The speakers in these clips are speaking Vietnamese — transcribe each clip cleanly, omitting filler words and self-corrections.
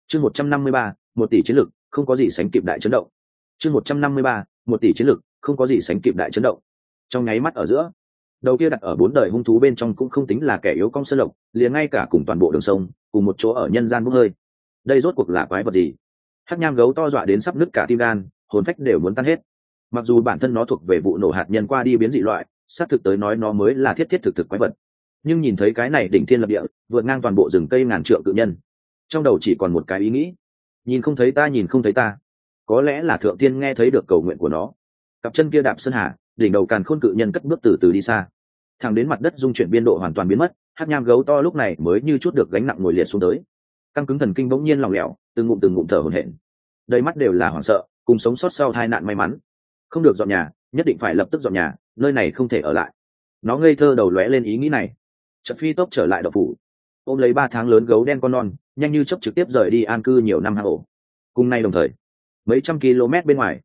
chương 153, 1 tỷ chiến lực không có gì sánh kịp đại chấn động. chương 153, 1 tỷ chiến lực không có gì sánh kịp đại chấn động. Trong nháy mắt ở giữa, đầu kia đặt ở 4 đời hung thú bên trong cũng không tính là kẻ yếu cong sơn lộc, liền ngay cả cùng toàn bộ đường sông cùng một chỗ ở nhân gian bốc hơi. Đây rốt cuộc là quái vật gì? Hắc nham gấu to dọa đến sắp nứt cả tim gan, hồn phách đều muốn tan hết. Mặc dù bản thân nó thuộc về vụ nổ hạt nhân qua đi biến dị loại, xác thực tới nói nó mới là thiết thiết thực thực quái vật, nhưng nhìn thấy cái này đỉnh thiên lập địa vượt ngang toàn bộ rừng cây ngàn trượng cự nhân, trong đầu chỉ còn một cái ý nghĩ: nhìn không thấy ta, nhìn không thấy ta. Có lẽ là thượng tiên nghe thấy được cầu nguyện của nó. Cặp chân kia đạp sơn hà, đỉnh đầu càn khôn cự nhân cất bước từ từ đi xa, thẳng đến mặt đất dung chuyển biên độ hoàn toàn biến mất. Hắc nham gấu to lúc này mới như chút được gánh nặng ngồi liệt xuống tới, căng cứng thần kinh bỗng nhiên lỏng lẻo, từng ngụm thở hổn hển, đầy mắt đều là hoảng sợ cùng sống sót sau tai nạn may mắn. Không được dọn nhà, nhất định phải lập tức dọn nhà, nơi này không thể ở lại. Nó ngây thơ đầu lóe lên ý nghĩ này, chợt phi tốc trở lại đậu phủ, ôm lấy 3 tháng lớn gấu đen con non, nhanh như chớp trực tiếp rời đi an cư nhiều năm hang ổ. Cùng nay đồng thời, mấy trăm km bên ngoài,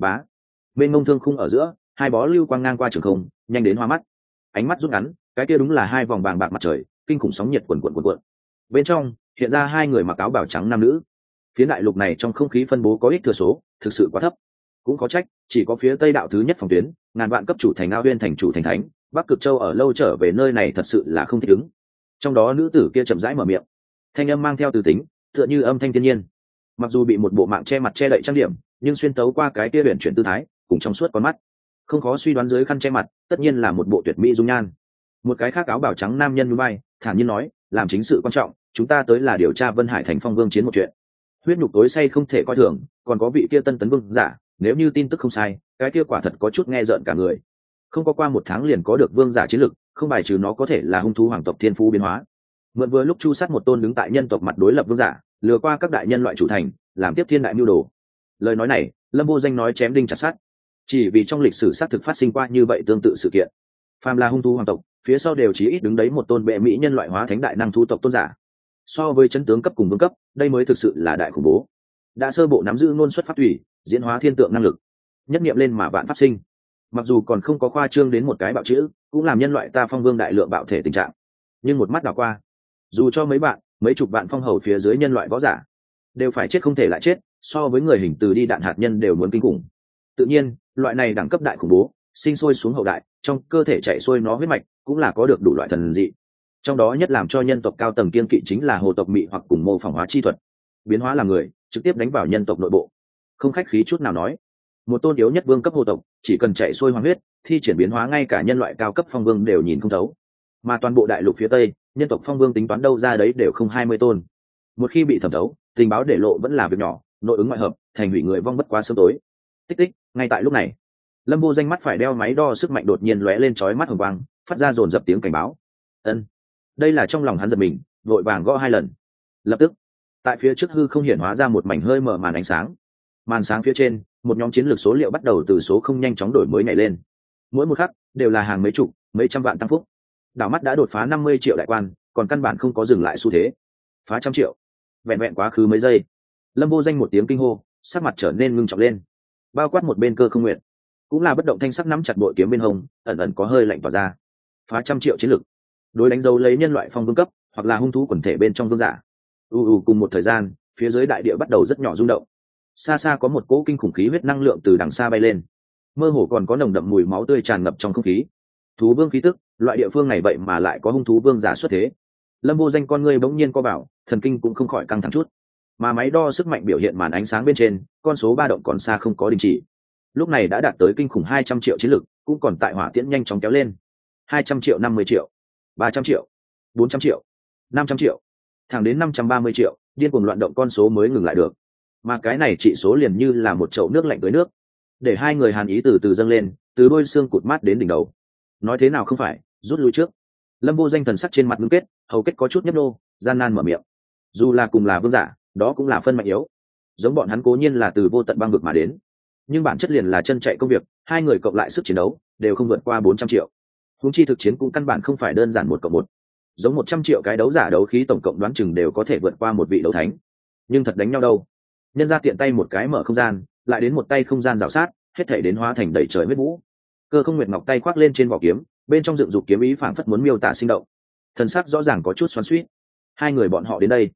bên mông thương khung ở giữa, 2 bó lưu quang ngang qua trường không, nhanh đến hoa mắt. Ánh mắt rút ngắn, cái kia đúng là 2 vòng vàng bạc mặt trời, kinh khủng sóng nhiệt cuồn cuộn. Bên trong hiện ra 2 người mặc áo bào trắng nam nữ. Phía đại lục này trong không khí phân bố có ít thừa số, thực sự quá thấp. Cũng có trách, chỉ có phía tây đạo thứ nhất phòng tuyến, ngàn vạn cấp chủ thành Ao Uyên thành chủ thành thánh, Bắc Cực Châu ở lâu trở về nơi này thật sự là không thích ứng. Trong đó nữ tử kia chậm rãi mở miệng, thanh âm mang theo từ tính, tựa như âm thanh thiên nhiên. Mặc dù bị một bộ mạng che mặt che đậy trang điểm, nhưng xuyên tấu qua cái kia huyền chuyển tư thái, cùng trong suốt con mắt, không khó suy đoán dưới khăn che mặt, tất nhiên là một bộ tuyệt mỹ dung nhan. Một cái khác áo bào trắng nam nhân núi bay, thản nhiên nói, làm chính sự quan trọng, chúng ta tới là điều tra Vân Hải thành phong vương chiến một chuyện. Huyết nhục tối say không thể coi thường, còn có vị kia tân tấn vương giả, nếu như tin tức không sai, cái kia quả thật có chút nghe rợn cả người. Không có qua 1 tháng liền có được vương giả chiến lực, không bài trừ nó có thể là hung thú hoàng tộc thiên phú biến hóa. Mượn vừa lúc chu sát một tôn đứng tại nhân tộc mặt đối lập vương giả, lừa qua các đại nhân loại chủ thành, làm tiếp thiên đại mưu đồ. Lời nói này, Lâm Vô Danh nói chém đinh chặt sắt, chỉ vì trong lịch sử xác thực phát sinh qua như vậy tương tự sự kiện. Phàm là hung thú hoàng tộc, phía sau đều chí ít đứng đấy một tôn bệ mỹ nhân loại hóa thánh đại năng thú tộc tôn giả. So với chân tướng cấp cùng vương cấp, đây mới thực sự là đại khủng bố. Đã sơ bộ nắm giữ ngôn xuất pháp thủy, diễn hóa thiên tượng năng lực, nhất niệm lên mà vạn pháp sinh. Mặc dù còn không có khoa trương đến một cái bạo chữ, cũng làm nhân loại ta phong vương đại lượng bạo thể tình trạng. Nhưng một mắt đảo qua, dù cho mấy chục vạn phong hầu phía dưới nhân loại võ giả, đều phải chết không thể lại chết, so với người hình từ đi đạn hạt nhân đều muốn kinh khủng. Tự nhiên, loại này đẳng cấp đại khủng bố, sinh sôi xuống hậu đại, trong cơ thể chạy xuôi nó huyết mạch, cũng là có được đủ loại thần dị. Trong đó nhất làm cho nhân tộc cao tầng kiên kỵ chính là hồ tộc mị hoặc cùng mô phỏng hóa chi thuật, biến hóa làm người, trực tiếp đánh vào nhân tộc nội bộ. Không khách khí chút nào nói, một tôn yếu nhất vương cấp hồ tộc, chỉ cần chạy xuôi hoàng huyết, thi triển biến hóa ngay cả nhân loại cao cấp phong vương đều nhìn không thấu. Mà toàn bộ đại lục phía tây, nhân tộc phong vương tính toán đâu ra đấy đều không 20 tôn. Một khi bị thẩm thấu, tình báo để lộ vẫn là việc nhỏ, nội ứng ngoại hợp, thành hủy người vong bất quá sớm tối. Tích tích, ngay tại lúc này, Lâm Vô Danh mắt phải đeo máy đo sức mạnh đột nhiên lóe lên chói mắt hồng quang, phát ra dồn dập tiếng cảnh báo. Ân, đây là trong lòng hắn giật mình, vội vàng gõ 2 lần. Lập tức, tại phía trước hư không hiển hóa ra một mảnh hơi mở màn ánh sáng. Màn sáng phía trên, một nhóm chiến lược số liệu bắt đầu từ số không nhanh chóng đổi mới nhảy lên. Mỗi một khắc đều là hàng mấy chục, mấy trăm vạn tăng phúc. Đảo mắt đã đột phá 50 triệu đại quan, còn căn bản không có dừng lại xu thế. Phá trăm triệu. Vẹn vẹn quá khứ mấy giây, Lâm Vô Danh một tiếng kinh hô, sắc mặt trở nên ngưng trọng lên. Bao quát một bên Cơ Không Nguyện, cũng là bất động thanh sắc nắm chặt bội kiếm bên hông, ẩn ẩn có hơi lạnh tỏa ra. Phá trăm triệu chiến lực, đối đánh dấu lấy nhân loại phong vương cấp, hoặc là hung thú quần thể bên trong vương giả. Cùng một thời gian, phía dưới đại địa bắt đầu rất nhỏ rung động. Xa xa có một cỗ kinh khủng khí huyết năng lượng từ đằng xa bay lên, mơ hồ còn có nồng đậm mùi máu tươi tràn ngập trong không khí. Thú vương khí tức, loại địa phương này vậy mà lại có hung thú vương giả xuất thế. Lâm Vô Danh con ngươi bỗng nhiên co vào, thần kinh cũng không khỏi căng thẳng chút. Mà máy đo sức mạnh biểu hiện màn ánh sáng bên trên, con số ba động còn xa không có đình chỉ. Lúc này đã đạt tới kinh khủng 200 triệu chiến lực, cũng còn tại hỏa tiễn nhanh chóng kéo lên. 200 triệu, 50 triệu, 300 triệu, 400 triệu, 500 triệu, thẳng đến 530 triệu, điên cuồng loạn động con số mới ngừng lại được. Mà cái này trị số liền như là một chậu nước lạnh tới nước, để 2 người hàn ý từ từ dâng lên, từ đôi xương cụt mát đến đỉnh đầu. Nói thế nào không phải, rút lui trước. Lâm Vô Danh thần sắc trên mặt ngưng kết, hầu kết có chút nhấp nô, gian nan mở miệng. Dù là cùng là vương giả, đó cũng là phân mạnh yếu. Giống bọn hắn cố nhiên là từ vô tận băng vực mà đến, nhưng bản chất liền là chân chạy công việc, 2 người cộng lại sức chiến đấu đều không vượt qua 400 triệu. Huống chi thực chiến cũng căn bản không phải đơn giản 1+1. Giống 100 triệu cái đấu giả đấu khí tổng cộng đoán chừng đều có thể vượt qua một vị đấu thánh. Nhưng thật đánh nhau đâu? Nhân ra tiện tay một cái mở không gian, lại đến một tay không gian rào sát, hết thảy đến hóa thành đầy trời huyết vũ. Cơ Không Nguyệt ngọc tay khoác lên trên vỏ kiếm, bên trong dựng dục kiếm ý phảng phất muốn miêu tả sinh động. Thần sắc rõ ràng có chút xoắn xuýt. 2 người bọn họ đến đây,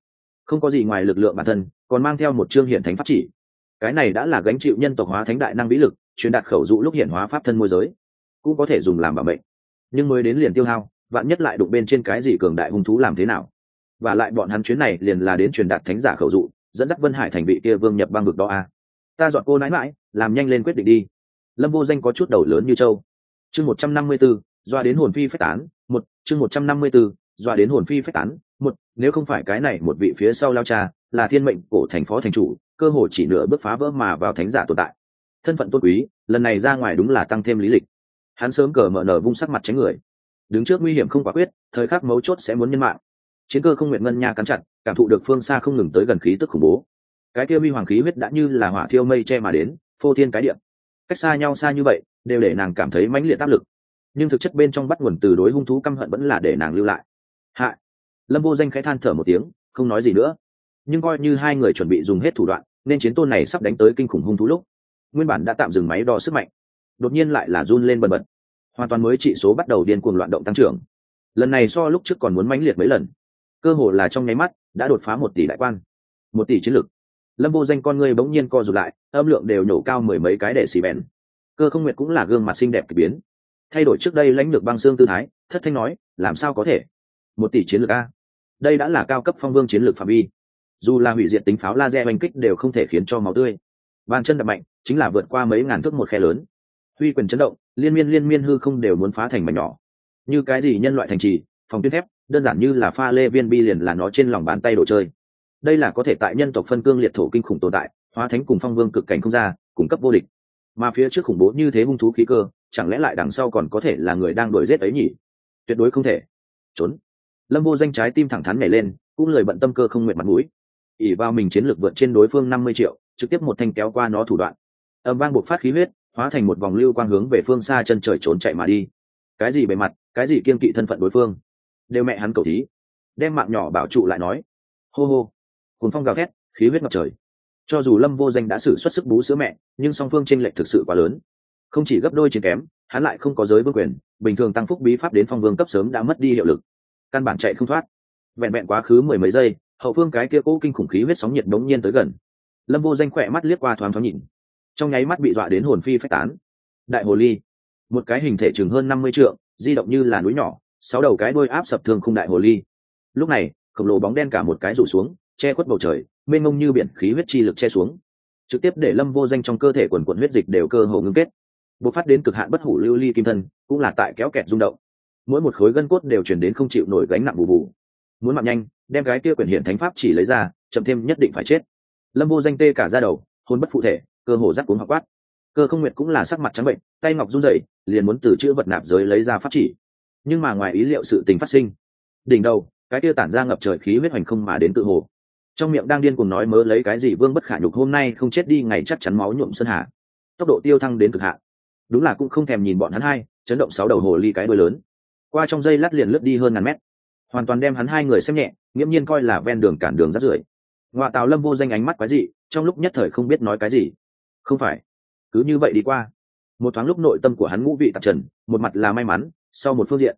không có gì ngoài lực lượng bản thân, còn mang theo một chương hiện thánh pháp chỉ. Cái này đã là gánh chịu nhân tộc hóa thánh đại năng vĩ lực, truyền đạt khẩu dụ lúc hiện hóa pháp thân môi giới, cũng có thể dùng làm bảo mệnh. Nhưng mới đến liền tiêu hao, vạn nhất lại đụng bên trên cái gì cường đại hung thú làm thế nào? Và lại bọn hắn chuyến này liền là đến truyền đạt thánh giả khẩu dụ, dẫn dắt Vân Hải thành vị kia vương nhập băng vực đó a. Ta dọn cô nãi mãi, làm nhanh lên quyết định đi. Lâm Vô Danh có chút đầu lớn như trâu. Chương 154, doa đến hồn phi phách tán, một chương 154, doa đến hồn phi phách tán, một nếu không phải cái này một vị phía sau lao cha, là thiên mệnh cổ thành phó thành chủ, cơ hội chỉ nửa bước phá vỡ mà vào thánh giả tồn tại. Thân phận tôn quý, lần này ra ngoài đúng là tăng thêm lý lịch. Hắn sớm cờ mở nở vung sắc mặt tránh người, đứng trước nguy hiểm không quả quyết, thời khắc mấu chốt sẽ muốn nhân mạng. Chiến cơ không nguyện ngân nha cắn chặt, cảm thụ được phương xa không ngừng tới gần khí tức khủng bố. Cái kia huy hoàng khí huyết đã như là hỏa thiêu mây che mà đến, phô thiên cái địa. Cách xa nhau xa như vậy, đều để nàng cảm thấy mãnh liệt áp lực. Nhưng thực chất bên trong bắt nguồn từ đối hung thú căm hận vẫn là để nàng lưu lại. Hạ. Lâm Vô Danh khẽ than thở một tiếng, không nói gì nữa. Nhưng coi như hai người chuẩn bị dùng hết thủ đoạn, nên chiến tôn này sắp đánh tới kinh khủng hung thú lúc, nguyên bản đã tạm dừng máy đo sức mạnh, đột nhiên lại là run lên bần bật, hoàn toàn mới trị số bắt đầu điên cuồng loạn động tăng trưởng. Lần này so lúc trước còn muốn mãnh liệt mấy lần, cơ hồ là trong nháy mắt đã đột phá 1 tỷ đại quan. 1 tỷ chiến lực. Lâm Vô Danh con ngươi bỗng nhiên co rụt lại, âm lượng đều nổ cao mười mấy cái decibel. Cơ Không Nguyệt cũng là gương mặt xinh đẹp kỳ biến, thay đổi trước đây lãnh lược băng xương tư thái, thất thanh nói, làm sao có thể? 1 tỷ chiến lược a? Đây đã là cao cấp phong vương chiến lược phạm vi. Dù là hủy diệt tính pháo laser oanh kích đều không thể khiến cho máu tươi. Bàn chân đập mạnh, chính là vượt qua mấy ngàn thước một khe lớn. Huy quyền chấn động, liên miên hư không đều muốn phá thành mảnh nhỏ. Như cái gì nhân loại thành trì, phòng tuyến thép, đơn giản như là pha lê viên bi liền là nó trên lòng bàn tay đồ chơi. Đây là có thể tại nhân tộc phân cương liệt thổ kinh khủng tồn tại, hóa thánh cùng phong vương cực cảnh không ra, cung cấp vô địch. Mà phía trước khủng bố như thế hung thú khí cơ, chẳng lẽ lại đằng sau còn có thể là người đang đuổi giết ấy nhỉ? Tuyệt đối không thể. Trốn. Lâm Vô Danh trái tim thẳng thắn nhảy lên, cũng lời bận tâm Cơ Không Nguyệt mặt mũi. Ỷ vào mình chiến lược vượt trên đối phương 50 triệu, trực tiếp một thanh kéo qua nó thủ đoạn. Âm vang bộc phát khí huyết, hóa thành một vòng lưu quang hướng về phương xa chân trời trốn chạy mà đi. Cái gì bề mặt, cái gì kiên kỵ thân phận đối phương, đều mẹ hắn cầu thí. Đem mạng nhỏ bảo trụ lại nói. Hô hô. Cuồng phong gào thét, khí huyết ngập trời. Cho dù Lâm Vô Danh đã sử xuất sức bú sữa mẹ, nhưng song phương chênh lệch thực sự quá lớn. Không chỉ gấp đôi chiến kém, hắn lại không có giới vương quyền, bình thường tăng phúc bí pháp đến phong vương cấp sớm đã mất đi hiệu lực, căn bản chạy không thoát. Vẹn quá khứ mười mấy giây, hậu phương cái kia cố kinh khủng khí huyết sóng nhiệt đống nhiên tới gần. Lâm Vô Danh khỏe mắt liếc qua thoáng nhìn, trong nháy mắt bị dọa đến hồn phi phách tán. Đại hồ ly, một cái hình thể chừng hơn 50 trượng, di động như là núi nhỏ, 6 đầu cái đuôi áp sập thương khung đại hồ ly. Lúc này, khổng lồ bóng đen cả một cái rủ xuống, che khuất bầu trời, mênh mông như biển khí huyết chi lực che xuống, trực tiếp để Lâm Vô Danh trong cơ thể quần quần huyết dịch đều cơ hồ ngưng kết, bộc phát đến cực hạn bất hủ lưu ly kim thân, cũng là tại kéo kẹt rung động, mỗi một khối gân cốt đều truyền đến không chịu nổi gánh nặng bù bù. Muốn mạnh nhanh, đem cái kia quyển hiện thánh pháp chỉ lấy ra, chậm thêm nhất định phải chết. Lâm Vô Danh tê cả da đầu, hồn bất phụ thể, cơ hồ rắc cuống hoặc quát. Cơ Không Nguyệt cũng là sắc mặt trắng bệnh, tay ngọc run rẩy, liền muốn từ chữ vật nạp giới lấy ra pháp chỉ. Nhưng mà ngoài ý liệu sự tình phát sinh. Đỉnh đầu, cái kia tản ra ngập trời khí huyết hoành không mà đến tự hồ. Trong miệng đang điên cuồng nói mớ lấy cái gì vương bất khả nhục hôm nay không chết đi ngày chắc chắn máu nhuộm sơn hà. Tốc độ tiêu thăng đến cực hạn. Đúng là cũng không thèm nhìn bọn hắn hai, chấn động 6 đầu hồ ly cái đuôi lớn. Qua trong giây lát liền lướt đi hơn ngàn mét, hoàn toàn đem hắn hai người xem nhẹ, nghiễm nhiên coi là ven đường cản đường rác rưởi. Ngoại Tào Lâm Vô Danh ánh mắt quái dị, trong lúc nhất thời không biết nói cái gì. Không phải, cứ như vậy đi qua. Một thoáng lúc nội tâm của hắn ngũ vị tạp trần, một mặt là may mắn, sau một phương diện,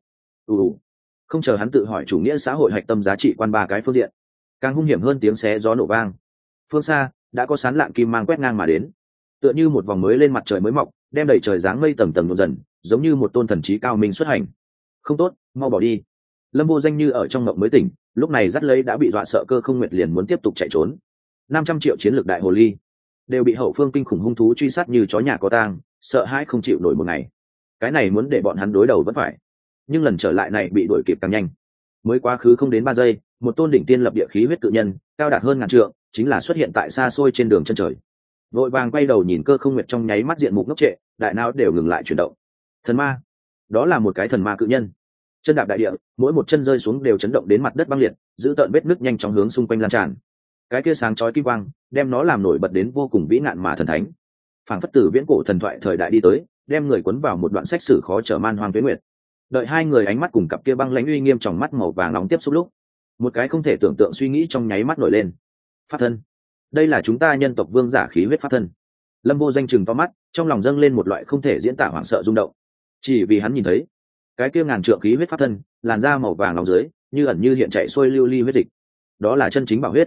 không chờ hắn tự hỏi chủ nghĩa xã hội hạch tâm giá trị quan ba cái phương diện, càng hung hiểm hơn tiếng xé gió nổ vang. Phương xa đã có sán lạn kim mang quét ngang mà đến, tựa như một vòng mới lên mặt trời mới mọc, đem đầy trời dáng mây tầng tầng nhộn dần, giống như một tôn thần trí cao minh xuất hành. Không tốt, mau bỏ đi. Lâm Vô Danh như ở trong mộng mới tỉnh, lúc này dắt lấy đã bị dọa sợ Cơ Không Nguyệt liền muốn tiếp tục chạy trốn. 500 triệu chiến lược đại hồ ly đều bị hậu phương kinh khủng hung thú truy sát như chó nhà có tang, sợ hãi không chịu nổi một ngày. Cái này muốn để bọn hắn đối đầu vẫn phải, nhưng lần trở lại này bị đuổi kịp càng nhanh. Mới quá khứ không đến 3 giây, một tôn đỉnh tiên lập địa khí huyết cự nhân, cao đạt hơn ngàn trượng, chính là xuất hiện tại xa xôi trên đường chân trời. Vội vàng quay đầu nhìn Cơ Không Nguyệt, trong nháy mắt diện mục ngốc trệ, đại não đều ngừng lại chuyển động. Thần ma, đó là một cái thần ma cự nhân, chân đạp đại địa, mỗi một chân rơi xuống đều chấn động đến mặt đất băng liệt, giữ tợn vết nứt nhanh chóng hướng xung quanh lan tràn. Cái kia sáng chói kim quang, đem nó làm nổi bật đến vô cùng vĩ ngạn mà thần thánh. Phảng phất từ viễn cổ thần thoại thời đại đi tới, đem người cuốn vào một đoạn sách sử khó trở man hoang tuế nguyệt. Đợi hai người ánh mắt cùng cặp kia băng lãnh uy nghiêm trong mắt màu vàng nóng tiếp xúc lúc, một cái không thể tưởng tượng suy nghĩ trong nháy mắt nổi lên. Pháp thân, đây là chúng ta nhân tộc vương giả khí huyết pháp thân. Lâm Vô Danh chừng to mắt, trong lòng dâng lên một loại không thể diễn tả hoảng sợ rung động. Chỉ vì hắn nhìn thấy, cái kia ngàn trượng khí huyết pháp thân, làn da màu vàng nóng dưới, như ẩn như hiện chạy xuôi lưu ly huyết dịch. Đó là chân chính bảo huyết,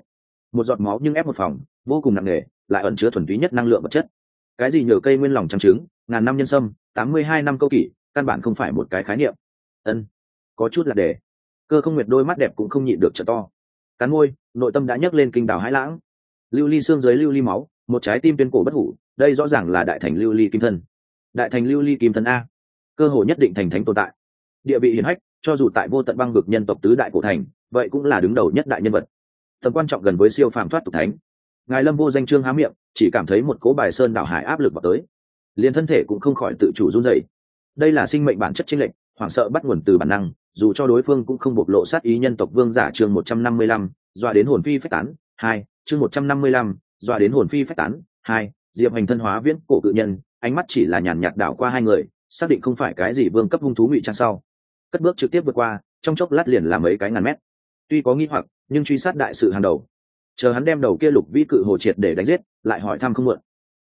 một giọt máu nhưng ép một phòng, vô cùng nặng nề, lại ẩn chứa thuần túy nhất năng lượng vật chất. Cái gì nhờ cây nguyên lòng trắng trứng, ngàn năm nhân sâm, 82 năm câu kỷ, căn bản không phải một cái khái niệm. Ân, có chút là để. Cơ Không Nguyệt đôi mắt đẹp cũng không nhịn được trợ to. Cắn môi, nội tâm đã nhấc lên kinh đào hãi lãng. Lưu ly xương dưới lưu ly máu, một trái tim tuyên cổ bất hủ, đây rõ ràng là đại thành lưu ly kim thân. Đại thành lưu ly kim thân a, cơ hội nhất định thành thánh tồn tại. Địa vị hiển hách, cho dù tại vô tận băng vực nhân tộc tứ đại cổ thành, vậy cũng là đứng đầu nhất đại nhân vật. Tầm quan trọng gần với siêu phàm thoát tục thánh. Ngài Lâm Vô Danh trương há miệng, chỉ cảm thấy một cỗ bài sơn đảo hải áp lực vào tới, liền thân thể cũng không khỏi tự chủ run rẩy. Đây là sinh mệnh bản chất chênh lệch, hoảng sợ bắt nguồn từ bản năng, dù cho đối phương cũng không bộc lộ sát ý. Nhân tộc vương giả chương 155, dọa đến hồn phi phách tán. 2, chương 155, dọa đến hồn phi phách tán. 2, Diệp Hành thân hóa viễn cổ cự nhân, ánh mắt chỉ là nhàn nhạt đảo qua hai người, xác định không phải cái gì vương cấp hung thú ngụy trang sau, cất bước trực tiếp vượt qua, trong chốc lát liền là mấy cái ngàn mét. Tuy có nghi hoặc, nhưng truy sát đại sự hàng đầu, chờ hắn đem đầu kia lục vĩ cự hồ triệt để đánh giết, lại hỏi thăm không muộn.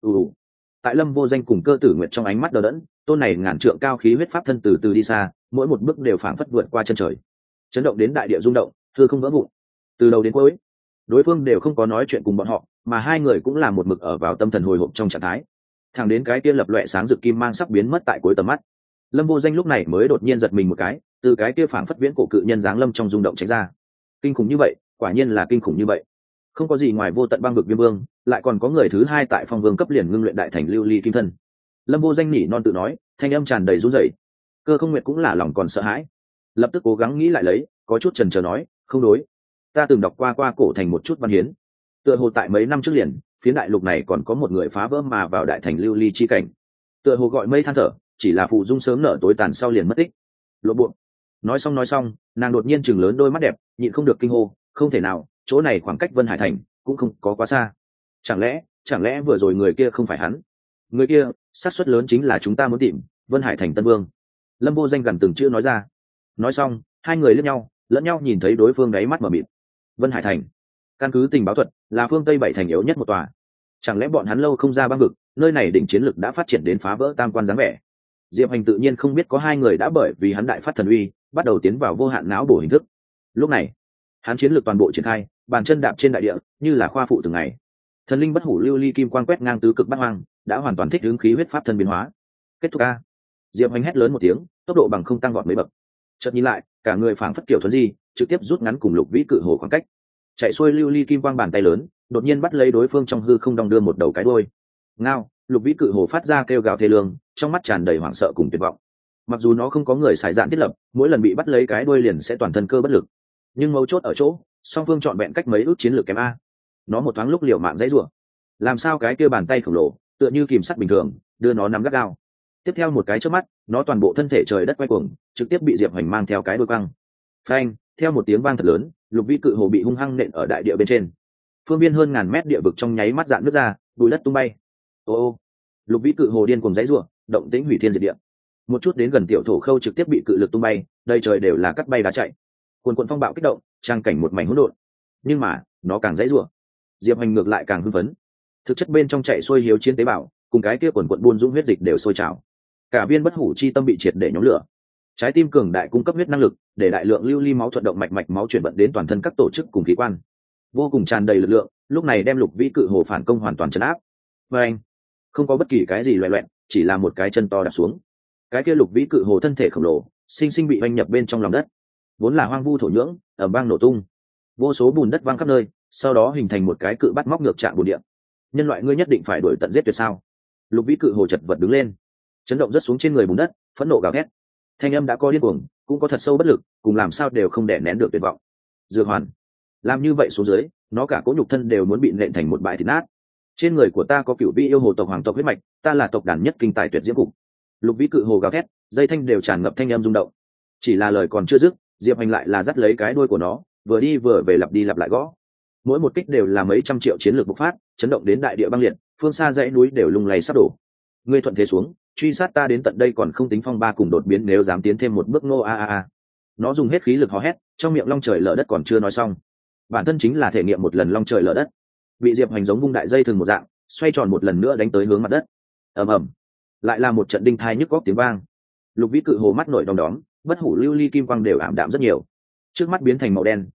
Tại Lâm Vô Danh cùng Cơ Tử Nguyệt trong ánh mắt đờ đẫn, tôn này ngàn trượng cao khí huyết pháp thân từ từ đi xa, mỗi một bước đều phảng phất vượt qua chân trời, chấn động đến đại địa rung động, hư không vỡ vụn. Từ đầu đến cuối, đối phương đều không có nói chuyện cùng bọn họ, mà hai người cũng là một mực ở vào tâm thần hồi hộp trong trạng thái. Thẳng đến cái kia lập loè sáng rực kim mang sắp biến mất tại cuối tầm mắt, Lâm Vô Danh lúc này mới đột nhiên giật mình một cái, từ cái kia phảng phất viễn cổ cự nhân dáng lâm trong rung động tránh ra. Kinh khủng như vậy, quả nhiên là kinh khủng như vậy. Không có gì ngoài vô tận băng vực viêm vương, lại còn có người thứ hai tại phong vương cấp liền ngưng luyện đại thành lưu ly kim thân. Lâm Vô Danh nỉ non tự nói, thanh âm tràn đầy run rẩy. Cơ Không Nguyệt cũng là lòng còn sợ hãi, lập tức cố gắng nghĩ lại lấy, có chút chần chờ nói, không đối, ta từng đọc qua cổ thành một chút văn hiến, tựa hồ tại mấy năm trước liền, phía đại lục này còn có một người phá vỡ mà vào đại thành lưu ly chi cảnh, tựa hồ gọi mây than thở, chỉ là phụ dung sớm nở tối tàn sau liền mất tích. Lộ buộc. Nói xong, nàng đột nhiên chừng lớn đôi mắt đẹp, nhịn không được kinh hô, không thể nào, chỗ này khoảng cách Vân Hải thành cũng không có quá xa. Chẳng lẽ vừa rồi người kia không phải hắn? Người kia, xác suất lớn chính là chúng ta muốn tìm, Vân Hải thành Tân Vương. Lâm Vô Danh gần từng chữ nói ra. Nói xong, hai người liếc nhau, lẫn nhau nhìn thấy đối phương đáy mắt mở mịt. Vân Hải thành, căn cứ tình báo thuật, là phương Tây bảy thành yếu nhất một tòa. Chẳng lẽ bọn hắn lâu không ra băng vực, nơi này đỉnh chiến lực đã phát triển đến phá vỡ tam quan dáng vẻ? Diệp Hành tự nhiên không biết có hai người đã bởi vì hắn đại phát thần uy, bắt đầu tiến vào vô hạn não bổ hình thức. Lúc này, hắn chiến lược toàn bộ triển khai, bàn chân đạp trên đại địa, như là khoa phụ từng ngày. Thần linh bất hủ lưu ly kim quang quét ngang tứ cực bát hoang, đã hoàn toàn thích ứng khí huyết pháp thân biến hóa. Kết thúc a. Diệp Hành hét lớn một tiếng, tốc độ bằng không tăng vọt mấy bậc. Chợt nhìn lại, cả người phảng phất kiểu thuần di, trực tiếp rút ngắn cùng lục vĩ cự hồ khoảng cách. Chạy xuôi lưu ly kim quang bàn tay lớn, đột nhiên bắt lấy đối phương trong hư không đong đưa một đầu cái đuôi. Ngao, lục vĩ cự hồ phát ra kêu gào thê lương, trong mắt tràn đầy hoảng sợ cùng tuyệt vọng. Mặc dù nó không có người xài dạn thiết lập, mỗi lần bị bắt lấy cái đuôi liền sẽ toàn thân cơ bất lực, nhưng mấu chốt ở chỗ, song phương chọn vẹn cách mấy ước chiến lược kém a. Nó một thoáng lúc liều mạng dãy rủa, làm sao cái kia bàn tay khổng lồ tựa như kìm sắt bình thường đưa nó nắm gắt gao. Tiếp theo một cái chớp mắt, nó toàn bộ thân thể trời đất quay cuồng, trực tiếp bị Diệp Hành mang theo cái đuôi quăng. Phanh, theo một tiếng vang thật lớn, lục vĩ cự hồ bị hung hăng nện ở đại địa bên trên. Phương viên hơn ngàn mét địa vực trong nháy mắt dạn nứt ra, bụi đất tung bay. Ô, lục vĩ cự hồ điên cuồng dãy rủa, động tĩnh hủy thiên diệt địa. Một chút đến gần tiểu thổ khâu trực tiếp bị cự lực tung bay, đầy trời đều là cắt bay đá chạy. Cuồn cuộn phong bạo kích động, trang cảnh một mảnh hỗn độn. Nhưng mà, nó càng dãy rủa, Diệp Hành ngược lại càng hưng phấn. Thực chất bên trong chạy xuôi hiếu chiến tế bào, cùng cái kia cuồn cuộn buôn dũng huyết dịch đều sôi trào. Cả viên bất hủ chi tâm bị triệt để nhóm lửa. Trái tim cường đại cung cấp huyết năng lực, để đại lượng lưu ly máu thuận động mạch máu chuyển vận đến toàn thân các tổ chức cùng khí quan, vô cùng tràn đầy lực lượng. Lúc này đem lục vĩ cự hồ phản công hoàn toàn trấn áp. Và anh, không có bất kỳ cái gì loẹt loẹt, chỉ là một cái chân to đạp xuống. Cái kia lục vĩ cự hồ thân thể khổng lồ, sinh sinh bị oanh nhập bên trong lòng đất. Vốn là hoang vu thổ nhưỡng, ầm vang nổ tung, vô số bùn đất văng khắp nơi, sau đó hình thành một cái cự bắt móc ngược trạng bùn địa. Nhân loại ngươi nhất định phải đuổi tận giết tuyệt sao? Lục vĩ cự hồ chật vật đứng lên, chấn động rất xuống trên người bùn đất, phẫn nộ gào thét. Thanh âm đã có điên cuồng, cũng có thật sâu bất lực, cùng làm sao đều không đè nén được tuyệt vọng. Dược hoàn, làm như vậy xuống dưới, nó cả cỗ nhục thân đều muốn bị nện thành một bãi thịt nát. Trên người của ta có cửu vi yêu hồ tộc hoàng tộc huyết mạch, ta là tộc đàn nhất kinh tài tuyệt diễm cục. Lục vĩ cự hồ gào thét, dây thanh đều tràn ngập thanh âm rung động. Chỉ là lời còn chưa dứt, Diệp Hành lại là dắt lấy cái đuôi của nó, vừa đi vừa về lặp đi lặp lại gõ. Mỗi một kích đều là mấy trăm triệu chiến lược bộc phát, chấn động đến đại địa băng liệt, phương xa dãy núi đều lung lay sắp đổ. Ngươi thuận thế xuống, truy sát ta đến tận đây còn không tính phong ba cùng đột biến, nếu dám tiến thêm một bước nô a. Nó dùng hết khí lực hò hét, trong miệng long trời lở đất còn chưa nói xong, bản thân chính là thể nghiệm một lần long trời lở đất, bị Diệp Hành giống vung đại dây thường một dạng, xoay tròn một lần nữa đánh tới hướng mặt đất. Ầm ầm, lại là một trận đinh thai nhức góc tiếng vang. Lục vĩ cự hồ mắt nổi đom đóm, bất hủ lưu ly kim quang đều ảm đạm rất nhiều, trước mắt biến thành màu đen,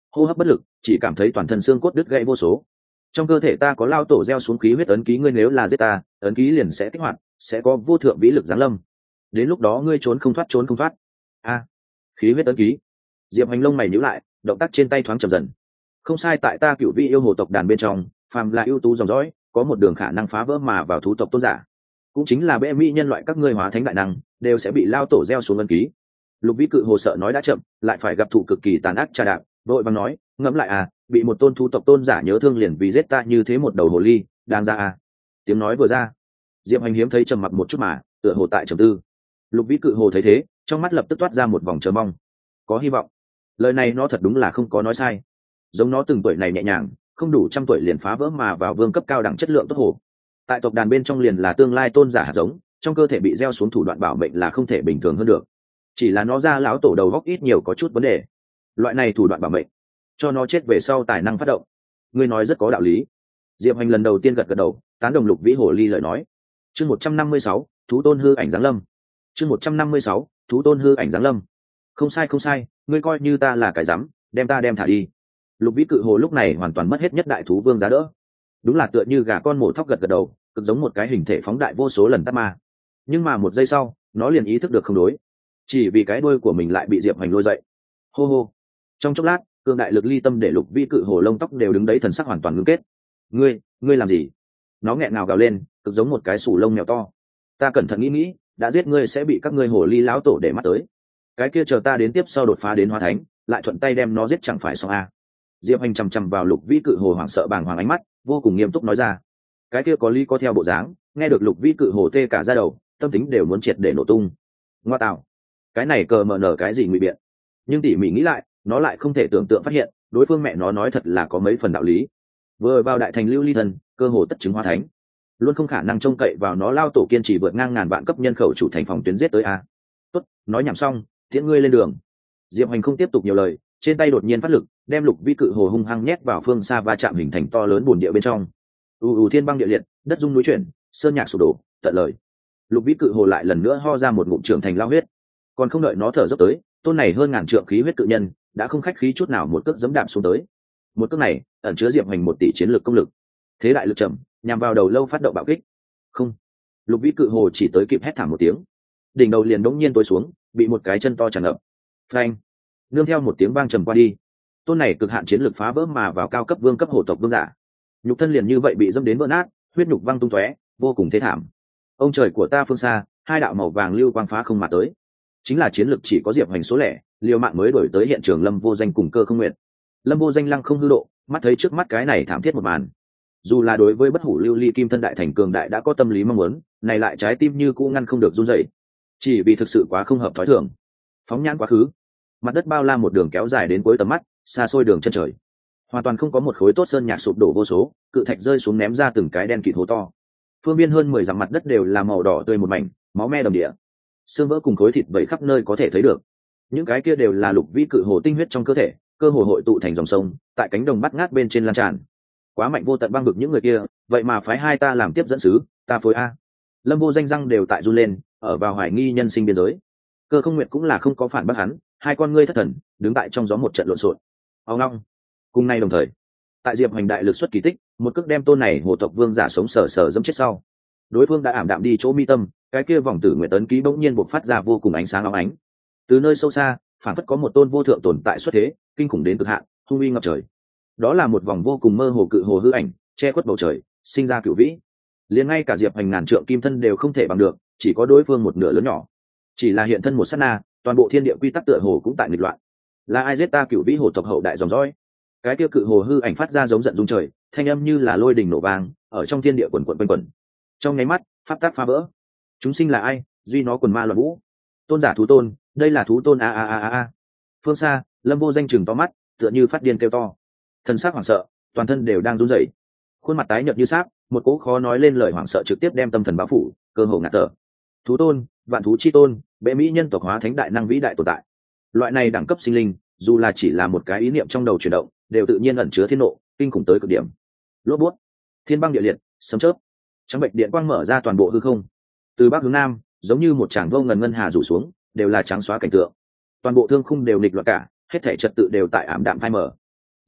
hô hấp bất lực, chỉ cảm thấy toàn thân xương cốt đứt gãy vô số. Trong cơ thể ta có lao tổ gieo xuống khí huyết ấn ký, ngươi nếu là giết ta, ấn ký liền sẽ kích hoạt, sẽ có vô thượng vĩ lực giáng lâm. Đến lúc đó ngươi trốn không thoát. A, khí huyết ấn ký. Diệp Hành lông mày nhíu lại, động tác trên tay thoáng chậm dần. Không sai, tại ta Cửu Vĩ yêu hồ tộc đàn bên trong, phàm là ưu tú dòng dõi, có một đường khả năng phá vỡ mà vào thú tộc tôn giả, cũng chính là bệ mỹ nhân loại các ngươi hóa thánh đại năng, đều sẽ bị lao tổ gieo xuống ấn ký. Lục Vĩ Cự Hồ sợ nói đã chậm, lại phải gặp thủ cực kỳ tàn ác trà đạp, đội bằng nói, ngẫm lại à, bị một tôn thú tộc tôn giả nhớ thương liền vì giết ta như thế một đầu hồ ly, đang ra à. Tiếng nói vừa ra, Diệp Hành hiếm thấy trầm mặc một chút mà, tựa hồ tại trầm tư. Lục Vĩ Cự Hồ thấy thế, trong mắt lập tức toát ra một vòng chờ mong. Có hy vọng. Lời này nó thật đúng là không có nói sai. Giống nó từng tuổi này nhẹ nhàng, không đủ trăm tuổi liền phá vỡ mà vào vương cấp cao đẳng chất lượng tốt hồ. Tại tộc đàn bên trong liền là tương lai tôn giả hạt giống, trong cơ thể bị gieo xuống thủ đoạn bảo mệnh là không thể bình thường hơn được. Chỉ là nó ra lão tổ đầu góc ít nhiều có chút vấn đề. Loại này thủ đoạn bảo mệnh, cho nó chết về sau tài năng phát động. Ngươi nói rất có đạo lý. Diệp Hành lần đầu tiên gật gật đầu, tán đồng Lục Vĩ Hồ ly lời nói. Chương 156, thú tôn hư ảnh giáng lâm. Chương 156, thú tôn hư ảnh giáng lâm. Không sai, ngươi coi như ta là cái rắm, đem thả đi. Lục Vĩ Cự Hồ lúc này hoàn toàn mất hết nhất đại thú vương giá đỡ. Đúng là tựa như gà con mổ thóc gật gật đầu, cực giống một cái hình thể phóng đại vô số lần tát ma. Nhưng mà một giây sau, nó liền ý thức được không đối, chỉ vì cái đuôi của mình lại bị Diệp Hành lôi dậy. Hô hô. Trong chốc lát, cương đại lực ly tâm để Lục Vĩ Cự Hồ lông tóc đều đứng đấy, thần sắc hoàn toàn ngưng kết. Ngươi làm gì? Nó nghẹn ngào gào lên, cực giống một cái sủ lông mèo to. Ta cẩn thận nghĩ, đã giết ngươi sẽ bị các ngươi hồ ly lão tổ để mắt tới. Cái kia chờ ta đến tiếp sau đột phá đến hóa thánh, lại thuận tay đem nó giết chẳng phải xong à? Diệp Hành chằm chằm vào Lục Vĩ Cự Hồ hoảng sợ bàng hoàng ánh mắt, vô cùng nghiêm túc nói ra. Cái kia có lý có theo bộ dáng, nghe được Lục Vĩ Cự Hồ tê cả da đầu, tâm tính đều muốn triệt để nổ tung. Ngoa tạo, cái này cờ mờ nở cái gì ngụy biện? Nhưng tỉ mỉ nghĩ lại, nó lại không thể tưởng tượng phát hiện, đối phương mẹ nó nói thật là có mấy phần đạo lý. Vừa vào đại thành lưu ly thần, cơ hồ tất chứng hóa thánh, luôn không khả năng trông cậy vào nó lao tổ kiên trì vượt ngang ngàn vạn cấp nhân khẩu chủ thành phòng tuyến giết tới a. Tốt, nói nhảm xong, tiễn ngươi lên đường. Diệp Hành không tiếp tục nhiều lời, trên tay đột nhiên phát lực, đem Lục Vĩ Cự Hồ hung hăng nhét vào phương xa va chạm hình thành to lớn bùn địa bên trong. Thiên băng địa liệt, đất rung núi chuyển, sơn nhạc sụp đổ, tận lời. Lục Vĩ Cự Hồ lại lần nữa ho ra một ngụm trưởng thành lao huyết. Còn không đợi nó thở dốc tới, tôn này hơn ngàn trượng khí huyết cự nhân đã không khách khí chút nào một cước giẫm đạp xuống tới. Một cước này ẩn chứa Diệp Hành 1 tỷ chiến lược công lực. Thế đại lực trầm, nhằm vào đầu lâu phát động bạo kích. Không. Lục Vĩ Cự Hồ chỉ tới kịp hét thảm một tiếng, đỉnh đầu liền đống nhiên tối xuống, bị một cái chân to tràn ngập. Phanh. Nương theo một tiếng vang trầm qua đi, tôn này cực hạn chiến lược phá vỡ mà vào cao cấp vương cấp hổ tộc vương giả, nhục thân liền như vậy bị dẫm đến vỡ nát, huyết nhục văng tung tóe, vô cùng thê thảm. Ông trời của ta phương xa, hai đạo màu vàng lưu quang phá không mà tới, chính là chiến lược chỉ có Diệp Hành số lẻ, liều mạng mới đổi tới hiện trường Lâm Vô Danh cùng Cơ Không Nguyện. Lâm Vô Danh lăng không hư độ, mắt thấy trước mắt cái này thảm thiết một màn, dù là đối với bất hủ lưu ly kim thân đại thành cường đại đã có tâm lý mong muốn, này lại trái tim như cũ ngăn không được run rẩy, chỉ vì thực sự quá không hợp thói thường. Phóng nhãn quá khứ, mặt đất bao la một đường kéo dài đến cuối tầm mắt, xa xôi đường chân trời, hoàn toàn không có một khối tốt sơn nhạc sụp đổ vô số, cự thạch rơi xuống ném ra từng cái đen kịt hố to. Phương biên hơn 10 dặm mặt đất đều là màu đỏ tươi một mảnh, máu me đầm địa, xương vỡ cùng khối thịt vẩy khắp nơi có thể thấy được. Những cái kia đều là Lục Vĩ Cự Hồ tinh huyết trong cơ thể, cơ hồ hội tụ thành dòng sông, tại cánh đồng bắt ngát bên trên lan tràn. Quá mạnh vô tận băng vực những người kia, vậy mà phái hai ta làm tiếp dẫn sứ, ta phối a. Lâm Vô Danh răng đều tại run lên, ở vào hoài nghi nhân sinh biên giới. Cơ Không Nguyện cũng là không có phản bác hắn, hai con ngươi thất thần, đứng tại trong gió một trận lộn xộn. Ông long. Cùng nay đồng thời, tại Diệp Hành đại lực xuất kỳ tích, một cước đem tôn này hồ tộc vương giả sống sờ sờ dẫm chết sau, đối phương đã ảm đạm đi chỗ mi tâm, cái kia vòng tử nguyện tấn ký bỗng nhiên bộc phát ra vô cùng ánh sáng óng ánh. Từ nơi sâu xa, phản phất có một tôn vô thượng tồn tại xuất thế, kinh khủng đến cực hạn, hung uy ngập trời. Đó là một vòng vô cùng mơ hồ cự hồ hư ảnh, che khuất bầu trời, sinh ra cửu vĩ. Liền ngay cả Diệp Hành ngàn trượng kim thân đều không thể bằng được, chỉ có đối phương một nửa lớn nhỏ. Chỉ là hiện thân một sát na, toàn bộ thiên địa quy tắc tựa hồ cũng tại nghịch loạn. Là ai giết ta cửu vĩ hồ tộc hậu đại dòng dõi? Cái kia cự hồ hư ảnh phát ra giống giận rung trời, thanh âm như là lôi đình nổ vang, ở trong thiên địa quần quần quanh quẩn. Trong nháy mắt, pháp tắc phá vỡ. Chúng sinh là ai? Duy nó quần ma loạn vũ. Tôn giả thú tôn, đây là thú tôn a. Phương xa, Lâm Vô Danh chừng to mắt, tựa như phát điên kêu to. Thần sắc hoảng sợ, toàn thân đều đang run rẩy. Khuôn mặt tái nhợt như sáp, một cỗ khó nói lên lời hoảng sợ trực tiếp đem tâm thần bao phủ, cơ hồ ngạt thở. Thú tôn, vạn thú chi tôn, bệ mỹ nhân tộc hóa thánh đại năng vĩ đại tồn tại. Loại này đẳng cấp sinh linh, dù là chỉ là một cái ý niệm trong đầu chuyển động, đều tự nhiên ẩn chứa thiên nộ, kinh khủng tới cực điểm. Lốp bút, thiên băng địa liệt, sấm chớp, trắng bệnh điện quang mở ra toàn bộ hư không. Từ bắc hướng nam, giống như một tràng vô ngần ngân hà rủ xuống, đều là trắng xóa cảnh tượng. Toàn bộ thương khung đều nghịch loạn cả, hết thảy trật tự đều tại ảm đạm phai mờ.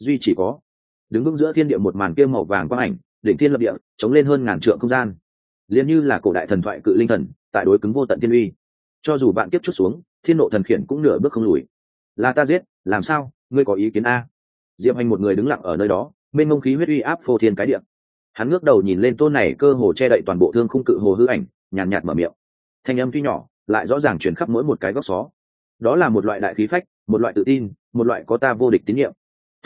duy chỉ có đứng vững giữa thiên địa một màn kia màu vàng quang ảnh, đỉnh thiên lập địa, chống lên hơn ngàn trượng không gian, liền như là cổ đại thần thoại cự linh thần tại đối cứng vô tận thiên uy. Cho dù bạn kiếp chút xuống, thiên nộ thần khiển cũng nửa bước không lùi. Là ta giết, làm sao, ngươi có ý kiến a? Diệp Hành một người đứng lặng ở nơi đó, bên ngông khí huyết uy áp phô thiên cái địa. Hắn ngước đầu nhìn lên tôn này cơ hồ che đậy toàn bộ thương khung cự hồ hư ảnh, nhàn nhạt mở miệng. Thanh âm tuy nhỏ, lại rõ ràng truyền khắp mỗi một cái góc xó. Đó là một loại đại khí phách, một loại tự tin, một loại có ta vô địch tín nhiệm.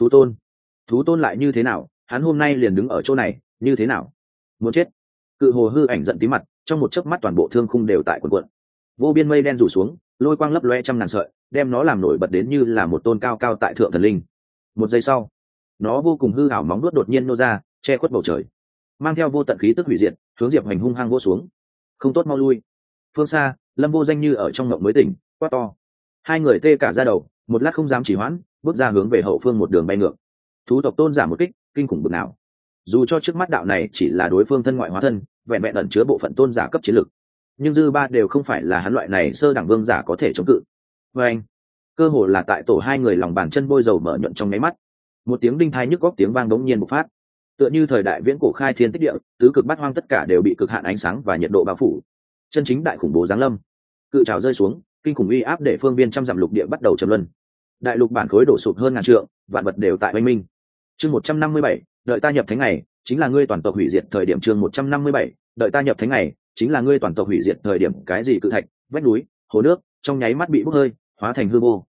Thú tôn lại như thế nào? Hắn hôm nay liền đứng ở chỗ này, như thế nào? Muốn chết! Cự hồ hư ảnh giận tí mặt, trong một chớp mắt toàn bộ thương khung đều tại cuộn cuộn. Vô biên mây đen rủ xuống, lôi quang lấp loe trăm ngàn sợi, đem nó làm nổi bật đến như là một tôn cao cao tại thượng thần linh. Một giây sau, nó vô cùng hư ảo móng vuốt đột nhiên nô ra, che khuất bầu trời, mang theo vô tận khí tức hủy diệt, hướng Diệp Hành hung hăng vỗ xuống. Không tốt, mau lui! Phương xa, Lâm Vô Danh như ở trong ngộng mới tỉnh, quát to. Hai người tê cả da đầu, một lát không dám chỉ hoãn, bước ra hướng về hậu phương một đường bay ngược. Thú tộc tôn giả một kích, kinh khủng bực nào! Dù cho trước mắt đạo này chỉ là đối phương thân ngoại hóa thân, vẹn vẹn ẩn chứa bộ phận tôn giả cấp chiến lực, nhưng dư ba đều không phải là hắn loại này sơ đẳng vương giả có thể chống cự. Và anh, cơ hồ là tại tổ hai người lòng bàn chân bôi dầu mở nhuận trong nháy mắt, một tiếng đinh thai nhức góc tiếng vang đống nhiên bộc phát, tựa như thời đại viễn cổ khai thiên tích địa, tứ cực bát hoang tất cả đều bị cực hạn ánh sáng và nhiệt độ bao phủ. Chân chính đại khủng bố giáng lâm, cự trào rơi xuống, kinh khủng uy áp để phương viên trăm dặm lục địa bắt đầu trầm luân. Đại lục bản khối đổ sụp hơn ngàn trượng, vạn vật đều tại oanh minh. Chương 157, đợi ta nhập thánh ngày, chính là ngươi toàn tộc hủy diệt thời điểm. Chương 157, đợi ta nhập thánh ngày, chính là ngươi toàn tộc hủy diệt thời điểm. Cái gì cự thạch, vách núi, hồ nước, trong nháy mắt bị bốc hơi, hóa thành hư vô.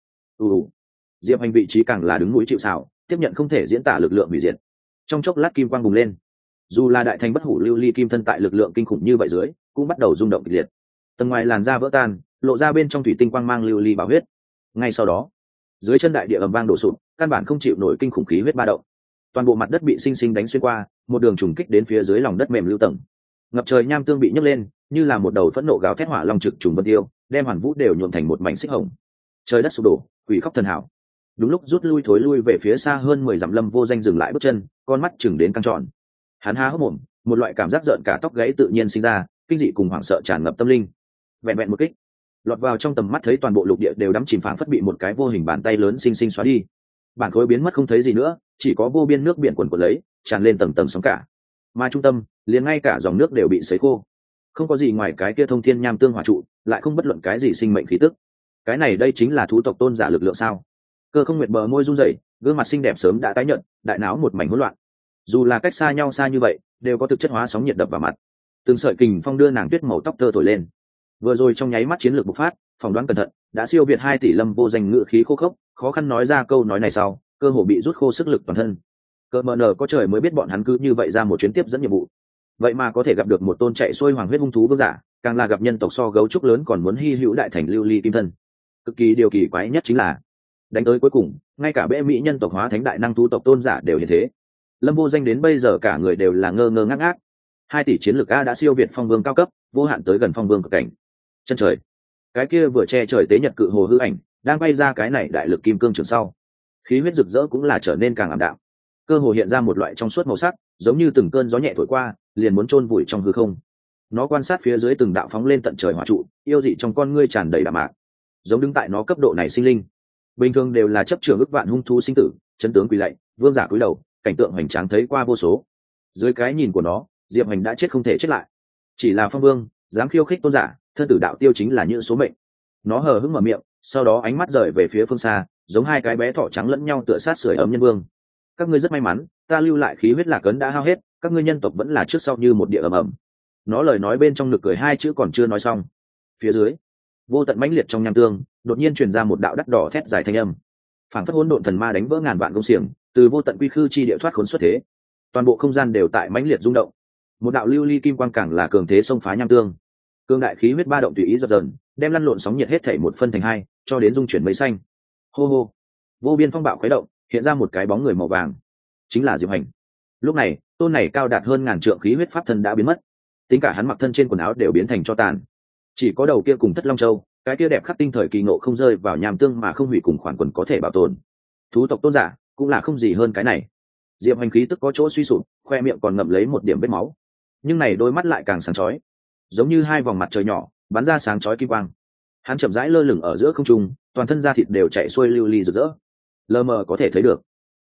Diệp Hành vị trí càng là đứng núi chịu sào, tiếp nhận không thể diễn tả lực lượng hủy diệt. Trong chốc lát kim quang bùng lên, dù là đại thành bất hủ lưu ly kim thân tại lực lượng kinh khủng như vậy dưới, cũng bắt đầu rung động kịch liệt. Tầng ngoài làn da vỡ tan, lộ ra bên trong thủy tinh quang mang lưu ly bảo huyết. Ngay sau đó, dưới chân đại địa ầm vang đổ sụp, căn bản không chịu nổi kinh khủng khí huyết ba động. Toàn bộ mặt đất bị sinh sinh đánh xuyên qua, một đường trùng kích đến phía dưới lòng đất mềm lưu tầng. Ngập trời nham tương bị nhấc lên, như là một đầu phẫn nộ gào thét hỏa long trực trùng vân tiêu, đem hoàn vũ đều nhuộm thành một mảnh xích hồng. Trời đất sụp đổ, quỷ khóc thần hảo. Đúng lúc rút lui thối lui về phía xa hơn 10 dặm, Lâm Vô Danh dừng lại bước chân, con mắt chừng đến căng tròn. Hắn há hốc mồm, một loại cảm giác rợn cả tóc gáy tự nhiên sinh ra, kinh dị cùng hoảng sợ tràn ngập tâm linh. Vẹn vẹn một kích, lọt vào trong tầm mắt thấy toàn bộ lục địa đều đắm chìm, phảng phất bị một cái vô hình bàn tay lớn xinh xinh xóa đi. Bản khối biến mất không thấy gì nữa, chỉ có vô biên nước biển cuồn cuộn lấy, tràn lên tầng tầng sóng cả. Mà trung tâm, liền ngay cả dòng nước đều bị sấy khô. Không có gì ngoài cái kia thông thiên nham tương hỏa trụ, lại không bất luận cái gì sinh mệnh khí tức. Cái này đây chính là thú tộc tôn giả lực lượng sao? Cơ Không Nguyệt bờ môi run rẩy, gương mặt xinh đẹp sớm đã tái nhợt, đại não một mảnh hỗn loạn. Dù là cách xa nhau xa như vậy, đều có thực chất hóa sóng nhiệt đập vào mặt. Từng sợi kình phong đưa nàng tuyết màu tóc thơ thổi lên. Vừa rồi trong nháy mắt chiến lược bộc phát, phỏng đoán cẩn thận, đã siêu việt 2 tỷ. Lâm Vô Danh ngự khí khô khốc, khó khăn nói ra câu nói này sau, cơ hồ bị rút khô sức lực toàn thân. Cơ mờ nở có trời mới biết bọn hắn cứ như vậy ra một chuyến tiếp dẫn nhiệm vụ, vậy mà có thể gặp được một tôn chạy xuôi hoàng huyết hung thú vương giả, càng là gặp nhân tộc so gấu trúc lớn còn muốn hy hữu đại thành lưu ly kim thân. Cực kỳ điều kỳ quái nhất chính là, đánh tới cuối cùng, ngay cả bệ mỹ nhân tộc hóa thánh đại năng thú tộc tôn giả đều như thế. Lâm Vô Danh đến bây giờ cả người đều là ngơ ngơ ngác ngác. 2 tỷ chiến lược a đã siêu việt phong vương cao cấp, vô hạn tới gần phong vương cực cảnh. Chân trời, cái kia vừa che trời tế nhật cự hồ hư ảnh đang bay ra cái này đại lực kim cương trường sau, khí huyết rực rỡ cũng là trở nên càng ảm đạm. Cơ hồ hiện ra một loại trong suốt màu sắc, giống như từng cơn gió nhẹ thổi qua, liền muốn chôn vùi trong hư không. Nó quan sát phía dưới từng đạo phóng lên tận trời hỏa trụ, yêu dị trong con ngươi tràn đầy đạm mạc, giống đứng tại nó cấp độ này sinh linh. Bình thường đều là chấp trưởng ức vạn hung thú sinh tử, chấn tướng quỳ lạy, vương giả cúi đầu, cảnh tượng hoành tráng thấy qua vô số. Dưới cái nhìn của nó, Diệp Hành đã chết không thể chết lại. Chỉ là phong vương, dám khiêu khích tôn giả, thân tử đạo tiêu chính là những số mệnh. Nó hờ hững mở miệng, sau đó ánh mắt rời về phía phương xa, giống hai cái bé thỏ trắng lẫn nhau tựa sát sưởi ấm nhân vương. Các ngươi rất may mắn, ta lưu lại khí huyết lạc ấn đã hao hết, các ngươi nhân tộc vẫn là trước sau như một địa ầm ầm. Nó lời nói bên trong nực cười, 2 chữ còn chưa nói xong, phía dưới vô tận mãnh liệt trong nham tương đột nhiên truyền ra một đạo đắt đỏ thét dài thanh âm, phảng phất hỗn độn thần ma đánh vỡ ngàn vạn công xiềng, từ vô tận quy khư chi địa thoát khốn xuất thế. Toàn bộ không gian đều tại mãnh liệt rung động. Một đạo lưu ly kim quang càng là cường thế xông phá nham tương, cương đại khí huyết ba động tùy ý dập dờn, đem lăn lộn sóng nhiệt hết thảy một phân thành hai, cho đến dung chuyển mây xanh. Hô hô, vô biên phong bạo khuấy động, hiện ra một cái bóng người màu vàng, chính là Diệp Hành. Lúc này, tôn này cao đạt hơn ngàn trượng khí huyết pháp thân đã biến mất, tính cả hắn mặc thân trên quần áo đều biến thành tro tàn, chỉ có đầu kia cùng Thất Long Châu, cái kia đẹp khắc tinh thời kỳ ngộ không rơi vào nham tương mà không hủy cùng khoản quần có thể bảo tồn. Thú tộc tôn giả cũng là không gì hơn cái này. Diệp Hành khí tức có chỗ suy sụp, khoe miệng còn ngậm lấy một điểm vết máu, nhưng này đôi mắt lại càng sáng chói, giống như hai vòng mặt trời nhỏ bắn ra sáng chói kim quang. Hắn chậm rãi lơ lửng ở giữa không trung, toàn thân da thịt đều chạy xuôi lưu ly rực rỡ, lờ mờ có thể thấy được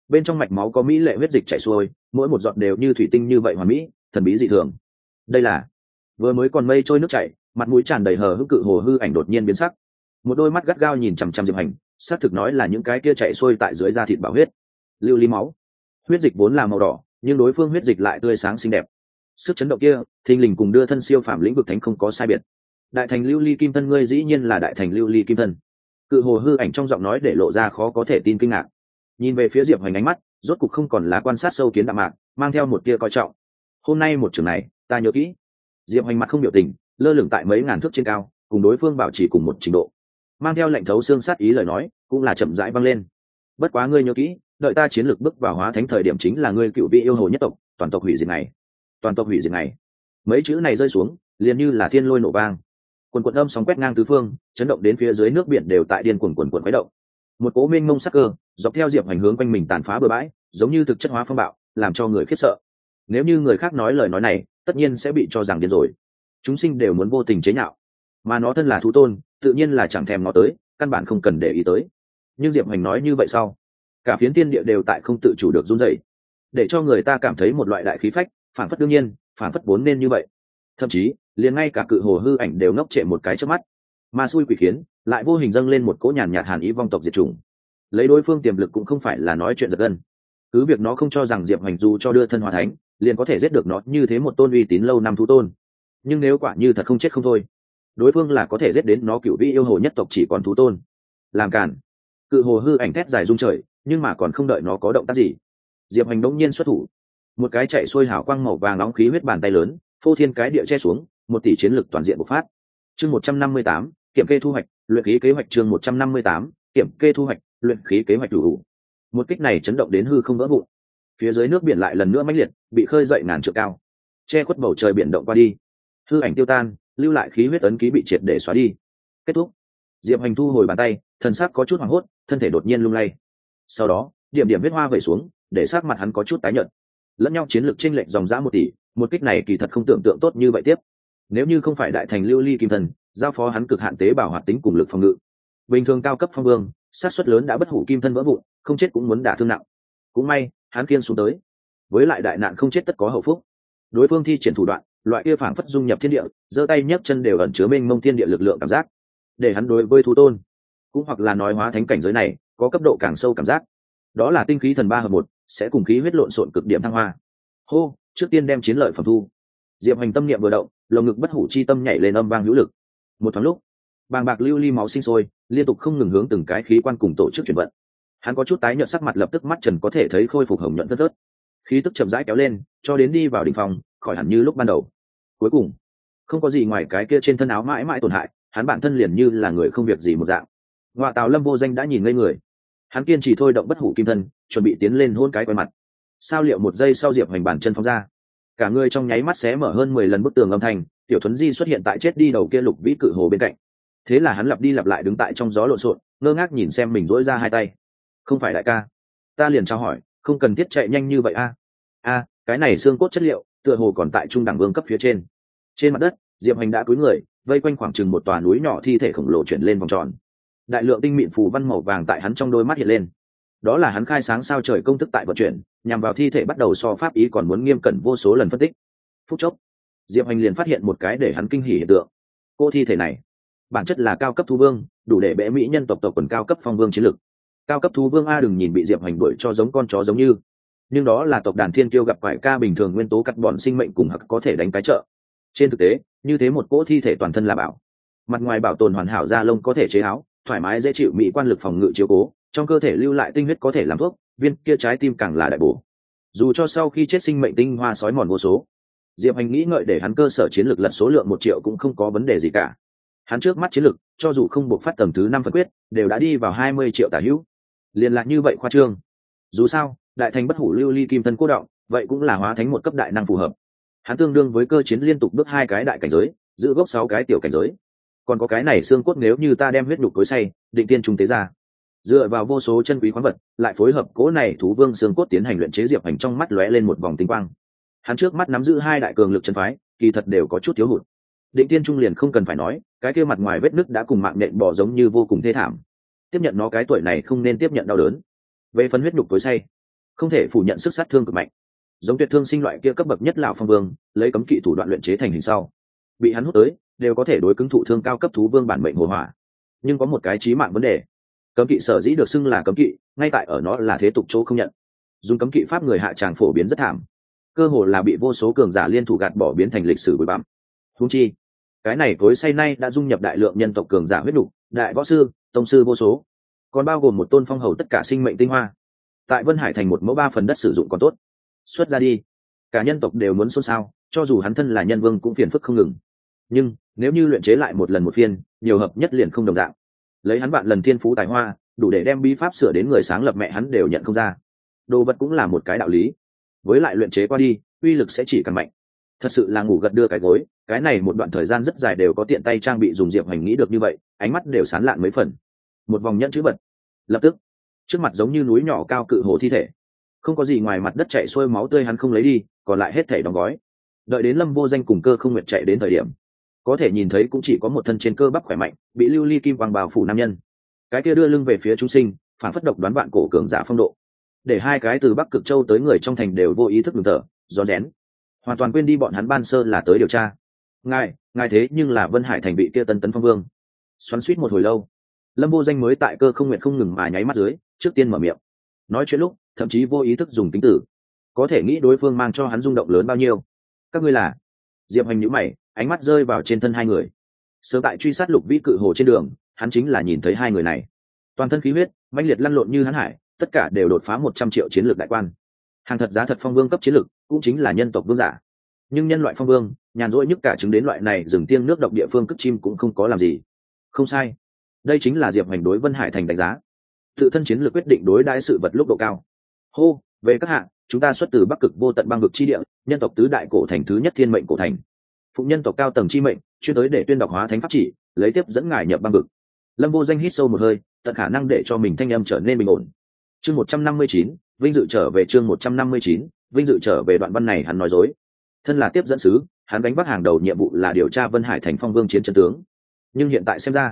bên trong mạch máu có mỹ lệ huyết dịch chảy xuôi, mỗi một giọt đều như thủy tinh như vậy hoàn mỹ, thần bí dị thường. Đây là vừa mới còn mây trôi nước chảy, mặt mũi tràn đầy hờ hững cự hồ hư ảnh đột nhiên biến sắc, một đôi mắt gắt gao nhìn chằm chằm Diệp Hành, xác thực nói là những cái kia chảy xuôi tại dưới da thịt bảo huyết, lưu ly máu. Huyết dịch vốn là màu đỏ, nhưng đối phương huyết dịch lại tươi sáng xinh đẹp. Sức chấn động kia, thình lình cùng đưa thân siêu phàm lĩnh vực thánh không có sai biệt. Đại thành lưu ly kim thân, ngươi dĩ nhiên là đại thành lưu ly kim thân. Cự hồ hư ảnh trong giọng nói để lộ ra khó có thể tin kinh ngạc. Nhìn về phía Diệp Hành, ánh mắt rốt cục không còn là quan sát sâu kiến đạm mạc, mang theo một tia coi trọng. Hôm nay một trường này, ta nhớ kỹ. Diệp Hành mặt không biểu tình, lơ lửng tại mấy ngàn thước trên cao, cùng đối phương bảo trì cùng một trình độ, mang theo lệnh thấu xương sát ý lời nói cũng là chậm rãi vang lên. Bất quá ngươi nhớ kỹ, đợi ta chiến lược bước vào hóa thánh thời điểm chính là ngươi cựu vị yêu hồ nhất tộc, toàn tộc hủy diệt này. Toàn tộc hủy diệt này. Mấy chữ này rơi xuống, liền như là thiên lôi nổ vang. Quần quần âm sóng quét ngang tứ phương, chấn động đến phía dưới nước biển đều tại điên cuồng quần quần khuấy động. Một cỗ mênh mông sắc cơ dọc theo Diệp Hành hướng quanh mình tàn phá bừa bãi, giống như thực chất hóa phong bạo, làm cho người khiếp sợ. Nếu như người khác nói lời nói này, tất nhiên sẽ bị cho rằng điên rồi. Chúng sinh đều muốn vô tình chế nhạo, mà nó thân là thú tôn, tự nhiên là chẳng thèm nó tới, căn bản không cần để ý tới. Nhưng Diệp Hành nói như vậy sau, cả phiến thiên địa đều tại không tự chủ được run rẩy, để cho người ta cảm thấy một loại đại khí phách, phản phất đương nhiên, phản phất vốn nên như vậy. Thậm chí liền ngay cả cự hồ hư ảnh đều ngốc trệ một cái trước mắt, mà xui quỷ khiến lại vô hình dâng lên một cỗ nhàn nhạt hàn ý vong tộc diệt chủng. Lấy đối phương tiềm lực cũng không phải là nói chuyện giật gân, cứ việc nó không cho rằng Diệp Hành dù cho đưa thân hóa thánh liền có thể giết được nó như thế một tôn uy tín lâu năm thú tôn, nhưng nếu quả như thật không chết không thôi, đối phương là có thể giết đến nó cựu vị yêu hồ nhất tộc chỉ còn thú tôn. Làm cản. Cự hồ hư ảnh thét dài rung trời, nhưng mà còn không đợi nó có động tác gì, Diệp Hành đống nhiên xuất thủ, một cái chạy xuôi hào quang màu vàng nóng khí huyết bàn tay lớn phô thiên cái địa che xuống, 1 tỷ chiến lực toàn diện bộc phát. Chương 158, kiểm kê thu hoạch, luyện khí kế hoạch. Chương 158, kiểm kê thu hoạch, luyện khí kế hoạch đủ. Một kích này chấn động đến hư không vỡ vụn, phía dưới nước biển lại lần nữa mãnh liệt, bị khơi dậy ngàn trượng cao, che khuất bầu trời biển động qua đi. Hư ảnh tiêu tan, lưu lại khí huyết ấn ký bị triệt để xóa đi. Kết thúc. Diệp Hành thu hồi bàn tay, thần sắc có chút hoảng hốt, thân thể đột nhiên lung lay. Sau đó, điểm điểm huyết hoa vẩy xuống, để sắc mặt hắn có chút tái nhợt. Lẫn nhau chiến lược chênh lệch dòng dã 1 tỷ, một kích này kỳ thật không tưởng tượng tốt như vậy tiếp. Nếu như không phải đại thành lưu ly kim thần giao phó hắn cực hạn tế bào hoạt tính cùng lực phòng ngự, bình thường cao cấp phong vương sát suất lớn đã bất hủ kim thân vỡ vụn, không chết cũng muốn đả thương nặng. Cũng may hắn kiên xuống tới, với lại đại nạn không chết tất có hậu phúc. Đối phương thi triển thủ đoạn, loại kia phảng phất dung nhập thiên địa, giơ tay nhấc chân đều ẩn chứa mênh mông thiên địa lực lượng cảm giác, để hắn đối với thú tôn, cũng hoặc là nói hóa thánh cảnh giới này, có cấp độ càng sâu cảm giác. Đó là tinh khí thần 3 hợp 1, sẽ cùng khí huyết lộn xộn cực điểm thăng hoa. Hô, trước tiên đem chiến lợi phẩm thu. Diệp Hành tâm niệm vừa động, lồng ngực bất hủ chi tâm nhảy lên âm vang hữu lực. Một thoáng lúc, bàng bạc lưu ly máu sinh sôi, liên tục không ngừng hướng từng cái khí quan cùng tổ chức chuyển vận. Hắn có chút tái nhợt sắc mặt, lập tức mắt trần có thể thấy khôi phục hồng nhuận tớt tớt. Khí tức chậm rãi kéo lên, cho đến đi vào đỉnh phòng, khỏi hẳn như lúc ban đầu. Cuối cùng, không có gì ngoài cái kia trên thân áo mãi mãi tổn hại, hắn bản thân liền như là người không việc gì một dạng. Ngoại Tào Lâm vô danh đã nhìn ngây người. Hắn kiên trì thôi động bất hủ kim thân, chuẩn bị tiến lên hôn cái quen mặt. Sao liệu 1 giây sau Diệp Hành bàn chân phóng ra, cả người trong nháy mắt xé mở hơn 10 lần bức tường âm thanh, tiểu thuấn di xuất hiện tại chết đi đầu kia lục vĩ cự hồ bên cạnh. Thế là hắn lặp đi lặp lại đứng tại trong gió lộn xộn, ngơ ngác nhìn xem mình duỗi ra hai tay. Không phải đại ca, ta liền trao hỏi, không cần thiết chạy nhanh như vậy a. Cái này xương cốt chất liệu tựa hồ còn tại trung đẳng vương cấp phía trên. Trên mặt đất, Diệp Hành đã cúi người, vây quanh khoảng chừng một tòa núi nhỏ thi thể khổng lồ chuyển lên vòng tròn. Đại lượng tinh mịn phù văn màu vàng tại hắn trong đôi mắt hiện lên. Đó là hắn khai sáng sao trời công thức tại vận chuyển, nhằm vào thi thể bắt đầu so pháp ý còn muốn nghiêm cẩn vô số lần phân tích. Phút chốc, Diệp Hành liền phát hiện một cái để hắn kinh hỉ hiện tượng. Cô thi thể này bản chất là cao cấp thú vương, đủ để bẽ mỹ nhân tộc quần cao cấp phong vương chiến lực. Cao cấp thú vương a, đừng nhìn bị Diệp Hành đuổi cho giống con chó giống như, nhưng đó là tộc đàn thiên kiêu gặp phải ca bình thường nguyên tố cắt bọn sinh mệnh cùng hặc có thể đánh cái trợ. Trên thực tế, như thế một cỗ thi thể toàn thân là bảo, mặt ngoài bảo tồn hoàn hảo, da lông có thể chế áo, thoải mái dễ chịu, mỹ quan lực phòng ngự chiếu cố, trong cơ thể lưu lại tinh huyết có thể làm thuốc, viên kia trái tim càng là đại bổ. Dù cho sau khi chết sinh mệnh tinh hoa sói mòn vô số, Diệp Hành nghĩ ngợi để hắn cơ sở chiến lược lật số lượng 1 triệu cũng không có vấn đề gì cả. Hắn trước mắt chiến lược, cho dù không buộc phát tầng thứ 5 phân quyết, đều đã đi vào 20 triệu tả hữu. Liên lạc như vậy khoa trương. Dù sao, đại thành bất hủ lưu ly kim thân cố động, vậy cũng là hóa thánh 1 cấp đại năng phù hợp. Hắn tương đương với cơ chiến liên tục bước 2 cái đại cảnh giới, giữ gốc 6 cái tiểu cảnh giới. Còn có cái này xương cốt, nếu như ta đem huyết nhục tối say, định tiên trung tế ra, dựa vào vô số chân quý khoáng vật, lại phối hợp cố này thú vương xương cốt tiến hành luyện chế, Diệp Hành trong mắt lóe lên một vòng tinh quang. Hắn trước mắt nắm giữ 2 đại cường lực chân phái, kỳ thật đều có chút thiếu hụt. Định tiên trung liền không cần phải nói, cái kia mặt ngoài vết nứt đã cùng mạng nện bò giống như vô cùng thê thảm. Tiếp nhận nó cái tuổi này không nên tiếp nhận đau đớn. Về phần huyết nhục tối say, không thể phủ nhận sức sát thương cực mạnh, giống tuyệt thương sinh loại kia cấp bậc nhất lão phong vương lấy cấm kỵ thủ đoạn luyện chế thành hình sau bị hắn hút tới đều có thể đối cứng thụ thương cao cấp thú vương bản mệnh hồ hỏa. Nhưng có một cái chí mạng vấn đề, cấm kỵ sở dĩ được xưng là cấm kỵ ngay tại ở nó là thế tục chỗ không nhận, dùng cấm kỵ pháp người hạ tràng phổ biến rất thảm, cơ hồ là bị vô số cường giả liên thủ gạt bỏ biến thành lịch sử bụi bặm. Huống chi cái này cối say nay đã dung nhập đại lượng nhân tộc cường giả huyết đủ, đại võ sư tông sư vô số, còn bao gồm một tôn phong hầu tất cả sinh mệnh tinh hoa, tại Vân Hải thành một mẫu 3 phần đất sử dụng còn tốt, xuất ra đi cả nhân tộc đều muốn xôn xao, cho dù hắn thân là nhân vương cũng phiền phức không ngừng. Nhưng nếu như luyện chế lại một lần một phiên, nhiều hợp nhất liền không đồng dạng, lấy hắn vạn lần thiên phú tài hoa đủ để đem bí pháp sửa đến người sáng lập mẹ hắn đều nhận không ra. Đồ vật cũng là một cái đạo lý, với lại luyện chế qua đi uy lực sẽ chỉ càng mạnh. Thật sự là ngủ gật đưa cái gối, cái này một đoạn thời gian rất dài đều có tiện tay trang bị dùng Diệp Hành nghĩ được như vậy, ánh mắt đều sán lạn mấy phần. Một vòng nhẫn chữ vật, lập tức trước mặt giống như núi nhỏ cao cự hồ thi thể, không có gì ngoài mặt đất chảy xuôi máu tươi hắn không lấy đi, còn lại hết thảy đóng gói. Đợi đến Lâm Vô Danh cùng Cơ Không Nguyện chạy đến thời điểm, có thể nhìn thấy cũng chỉ có một thân trên cơ bắp khỏe mạnh bị lưu ly kim quang bào phủ nam nhân, cái kia đưa lưng về phía chúng sinh phản phất độc đoán vạn cổ cường giả phong độ, để hai cái từ Bắc Cực Châu tới người trong thành đều vô ý thức ngừng thở rón rén, hoàn toàn quên đi bọn hắn ban sơ là tới điều tra. Ngài thế nhưng là Vân Hải thành vị kia Tân Tấn Phong Vương. Xoắn xuýt một hồi lâu, Lâm Vô Danh mới tại Cơ Không Nguyện không ngừng mà nháy mắt dưới trước tiên mở miệng nói chuyện, lúc thậm chí vô ý thức dùng tính tử, có thể nghĩ đối phương mang cho hắn rung động lớn bao nhiêu. Các ngươi là? Diệp Hành nhíu mày, ánh mắt rơi vào trên thân hai người. Sớm tại truy sát Lục Vĩ cự hồ trên đường, hắn chính là nhìn thấy hai người này, toàn thân khí huyết mãnh liệt lăn lộn như hắn hải, tất cả đều đột phá 100 triệu chiến lược đại quan, hàng thật giá thật phong vương cấp chiến lược, cũng chính là nhân tộc vương giả. Nhưng nhân loại phong vương nhàn rỗi nhất cả chứng đến loại này rừng tiêng nước độc địa phương cất chim cũng không có làm gì. Không sai, đây chính là Diệp Hành đối Vân Hải thành đánh giá, tự thân chiến lược quyết định đối đãi sự vật lúc độ cao. Hô, về các hạng, chúng ta xuất từ Bắc Cực vô tận băng vực chi địa, nhân tộc tứ đại cổ thành thứ nhất Thiên Mệnh cổ thành, phụng nhân tộc cao tầng chi mệnh chuyên tới để tuyên đọc hóa thánh pháp chỉ, lấy tiếp dẫn ngài nhập băng vực. Lâm Vô Danh hít sâu một hơi, tận khả năng để cho mình thanh âm trở nên bình ổn. Chương 159, vinh dự trở về. Chương 159, vinh dự trở về. Đoạn văn này hắn nói dối, thân là tiếp dẫn sứ, hắn gánh vác hàng đầu nhiệm vụ là điều tra Vân Hải thành phong vương chiến chân tướng. Nhưng hiện tại xem ra,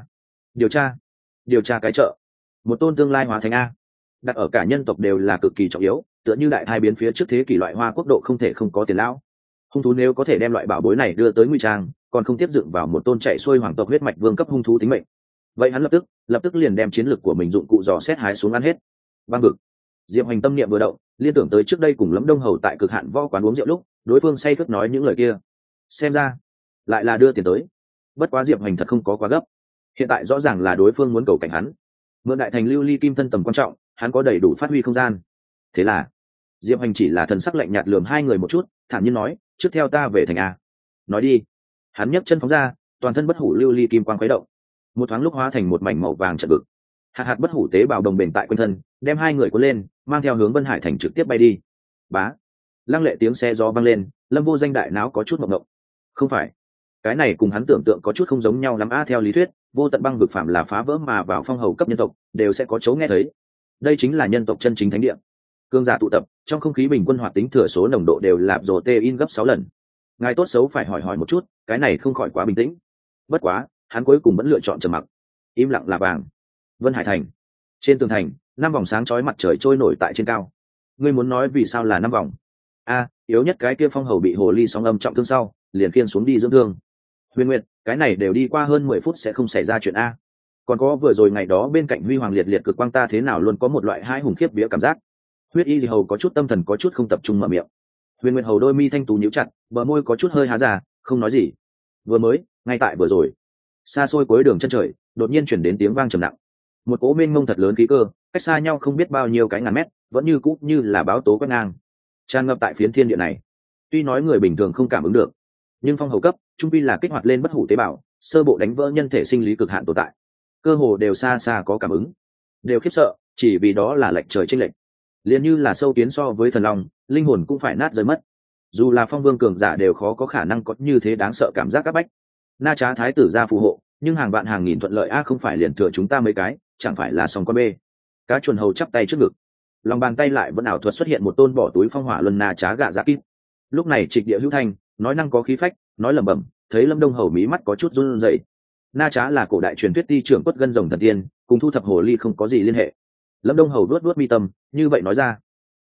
điều tra cái chợ, một tôn tương lai hóa thánh a, đặt ở cả nhân tộc đều là cực kỳ trọng yếu, tựa như đại thai biến phía trước thế kỷ loại hoa quốc độ không thể không có tiền lão. Hung thú nếu có thể đem loại bảo bối này đưa tới nguy trang, còn không tiếp dựng vào một tôn chạy xuôi hoàng tộc huyết mạch vương cấp hung thú tính mệnh, vậy hắn lập tức liền đem chiến lược của mình dụng cụ dò xét hái xuống ăn hết. Băng vực. Diệp Hành tâm niệm vừa động, liên tưởng tới trước đây cùng Lâm Đông Hầu tại Cực Hạn Võ quán uống rượu lúc, đối phương say khướt nói những lời kia, xem ra lại là đưa tiền tới. Bất quá Diệp Hành thật không có quá gấp, hiện tại rõ ràng là đối phương muốn cầu cảnh hắn, mượn đại thành lưu ly kim thân tầm quan trọng, hắn có đầy đủ phát huy không gian. Thế là Diệp Hành chỉ là thần sắc lạnh nhạt lườm hai người một chút, thản nhiên nói, trước theo ta về thành a. Nói đi. Hắn nhấc chân phóng ra, toàn thân bất hủ lưu ly kim quang khuấy động, một thoáng lúc hóa thành một mảnh màu vàng trận vực, hạt bất hủ tế bào đồng bền tại quanh thân, đem hai người cuốn lên, mang theo hướng Vân Hải thành trực tiếp bay đi. Bá. Lăng lệ tiếng xe gió vang lên, Lâm Vô Danh đại náo có chút mộng mộng. Không phải, cái này cùng hắn tưởng tượng có chút không giống nhau lắm a. Theo lý thuyết, vô tận băng vực phạm là phá vỡ mà vào phong hầu cấp nhân tộc đều sẽ có chỗ nghe thấy, đây chính là nhân tộc chân chính thánh địa, cương giả tụ tập, trong không khí bình quân hoạt tính thừa số nồng độ đều lạp rồ tê in gấp 6 lần. Ngài tốt xấu phải hỏi một chút, cái này không khỏi quá bình tĩnh. Bất quá hắn cuối cùng vẫn lựa chọn trầm mặc, im lặng là vàng. Vân Hải thành, trên tường thành 5 vòng sáng chói mặt trời trôi nổi tại trên cao. Ngươi muốn nói vì sao là 5 vòng? A, yếu nhất cái kia phong hầu bị hồ ly sóng âm trọng thương sau liền khiên xuống đi dưỡng thương. Huyền Nguyệt, cái này đều đi qua hơn 10 phút sẽ không xảy ra chuyện a. Còn có vừa rồi ngày đó bên cạnh huy hoàng liệt liệt cực quang, ta thế nào luôn có một loại hai hùng khiếp vía cảm giác. Huyết Y Dị Hầu có chút tâm thần có chút không tập trung mở miệng. Huyền Nguyệt Hầu đôi mi thanh tú nhíu chặt, bờ môi có chút hơi há ra, không nói gì. Vừa mới, ngay tại vừa rồi, xa xôi cuối đường chân trời, đột nhiên chuyển đến tiếng vang trầm nặng. Một cỗ mênh mông thật lớn khí cơ, cách xa nhau không biết bao nhiêu cái ngàn mét, vẫn như cũ như là báo tố quét ngang, tràn ngập tại phiến thiên địa này. Tuy nói người bình thường không cảm ứng được, nhưng phong hầu cấp trung quy là kích hoạt lên bất hủ tế bào, sơ bộ đánh vỡ nhân thể sinh lý cực hạn tồn tại, cơ hồ đều xa xa có cảm ứng, đều khiếp sợ, chỉ vì đó là lệch trời chênh lệch, liền như là sâu kiến so với thần long, linh hồn cũng phải nát rơi mất. Dù là phong vương cường giả đều khó có khả năng có như thế đáng sợ cảm giác áp bách. Na Trá thái tử ra phù hộ, nhưng hàng vạn hàng nghìn thuận lợi a, không phải liền thừa chúng ta mấy cái, chẳng phải là xong con bê. Cá chuồn hầu chắp tay trước ngực, lòng bàn tay lại vẫn ảo thuật xuất hiện một tôn bỏ túi phong hỏa luân Na Trá gạ giá kít. Lúc này trịch địa hữu thanh, nói năng có khí phách, nói lẩm bẩm, thấy Lâm Đông Hầu mí mắt có chút run rẩy. Na Trá là cổ đại truyền thuyết ti trưởng quất gân rồng thần tiên, cùng thu thập hồ ly không có gì liên hệ. Lâm Đông Hầu vuốt vuốt mi tâm, như vậy nói ra,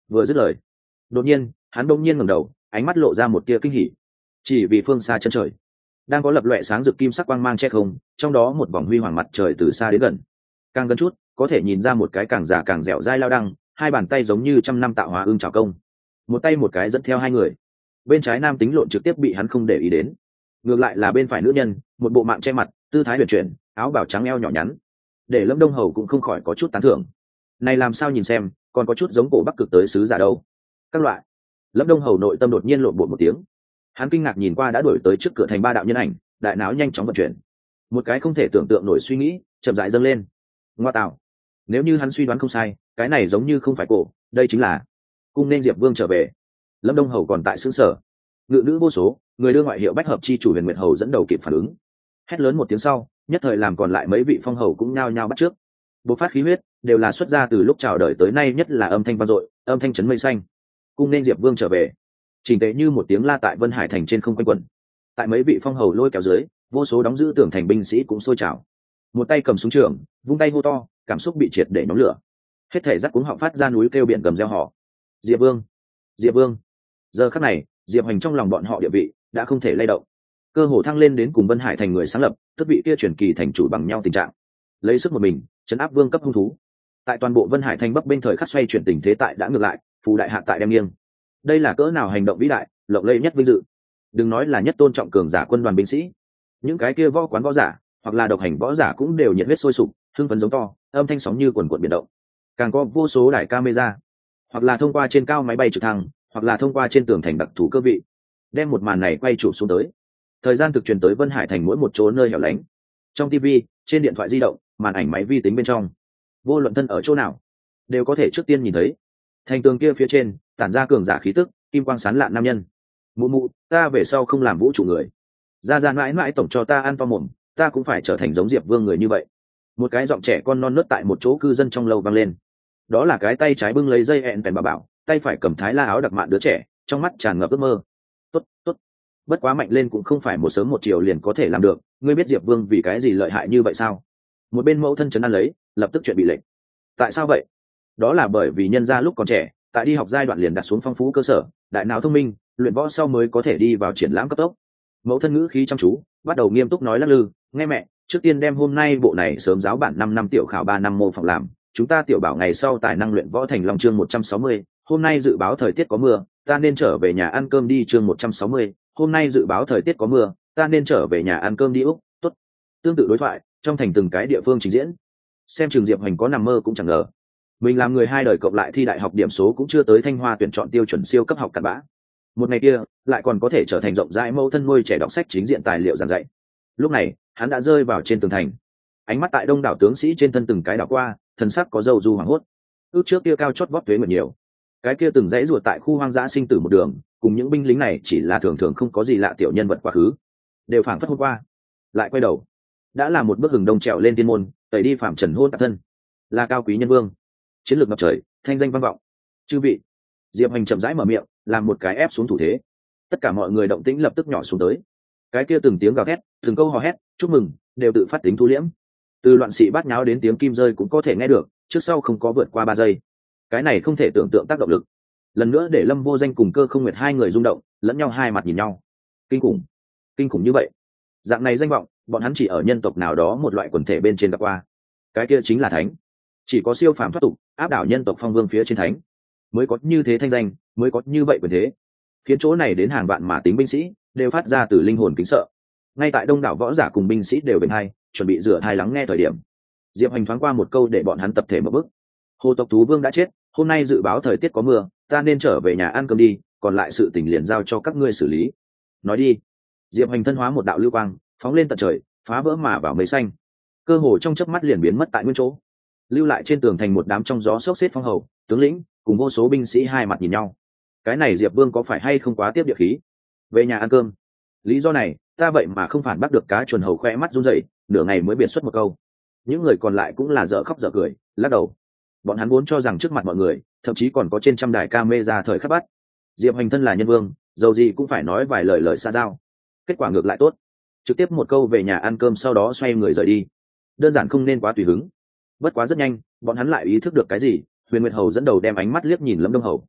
Vừa dứt lời, đột nhiên hắn bỗng nhiên ngẩng đầu, ánh mắt lộ ra một tia kinh hỉ, chỉ vì phương xa chân trời đang có lập loè sáng rực kim sắc quang mang che không, trong đó một vòng huy hoàng mặt trời từ xa đến gần, càng gần chút có thể nhìn ra một cái càng già càng dẻo dai lao đăng, hai bàn tay giống như trăm năm tạo hóa ương trào công, một tay một cái dẫn theo hai người. Bên trái nam tính lộn trực tiếp bị hắn không để ý đến, ngược lại là bên phải nữ nhân, một bộ mạng che mặt, tư thái huyền chuyển, áo bào trắng eo nhỏ nhắn, để Lâm Đông Hầu cũng không khỏi có chút tán thưởng. Này làm sao nhìn xem còn có chút giống cổ Bắc Cực tới sứ giả đâu. Các loại. Lâm Đông Hầu nội tâm đột nhiên lộn bột một tiếng, hắn kinh ngạc nhìn qua đã đuổi tới trước cửa thành ba đạo nhân ảnh, đại não nhanh chóng vận chuyển, một cái không thể tưởng tượng nổi suy nghĩ chậm rãi dâng lên. Ngoa tạo, nếu như hắn suy đoán không sai, cái này giống như không phải cổ, đây chính là cung nên Diệp Vương trở về. Lâm Đông Hầu còn tại xứ sở, ngự nữ vô số, người đưa ngoại hiệu bách hợp chi chủ Huyền Nguyệt Hầu dẫn đầu kịp phản ứng, hét lớn một tiếng sau, nhất thời làm còn lại mấy vị phong hầu cũng nhao nhao bắt trước, bộc phát khí huyết, đều là xuất ra từ lúc chào đời tới nay nhất là âm thanh vang dội, âm thanh chấn mây xanh. Cung nên Diệp Vương trở về, chỉnh tề như một tiếng la tại Vân Hải thành trên không quanh quẩn. Tại mấy vị phong hầu lôi kéo dưới, vô số đóng giữ tường thành binh sĩ cũng sôi trào, một tay cầm súng trường, vung tay hô to, cảm xúc bị triệt để nhóm lửa, hết thể rắc cuống họng phát ra núi kêu biển gầm reo hò. Diệp Vương, Diệp Vương. Giờ khắc này, Diệp Hành trong lòng bọn họ địa vị đã không thể lay động, cơ hồ thăng lên đến cùng Vân Hải thành người sáng lập, tức vị kia truyền kỳ thành chủ bằng nhau tình trạng, lấy sức một mình chấn áp vương cấp hung thú. Tại toàn bộ Vân Hải thành bấp bênh thời khắc xoay chuyển tình thế tại đã ngược lại, phù đại hạ tại đem nghiêng. Đây là cỡ nào hành động vĩ đại, lộng lẫy nhất vinh dự. Đừng nói là nhất tôn trọng cường giả quân đoàn binh sĩ, những cái kia võ quán võ giả hoặc là độc hành võ giả cũng đều nhiệt huyết sôi sục, hưng phấn giống to, âm thanh sóng như quần quần biển động. Càng có vô số đài camera, hoặc là thông qua trên cao máy bay trực thăng, hoặc là thông qua trên tường thành đặc thù cơ vị, đem một màn này quay chụp xuống tới. Thời gian thực truyền tới Vân Hải thành mỗi một chỗ nơi hẻo lánh, trong TV, trên điện thoại di động, màn ảnh máy vi tính bên trong, vô luận thân ở chỗ nào đều có thể trước tiên nhìn thấy thành tường kia phía trên tản ra cường giả khí tức, kim quang sán lạn nam nhân. Mụ mụ, ta về sau không làm vũ trụ người, ra ra mãi mãi tổng cho ta ăn to mồm, ta cũng phải trở thành giống Diệp Vương người như vậy. Một cái giọng trẻ con non nớt tại một chỗ cư dân trong lâu vang lên. Đó là cái tay trái bưng lấy dây hẹn bèn bà bảo, tay phải cầm thái la áo đặc mạn đứa trẻ, trong mắt tràn ngập ước mơ. Tốt, tốt, bất quá mạnh lên cũng không phải một sớm một chiều liền có thể làm được, ngươi biết Diệp Vương vì cái gì lợi hại như vậy sao? Một bên mẫu thân trấn an lấy, lập tức chuyện bị lệnh. Tại sao vậy? Đó là bởi vì nhân gia lúc còn trẻ, tại đi học giai đoạn liền đặt xuống phong phú cơ sở, đại não thông minh, luyện võ sau mới có thể đi vào triển lãm cấp tốc. Mẫu thân ngữ khí chăm chú, bắt đầu nghiêm túc nói lắc lư, nghe mẹ, trước tiên đem hôm nay bộ này sớm giáo bản 5 năm tiểu khảo 3 năm mô phỏng làm, chúng ta tiểu bảo ngày sau tài năng luyện võ thành Long chương 160, hôm nay dự báo thời tiết có mưa, ta nên trở về nhà ăn cơm đi chương 160, hôm nay dự báo thời tiết có mưa, ta nên trở về nhà ăn cơm đi Úc, tốt. Tương tự đối thoại, trong thành từng cái địa phương trình diễn. Xem Trường Diệp Hành có nằm mơ cũng chẳng ngờ, mình làm người hai đời cộng lại thi đại học điểm số cũng chưa tới Thanh Hoa tuyển chọn tiêu chuẩn siêu cấp học cặn bã. Một ngày kia, lại còn có thể trở thành rộng rãi mẫu thân nuôi trẻ đọc sách chính diện tài liệu giảng dạy. Lúc này, hắn đã rơi vào trên tường thành, ánh mắt tại đông đảo tướng sĩ trên thân từng cái đảo qua, thần sắc có dâu du hoảng hốt. Ước trước kia cao chót vót tuế nguyệt nhiều, cái kia từng dãy ruột tại khu hoang dã sinh tử một đường, cùng những binh lính này chỉ là thường thường không có gì lạ tiểu nhân vật quá khứ, đều phảng phất hôm qua. Lại quay đầu, đã là một bước hừng đông trèo lên tiên môn, tẩy đi phạm trần hôn tạp thân, là cao quý nhân vương, chiến lược ngập trời, thanh danh vang vọng. Chư vị, Diệp Hành chậm rãi mở miệng, làm một cái ép xuống thủ thế. Tất cả mọi người động tĩnh lập tức nhỏ xuống tới. Cái kia từng tiếng gào thét, từng câu hò hét, chúc mừng, đều tự phát tính thu liễm. Từ loạn sĩ bát nháo đến tiếng kim rơi cũng có thể nghe được, trước sau không có vượt qua 3 giây. Cái này không thể tưởng tượng tác động lực. Lần nữa để Lâm Vô Danh cùng Cơ Không Nguyệt hai người rung động, lẫn nhau hai mặt nhìn nhau. Kinh khủng như vậy. Dạng này danh vọng, bọn hắn chỉ ở nhân tộc nào đó một loại quần thể bên trên gặp qua. Cái kia chính là thánh. Chỉ có siêu phàm thoát tục, áp đảo nhân tộc phong vương phía trên thánh, mới có như thế thanh danh, mới có như vậy quyền thế, khiến chỗ này đến hàng vạn mà tính binh sĩ đều phát ra từ linh hồn kính sợ. Ngay tại đông đảo võ giả cùng binh sĩ đều bên hai chuẩn bị rửa thai lắng nghe thời điểm, Diệp Hành thoáng qua một câu để bọn hắn tập thể một bước. Hồ tộc thú vương đã chết, hôm nay dự báo thời tiết có mưa, ta nên trở về nhà ăn cơm đi, còn lại sự tình liền giao cho các ngươi xử lý. Nói đi. Diệp Hành thân hóa một đạo lưu quang, phóng lên tận trời, phá vỡ mà vào mây xanh, cơ hồ trong chớp mắt liền biến mất tại nguyên chỗ, lưu lại trên tường thành một đám trong gió xốc xếp phong hầu, tướng lĩnh cùng vô số binh sĩ hai mặt nhìn nhau. Cái này Diệp Vương có phải hay không quá tiếp địa khí? Về nhà ăn cơm. Lý do này, ta vậy mà không phản bác được. Cá chuồn hầu khoe mắt run rẩy, nửa ngày mới biệt xuất một câu. Những người còn lại cũng là dở khóc dở cười, lắc đầu. Bọn hắn vốn cho rằng trước mặt mọi người, thậm chí còn có trên trăm đài camera thời khắc bắt. Diệp Hành thân là nhân vương, dầu gì cũng phải nói vài lời lời xa giao. Kết quả ngược lại tốt, trực tiếp một câu về nhà ăn cơm, sau đó xoay người rời đi. Đơn giản không nên quá tùy hứng. Bất quá rất nhanh, bọn hắn lại ý thức được cái gì. Huyền Nguyệt Hầu dẫn đầu đem ánh mắt liếc nhìn Lâm Đông Hầu,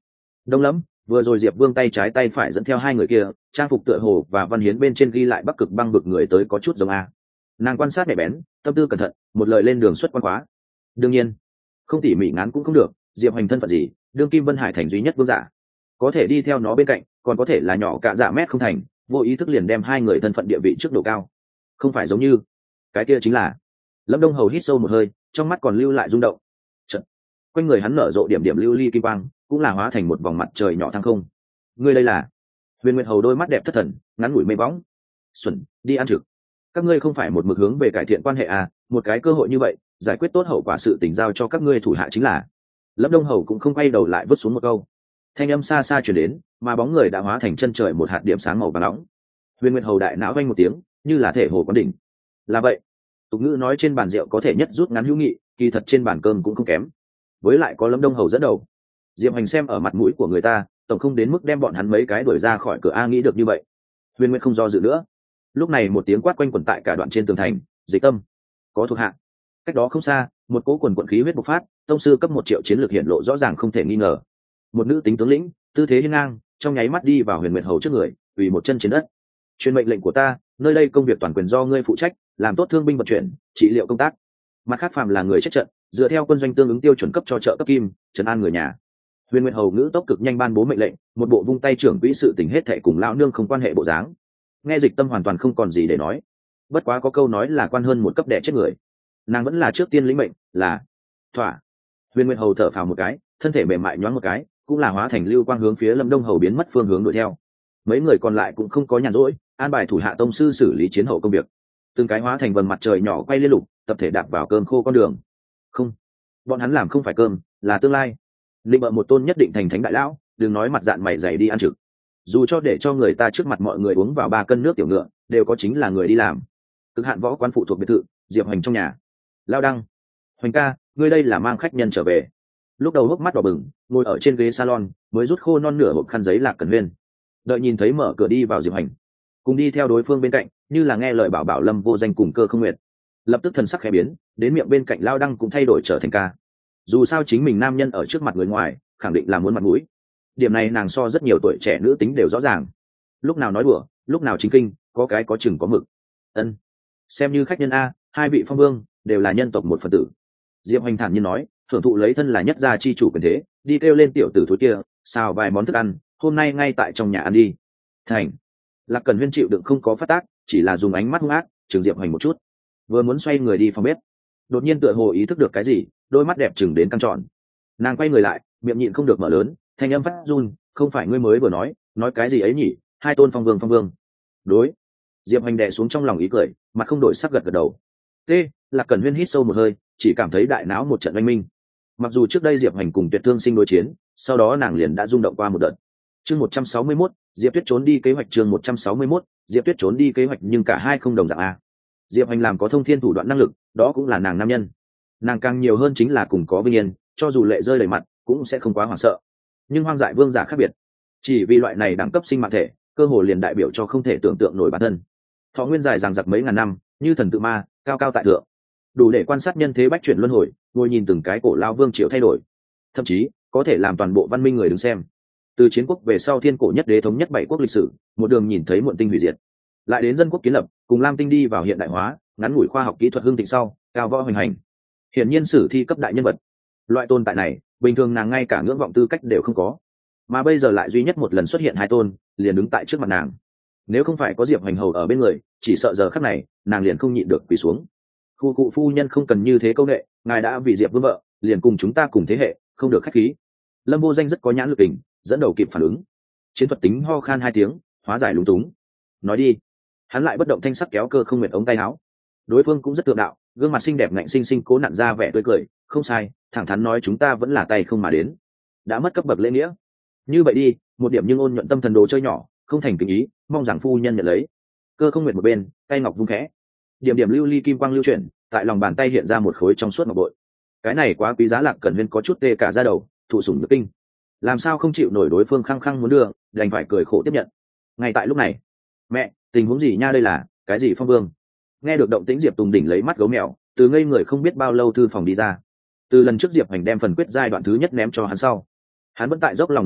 Đông lắm, vừa rồi Diệp Vương tay trái tay phải dẫn theo hai người kia, trang phục tựa hồ và văn hiến bên trên ghi lại Bắc Cực băng vực người tới có chút giống a. Nàng quan sát nhạy bén, tâm tư cẩn thận, một lời lên đường xuất quan khóa. Đương nhiên, không tỉ mỉ ngán cũng không được, Diệp Hành thân phận gì, đương Kim Vân Hải thành duy nhất vương giả, có thể đi theo nó bên cạnh, còn có thể là nhỏ cạ dạ mét không thành, vô ý thức liền đem hai người thân phận địa vị trước độ cao. Không phải giống như, cái kia chính là. Lâm Đông Hầu hít sâu một hơi, trong mắt còn lưu lại rung động. Chợt, quanh người hắn nở rộ điểm điểm lưu ly kim quang, cũng là hóa thành một vòng mặt trời nhỏ thăng không. Ngươi đây là? Huyền Nguyệt Hầu đôi mắt đẹp thất thần, ngắn ngủi mê bóng. Xuẩn, đi ăn trực. Các ngươi không phải một mực hướng về cải thiện quan hệ à? Một cái cơ hội như vậy, giải quyết tốt hậu quả sự tình giao cho các ngươi thủ hạ chính là. Lâm Đông Hầu cũng không quay đầu lại vứt xuống một câu. Thanh âm xa xa truyền đến, mà bóng người đã hóa thành chân trời một hạt điểm sáng màu vàng nóng. Huyền Nguyệt Hầu đại não vang một tiếng, như là thể hồ quán đỉnh. Là vậy, tục ngữ nói trên bàn rượu có thể nhất rút ngắn hữu nghị, kỳ thật trên bàn cơm cũng không kém. Với lại có Lâm Đông Hầu dẫn đầu, Diệp Hành xem ở mặt mũi của người ta, tổng không đến mức đem bọn hắn mấy cái đuổi ra khỏi cửa a, nghĩ được như vậy. Huyền Nguyệt không do dự nữa. Lúc này một tiếng quát quanh quẩn tại cả đoạn trên tường thành, Dịch Tâm, có thuộc hạ. Cách đó không xa, một cỗ quần quần khí huyết bộc phát, tông sư cấp 1 triệu chiến lược hiện lộ rõ ràng không thể nghi ngờ. Một nữ tính tướng lĩnh, tư thế hiên ngang, trong nháy mắt đi vào Huyền Nguyệt Hầu trước người, quỳ một chân trên đất. Truyền mệnh lệnh của ta, nơi đây công việc toàn quyền do ngươi phụ trách, làm tốt thương binh vận chuyển, trị liệu công tác. Mặt khác phàm là người chết trận, dựa theo quân doanh tương ứng tiêu chuẩn cấp cho trợ cấp kim, trấn an người nhà. Huyền Nguyệt Hầu ngữ tốc cực nhanh ban bố mệnh lệnh, một bộ vung tay trưởng quỹ sự tình hết thảy cùng lão nương không quan hệ bộ dáng. Nghe Dịch Tâm hoàn toàn không còn gì để nói. Bất quá có câu nói là quan hơn một cấp đẻ chết người. Nàng vẫn là trước tiên lĩnh mệnh, là thỏa. Huyền Nguyệt Hầu thở phào một cái, thân thể mềm mại nhoáng một cái, cũng là hóa thành lưu quang hướng phía Lâm Đông Hầu biến mất phương hướng đuổi theo. Mấy người còn lại cũng không có nhàn rỗi, an bài thủ hạ tông sư xử lý chiến hậu công việc. Từng cái hóa thành vầng mặt trời nhỏ quay liên lục, tập thể đạp vào cơm khô con đường. Không, bọn hắn làm không phải cơm, là tương lai. Định bợ một tôn nhất định thành thánh đại lão, đừng nói mặt dạn mày dày đi ăn trực. Dù cho để cho người ta trước mặt mọi người uống vào 3 cân nước tiểu ngựa, đều có chính là người đi làm. Cực hạn võ quan phụ thuộc biệt thự, Diệp Hoành trong nhà. Lao đăng, Hoành ca, ngươi đây là mang khách nhân trở về. Lúc đầu hốc mắt đỏ bừng, ngồi ở trên ghế salon, mới rút khô non nửa hộp khăn giấy Lạc Cẩn Huyên. Đợi nhìn thấy mở cửa đi vào Diệp Hoành, cùng đi theo đối phương bên cạnh, như là nghe lời bảo bảo Lâm Vô Danh cùng Cơ Không Nguyệt. Lập tức thần sắc khẽ biến, đến miệng bên cạnh Lao đăng cũng thay đổi trở thành ca. Dù sao chính mình nam nhân ở trước mặt người ngoài, khẳng định là muốn mặt mũi. Điểm này nàng so rất nhiều tuổi trẻ nữ tính đều rõ ràng. Lúc nào nói đùa, lúc nào chính kinh, có cái có chừng có mực. Ân, xem như khách nhân a, hai vị phong vương đều là nhân tộc một phần tử. Diệp Hoành thản nhiên nói, thưởng thụ lấy thân là nhất gia chi chủ quyền thế, đi kêu lên tiểu tử thối kia, xào vài món thức ăn, hôm nay ngay tại trong nhà ăn đi. Thành. Lạc Cần Huyên chịu đựng không có phát tác, chỉ là dùng ánh mắt hung ác chừng Diệp Hoành một chút, vừa muốn xoay người đi phòng bếp, đột nhiên tựa hồ ý thức được cái gì, đôi mắt đẹp chừng đến căng tròn. Nàng quay người lại, miệng nhịn không được mở lớn, thanh âm phát run, không phải ngươi mới vừa nói cái gì ấy nhỉ? Hai tôn phong vương. Đối. Diệp Hoành đè xuống trong lòng ý cười, mặt không đổi sắc gật gật đầu. T. Lạc Cẩn Huyên hít sâu một hơi, chỉ cảm thấy đại não một trận oanh minh. Mặc dù trước đây Diệp Hoành cùng Tuyệt Thương Sinh đối chiến, sau đó nàng liền đã rung động qua một đợt. Chương 161, Diệp Tuyết trốn đi kế hoạch. Chương 161, Diệp Tuyết trốn đi kế hoạch, nhưng cả hai không đồng dạng a. Diệp Hoành làm có thông thiên thủ đoạn năng lực, đó cũng là nàng nam nhân. Nàng càng nhiều hơn chính là cùng có vinh yên, cho dù lệ rơi đầy mặt, cũng sẽ không quá hoảng sợ. Nhưng hoang dại vương giả khác biệt, chỉ vì loại này đẳng cấp sinh mạng thể, cơ hồ liền đại biểu cho không thể tưởng tượng nổi bản thân. Thọ nguyên dài dằng dặc mấy ngàn năm, như thần tự ma, cao cao tại thượng, đủ để quan sát nhân thế bách chuyển luân hồi, ngồi nhìn từng cái cổ lao vương triều thay đổi, thậm chí có thể làm toàn bộ văn minh người đứng xem. Từ chiến quốc về sau thiên cổ nhất đế thống nhất 7 quốc lịch sử, một đường nhìn thấy muộn tinh hủy diệt, lại đến dân quốc kiến lập, cùng lam tinh đi vào hiện đại hóa, ngắn ngủi khoa học kỹ thuật hưng thịnh sau, cao võ hoành hành. Hiển nhiên sử thi cấp đại nhân vật, loại tồn tại này, bình thường nàng ngay cả ngưỡng vọng tư cách đều không có, mà bây giờ lại duy nhất một lần xuất hiện hai tôn, liền đứng tại trước mặt nàng. Nếu không phải có Diệp Hoành hầu ở bên người, chỉ sợ giờ khắc này nàng liền không nhịn được quỳ xuống. Khu cụ phu nhân không cần như thế công nghệ, ngài đã vì Diệp vương vợ, liền cùng chúng ta cùng thế hệ, không được khách khí. Lâm Vô Danh rất có nhãn lực tình, dẫn đầu kịp phản ứng, chiến thuật tính ho khan 2 tiếng, hóa giải lúng túng. Nói đi. Hắn lại bất động thanh sắc kéo Cơ Không Nguyệt ống tay áo. Đối phương cũng rất tượng đạo, gương mặt xinh đẹp ngạnh xinh xinh cố nặn ra vẻ tươi cười, không sai, thẳng thắn nói chúng ta vẫn là tay không mà đến, đã mất cấp bậc lễ nghĩa. Như vậy đi, một điểm nhưng ôn nhuận tâm thần đồ chơi nhỏ, không thành kính ý, mong rằng phu nhân nhận lấy. Cơ Không Nguyệt một bên, tay ngọc vung khẽ, điểm điểm lưu ly kim quang lưu chuyển, tại lòng bàn tay hiện ra một khối trong suốt ngọc bội. Cái này quá quý giá, Lạc Cẩn Huyên có chút tê cả da đầu, thụ sủng nhược kinh, làm sao không chịu nổi đối phương khăng khăng muốn đưa, đành phải cười khổ tiếp nhận. Ngay tại lúc này, mẹ, tình huống gì nha, đây là cái gì phong vương? Nghe được động tĩnh, Diệp Tùng đỉnh lấy mắt gấu mèo, từ ngây người không biết bao lâu thư phòng đi ra. Từ lần trước Diệp Hành đem phần quyết giai đoạn thứ nhất ném cho hắn sau, hắn vẫn tại dốc lòng nghiên cứu,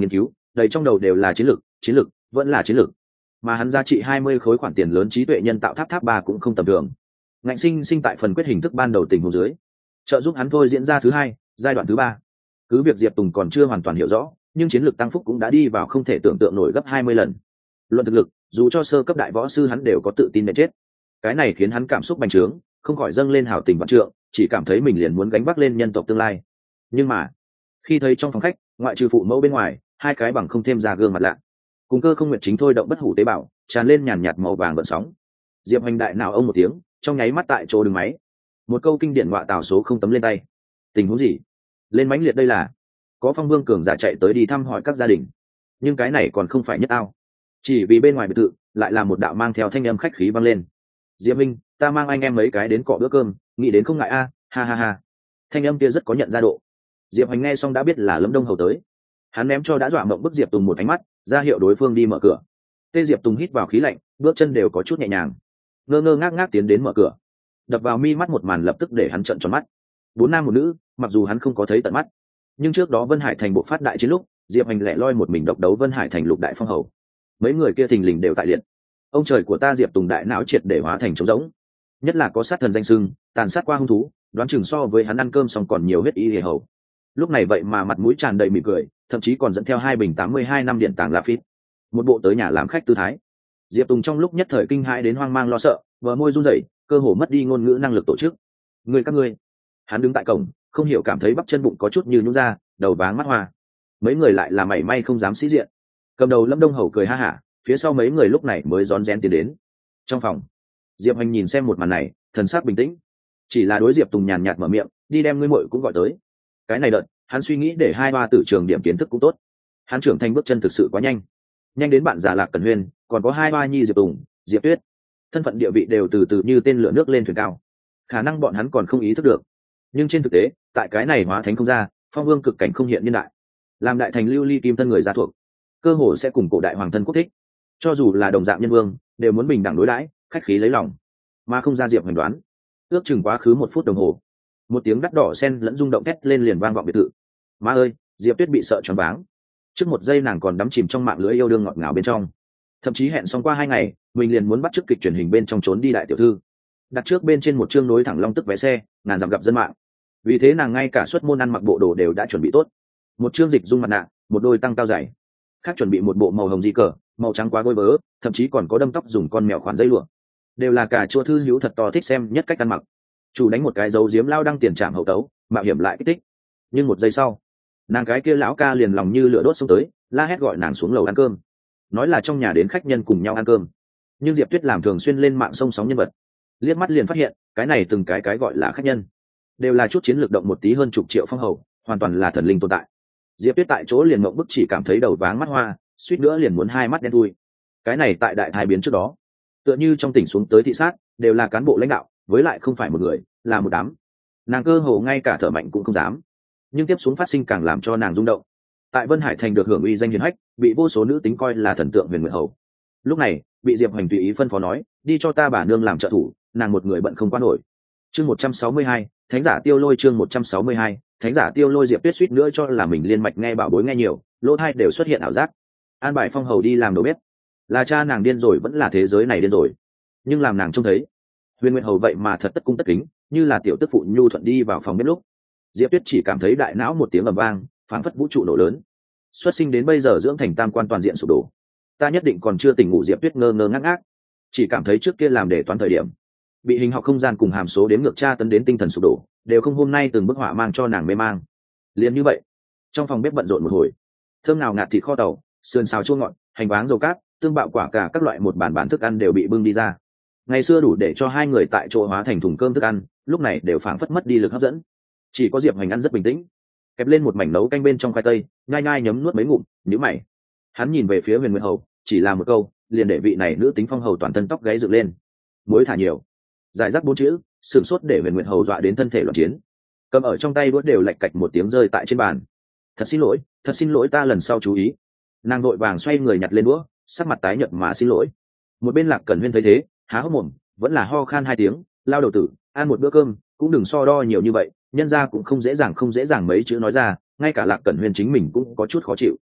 đầy trong đầu đều là chiến lược vẫn là chiến lược. Mà hắn giá trị 20 khối khoản tiền lớn trí tuệ nhân tạo tháp 3 cũng không tầm thường. Ngạnh sinh tại phần quyết hình thức ban đầu tình huống dưới, trợ giúp hắn thôi diễn ra thứ hai, giai đoạn thứ ba. Cứ việc Diệp Tùng còn chưa hoàn toàn hiểu rõ, nhưng chiến lược tăng phúc cũng đã đi vào không thể tưởng tượng nổi gấp 20 lần. Luận thực lực, dù cho sơ cấp đại võ sư hắn đều có tự tin để chết. Cái này khiến hắn cảm xúc bành trướng, không khỏi dâng lên hào tình vạn trượng, chỉ cảm thấy mình liền muốn gánh vác lên nhân tộc tương lai. Nhưng mà, khi thấy trong phòng khách, ngoại trừ phụ mẫu bên ngoài, hai cái bằng không thêm ra gương mặt lạ, cùng cơ không nguyện chính thôi động bất hủ tế bào, tràn lên nhàn nhạt màu vàng gợn sóng. Diệp Hoành đại nào ông một tiếng, trong nháy mắt tại chỗ đứng máy. Một câu kinh điển ngọa tào số không tấm lên tay. Tình huống gì? Lên mãnh liệt đây là có Phong Vương cường giả chạy tới đi thăm hỏi các gia đình, nhưng cái này còn không phải nhất ao. Chỉ vì bên ngoài biệt thự lại là một đạo mang theo thanh âm khách khí vang lên. Diệp Minh, ta mang anh em mấy cái đến cọ bữa cơm, nghĩ đến không ngại a, ha ha ha. Thanh âm kia rất có nhận ra độ. Diệp Hoành nghe xong đã biết là Lâm Đông Hầu tới. Hắn ném cho đã dọa mộng bức Diệp Tùng một ánh mắt, ra hiệu đối phương đi mở cửa. Tê Diệp Tùng hít vào khí lạnh, bước chân đều có chút nhẹ nhàng, ngơ ngơ ngác ngác tiến đến mở cửa. Đập vào mi mắt một màn lập tức để hắn trợn tròn mắt. 4 nam một nữ, mặc dù hắn không có thấy tận mắt, nhưng trước đó Vân Hải Thành bộ phát đại chiến lúc, Diệp Hoành lẻ loi một mình độc đấu Vân Hải Thành lục đại phong hầu. Mấy người kia thình lình đều tại liệt. Ông trời của ta, Diệp Tùng đại não triệt để hóa thành trống rỗng. Nhất là có sát thần danh sưng, tàn sát qua hung thú, đoán chừng so với hắn ăn cơm xong còn nhiều huyết y hề hầu. Lúc này vậy mà mặt mũi tràn đầy mỉm cười, thậm chí còn dẫn theo 2 bình 82 năm điện tàng La Phít, một bộ tới nhà làm khách tư thái. Diệp Tùng trong lúc nhất thời kinh hãi đến hoang mang lo sợ, vờ môi run rẩy, cơ hồ mất đi ngôn ngữ năng lực tổ chức. Các ngươi. Hắn đứng tại cổng, không hiểu cảm thấy bắp chân bụng có chút như nhũn ra, đầu váng mắt hoa. Mấy người lại là mảy may không dám sĩ diện. Cầm đầu Lâm Đông Hầu cười ha hả, phía sau mấy người lúc này mới rón rén tiến đến. Trong phòng, Diệp Hoành nhìn xem một màn này, thần sắc bình tĩnh, chỉ là đối Diệp Tùng nhàn nhạt mở miệng, đi đem ngươi muội cũng gọi tới. Cái này đợt, hắn suy nghĩ để 2-3 tử trường điểm kiến thức cũng tốt. Hắn trưởng thành bước chân thực sự quá nhanh, nhanh đến bạn già Lạc Cẩn Huyên, còn có 2-3 nhi Diệp Tùng, Diệp Tuyết, thân phận địa vị đều từ từ như tên lửa nước lên thuyền cao. Khả năng bọn hắn còn không ý thức được, nhưng trên thực tế, tại cái này hóa thánh không ra, phong vương cực cảnh không hiện nhân đại, làm đại thành lưu ly kim thân người gia thuộc, cơ hồ sẽ cùng cổ đại hoàng thân quốc thích. Cho dù là đồng dạng nhân vương, đều muốn bình đẳng đối đãi, khách khí lấy lòng, mà không ra Diệp Hoành đoán. Ước chừng quá khứ 1 phút đồng hồ, một tiếng đắt đỏ sen lẫn rung động thét lên liền vang vọng biệt thự. Má ơi, Diệp Tuyết bị sợ choáng váng. Trước một giây nàng còn đắm chìm trong mạng lưới yêu đương ngọt ngào bên trong, thậm chí hẹn xong qua 2 ngày, mình liền muốn bắt chước kịch truyền hình bên trong trốn đi đại tiểu thư, đặt trước bên trên một chương nối thẳng long tức vé xe, ngàn dặm gặp dân mạng. Vì thế nàng ngay cả xuất môn ăn mặc bộ đồ đều đã chuẩn bị tốt, một chương dịch dung mặt nạ, một đôi tăng cao dày, khác chuẩn bị một bộ màu hồng di cờ, màu trắng quá gối bớ, thậm chí còn có đâm tóc dùng con mèo khoản dây lụa, đều là cả chua thư hữu thật to thích xem nhất cách ăn mặc. Chủ đánh một cái dấu diếm lao đăng tiền trạm hậu tấu, mạo hiểm lại kích thích. Nhưng một giây sau, nàng cái kia lão ca liền lòng như lửa đốt xông tới, la hét gọi nàng xuống lầu ăn cơm, nói là trong nhà đến khách nhân cùng nhau ăn cơm. Nhưng Diệp Tuyết làm thường xuyên lên mạng sông sóng nhân vật, liếc mắt liền phát hiện cái này từng cái gọi là khách nhân đều là chút chiến lược động một tí hơn chục triệu phong hầu, hoàn toàn là thần linh tồn tại. Diệp Tuyết tại chỗ liền mộng bức, chỉ cảm thấy đầu váng mắt hoa, suýt nữa liền muốn 2 mắt đen thui. Cái này tại đại thái biến trước đó, tựa như trong tỉnh xuống tới thị sát đều là cán bộ lãnh đạo, với lại không phải một người, là một đám. Nàng cơ hồ ngay cả thở mạnh cũng không dám. Nhưng tiếp xuống phát sinh càng làm cho nàng rung động. Tại Vân Hải Thành được hưởng uy danh hiển hách, bị vô số nữ tính coi là thần tượng Huyền Nguyệt Hầu, lúc này bị Diệp Hoành tùy ý phân phó nói, đi cho ta bà nương làm trợ thủ, nàng một người bận không qua nổi. Chương 162, Thánh giả Tiêu Lôi. Chương 162, Thánh giả Tiêu Lôi. Diệp Tuyết suýt nữa cho là mình liên mạch nghe bảo bối nghe nhiều, lỗ tai đều xuất hiện ảo giác. An bài phong hầu đi làm đầu bếp, là cha nàng điên rồi vẫn là thế giới này điên rồi? Nhưng làm nàng trông thấy Huyền Nguyệt Hầu vậy mà thật tất cung tất kính, như là tiểu tức phụ nhu thuận đi vào phòng bếp lúc, Diệp Tuyết chỉ cảm thấy đại não một tiếng ầm vang, phảng phất vũ trụ nổ lớn. Xuất sinh đến bây giờ dưỡng thành tam quan toàn diện sụp đổ. Ta nhất định còn chưa tỉnh ngủ. Diệp Tuyết ngơ ngơ ngác ngác, chỉ cảm thấy trước kia làm để toán thời điểm, bị hình học không gian cùng hàm số đếm ngược tra tấn đến tinh thần sụp đổ, đều không hôm nay từng bức họa mang cho nàng mê mang. Liền như vậy, trong phòng bếp bận rộn một hồi, thơm nào ngạt thịt kho tàu, sườn xào chua ngọt, hành váng dầu cát, tương bạo quả cả các loại một bàn thức ăn đều bị bưng đi ra. Ngày xưa đủ để cho 2 người tại chỗ hóa thành thùng cơm thức ăn, lúc này đều phảng phất mất đi lực hấp dẫn. Chỉ có Diệp Hoành ăn rất bình tĩnh, kẹp lên một mảnh nấu canh bên trong khoai tây, nhai nhai nhấm nuốt mấy ngụm, nhíu mày. Hắn nhìn về phía Huyền Nguyệt Hầu, chỉ là một câu, liền để vị này nữ tính phong hầu toàn thân tóc gáy dựng lên. Muối thả nhiều. Giải rác 4 chữ, sửng sốt để Huyền Nguyệt Hầu dọa đến thân thể loạn chiến. Cầm ở trong tay đũa đều lạch cạch một tiếng rơi tại trên bàn. Thật xin lỗi, ta lần sau chú ý. Nàng vội vàng xoay người nhặt lên đũa, sắc mặt tái nhợt mà xin lỗi. Một bên Lạc Cẩn Huyên thấy thế, há hốc mồm, vẫn là ho khan 2 tiếng, lao đầu tử, ăn một bữa cơm, cũng đừng so đo nhiều như vậy, nhân ra cũng không dễ dàng mấy chữ nói ra, ngay cả Lạc Cẩn Huyên chính mình cũng có chút khó chịu.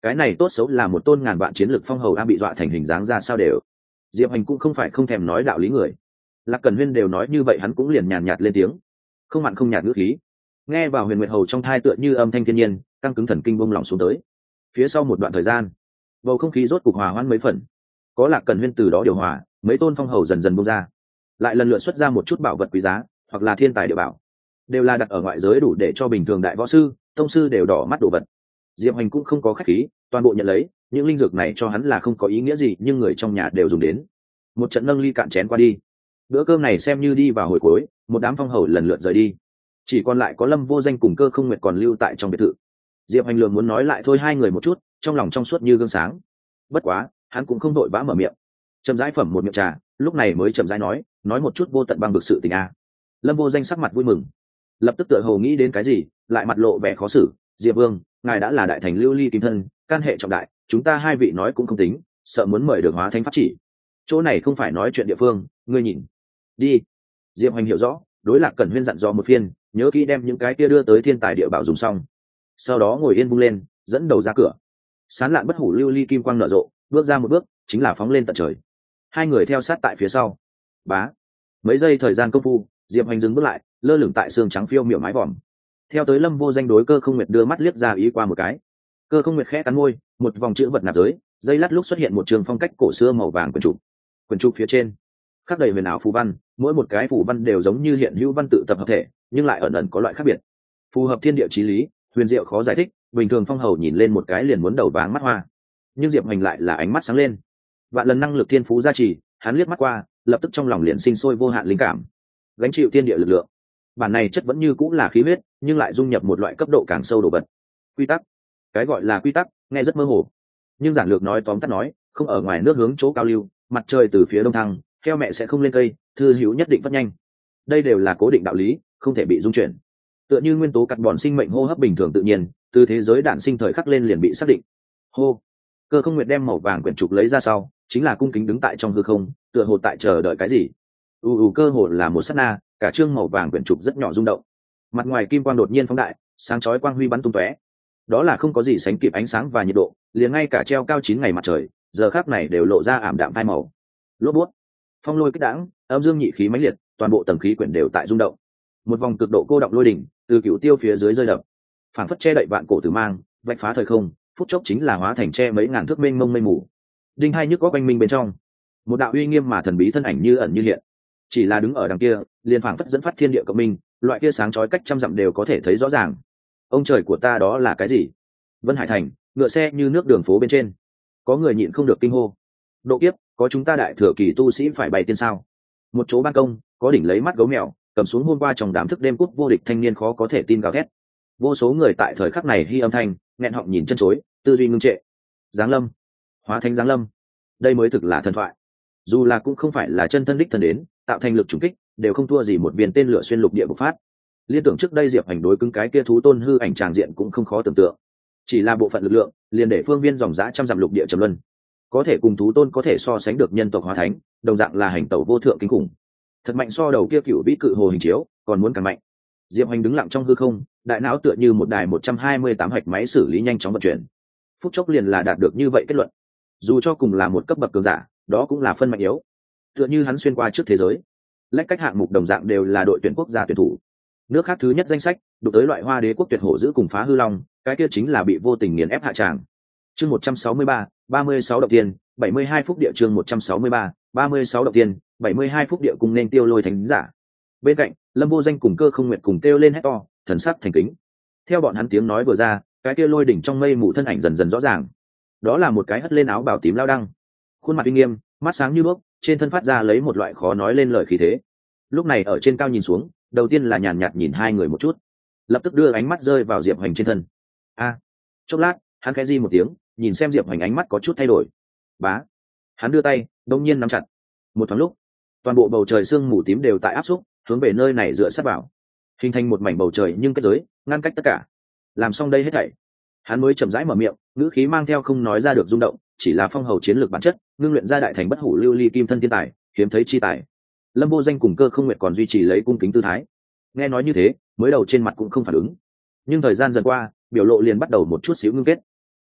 cái này tốt xấu là một tôn ngàn vạn chiến lực phong hầu a bị dọa thành hình dáng ra sao đều. Diệp Hành cũng không phải không thèm nói đạo lý người, Lạc Cẩn Huyên đều nói như vậy hắn cũng liền nhàn nhạt lên tiếng, không mặn không nhạt ngữ khí. Nghe vào Huyền Nguyệt Hầu trong thai tựa như âm thanh thiên nhiên, căng cứng thần kinh bông lỏng xuống tới. Phía sau một đoạn thời gian, bầu không khí rốt cục hòa hoãn mấy phần. Có Lạc Cẩn Huyên từ đó điều hòa, mấy tôn phong hầu dần dần bung ra, lại lần lượt xuất ra một chút bảo vật quý giá, hoặc là thiên tài địa bảo, đều là đặt ở ngoại giới đủ để cho bình thường đại võ sư, tông sư đều đỏ mắt đồ vật. Diệp Hành cũng không có khách khí, toàn bộ nhận lấy, những linh dược này cho hắn là không có ý nghĩa gì, nhưng người trong nhà đều dùng đến. Một trận nâng ly cạn chén qua đi, bữa cơm này xem như đi vào hồi cuối, một đám phong hầu lần lượt rời đi, chỉ còn lại có Lâm Vô Danh cùng Cơ Không Nguyệt còn lưu tại trong biệt thự. Diệp Hành lường muốn nói lại thôi hai người một chút, trong lòng trong suốt như gương sáng. Bất quá hắn cũng không đội vã mở miệng, chậm rãi phẩm một miệng trà, lúc này mới chậm rãi nói một chút vô tận băng bực sự tình a. Lâm Vô Danh sắc mặt vui mừng, lập tức tựa hồ nghĩ đến cái gì, lại mặt lộ vẻ khó xử. Diệp Vương, ngài đã là đại thành lưu ly kim thân, can hệ trọng đại, chúng ta hai vị nói cũng không tính, sợ muốn mời được Hóa Thánh pháp chỉ, chỗ này không phải nói chuyện địa phương, ngươi nhìn đi. Diệp Hành hiểu rõ, đối Lạc Cẩn Huyên dặn dò một phiên, nhớ kỹ đem những cái kia đưa tới thiên tài địa bảo dùng xong, sau đó ngồi yên vung lên, dẫn đầu ra cửa. Sán lạn bất hủ lưu ly kim quang nở rộ, bước ra một bước chính là phóng lên tận trời. Hai người theo sát tại phía sau. Bá, mấy giây thời gian công phu, Diệp Hành dừng bước lại, lơ lửng tại xương trắng phiêu miểu mái vòm. Theo tới Lâm Vô Danh đối Cơ Không Nguyệt đưa mắt liếc ra ý qua một cái. Cơ Không Nguyệt khẽ cắn môi, một vòng chữ vật nạp giới, dây lát lúc xuất hiện một trường phong cách cổ xưa màu vàng quyển trục phía trên khắc đầy huyền ảo phù văn, mỗi một cái phù văn đều giống như hiện hữu văn tự tập hợp thể, nhưng lại ẩn ẩn có loại khác biệt, phù hợp thiên địa chí lý, huyền diệu khó giải thích. Bình thường phong hầu nhìn lên một cái liền muốn đầu váng mắt hoa, nhưng Diệp Hành lại là ánh mắt sáng lên. Vạn lần năng lực thiên phú gia trì, hắn liếc mắt qua, lập tức trong lòng liền sinh sôi vô hạn linh cảm, gánh chịu thiên địa lực lượng. Bản này chất vẫn như cũng là khí huyết, nhưng lại dung nhập một loại cấp độ càng sâu đồ vật. Quy tắc, cái gọi là quy tắc nghe rất mơ hồ, nhưng giản lược nói tóm tắt nói, không ở ngoài nước hướng chỗ cao lưu, mặt trời từ phía đông thăng, heo mẹ sẽ không lên cây, thư hữu nhất định phát nhanh. Đây đều là cố định đạo lý, không thể bị dung chuyển. Tựa như nguyên tố carbon sinh mệnh hô hấp bình thường tự nhiên, từ thế giới đản sinh thời khắc lên liền bị xác định. Hô. Cơ Không Nguyệt đem màu vàng quyển trục lấy ra sau, chính là cung kính đứng tại trong hư không, tựa hồ tại chờ đợi cái gì. Cơ hồ là một sát na, cả chương màu vàng quyển trục rất nhỏ rung động. Mặt ngoài kim quang đột nhiên phóng đại, sáng chói quang huy bắn tung tóe. Đó là không có gì sánh kịp ánh sáng và nhiệt độ, liền ngay cả treo cao 9 ngày mặt trời, giờ khắc này đều lộ ra ảm đạm phai màu. Lốp bút, phong lôi kích đãng, âm dương nhị khí mãnh liệt, toàn bộ tầng khí quyển đều tại rung động. Một vòng cực độ cô động lôi đỉnh từ cựu tiêu phía dưới rơi đập, phản phất che đậy vạn cổ tử mang, vạch phá thời không, phút chốc chính là hóa thành che mấy ngàn thước mênh mông mây mù. Đinh hai nhức góc quanh minh bên trong, một đạo uy nghiêm mà thần bí thân ảnh như ẩn như hiện, chỉ là đứng ở đằng kia, liền phảng phất dẫn phát thiên địa cộng minh, loại kia sáng chói cách trăm dặm đều có thể thấy rõ ràng. Ông trời của ta, đó là cái gì? Vân Hải Thành, ngựa xe như nước đường phố bên trên, có người nhịn không được kinh hô. Độ kiếp, có chúng ta đại thừa kỳ tu sĩ phải bày tiên sao? Một chỗ ban công, có đỉnh lấy mắt gấu mèo, cầm xuống hôm qua trong đám thức đêm cúp vô địch thanh niên khó có thể tin gào thét. Vô số người tại thời khắc này hy âm thanh, nghẹn họng nhìn chân chối, tư duy ngưng trệ. Giáng lâm, Hóa Thánh giáng lâm, đây mới thực là thần thoại. Dù là cũng không phải là chân thân đích thân đến, tạo thành lực trùng kích, đều không thua gì một viên tên lửa xuyên lục địa bộc phát. Liên tưởng trước đây Diệp Hành đối cứng cái kia thú tôn hư ảnh tràng diện cũng không khó tưởng tượng. Chỉ là bộ phận lực lượng, liền để phương viên dòng dã trăm dặm lục địa trầm luân. Có thể cùng thú tôn có thể so sánh được nhân tộc Hóa Thánh, đồng dạng là hành tẩu vô thượng kinh khủng. Thật mạnh, so đầu kia cựu vĩ cự hồ hình chiếu, còn muốn càng mạnh. Diệp Hành đứng lặng trong hư không, đại não tựa như một đài 128 hạch máy xử lý nhanh chóng vận chuyển. Phút chốc liền là đạt được như vậy kết luận. Dù cho cùng là một cấp bậc cường giả, đó cũng là phân mạnh yếu. Tựa như hắn xuyên qua trước thế giới, lách cách hạng mục đồng dạng đều là đội tuyển quốc gia tuyển thủ. Nước khác thứ nhất danh sách, đụng tới loại Hoa Đế quốc tuyệt hổ giữ cùng phá hư long, cái kia chính là bị vô tình nghiền ép hạ tràng. Chương 163, 36 động tiên, 72 phút địa. Chương 163, 36 động tiên, 72 phút địa cùng nên tiêu lôi thánh giả. Bên cạnh, Lâm Vô Danh cùng Cơ Không Nguyệt cùng kêu lên hét to, thần sắc thành kính. Theo bọn hắn tiếng nói vừa ra, cái kia lôi đỉnh trong mây mù thân ảnh dần dần rõ ràng. Đó là một cái hất lên áo bào tím lao đăng, khuôn mặt uy nghiêm, mắt sáng như đuốc, trên thân phát ra lấy một loại khó nói lên lời khí thế. Lúc này ở trên cao nhìn xuống, đầu tiên là nhàn nhạt nhìn hai người một chút, lập tức đưa ánh mắt rơi vào Diệp Hành trên thân. Chốc lát, hắn khẽ di một tiếng, nhìn xem Diệp Hành, ánh mắt có chút thay đổi. Bá, hắn đưa tay đông nhiên nắm chặt. Một thoáng lúc, toàn bộ bầu trời sương mù tím đều tại áp xúc, hướng về nơi này dựa sát vào, hình thành một mảnh bầu trời nhưng kết giới ngăn cách tất cả. Làm xong đây hết thảy, hắn mới chậm rãi mở miệng, ngữ khí mang theo không nói ra được rung động, chỉ là phong hầu chiến lược bản chất, ngưng luyện ra đại thành bất hủ lưu ly kim thân thiên tài, hiếm thấy chi tài. Lâm Vô Danh cùng Cơ Không Nguyệt còn duy trì lấy cung kính tư thái. Nghe nói như thế, mới đầu trên mặt cũng không phản ứng, nhưng thời gian dần qua, biểu lộ liền bắt đầu một chút xíu ngưng kết.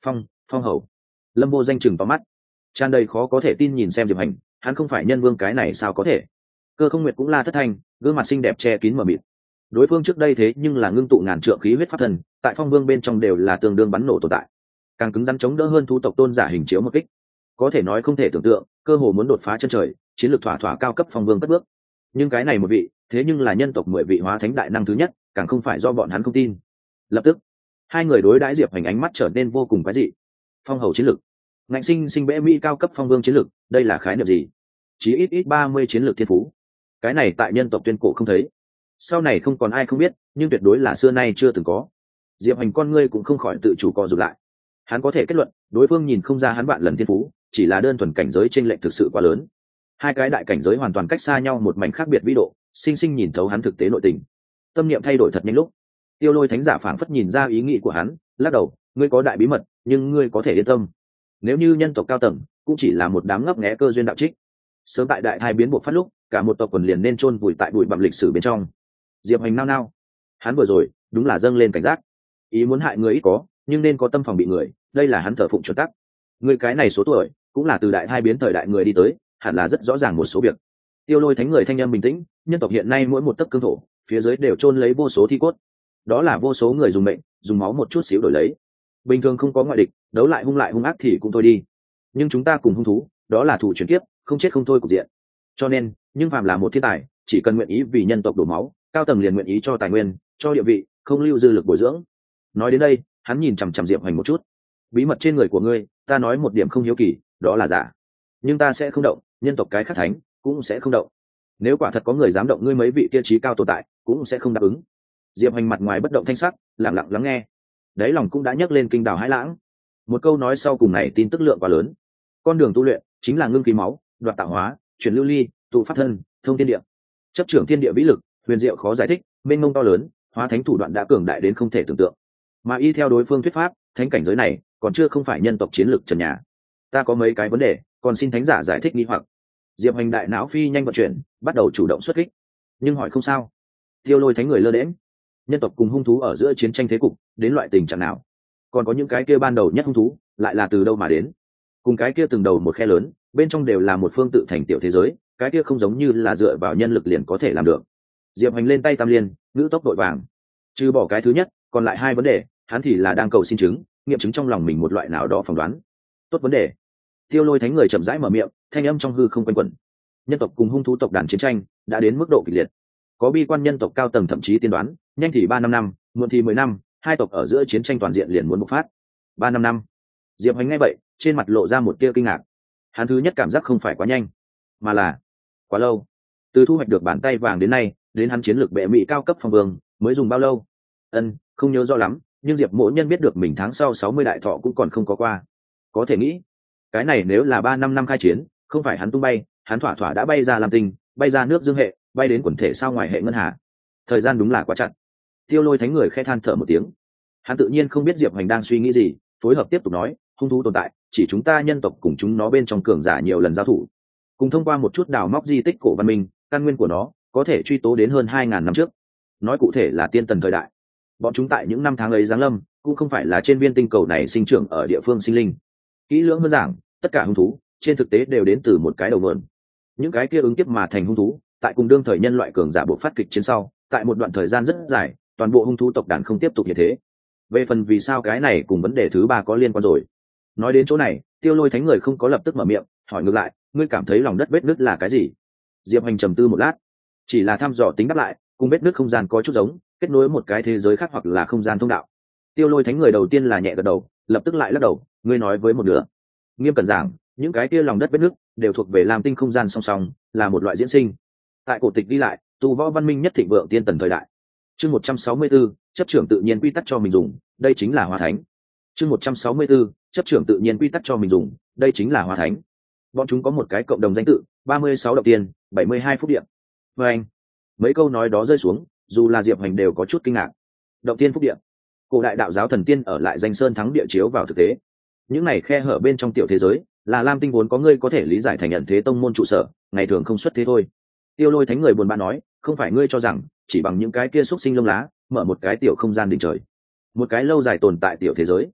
Phong hầu. Lâm Vô Danh chừng vào mắt, tràn đầy khó có thể tin nhìn xem Diệp Hành, hắn không phải nhân vương cái này sao có thể? Cơ Không Nguyệt cũng la thất thanh, gương mặt xinh đẹp che kín mờ mịt. Đối phương trước đây thế nhưng là ngưng tụ ngàn trượng khí huyết pháp thần, tại Phong Vương bên trong đều là tương đương bắn nổ tồn tại, càng cứng rắn chống đỡ hơn thú tộc tôn giả hình chiếu một kích, có thể nói không thể tưởng tượng, cơ hồ muốn đột phá chân trời, chiến lược thỏa thỏa cao cấp Phong Vương cất bước. Nhưng cái này một vị, thế nhưng là nhân tộc 10 vị hóa thánh đại năng thứ nhất, càng không phải do bọn hắn không tin. Lập tức, hai người đối đãi Diệp Hành ánh mắt trở nên vô cùng quái dị. Phong hầu chiến lược, ngạnh sinh sinh bẽ mỹ cao cấp Phong Vương chiến lược, đây là khái niệm gì? Chí ít 30 chiến lược thiên phú, cái này tại nhân tộc tuyên cổ không thấy, sau này không còn ai không biết, nhưng tuyệt đối là xưa nay chưa từng có. Diệp Hành con ngươi cũng không khỏi tự chủ co rụt lại, hắn có thể kết luận đối phương nhìn không ra hắn vạn lần thiên phú, chỉ là đơn thuần cảnh giới chênh lệch thực sự quá lớn, hai cái đại cảnh giới hoàn toàn cách xa nhau một mảnh khác biệt vĩ độ, sinh sinh nhìn thấu hắn thực tế nội tình. Tâm niệm thay đổi thật nhanh lúc, Tiêu Lôi thánh giả phảng phất nhìn ra ý nghĩ của hắn, lắc đầu, ngươi có đại bí mật, nhưng ngươi có thể yên tâm, nếu như nhân tộc cao tầng cũng chỉ là một đám ngấp nghé cơ duyên đạo trích, sớm tại đại thai biến buộc phát lúc, cả một tộc quần liền nên chôn vùi tại bụi bặm lịch sử bên trong. Diệp Hành nao nao, hắn vừa rồi đúng là dâng lên cảnh giác, ý muốn hại người ít có, nhưng nên có tâm phòng bị người, đây là hắn thờ phụng chuẩn tắc. Người cái này số tuổi cũng là từ đại thai biến thời đại người đi tới, hẳn là rất rõ ràng một số việc. Tiêu Lôi thánh người thanh âm bình tĩnh, nhân tộc hiện nay mỗi một tấc cương thổ phía dưới đều chôn lấy vô số thi cốt, đó là vô số người dùng mệnh dùng máu một chút xíu đổi lấy. Bình thường không có ngoại địch, đấu lại hung ác thì cũng thôi đi, nhưng chúng ta cùng hung thú, đó là thủ chuyển kiếp, không chết không thôi cục diện. Cho nên, nhưng phàm là một thiên tài, chỉ cần nguyện ý vì nhân tộc đổ máu, cao tầng liền nguyện ý cho tài nguyên, cho địa vị, không lưu dư lực bồi dưỡng. Nói đến đây, hắn nhìn chằm chằm Diệp Hành một chút. Bí mật trên người của ngươi, ta nói một điểm không hiếu kỳ, đó là giả, nhưng ta sẽ không động, nhân tộc cái khắc thánh cũng sẽ không động. Nếu quả thật có người dám động ngươi mấy vị kia trí cao tồn tại, cũng sẽ không đáp ứng. Diệp Hành mặt ngoài bất động thanh sắc, lặng lặng lắng nghe, đáy lòng cũng đã nhấc lên kinh đào hãi lãng. Một câu nói sau cùng này tin tức lượng quá lớn. Con đường tu luyện chính là ngưng khí máu, đoạt tạo hóa, chuyển lưu ly, tụ pháp thân, thông thiên địa, chấp trưởng thiên địa vĩ lực, huyền diệu khó giải thích, mênh mông to lớn, hóa thánh thủ đoạn đã cường đại đến không thể tưởng tượng. Mà y theo đối phương thuyết pháp, thánh cảnh giới này còn chưa không phải nhân tộc chiến lược trần nhà. Ta có mấy cái vấn đề, còn xin thánh giả giải thích nghi hoặc. Diệp Hành đại não phi nhanh vận chuyển, bắt đầu chủ động xuất kích. Nhưng hỏi không sao. Tiêu Lôi thánh người lơ đễnh. Nhân tộc cùng hung thú ở giữa chiến tranh thế cục, đến loại tình trạng nào? Còn có những cái kia ban đầu nhất hung thú, lại là từ đâu mà đến? Cùng cái kia từng đầu một khe lớn, bên trong đều là một phương tự thành tiểu thế giới, cái kia không giống như là dựa vào nhân lực liền có thể làm được. Diệp Hành lên tay tam liên, ngữ tốc đội vàng. Trừ bỏ cái thứ nhất, còn lại hai vấn đề, hắn thì là đang cầu xin chứng, nghiệm chứng trong lòng mình một loại nào đó phỏng đoán. Tốt vấn đề. Tiêu Lôi thánh người chậm rãi mở miệng, thanh âm trong hư không quanh quẩn. Nhân tộc cùng hung thú tộc đàn chiến tranh đã đến mức độ kịch liệt. Có bi quan nhân tộc cao tầng thậm chí tiên đoán, nhanh thì 3-5 năm, muộn thì 10 năm, hai tộc ở giữa chiến tranh toàn diện liền muốn bộc phát. 3-5 năm. Diệp Hành nghe vậy, trên mặt lộ ra một tia kinh ngạc. Hắn thứ nhất cảm giác không phải quá nhanh, mà là quá lâu. Từ thu hoạch được bàn tay vàng đến nay, đến hắn chiến lược bệ mỹ cao cấp Phong Vương, mới dùng bao lâu? Không nhớ rõ lắm, nhưng Diệp Mỗ Nhân biết được mình tháng sau 60 đại thọ cũng còn không có qua. Có thể nghĩ, cái này nếu là 3-5 năm khai chiến, không phải hắn tung bay, hắn thỏa thỏa đã bay ra Lam Tinh, bay ra nước Dương hệ, bay đến quần thể sao ngoài hệ ngân hà. Thời gian đúng là quá chặt. Tiêu Lôi thánh người khẽ than thở một tiếng. Hắn tự nhiên không biết Diệp Hành đang suy nghĩ gì, phối hợp tiếp tục nói, hung thú tồn tại, chỉ chúng ta nhân tộc cùng chúng nó bên trong cường giả nhiều lần giao thủ, cùng thông qua một chút đào móc di tích cổ văn minh, căn nguyên của nó có thể truy tố đến hơn 2.000 năm trước. Nói cụ thể là tiên tần thời đại. Bọn chúng tại những năm tháng ấy giáng lâm, cũng không phải là trên viên tinh cầu này sinh trưởng ở địa phương sinh linh. Kỹ lưỡng hơn giảng, tất cả hung thú trên thực tế đều đến từ một cái đầu mượn. Những cái kia ứng kiếp mà thành hung thú, tại cùng đương thời nhân loại cường giả buộc phát kịch chiến sau, tại một đoạn thời gian rất dài, toàn bộ hung thú tộc đàn không tiếp tục như thế. Về phần vì sao cái này cùng vấn đề thứ ba có liên quan rồi. Nói đến chỗ này, Tiêu Lôi thánh người không có lập tức mở miệng, hỏi ngược lại, ngươi cảm thấy lòng đất vết nứt là cái gì? Diệp Hành trầm tư một lát, chỉ là thăm dò tính đáp lại, cùng vết nứt không gian có chút giống, kết nối một cái thế giới khác hoặc là không gian thông đạo. Tiêu Lôi thánh người đầu tiên là nhẹ gật đầu, lập tức lại lắc đầu, ngươi nói với một nửa. Nghiêm cẩn giảng, những cái kia lòng đất vết nứt đều thuộc về Lam Tinh không gian song song, là một loại diễn sinh. Tại cổ tịch đi lại, tu võ văn minh nhất thịnh vượng tiên tần thời đại. Chương 164, chấp trưởng tự nhiên quy tắc cho mình dùng, đây chính là Hóa Thánh. Chương 164, chấp trưởng tự nhiên quy tắc cho mình dùng, đây chính là Hóa Thánh. Bọn chúng có một cái cộng đồng danh tự, 36 động tiên, 72 phúc điện. Và anh, mấy câu nói đó rơi xuống, dù là Diệp Hành đều có chút kinh ngạc. Động tiên phúc điện, cổ đại đạo giáo thần tiên ở lại danh sơn thắng địa chiếu vào thực tế. Những này khe hở bên trong tiểu thế giới, là Lam Tinh vốn có ngươi có thể lý giải thành nhận thế tông môn trụ sở, ngày thường không xuất thế thôi. Tiêu Lôi thánh người buồn bã nói, không phải ngươi cho rằng chỉ bằng những cái kia xúc sinh lông lá, mở một cái tiểu không gian đỉnh trời, một cái lâu dài tồn tại tiểu thế giới,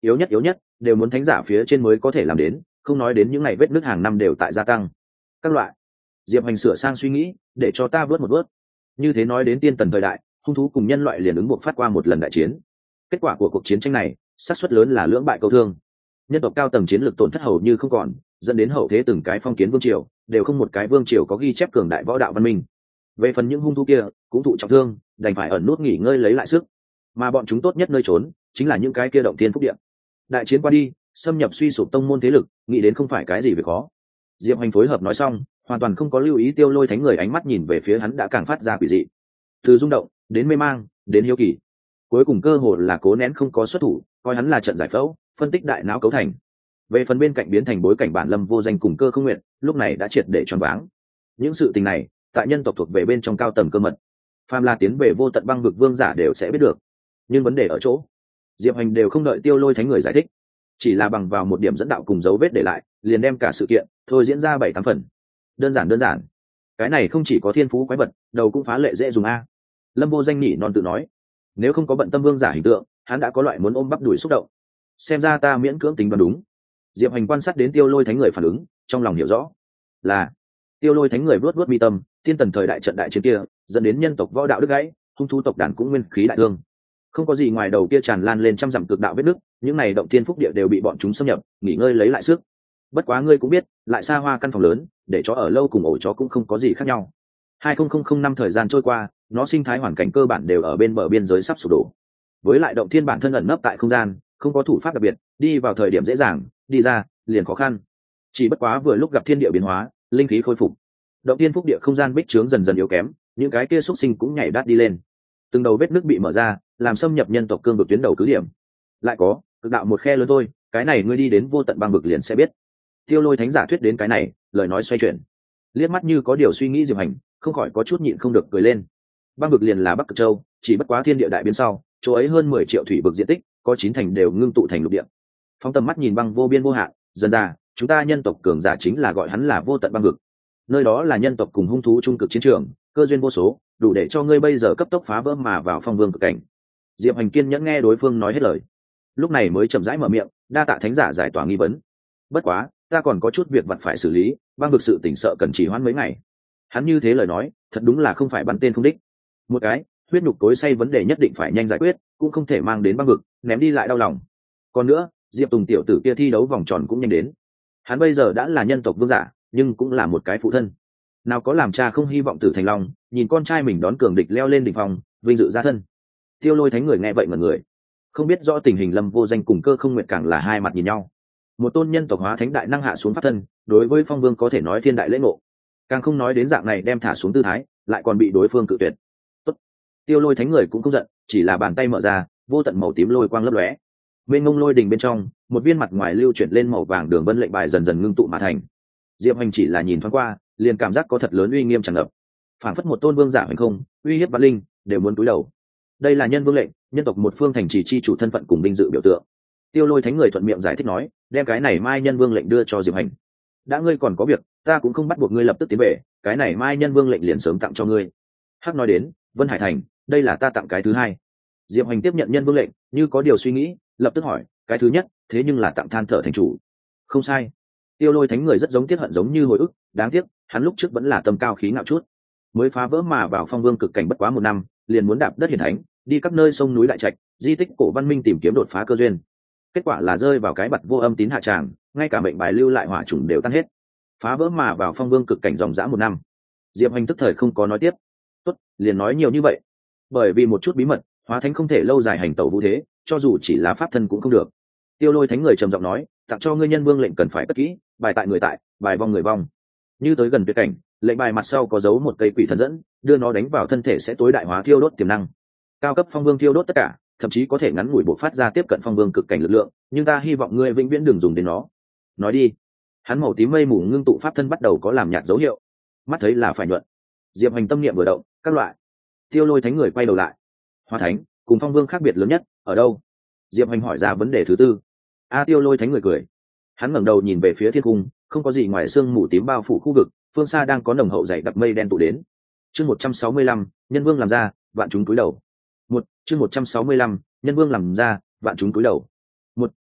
yếu nhất đều muốn thánh giả phía trên mới có thể làm đến, không nói đến những ngày vết nứt hàng năm đều tại gia tăng các loại. Diệp Hành sửa sang suy nghĩ, để cho ta vớt một vớt. Như thế nói đến tiên tần thời đại, hung thú cùng nhân loại liền ứng buộc phát qua một lần đại chiến. Kết quả của cuộc chiến tranh này xác suất lớn là lưỡng bại câu thương, nhân tộc cao tầng chiến lược tổn thất hầu như không còn, dẫn đến hậu thế từng cái phong kiến vương triều đều không một cái vương triều có ghi chép cường đại võ đạo văn minh. Về phần những hung thú kia cũng thụ trọng thương, đành phải ẩn nút nghỉ ngơi lấy lại sức, mà bọn chúng tốt nhất nơi trốn chính là những cái kia động thiên phúc địa. Đại chiến qua đi, xâm nhập suy sụp tông môn thế lực, nghĩ đến không phải cái gì việc khó. Diệp Hành phối hợp nói xong, hoàn toàn không có lưu ý Tiêu Lôi Thánh người ánh mắt nhìn về phía hắn đã càng phát ra quỷ dị, từ rung động đến mê mang đến hiếu kỳ, cuối cùng cơ hồ là cố nén không có xuất thủ, coi hắn là trận giải phẫu, phân tích đại não cấu thành. Về phần bên cạnh biến thành bối cảnh bản Lâm Vô Danh cùng Cơ Không Nguyện, lúc này đã triệt để choáng váng. Những sự tình này tại nhân tộc thuộc về bên trong cao tầng cơ mật, phàm là tiến về vô tận băng vực vương giả đều sẽ biết được. Nhưng vấn đề ở chỗ, Diệp Hành đều không đợi Tiêu Lôi Thánh người giải thích, chỉ là bằng vào một điểm dẫn đạo cùng dấu vết để lại, liền đem cả sự kiện thôi diễn ra 7-8 phần. Đơn giản, cái này không chỉ có thiên phú quái vật, đầu cũng phá lệ dễ dùng a. Lâm Vô Danh nhỉ non tự nói, nếu không có bận tâm vương giả hình tượng, hắn đã có loại muốn ôm bắp đùi xúc động. Xem ra ta miễn cưỡng tính đoán đúng. Diệp Hành quan sát đến Tiêu Lôi Thánh người phản ứng, trong lòng hiểu rõ là Tiêu Lôi Thánh người vuốt mi tâm, tiên tần thời đại trận đại chiến kia dẫn đến nhân tộc võ đạo đứt gãy, hung thú tộc đàn cũng nguyên khí đại thương, không có gì ngoài đầu kia tràn lan lên trăm dặm cực đạo vết nứt, những này động thiên phúc địa đều bị bọn chúng xâm nhập, nghỉ ngơi lấy lại sức. Bất quá ngươi cũng biết, lại xa hoa căn phòng lớn, để chó ở lâu cùng ổ chó cũng không có gì khác nhau. 2000 năm thời gian trôi qua, nó sinh thái hoàn cảnh cơ bản đều ở bên bờ biên giới sắp sụp đổ. Với lại động thiên bản thân ẩn nấp tại không gian, không có thủ pháp đặc biệt, đi vào thời điểm dễ dàng, đi ra liền khó khăn. Chỉ bất quá vừa lúc gặp thiên địa biến hóa, linh khí khôi phục, động thiên phúc địa không gian bích trướng dần dần yếu kém, những cái kia xúc sinh cũng nhảy đát đi lên. Từng đầu vết nước bị mở ra, làm xâm nhập nhân tộc cương vực tuyến đầu cứ điểm. Lại có cực đạo một khe lớn thôi, cái này ngươi đi đến vô tận băng vực liền sẽ biết. Tiêu Lôi Thánh giả thuyết đến cái này, lời nói xoay chuyển, liếc mắt như có điều suy nghĩ Diệp Hành, không khỏi có chút nhịn không được cười lên. Băng vực liền là Bắc Cực Châu, chỉ bất quá thiên địa đại biến sau, chỗ ấy hơn 10 triệu thủy vực diện tích, có 9 thành đều ngưng tụ thành lục địa. Phóng tầm mắt nhìn băng vô biên vô hạn, dần ra, chúng ta nhân tộc cường giả chính là gọi hắn là vô tận băng vực. Nơi đó là nhân tộc cùng hung thú trung cực chiến trường, cơ duyên vô số, đủ để cho ngươi bây giờ cấp tốc phá vỡ mà vào phong vương cực cảnh. Diệp Hành kiên nhẫn nghe đối phương nói hết lời, lúc này mới chậm rãi mở miệng, đa tạ thánh giả giải tỏa nghi vấn. Bất quá, ta còn có chút việc vặt phải xử lý, băng vực sự tỉnh sợ cần chỉ hoãn mấy ngày. Hắn như thế lời nói, thật đúng là không phải bắn tên không đích. Một cái huyết nhục tối say vấn đề nhất định phải nhanh giải quyết, cũng không thể mang đến băng vực, ném đi lại đau lòng. Còn nữa, Diệp Tùng tiểu tử kia thi đấu vòng tròn cũng nhanh đến. Hắn bây giờ đã là nhân tộc vương giả, nhưng cũng là một cái phụ thân. Nào có làm cha không hy vọng tử thành long, nhìn con trai mình đón cường địch leo lên đỉnh phòng, vinh dự ra thân. Tiêu Lôi Thánh người nghe vậy mà người, không biết rõ tình hình Lâm Vô Danh cùng Cơ Không Nguyện càng là hai mặt nhìn nhau. Một tôn nhân tộc hóa thánh đại năng hạ xuống pháp thân, đối với phong vương có thể nói thiên đại lễ ngộ, càng không nói đến dạng này đem thả xuống tư thái, lại còn bị đối phương cự tuyệt. Tốt. Tiêu Lôi Thánh người cũng không giận, chỉ là bàn tay mở ra, vô tận màu tím lôi quang lấp lóe. Bên ngông lôi đỉnh bên trong, một viên mặt ngoài lưu chuyển lên màu vàng đường vân lệnh bài dần dần ngưng tụ mà thành. Diệp Hành chỉ là nhìn thoáng qua, liền cảm giác có thật lớn uy nghiêm tràn ngập, phảng phất một tôn vương giả hành không, uy hiếp vạn linh đều muốn cúi đầu. Đây là nhân vương lệnh, nhân tộc một phương thành trì chi chủ thân phận cùng vinh dự biểu tượng. Tiêu Lôi Thánh người thuận miệng giải thích nói, đem cái này mai nhân vương lệnh đưa cho Diệp Hành. Đã ngươi còn có việc, ta cũng không bắt buộc ngươi lập tức tiến về, cái này mai nhân vương lệnh liền sớm tặng cho ngươi. Hắc nói đến, Vân Hải Thành, đây là ta tặng cái thứ hai. Diệp Hành tiếp nhận nhân vương lệnh, như có điều suy nghĩ, lập tức hỏi, cái thứ nhất, thế nhưng là tặng Than Thở thành chủ. Không sai. Tiêu Lôi Thánh người rất giống tiếc hận giống như hồi ức, đáng tiếc, hắn lúc trước vẫn là tâm cao khí ngạo chút, mới phá vỡ mà vào phong vương cực cảnh bất quá 1 năm, liền muốn đạp đất hiển thánh, đi các nơi sông núi đại trạch, di tích cổ văn minh tìm kiếm đột phá cơ duyên. Kết quả là rơi vào cái bặt vô âm tín hạ tràng, ngay cả mệnh bài lưu lại hỏa chủng đều tan hết, phá vỡ mà vào phong vương cực cảnh dòng dã 1 năm. Diệp Hành tức thời không có nói tiếp. Tốt, liền nói nhiều như vậy. Bởi vì một chút bí mật, hóa thánh không thể lâu dài hành tẩu vũ thế, cho dù chỉ là pháp thân cũng không được. Tiêu Lôi Thánh người trầm giọng nói, tặng cho ngươi nhân vương lệnh cần phải cất kỹ, bài tại người tại, bài vong người vong. Như tới gần tuyệt cảnh, lệnh bài mặt sau có dấu một cây quỷ thần dẫn, đưa nó đánh vào thân thể sẽ tối đại hóa thiêu đốt tiềm năng. Cao cấp phong vương thiêu đốt tất cả, thậm chí có thể ngắn ngủi bộc phát ra tiếp cận phong vương cực cảnh lực lượng, nhưng ta hy vọng ngươi vĩnh viễn đừng dùng đến nó. Nói đi. Hắn màu tím mây mù ngưng tụ pháp thân bắt đầu có làm nhạt dấu hiệu, mắt thấy là phải nhuận. Diệp Hành tâm niệm vừa động, các loại. Tiêu Lôi Thánh người quay đầu lại. Hóa thánh cùng phong vương khác biệt lớn nhất ở đâu? Diệp Hành hỏi ra vấn đề thứ tư. Tiêu Lôi Thánh người cười. Hắn ngẩng đầu nhìn về phía thiên cung, không có gì ngoài sương mù tím bao phủ khu vực, phương xa đang có nồng hậu dày đặc mây đen tụ đến. Chương 165, nhân vương làm ra, vạn chúng cúi đầu. Chương 165, nhân vương làm ra, vạn chúng cúi đầu.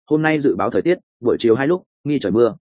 Hôm nay dự báo thời tiết buổi chiều 2 lúc nghi trời mưa.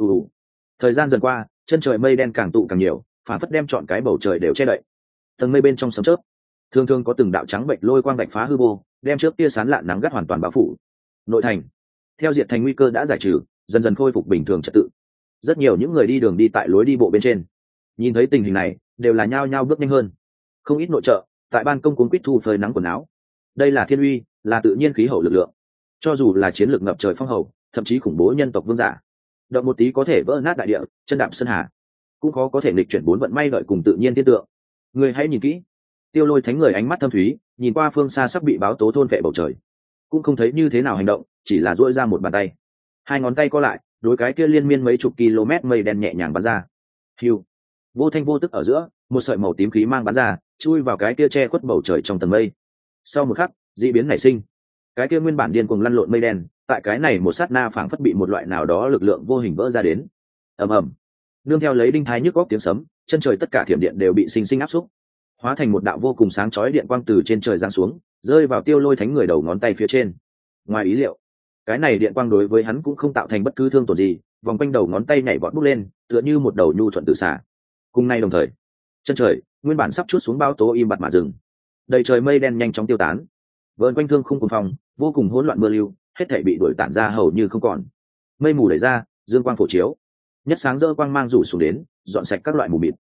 Thời gian dần qua, chân trời mây đen càng tụ càng nhiều, phản phất đem trọn cái bầu trời đều che đậy. Tầng mây bên trong sấm chớp, thường thường có từng đạo trắng bệnh lôi quang vạch phá hư vô, đem trước tia sáng lạn nắng gắt hoàn toàn bao phủ. Nội thành, theo diệt thành nguy cơ đã giải trừ, dần dần khôi phục bình thường trật tự. Rất nhiều những người đi đường đi tại lối đi bộ bên trên, nhìn thấy tình hình này, đều là nhao nhao bước nhanh hơn. Không ít nội trợ tại ban công cuốn quýt thu phơi nắng quần áo. Đây là thiên uy, là tự nhiên khí hậu lực lượng. Cho dù là chiến lược ngập trời phong hầu, thậm chí khủng bố nhân tộc vương giả, động một tí có thể vỡ nát đại địa, chân đạp sơn hà, cũng khó có thể nghịch chuyển bốn vận may lợi cùng tự nhiên thiên tượng. Người hãy nhìn kỹ. Tiêu Lôi thánh người ánh mắt thâm thúy, nhìn qua phương xa sắp bị báo tố thôn vệ bầu trời, cũng không thấy như thế nào hành động, chỉ là duỗi ra một bàn tay, hai ngón tay co lại, đối cái kia liên miên mấy chục km mây đen nhẹ nhàng bắn ra. Hiu, vô thanh vô tức ở giữa, một sợi màu tím khí mang bắn ra, chui vào cái kia che khuất bầu trời trong tầng mây. Sau một khắc, dị biến nảy sinh. Cái kia nguyên bản điên cuồng lăn lộn mây đen, tại cái này một sát na phảng phất bị một loại nào đó lực lượng vô hình vỡ ra đến. Ầm ầm, nương theo lấy đinh thái nhức góc tiếng sấm, chân trời tất cả thiểm điện đều bị sinh sinh áp xúc, hóa thành một đạo vô cùng sáng chói điện quang từ trên trời giáng xuống, rơi vào Tiêu Lôi thánh người đầu ngón tay phía trên. Ngoài ý liệu, cái này điện quang đối với hắn cũng không tạo thành bất cứ thương tổn gì, vòng quanh đầu ngón tay nhảy vọt bút lên, tựa như một đầu nhu thuận tự xả. Cùng nay đồng thời, chân trời nguyên bản sắp chút xuống bão tố im bặt mà dừng, đầy trời mây đen nhanh chóng tiêu tán, vờn quanh thương khung cuồng phong, vô cùng hỗn loạn mưa lưu, hết thảy bị đuổi tản ra hầu như không còn. Mây mù đẩy ra, dương quang phổ chiếu, nhất sáng rỡ quang mang rủ xuống đến, dọn sạch các loại mù mịt.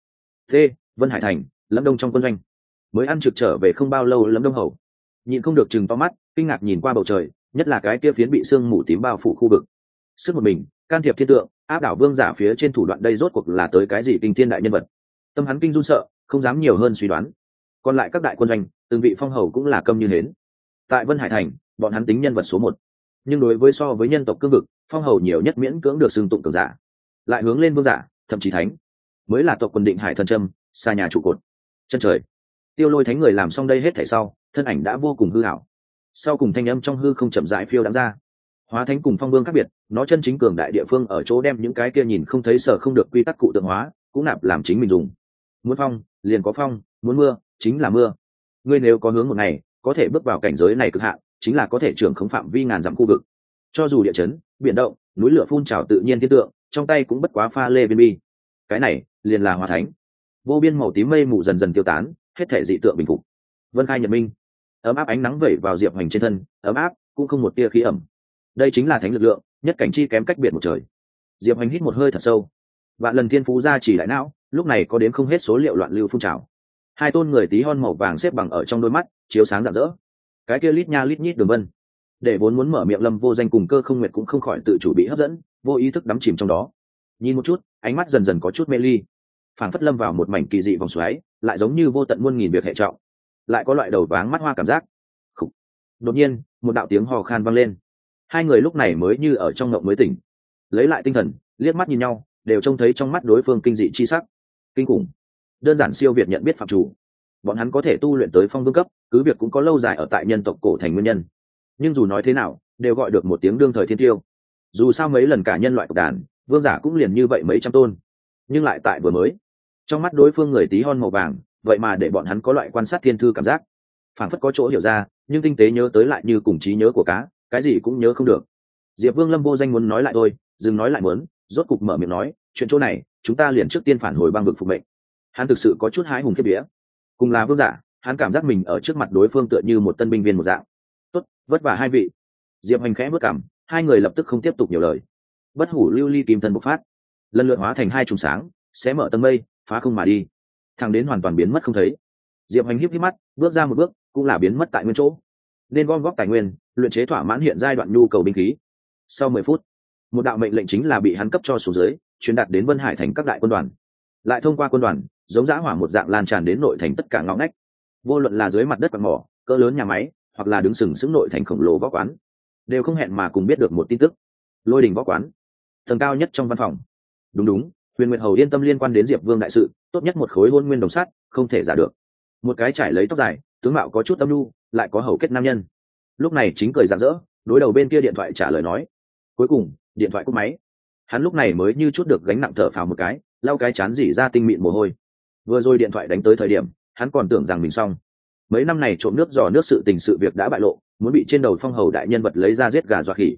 Vân Hải thành, Lâm Đông trong quân doanh, mới ăn trực trở về không bao lâu, Lâm Đông hầu nhịn không được chừng to mắt, kinh ngạc nhìn qua bầu trời, nhất là cái kia phiến bị sương mù tím bao phủ khu vực. Sức một mình can thiệp thiên tượng, áp đảo vương giả phía trên thủ đoạn, đây rốt cuộc là tới cái gì kinh thiên đại nhân vật. Tâm hắn kinh run sợ, không dám nhiều hơn suy đoán. Còn lại các đại quân doanh, từng vị phong hầu cũng là câm như hến. Tại Vân Hải thành, bọn hắn tính nhân vật số 1, nhưng đối với so với nhân tộc cương vực, phong hầu nhiều nhất miễn cưỡng được xưng tụng cường giả, lại hướng lên vương giả, thậm chí thánh, mới là tộc quân định hải thần trâm, xa nhà trụ cột. Chân trời, Tiêu Lôi thánh người làm xong đây hết thảy sau, thân ảnh đã vô cùng hư ảo. Sau cùng thanh âm trong hư không chậm rãi phiêu đãng ra. Hóa thánh cùng phong vương khác biệt, nó chân chính cường đại địa phương ở chỗ đem những cái kia nhìn không thấy sở không được quy tắc cụ tượng hóa, cũng nạp làm chính mình dùng. Muốn phong, liền có phong, muốn mưa, chính là mưa. Ngươi nếu có hướng một ngày, có thể bước vào cảnh giới này cực hạn, chính là có thể trưởng khống phạm vi ngàn dặm khu vực. Cho dù địa chấn, biển động, núi lửa phun trào tự nhiên thiên tượng, trong tay cũng bất quá pha lê viên bi. Cái này, liền là hóa thánh. Vô biên màu tím mây mù dần dần tiêu tán, hết thể dị tượng bình phục. Vân khai nhật minh, ấm áp ánh nắng vẩy vào Diệp Hoành trên thân, ấm áp, cũng không một tia khí ẩm. Đây chính là thánh lực lượng, nhất cảnh chi kém cách biệt một trời. Diệp Hoành hít một hơi thật sâu. Vạn lần thiên phú ra chỉ đại não, lúc này có đến không hết số liệu loạn lưu phun trào. Hai tôn người tí hon màu vàng xếp bằng ở trong đôi mắt, chiếu sáng rạng rỡ. Cái kia lít nha lít nhít đường vân, để vốn muốn mở miệng Lâm Vô Danh cùng Cơ Không Nguyệt cũng không khỏi tự chủ bị hấp dẫn, vô ý thức đắm chìm trong đó. Nhìn một chút, ánh mắt dần dần có chút mê ly, phảng phất lâm vào một mảnh kỳ dị vòng xoáy, lại giống như vô tận muôn nghìn việc hệ trọng, lại có loại đầu váng mắt hoa cảm giác. Khủ. Đột nhiên, một đạo tiếng hò khan vang lên. Hai người lúc này mới như ở trong ngộng mới tỉnh, lấy lại tinh thần, liếc mắt nhìn nhau, đều trông thấy trong mắt đối phương kinh dị chi sắc. Kinh khủng, đơn giản siêu việt nhận biết phạm chủ. Bọn hắn có thể tu luyện tới phong vương cấp, cứ việc cũng có lâu dài ở tại nhân tộc cổ thành nguyên nhân, nhưng dù nói thế nào, đều gọi được một tiếng đương thời thiên tiêu. Dù sao mấy lần cả nhân loại tộc đàn, vương giả cũng liền như vậy mấy trăm tôn, nhưng lại tại vừa mới, trong mắt đối phương người tí hon màu vàng, vậy mà để bọn hắn có loại quan sát thiên thư cảm giác, phảng phất có chỗ hiểu ra, nhưng tinh tế nhớ tới lại như cùng trí nhớ của cá, cái gì cũng nhớ không được. Diệp Vương Lâm Vô Danh muốn nói lại thôi, dừng nói lại muốn, rốt cục mở miệng nói, chuyện chỗ này, chúng ta liền trước tiên phản hồi băng vực phục mệnh. Hắn thực sự có chút hái hùng khiếp vía, cùng là vương giả, hắn cảm giác mình ở trước mặt đối phương tựa như một tân binh viên một dạng. Tốt, vất vả hai vị. Diệp Hoành khẽ bước cảm, hai người lập tức không tiếp tục nhiều lời. Bất hủ lưu ly kim thân bộc phát, lần lượt hóa thành hai chùm sáng, xé mở tầng mây, phá không mà đi, thẳng đến hoàn toàn biến mất không thấy. Diệp Hoành híp híp mắt, bước ra một bước, cũng là biến mất tại nguyên chỗ. Nên gom góp tài nguyên, luyện chế thỏa mãn hiện giai đoạn nhu cầu binh khí. Sau 10 phút, một đạo mệnh lệnh chính là bị hắn cấp cho xuống dưới, truyền đạt đến Vân Hải thành các đại quân đoàn, lại thông qua quân đoàn, giống dã hỏa một dạng lan tràn đến nội thành tất cả ngõ ngách. Vô luận là dưới mặt đất quặng mỏ, cỡ lớn nhà máy, hoặc là đứng sừng sững nội thành khổng lồ võ quán, đều không hẹn mà cùng biết được một tin tức. Lôi Đình võ quán, tầng cao nhất trong văn phòng. Đúng, Huyền Nguyệt Hầu yên tâm liên quan đến Diệp Vương đại sự, tốt nhất một khối hôn nguyên đồng sắt, không thể giả được. Một cái trải lấy tóc dài, tướng mạo có chút âm nhu, lại có hầu kết nam nhân, lúc này chính cười rạng rỡ, đối đầu bên kia điện thoại trả lời nói. Cuối cùng, điện thoại cúp máy. Hắn lúc này mới như chút được gánh nặng, thở phào một cái, lau cái chán rỉ ra tinh mịn mồ hôi. Vừa rồi điện thoại đánh tới thời điểm, hắn còn tưởng rằng mình xong. Mấy năm này trộm nước giò nước sự tình sự việc đã bại lộ, muốn bị trên đầu phong hầu đại nhân vật lấy ra giết gà dọa khỉ.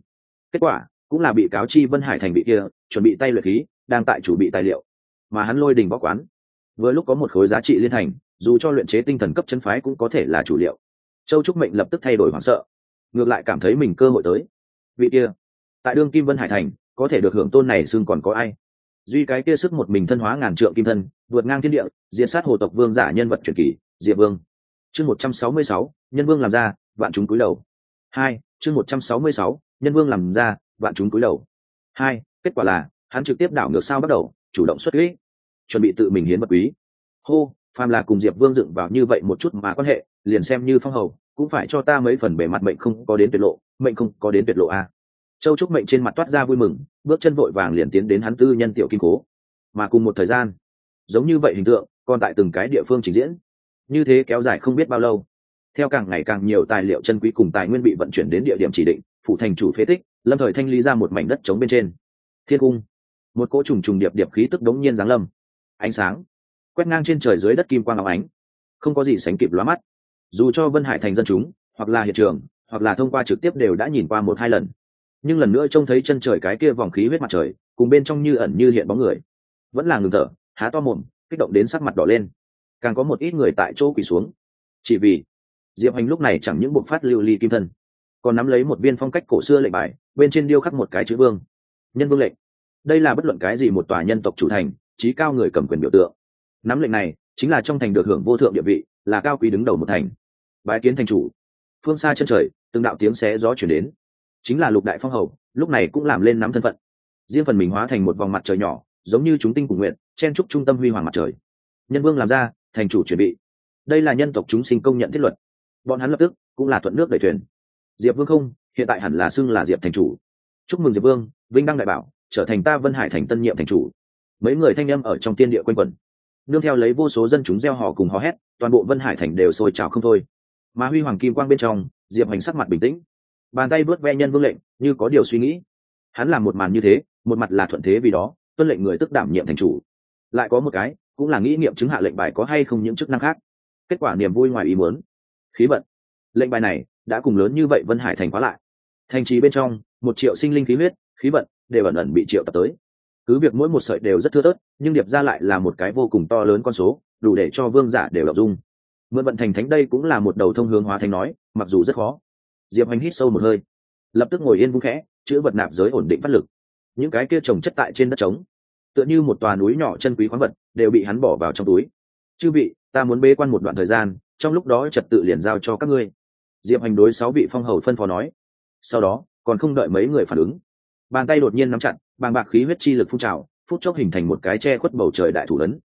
kết quả cũng là bị cáo chi Vân Hải thành bị kia chuẩn bị tay luyện khí đang tại chủ bị tài liệu, mà hắn Lôi Đình võ quán vừa lúc có một khối giá trị liên thành, dù cho luyện chế tinh thần cấp chân phái cũng có thể là chủ liệu. Châu Trúc Mệnh lập tức thay đổi hoảng sợ, ngược lại cảm thấy mình cơ hội tới. Vị kia tại đương kim Vân Hải thành có thể được hưởng tôn này xưng còn có ai? Duy cái kia sức một mình thân hóa ngàn trượng kim thân, vượt ngang thiên địa, diệt sát hồ tộc vương giả nhân vật truyền kỳ, Diệp Vương. Chương 166, nhân vương làm ra, vạn chúng cúi đầu. 2, chương 166, nhân vương làm ra, vạn chúng cúi đầu. 2, kết quả là hắn trực tiếp đảo ngược sao bắt đầu, chủ động xuất kích, chuẩn bị tự mình hiến vật quý. Hô, phàm là cùng Diệp Vương dựng vào như vậy một chút mà quan hệ, liền xem như phong hầu, cũng phải cho ta mấy phần bề mặt mệnh không có đến tuyệt lộ, mệnh không có đến tuyệt lộ a. Châu Trúc Mệnh trên mặt toát ra vui mừng, bước chân vội vàng liền tiến đến hắn tư nhân tiểu kim cố. Mà cùng một thời gian, giống như vậy hình tượng, còn tại từng cái địa phương trình diễn. Như thế kéo dài không biết bao lâu. Theo càng ngày càng nhiều tài liệu chân quý cùng tài nguyên bị vận chuyển đến địa điểm chỉ định, phủ thành chủ phế tích, lâm thời thanh lý ra một mảnh đất trống bên trên. Thiên cung, một cỗ trùng trùng điệp điệp khí tức đống nhiên giáng lâm. Ánh sáng quét ngang trên trời dưới đất kim quang óng ánh, không có gì sánh kịp lóa mắt. Dù cho Vân Hải thành dân chúng, hoặc là hiện trường, hoặc là thông qua trực tiếp đều đã nhìn qua một hai lần, nhưng lần nữa trông thấy chân trời cái kia vòng khí huyết mặt trời cùng bên trong như ẩn như hiện bóng người, vẫn là ngừng thở, há to mồm, kích động đến sắc mặt đỏ lên. Càng có một ít người tại chỗ quỳ xuống, chỉ vì Diệp Hành lúc này chẳng những bộc phát lưu ly kim thân, còn nắm lấy một viên phong cách cổ xưa lệnh bài, bên trên điêu khắc một cái chữ vương, nhân vương lệnh. Đây là bất luận cái gì một tòa nhân tộc chủ thành trí cao người cầm quyền biểu tượng. Nắm lệnh này chính là trong thành được hưởng vô thượng địa vị, là cao quý đứng đầu một thành. Bái kiến thành chủ. Phương xa chân trời từng đạo tiếng xé gió chuyển đến, chính là Lục đại phong hầu lúc này cũng làm lên nắm thân phận, riêng phần mình hóa thành một vòng mặt trời nhỏ, giống như chúng tinh cùng nguyện chen trúc trung tâm huy hoàng mặt trời. Nhân vương làm ra, thành chủ chuẩn bị. Đây là nhân tộc chúng sinh công nhận thiết luật, bọn hắn lập tức cũng là thuận nước đẩy thuyền. Diệp Vương không, hiện tại hẳn là xưng là Diệp thành chủ. Chúc mừng Diệp Vương vinh đăng đại bảo, trở thành ta Vân Hải thành tân nhiệm thành chủ. Mấy người thanh âm ở trong tiên địa quanh quẩn, nương theo lấy vô số dân chúng reo hò cùng hò hét, toàn bộ Vân Hải thành đều sôi trào không thôi. Mà huy hoàng kim quang bên trong, Diệp Hành sắc mặt bình tĩnh, bàn tay vớt ve nhân vương lệnh, như có điều suy nghĩ. Hắn làm một màn như thế, một mặt là thuận thế vì đó tuân lệnh người tức đảm nhiệm thành chủ, lại có một cái cũng là nghĩ nghiệm chứng hạ lệnh bài có hay không những chức năng khác. Kết quả niềm vui ngoài ý muốn, khí vận. Lệnh bài này đã cùng lớn như vậy Vân Hải thành khóa lại, thành trì bên trong 1 triệu sinh linh khí huyết, khí vận đều ẩn ẩn bị triệu tập tới. Cứ việc mỗi một sợi đều rất thưa thớt, nhưng điệp ra lại là một cái vô cùng to lớn con số, đủ để cho vương giả đều đọc dung. Mượn vận thành thánh đây cũng là một đầu thông hướng hóa thành nói, mặc dù rất khó. Diệp Hành hít sâu một hơi, lập tức ngồi yên vung khẽ, chữ vật nạp giới ổn định phát lực. Những cái kia trồng chất tại trên đất trống, tựa như một tòa núi nhỏ chân quý khoáng vật, đều bị hắn bỏ vào trong túi. Chư vị, ta muốn bế quan một đoạn thời gian, trong lúc đó trật tự liền giao cho các ngươi. Diệp Hành đối 6 vị phong hầu phân phó nói. Sau đó còn không đợi mấy người phản ứng, bàn tay đột nhiên nắm chặt, bàng bạc khí huyết chi lực phun trào, phút chốc hình thành một cái che khuất bầu trời đại thủ ấn.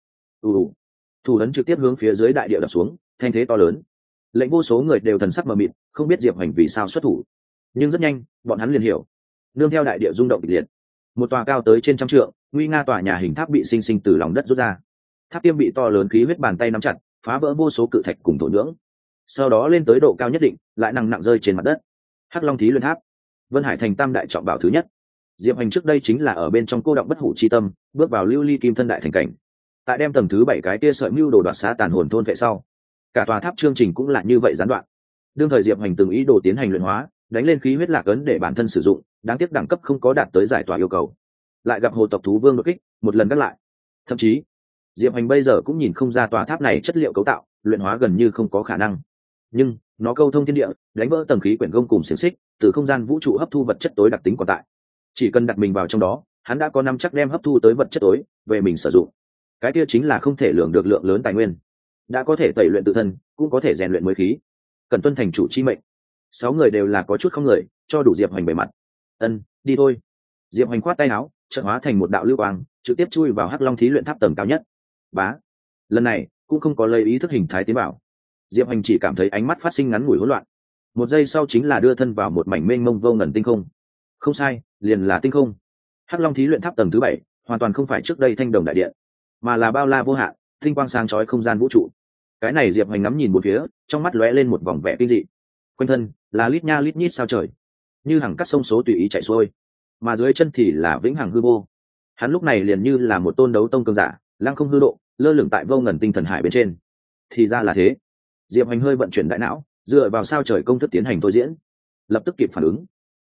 Thủ ấn trực tiếp hướng phía dưới đại địa đập xuống, thanh thế to lớn. Lệnh vô số người đều thần sắc mờ mịt, không biết Diệp Hành vì sao xuất thủ. Nhưng rất nhanh, bọn hắn liền hiểu. Nương theo đại địa rung động kịch liệt, một tòa cao tới trên trăm trượng, nguy nga tòa nhà hình tháp bị sinh sinh từ lòng đất rút ra. Tháp tiêm bị to lớn khí huyết bàn tay nắm chặt, phá vỡ vô số cự thạch cùng thổ nhưỡng. Sau đó lên tới độ cao nhất định, lại nặng nặng rơi trên mặt đất. Hắc Long Thí Luyện Tháp, Vân Hải thành tam đại trọng bảo thứ nhất. Diệp Hành trước đây chính là ở bên trong cô động bất hủ chi tâm, bước vào lưu ly kim thân đại thành cảnh. Tại đem tầng thứ 7 cái kia sợi mưu đồ đoạt xá tàn hồn thôn vệ sau, cả tòa tháp chương trình cũng là như vậy gián đoạn. Đương thời Diệp Hành từng ý đồ tiến hành luyện hóa, đánh lên khí huyết lạc ấn để bản thân sử dụng, đáng tiếc đẳng cấp không có đạt tới giải tỏa yêu cầu, lại gặp hồ tộc thú vương đột kích, một lần gác lại. Thậm chí Diệp Hành bây giờ cũng nhìn không ra tòa tháp này chất liệu cấu tạo, luyện hóa gần như không có khả năng. Nhưng nó câu thông thiên địa, đánh vỡ tầng khí quyển gông cùng xiềng xích, từ không gian vũ trụ hấp thu vật chất tối đặc tính còn tại. Chỉ cần đặt mình vào trong đó, hắn đã có 5 chắc đem hấp thu tới vật chất tối về mình sử dụng. Cái kia chính là không thể lường được lượng lớn tài nguyên, đã có thể tẩy luyện tự thân, cũng có thể rèn luyện mới khí. Cần tuân thành chủ chi mệnh. 6 người đều là có chút không người, cho đủ Diệp Hành bề mặt. Đi thôi. Diệp Hành khoát tay áo, chợt hóa thành một đạo lưu quang, trực tiếp chui vào Hắc Long Thí Luyện Tháp tầng cao nhất. Bá. Lần này cũng không có lấy ý thức hình thái tiến bảo. Diệp Hành chỉ cảm thấy ánh mắt phát sinh ngắn ngủi hỗn loạn. Một giây sau chính là đưa thân vào một mảnh mênh mông vô ngần tinh không. Không sai, liền là tinh không. Hắc Long Thí Luyện Tháp tầng thứ 7, hoàn toàn không phải trước đây Thanh Đồng đại điện, mà là bao la vô hạn, tinh quang sáng chói không gian vũ trụ. Cái này Diệp Hành ngắm nhìn bốn phía, trong mắt lóe lên một vòng vẻ kinh dị. Quanh thân là lít nha lít nhít sao trời, như hàng cát sông số tùy ý chảy xuôi, mà dưới chân thì là vĩnh hằng hư vô. Hắn lúc này liền như là một tôn đấu tông cường giả, lăng không hư độ, lơ lửng tại vô ngần tinh thần hải bên trên. Thì ra là thế. Diệp Hành hơi vận chuyển đại não, dựa vào sao trời công thức tiến hành thôi diễn, lập tức kịp phản ứng.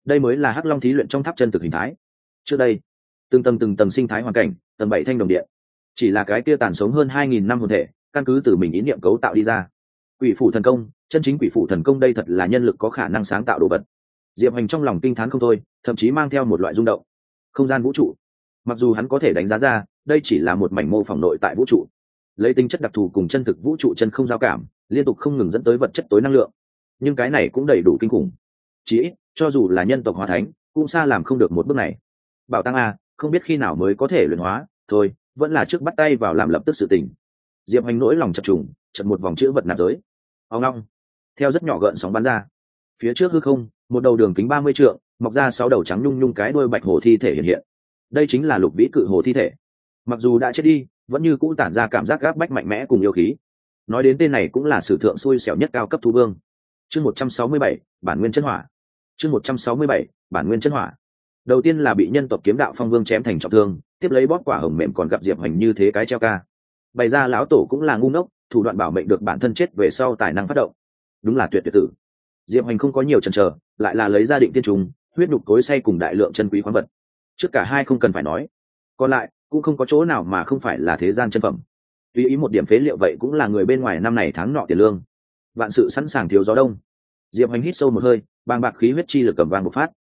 đây mới là hắc long thí luyện trong tháp chân thực hình thái. Trước đây từng tầng sinh thái hoàn cảnh, tầng 7 thanh đồng điện, chỉ là cái kia tàn sống hơn 2.000 năm hồn thể, căn cứ từ mình ý niệm cấu tạo đi ra. Quỷ phủ thần công, chân chính quỷ phủ thần công đây thật là nhân lực có khả năng sáng tạo đồ vật. Diệp Hành trong lòng kinh thán không thôi, thậm chí mang theo một loại rung động. Không gian vũ trụ, mặc dù hắn có thể đánh giá ra đây chỉ là một mảnh mô phỏng nội tại vũ trụ, lấy tính chất đặc thù cùng chân thực vũ trụ chân không giao cảm, liên tục không ngừng dẫn tới vật chất tối năng lượng, nhưng cái này cũng đầy đủ kinh khủng. Chỉ ít cho dù là nhân tộc hóa thánh cũng xa làm không được một bước này. Bảo tăng a, không biết khi nào mới có thể luyện hóa, thôi vẫn là trước bắt tay vào làm lập tức sự tình. Diệp Hành nỗi lòng chập trùng, chật một vòng chữ vật nạp giới, ông long theo rất nhỏ gợn sóng bắn ra. Phía trước hư không, một đầu đường kính 30 trượng, mọc ra 6 đầu trắng nhung nhung cái đuôi bạch hổ thi thể hiện hiện. Đây chính là lục vĩ cự hổ thi thể. Mặc dù đã chết đi, vẫn như cũ tản ra cảm giác gáp bách mạnh mẽ cùng yêu khí. Nói đến tên này cũng là sử thượng xui xẻo nhất cao cấp thú vương. Chương 167, bản nguyên chân hỏa. Chương 167, bản nguyên chân hỏa. Đầu tiên là bị nhân tộc kiếm đạo phong vương chém thành trọng thương, tiếp lấy bóp quả hồng mềm còn gặp Diệp Hành như thế cái treo ca. Bày ra lão tổ cũng là ngu ngốc, thủ đoạn bảo mệnh được bản thân chết về sau tài năng phát động. Đúng là tuyệt tử. Diệp Hành không có nhiều chần chờ, lại là lấy ra định tiên trùng, huyết nhục cối xay cùng đại lượng chân quý khoáng vật. Trước cả hai không cần phải nói, còn lại cũng không có chỗ nào mà không phải là thế gian chân phẩm. Tuy ý một điểm phế liệu vậy cũng là người bên ngoài năm này tháng nọ tiền lương. Vạn sự sẵn sàng thiếu gió đông. Diệp Hành hít sâu một hơi, bàng bạc khí huyết chi lực cầm vang một phát.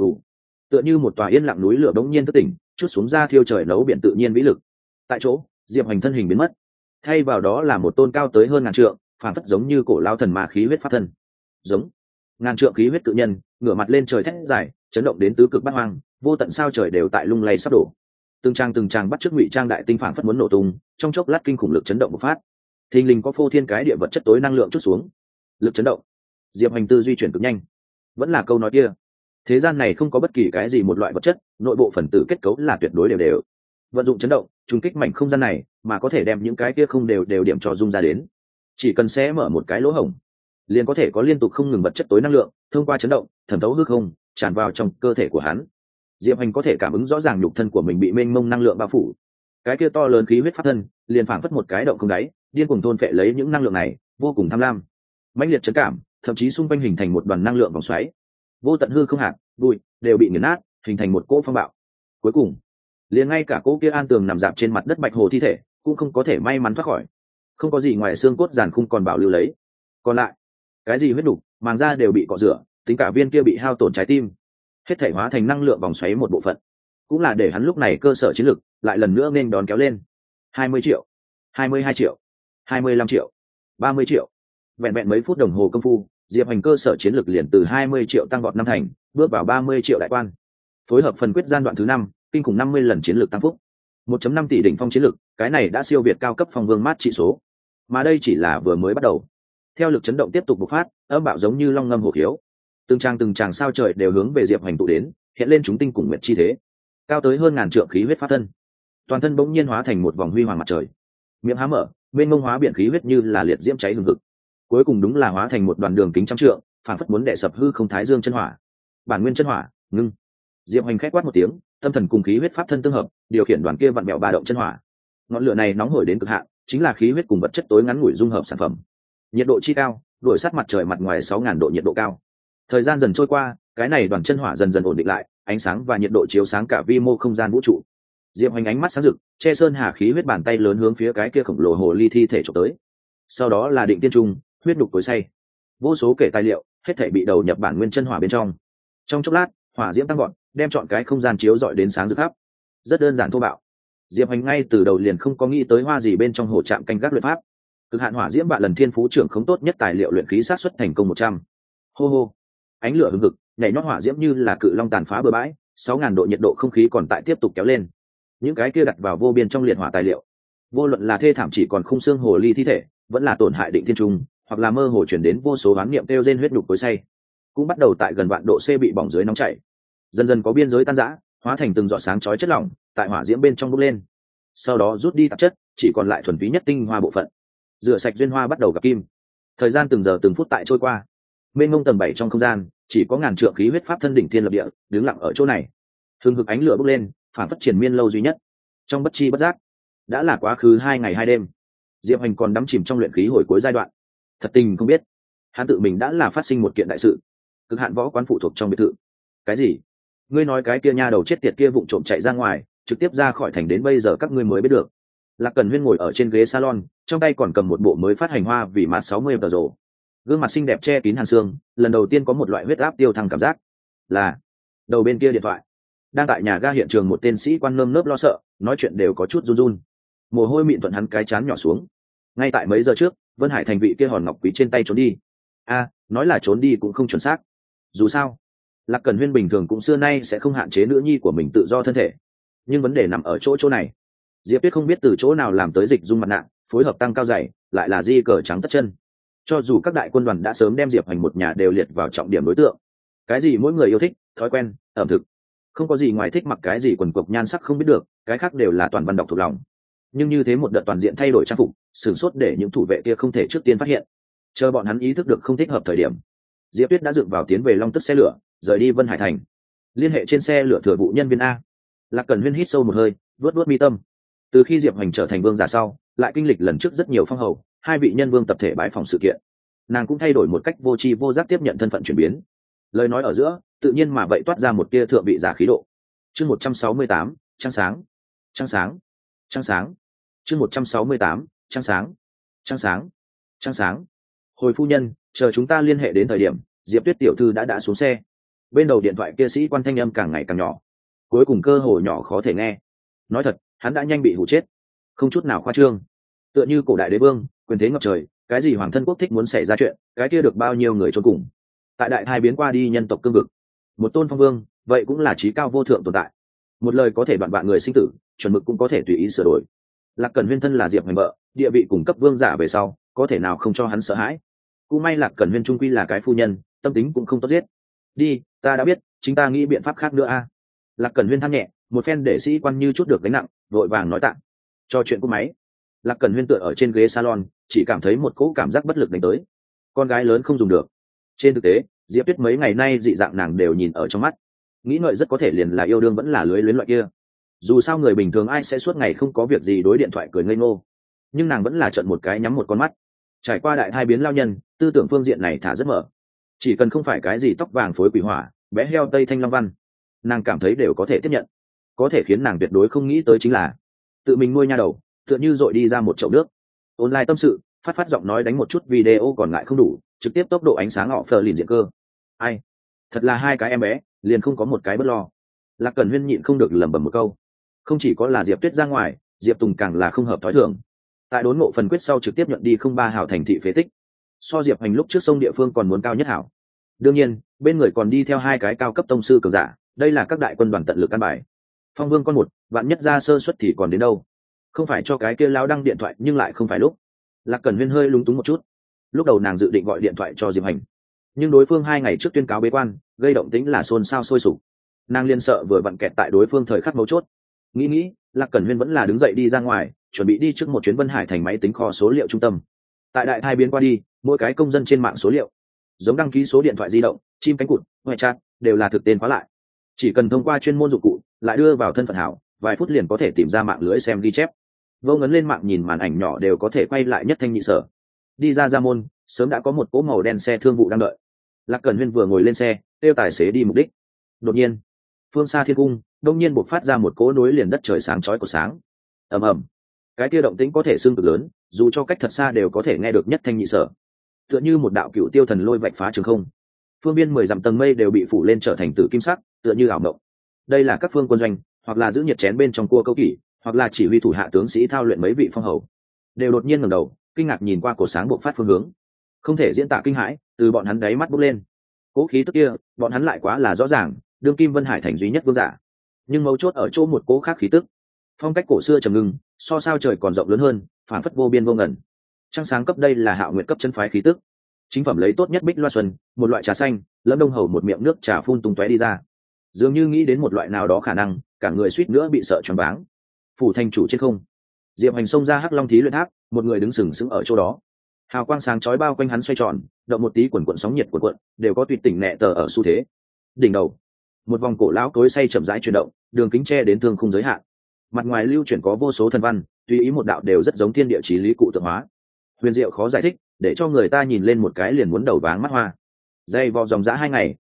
Tựa như một tòa yên lặng núi lửa bỗng nhiên thức tỉnh, chút xuống ra thiêu trời nấu biển tự nhiên vĩ lực. Tại chỗ, Diệp Hành thân hình biến mất, thay vào đó là một tôn cao tới hơn ngàn trượng, phản phất giống như cổ lao thần mà khí huyết phát thân. Giống ngàn trượng khí huyết tự nhân, ngửa mặt lên trời thét dài, chấn động đến tứ cực bát hoang, vô tận sao trời đều tại lung lay sắp đổ. Từng trang bắt chước ngụy trang đại tinh phản phất muốn nổ tung, trong chốc lát kinh khủng lực chấn động bộc phát. Thình lình có phô thiên cái địa vật chất tối năng lượng chút xuống, lực chấn động. Diệp Hành tư duy chuyển cực nhanh, vẫn là câu nói kia, thế gian này không có bất kỳ cái gì một loại vật chất nội bộ phần tử kết cấu là tuyệt đối đều đều. Vận dụng chấn động trùng kích mảnh không gian này, mà có thể đem những cái kia không đều đều điểm cho dung ra đến. Chỉ cần xé mở một cái lỗ hổng, liền có thể có liên tục không ngừng vật chất tối năng lượng thông qua chấn động thẩm thấu hư không tràn vào trong cơ thể của hắn. Diệp Hành có thể cảm ứng rõ ràng nhục thân của mình bị mênh mông năng lượng bao phủ, cái kia to lớn khí huyết phát thân liền phảng phất một cái động không đáy, điên cuồng thôn phệ lấy những năng lượng này, vô cùng tham lam, mãnh liệt chấn cảm, thậm chí xung quanh hình thành một đoàn năng lượng vòng xoáy, vô tận hư không hạt bụi đều bị nghiền nát, hình thành một cỗ phong bạo. Cuối cùng, liền ngay cả cỗ kia an tường nằm dạp trên mặt đất bạch hồ thi thể cũng không có thể may mắn thoát khỏi, không có gì ngoài xương cốt giàn khung còn bảo lưu lấy, còn lại cái gì huyết đục màng da đều bị cọ rửa, tính cả viên kia bị hao tổn trái tim hết thể hóa thành năng lượng vòng xoáy một bộ phận, cũng là để hắn lúc này cơ sở chiến lực lại lần nữa nên đón kéo lên. 20 triệu, 22 triệu, 25 triệu, 30 triệu. Vẹn vẹn mấy phút đồng hồ công phu, Diệp Hành cơ sở chiến lực liền từ 20 triệu tăng vọt năm thành, bước vào 30 triệu đại quan. Phối hợp phần quyết gian đoạn thứ 5, kinh khủng 50 lần chiến lược tăng phúc. 1.5 tỷ đỉnh phong chiến lực, cái này đã siêu việt cao cấp phong vương mát trị số. Mà đây chỉ là vừa mới bắt đầu. Theo lực chấn động tiếp tục bộc phát, âm bạo giống như long ngâm hổ khiếu. Từng tràng sao trời đều hướng về Diệp Hành tụ đến, hiện lên chúng tinh cùng nguyệt chi thế. Cao tới hơn ngàn trượng khí huyết phát thân. Toàn thân bỗng nhiên hóa thành một vòng huy hoàng mặt trời. Miệng há mở, mênh mông hóa biển khí huyết như là liệt diễm cháy hừng hực. Cuối cùng đúng là hóa thành một đoàn đường kính trăm trượng, phản phất muốn đè sập hư không thái dương chân hỏa. Bản nguyên chân hỏa, ngưng. Diệp Hành khét quát một tiếng, tâm thần cùng khí huyết pháp thân tương hợp, điều khiển đoàn kia vặn bẹo ba động chân hỏa. Ngọn lửa này nóng hổi đến cực hạn, chính là khí huyết cùng vật chất tối ngắn ngủi dung hợp sản phẩm. Nhiệt độ chi cao, đuổi sát mặt trời mặt ngoài 6.000 độ nhiệt độ cao. Thời gian dần trôi qua, cái này đoàn chân hỏa dần dần ổn định lại, ánh sáng và nhiệt độ chiếu sáng cả vi mô không gian vũ trụ. Diệp Hành ánh mắt sáng rực, che sơn hà khí huyết bàn tay lớn hướng phía cái kia khổng lồ hồ ly thi thể chụp tới. Sau đó là định tiên trung, huyết đục cối xay, vô số kể tài liệu hết thảy bị đầu nhập bản nguyên chân hỏa bên trong. Trong chốc lát, hỏa diễm tăng gọn, đem chọn cái không gian chiếu rọi đến sáng rực khắp. Rất đơn giản thô bạo. Diệp Hành ngay từ đầu liền không có nghĩ tới hoa gì bên trong hồ trạm canh gác luyện pháp. Cực hạn hỏa diễm vạn lần thiên phú trưởng không tốt nhất tài liệu luyện khí sát xuất thành công 100. Hô hô. Ánh lửa hừng hực, nhảy nhót hỏa diễm như là cự long tàn phá bừa bãi, 6.000 độ nhiệt độ không khí còn tại tiếp tục kéo lên. Những cái kia đặt vào vô biên trong liệt hỏa tài liệu, vô luận là thê thảm chỉ còn khung xương hồ ly thi thể, vẫn là tổn hại định thiên trung, hoặc là mơ hồ chuyển đến vô số đoán niệm kêu trên huyết nhục cối xay, cũng bắt đầu tại gần vạn độ C bị bỏng dưới nóng chảy, dần dần có biên giới tan rã, hóa thành từng giọt sáng chói chất lỏng tại hỏa diễm bên trong bốc lên, sau đó rút đi tạp chất, chỉ còn lại thuần túy nhất tinh hoa bộ phận. Rửa sạch duyên hoa bắt đầu gặp kim. Thời gian từng giờ từng phút tại trôi qua, mênh mông tầng 7 trong không gian chỉ có ngàn trượng khí huyết pháp thân đỉnh thiên lập địa đứng lặng ở chỗ này, hừng hực ánh lửa bốc lên, phản phất triển miên lâu duy nhất. Trong bất chi bất giác đã là quá khứ 2 ngày 2 đêm. Diệp Hành còn đắm chìm trong luyện khí hồi cuối giai đoạn, thật tình không biết hắn tự mình đã là phát sinh một kiện đại sự. Cực hạn võ quán phụ thuộc trong biệt thự, Cái gì? Ngươi nói cái kia nha đầu chết tiệt kia vụng trộm chạy ra ngoài, trực tiếp ra khỏi thành đến bây giờ các ngươi mới biết được. Lạc Cần Huyên ngồi ở trên ghế salon, trong tay còn cầm một bộ mới phát hành hoa vì mát 60 tờ rồ. Gương mặt xinh đẹp che kín hàn xương, lần đầu tiên có một loại huyết áp tiêu thăng cảm giác. Là đầu bên kia điện thoại, đang tại nhà ga hiện trường một tên sĩ quan nơm nớp lo sợ, nói chuyện đều có chút run run. Mồ hôi mịn thuận hắn cái trán nhỏ xuống. Ngay tại mấy giờ trước, Vân Hải thành vị kia hòn ngọc quý trên tay trốn đi. Nói là trốn đi cũng không chuẩn xác. Dù sao, Lạc Cần Huyên bình thường cũng xưa nay sẽ không hạn chế nữ nhi của mình tự do thân thể, nhưng vấn đề nằm ở chỗ này. Diệp Tuyết không biết từ chỗ nào làm tới dịch dung mặt nạ, phối hợp tăng cao dày, lại là di cờ trắng tất chân. Cho dù các đại quân đoàn đã sớm đem Diệp Hành một nhà đều liệt vào trọng điểm đối tượng, cái gì mỗi người yêu thích, thói quen, ẩm thực, không có gì ngoài thích mặc cái gì quần cộc nhan sắc không biết được, cái khác đều là toàn văn đọc thuộc lòng. Nhưng như thế một đợt toàn diện thay đổi trang phục, sửng sốt để những thủ vệ kia không thể trước tiên phát hiện. Chờ bọn hắn ý thức được không thích hợp thời điểm, Diệp Tuyết đã dựng vào tiến về Long Tức xe lửa, rời đi Vân Hải thành. Liên hệ trên xe lửa thừa vụ nhân viên A. Lạc Cần Huyên hít sâu một hơi, vuốt mi tâm. Từ khi Diệp Hành trở thành vương giả sau, lại kinh lịch lần trước rất nhiều phong hầu, hai vị nhân vương tập thể bãi phòng sự kiện, nàng cũng thay đổi một cách vô tri vô giác tiếp nhận thân phận chuyển biến. Lời nói ở giữa, tự nhiên mà vậy toát ra một tia thượng vị giả khí độ. Chương 168, trăng sáng, trăng sáng, trăng sáng. Chương 168, trăng sáng, trăng sáng, trăng sáng. Hồi phu nhân, chờ chúng ta liên hệ đến thời điểm, Diệp Tuyết tiểu thư đã xuống xe. Bên đầu điện thoại kia sĩ quan thanh âm càng ngày càng nhỏ, cuối cùng cơ hồ nhỏ khó thể nghe. Nói thật, hắn đã nhanh bị hù chết, không chút nào khoa trương. Tựa như cổ đại đế vương, quyền thế ngập trời, cái gì hoàng thân quốc thích muốn xảy ra chuyện, cái kia được bao nhiêu người chôn cùng. Tại đại hai biến qua đi nhân tộc cương vực, một tôn phong vương, vậy cũng là trí cao vô thượng tồn tại. Một lời có thể đoạn bạn người sinh tử, chuẩn mực cũng có thể tùy ý sửa đổi. Lạc Cần Huyên thân là Diệp Hành vợ, địa vị cùng cấp vương giả về sau, có thể nào không cho hắn sợ hãi. Cũng may Lạc Cần Huyên trung quy là cái phu nhân, tâm tính cũng không tốt giết. Đi, ta đã biết, chính ta nghĩ biện pháp khác nữa a. Lạc Cần Huyên than nhẹ, một phen để sĩ quan như chút được gánh nặng, vội vàng nói tạm. Cho chuyện của máy. Lạc Cần Huyên tựa ở trên ghế salon, chỉ cảm thấy một cỗ cảm giác bất lực đánh tới. Con gái lớn không dùng được. Trên thực tế, Diệp Tuyết mấy ngày nay dị dạng nàng đều nhìn ở trong mắt. Nghĩ ngợi rất có thể liền là yêu đương vẫn là lưới luyến loại kia. Dù sao người bình thường ai sẽ suốt ngày không có việc gì đối điện thoại cười ngây ngô, nhưng nàng vẫn là trợn một cái nhắm một con mắt. Trải qua đại hai biến lao nhân, tư tưởng phương diện này thả rất mở. Chỉ cần không phải cái gì tóc vàng phối quỷ hỏa, bé heo tây thanh long văn, nàng cảm thấy đều có thể tiếp nhận. Có thể khiến nàng tuyệt đối không nghĩ tới chính là tự mình nuôi nha đầu, tựa như dội đi ra một chậu nước. Online tâm sự, phát giọng nói đánh một chút video còn lại không đủ, trực tiếp tốc độ ánh sáng họ phờ liền diện cơ. Ai, thật là hai cái em bé, liền không có một cái bất lo. Lạc Cần Huyên nhịn không được lẩm bẩm một câu. Không chỉ có là Diệp Tuyết ra ngoài, Diệp Tùng càng là không hợp thói thường. Tại đốn ngộ phần quyết sau trực tiếp nhận đi không ba hảo thành thị phế tích, so Diệp Hành lúc trước sông địa phương còn muốn cao nhất hảo. Đương nhiên, bên người còn đi theo hai cái cao cấp tông sư cường giả, đây là các đại quân đoàn tận lực căn bài. Phong Vương con một, vạn nhất ra sơ suất thì còn đến đâu. Không phải cho cái kia lao đăng điện thoại nhưng lại không phải lúc. Lạc Cần Huyên hơi lúng túng một chút. Lúc đầu nàng dự định gọi điện thoại cho Diệp Hành, nhưng đối phương 2 ngày trước tuyên cáo bế quan, gây động tĩnh là xôn xao sôi sục. Nàng liên sợ vừa vặn kẹt tại đối phương thời khắc mấu chốt. Nghĩ, Lạc Cần Huyên vẫn là đứng dậy đi ra ngoài, chuẩn bị đi trước một chuyến Vân Hải thành máy tính kho số liệu trung tâm. Tại đại thai biến qua đi, mỗi cái công dân trên mạng số liệu, giống đăng ký số điện thoại di động, chim cánh cụt, ngoại chat, đều là thực tên khóa lại. Chỉ cần thông qua chuyên môn dụng cụ, lại đưa vào thân phận hảo, vài phút liền có thể tìm ra mạng lưới xem ghi chép. Vô ngấn lên mạng nhìn màn ảnh nhỏ đều có thể quay lại nhất thanh nhị sở. Đi ra môn, sớm đã có một cỗ màu đen xe thương vụ đang đợi. Lạc Cần Huyên vừa ngồi lên xe, kêu tài xế đi mục đích. Đột nhiên, phương xa thiên cung đông nhiên bộc phát ra một cỗ nối liền đất trời sáng chói của sáng. Ầm ầm, cái kia động tĩnh có thể xương cực lớn, dù cho cách thật xa đều có thể nghe được nhất thanh nhị sở. Tựa như một đạo cựu tiêu thần lôi vạch phá trường không, phương biên 10 dặm tầng mây đều bị phủ lên trở thành tử kim sắc, tựa như ảo mộng. Đây là các phương quân doanh, hoặc là giữ nhiệt chén bên trong cua câu kỷ, hoặc là chỉ huy thủ hạ tướng sĩ thao luyện mấy vị phong hầu, đều đột nhiên ngẩng đầu, kinh ngạc nhìn qua cột sáng bộc phát phương hướng. Không thể diễn tả kinh hãi, từ bọn hắn đáy mắt bốc lên. Cố khí tức kia, bọn hắn lại quá là rõ ràng, đương kim Vân Hải thành duy nhất vương giả. Nhưng mấu chốt ở chỗ một cố khác khí tức. Phong cách cổ xưa trầm ngưng, so sao trời còn rộng lớn hơn, phản phất vô biên vô ngần. Trăng sáng cấp đây là Hạo Nguyệt cấp chân phái khí tức. Chính phẩm lấy tốt nhất Bích Loa Xuân, một loại trà xanh, Lâm Đông Hầu một miệng nước trà phun tung tóe đi ra. Dường như nghĩ đến một loại nào đó khả năng, cả người suýt nữa bị sợ choáng váng. Phủ thành chủ trên không, Diệp Hành xông ra Hắc Long Thí luyện tháp, một người đứng sừng sững ở chỗ đó. Hào quang sáng chói bao quanh hắn xoay tròn, động một tí quần quần sóng nhiệt quần, đều có tuyệt tỉnh nẹ tờ ở xu thế. Đỉnh đầu, một vòng cổ lão cối xay chậm rãi chuyển động, đường kính che đến thương khung giới hạn. Mặt ngoài lưu chuyển có vô số thần văn, tùy ý một đạo đều rất giống thiên địa chí lý cụ tượng hóa. Huyền diệu khó giải thích, để cho người ta nhìn lên một cái liền muốn đầu váng mắt hoa. Dây vò dòng dã 2 ngày,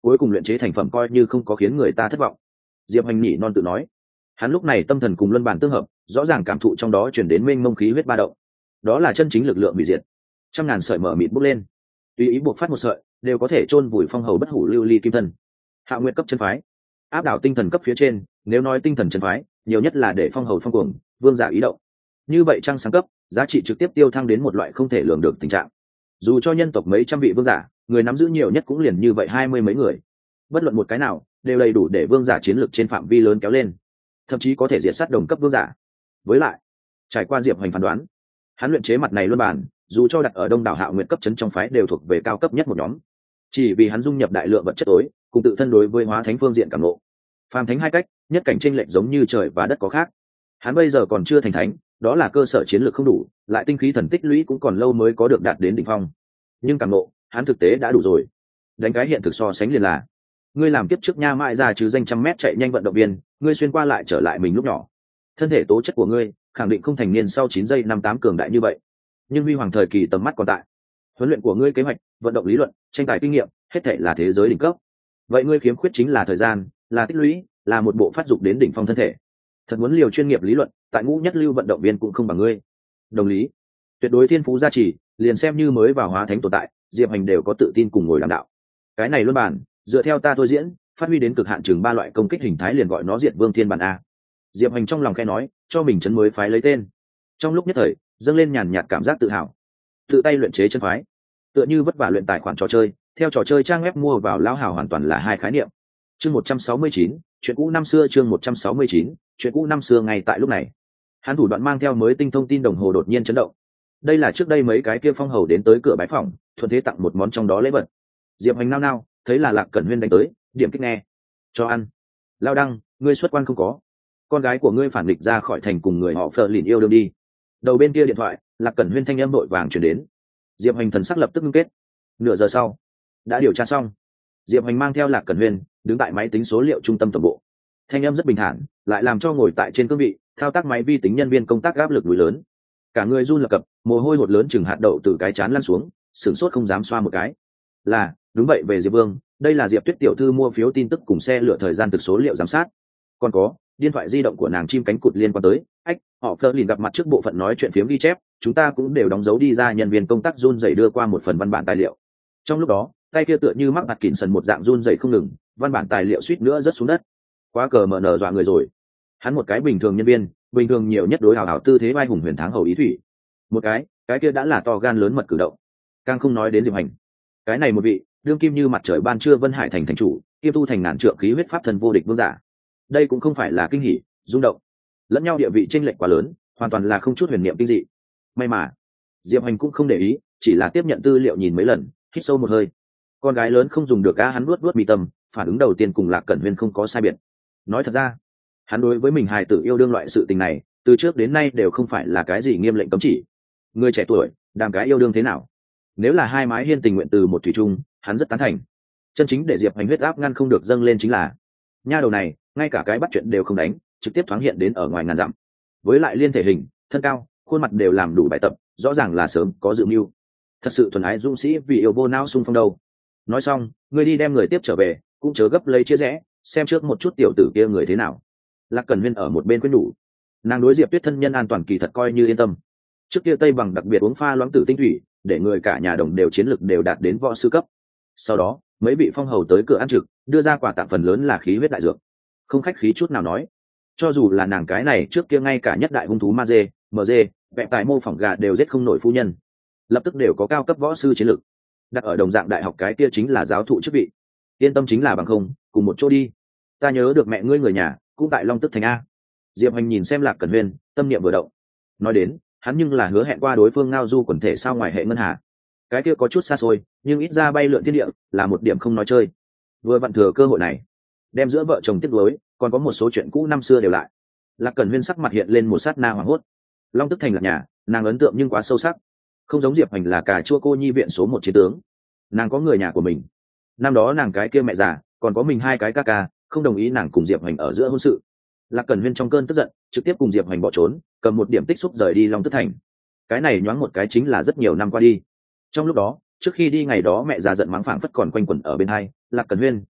cuối cùng luyện chế thành phẩm coi như không có khiến người ta thất vọng. Diệp Hoành nhỉ non tự nói. Hắn lúc này tâm thần cùng luân bản tương hợp, rõ ràng cảm thụ trong đó chuyển đến mênh mông khí huyết ba động. Đó là chân chính lực lượng hủy diệt. Trăm ngàn sợi mở mịt bốc lên, tùy ý buộc phát một sợi đều có thể chôn vùi phong hầu bất hủ lưu ly kim thân. Hạ Nguyệt cấp chân phái áp đảo tinh thần cấp phía trên, nếu nói tinh thần chân phái nhiều nhất là để phong hầu phong cuồng vương giả ý động, như vậy trăng sáng cấp giá trị trực tiếp tiêu thăng đến một loại không thể lường được tình trạng. Dù cho nhân tộc mấy trăm vị vương giả, người nắm giữ nhiều nhất cũng liền như vậy 20 mấy người, bất luận một cái nào đều đầy đủ để vương giả chiến lược trên phạm vi lớn kéo lên, thậm chí có thể diệt sát đồng cấp vương giả. Với lại trải qua Diệp Hoành phán đoán, hắn luyện chế mặt này luân bản dù cho đặt ở đông đảo Hạo Nguyệt cấp chấn trong phái đều thuộc về cao cấp nhất một nhóm, chỉ vì hắn dung nhập đại lượng vật chất tối cùng tự thân đối với hóa thánh phương diện cảm ngộ. Phàm thánh hai cách, nhất cảnh chênh lệch giống như trời và đất có khác. Hắn bây giờ còn chưa thành thánh, đó là cơ sở chiến lược không đủ, lại tinh khí thần tích lũy cũng còn lâu mới có được đạt đến đỉnh phong. Nhưng cảm ngộ, hắn thực tế đã đủ rồi. Đánh cái hiện thực so sánh liền là, ngươi làm tiếp trước nha mãi ra chứ danh trăm mét chạy nhanh vận động viên, ngươi xuyên qua lại trở lại mình lúc nhỏ. Thân thể tố chất của ngươi khẳng định không thành niên sau 9 giây 58 cường đại như vậy. Nhưng huy hoàng thời kỳ tầm mắt còn tại. Huấn luyện của ngươi, kế hoạch, vận động lý luận, tranh tài kinh nghiệm, hết thảy là thế giới đỉnh cấp. Vậy ngươi khiếm khuyết chính là thời gian, là tích lũy, là một bộ phát dục đến đỉnh phong thân thể. Thật muốn liều chuyên nghiệp lý luận, tại ngũ nhất lưu vận động viên cũng không bằng ngươi. Đồng lý, tuyệt đối thiên phú gia trì, liền xem như mới vào hóa thánh tồn tại, Diệp Hành đều có tự tin cùng ngồi đàm đạo. Cái này luân bản, dựa theo ta thôi diễn, phát huy đến cực hạn chừng 3 loại công kích hình thái liền gọi nó Diệt Vương Thiên bản a. Diệp Hành trong lòng khẽ nói, cho mình chấn mới phái lấy tên. Trong lúc nhất thời, dâng lên nhàn nhạt cảm giác tự hào. Tự tay luyện chế chân phái, tựa như vất vả luyện tài khoản trò chơi, theo trò chơi trang web mua vào lao hào hoàn toàn là hai khái niệm. Chương 169, chuyện cũ năm xưa. Chương 169, chuyện cũ năm xưa. Ngay tại lúc này, hắn thủ đoạn mang theo mới tinh thông tin đồng hồ đột nhiên chấn động. Đây là trước đây mấy cái kia phong hầu đến tới cửa bái phòng, thuận thế tặng một món trong đó lễ vật. Diệp Hành nao nao, thấy là Lạc Cẩn Huyên đánh tới, điểm kích nghe. Cho ăn. Lao đăng, ngươi xuất quan không có? Con gái của ngươi phản nghịch ra khỏi thành cùng người họ Phở lìn yêu đương đi. Đầu bên kia điện thoại, Lạc Cẩn Huyên thanh âm vội vàng truyền đến. Diệp Hành thần sắc lập tức ngưng kết. Nửa giờ sau, đã điều tra xong. Diệp Hành mang theo Lạc Cẩn Huyên đứng tại máy tính số liệu trung tâm tổng bộ. Thanh âm rất bình thản, lại làm cho ngồi tại trên cương vị thao tác máy vi tính nhân viên công tác áp lực núi lớn. Cả người run lập cập, mồ hôi hột lớn chừng hạt đậu từ cái trán lăn xuống, sửng sốt không dám xoa một cái. Là, đúng vậy, về Diệp Vương, đây là Diệp Tuyết tiểu thư mua phiếu tin tức cùng xe lựa thời gian thực số liệu giám sát. Còn có điện thoại di động của nàng chim cánh cụt liên quan tới, họ Fleur liền gặp mặt trước bộ phận nói chuyện phiếm ghi chép, chúng ta cũng đều đóng dấu đi ra. Nhân viên công tác run rẩy đưa qua một phần văn bản tài liệu. Trong lúc đó, tay kia tựa như mắc đặt kỉn sần một dạng run rẩy không ngừng, văn bản tài liệu suýt nữa rớt xuống đất. Quá cờ mở nở dọa người rồi. Hắn một cái bình thường nhân viên, bình thường nhiều nhất đối hào hào tư thế vai hùng huyền thắng hầu ý thủy. Một cái kia đã là to gan lớn mật cử động. Càng không nói đến Diệp Hành. Cái này một vị, đương kim như mặt trời ban trưa Vân Hải thành thành chủ, kiêm tu thành ngàn trượng khí huyết pháp thần vô địch vương giả. Đây cũng không phải là kinh hỉ, rung động. Lẫn nhau địa vị chênh lệch quá lớn, hoàn toàn là không chút huyền niệm kinh dị. May mà, Diệp Hành cũng không để ý, chỉ là tiếp nhận tư liệu nhìn mấy lần, hít sâu một hơi. Con gái lớn không dùng được a, hắn nuốt mi tâm, phản ứng đầu tiên cùng Lạc Cẩn Huyên không có sai biệt. Nói thật ra, hắn đối với mình hài tử yêu đương loại sự tình này, từ trước đến nay đều không phải là cái gì nghiêm lệnh cấm chỉ. Người trẻ tuổi, đàm cái yêu đương thế nào? Nếu là hai mái hiên tình nguyện từ một thủy chung, hắn rất tán thành. Chân chính để Diệp Hành huyết áp ngăn không được dâng lên chính là, nha đầu này, ngay cả cái bắt chuyện đều không đánh, trực tiếp thoáng hiện đến ở ngoài ngàn dặm. Với lại liên thể hình, thân cao, khuôn mặt đều làm đủ bài tập, rõ ràng là sớm có dự mưu. Thật sự thuần ái dũng sĩ vì yêu vô não xung phong đâu. Nói xong, ngươi đi đem người tiếp trở về, cũng chớ gấp lấy chia rẽ, xem trước một chút tiểu tử kia người thế nào. Lạc Cẩn Huyên ở một bên khuyên nhủ. Nàng đối Diệp Tuyết thân nhân an toàn kỳ thật coi như yên tâm. Trước kia Tây Bằng đặc biệt uống pha loãng tử tinh thủy, để người cả nhà đồng đều chiến lực đều đạt đến võ sư cấp. Sau đó, mấy vị phong hầu tới cửa ăn trực, đưa ra quà tặng phần lớn là khí huyết đại dược. Không khách khí chút nào nói, cho dù là nàng cái này trước kia ngay cả nhất đại hung thú ma dê, mg, vẹn tại mô phỏng gà đều giết không nổi phu nhân, lập tức đều có cao cấp võ sư chiến lực. Đặt ở đồng dạng đại học cái kia chính là giáo thụ chức vị. Yên tâm chính là bằng không, cùng một chỗ đi. Ta nhớ được mẹ ngươi người nhà cũng tại Long Tức thành a. Diệp Hành nhìn xem Lạc Cẩn Huyên, tâm niệm vừa động. Nói đến, hắn nhưng là hứa hẹn qua đối phương ngao du quần thể sao ngoài hệ ngân hà. Cái kia có chút xa xôi, nhưng ít ra bay lượn thiên địa là một điểm không nói chơi. Vừa vặn thừa cơ hội này, đem giữa vợ chồng tiếp nối, còn có một số chuyện cũ năm xưa đều lại. Lạc Cẩn Huyên sắc mặt hiện lên một sát na hoảng hốt. Long Tức thành là nhà, nàng ấn tượng nhưng quá sâu sắc. Không giống Diệp Hành là cả chua cô nhi viện số 1 chiến tướng. Nàng có người nhà của mình. Năm đó nàng cái kia mẹ già, còn có mình hai cái ca ca, không đồng ý nàng cùng Diệp Hành ở giữa hôn sự. Lạc Cẩn Huyên trong cơn tức giận, trực tiếp cùng Diệp Hành bỏ trốn, cầm một điểm tích xúc rời đi Long Tức thành. Cái này nhoáng một cái chính là rất nhiều năm qua đi. Trong lúc đó, trước khi đi ngày đó mẹ già giận mắng phảng phất còn quanh quẩn ở bên hai, Lạc Cẩn Huyên,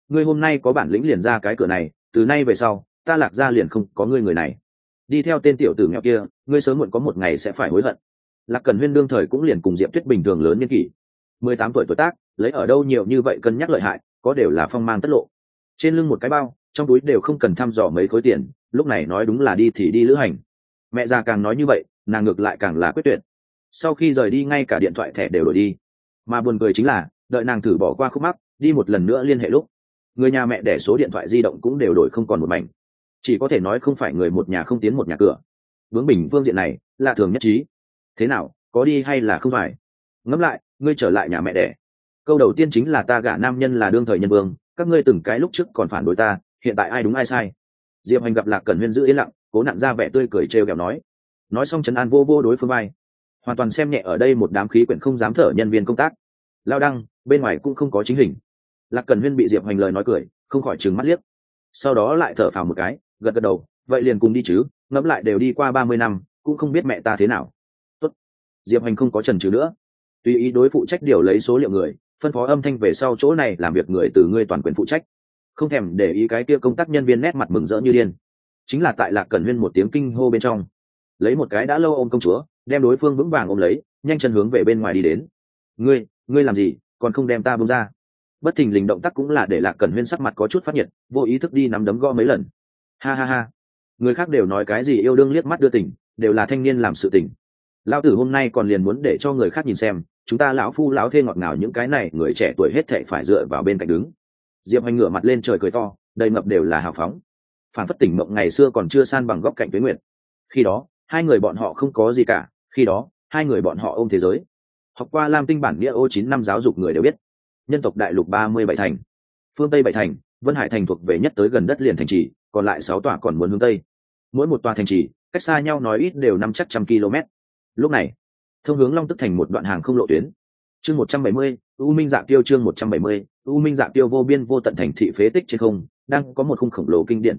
ngươi hôm nay có bản lĩnh liền ra cái cửa này, từ nay về sau ta Lạc gia liền không có ngươi người này. Đi theo tên tiểu tử nghèo kia, ngươi sớm muộn có một ngày sẽ phải hối hận. Lạc Cẩn Huyên đương thời cũng liền cùng Diệp Tuyết bình thường lớn niên kỷ, 18 tuổi tuổi tác, lấy ở đâu nhiều như vậy cân nhắc lợi hại, có đều là phong mang tất lộ. Trên lưng một cái bao, trong túi đều không cần thăm dò mấy khối tiền, lúc này nói đúng là đi thì đi lữ hành. Mẹ già càng nói như vậy, nàng ngược lại càng là quyết tuyệt. Sau khi rời đi ngay cả điện thoại thẻ đều đổi đi. Mà buồn cười chính là, đợi nàng thử bỏ qua khúc mắc, đi một lần nữa liên hệ lúc, người nhà mẹ để số điện thoại di động cũng đều đổi không còn một mảnh. Chỉ có thể nói không phải người một nhà không tiến một nhà cửa. Vướng bình phương diện này, lạ thường nhất trí. Thế nào, có đi hay là không phải? Ngẫm lại, ngươi trở lại nhà mẹ đẻ. Câu đầu tiên chính là ta gả nam nhân là đương thời nhân vương, các ngươi từng cái lúc trước còn phản đối ta, hiện tại ai đúng ai sai? Diệp Hành gặp Lạc Cẩn Huyên giữ yên lặng, cố nặn ra vẻ tươi cười trêu ghẹo nói xong trấn an vô vô đối phương vai, hoàn toàn xem nhẹ ở đây một đám khí quyển không dám thở nhân viên công tác. Lao đăng, bên ngoài cũng không có chính hình. Lạc Cẩn Huyên bị Diệp Hành lời nói cười, không khỏi trừng mắt liếc. Sau đó lại thở phào một cái, gật gật đầu, vậy liền cùng đi chứ, ngẫm lại đều đi qua 30 năm, cũng không biết mẹ ta thế nào. Tốt. Diệp Hành không có chần chừ nữa, tùy ý đối phụ trách điều lấy số liệu người, phân phó âm thanh về sau chỗ này làm việc người từ ngươi toàn quyền phụ trách. Không thèm để ý cái kia công tác nhân viên nét mặt mừng rỡ như điên. Chính là tại Lạc Cẩn Huyên một tiếng kinh hô bên trong, lấy một cái đã lâu ôm công chúa, đem đối phương vững vàng ôm lấy, nhanh chân hướng về bên ngoài đi đến. Ngươi làm gì, còn không đem ta buông ra? Bất thình lình động tác cũng là để Lạc Cẩn Huyên sắc mặt có chút phát nhiệt, vô ý thức đi nắm đấm gõ mấy lần. Ha ha ha, người khác đều nói cái gì yêu đương liếc mắt đưa tình, đều là thanh niên làm sự tình. Lão tử hôm nay còn liền muốn để cho người khác nhìn xem, chúng ta lão phu lão thê ngọt ngào những cái này người trẻ tuổi hết thảy phải dựa vào bên cạnh đứng. Diệp Hành ngửa mặt lên trời cười to, đầy ngập đều là hào phóng. Phản phất tỉnh mộng ngày xưa còn chưa san bằng góc cạnh Tuế Nguyệt. Khi đó, hai người bọn họ không có gì cả, khi đó, hai người bọn họ ôm thế giới. Học qua Lam Tinh bản nghĩa ô 9 năm giáo dục người đều biết, nhân tộc đại lục 37 thành, phương Tây 7 thành, Vân Hải thành thuộc về nhất tới gần đất liền thành trì, còn lại 6 tòa còn muốn hướng tây. Mỗi một tòa thành trì, cách xa nhau nói ít đều 500 km. Lúc này, thông hướng Long Tức thành một đoạn hàng không lộ tuyến. Chương 170, U Minh Dạ Tiêu chương 170, U Minh Dạ Tiêu vô biên vô tận thành thị phế tích trên không, đang có một khung khổng lồ kinh điện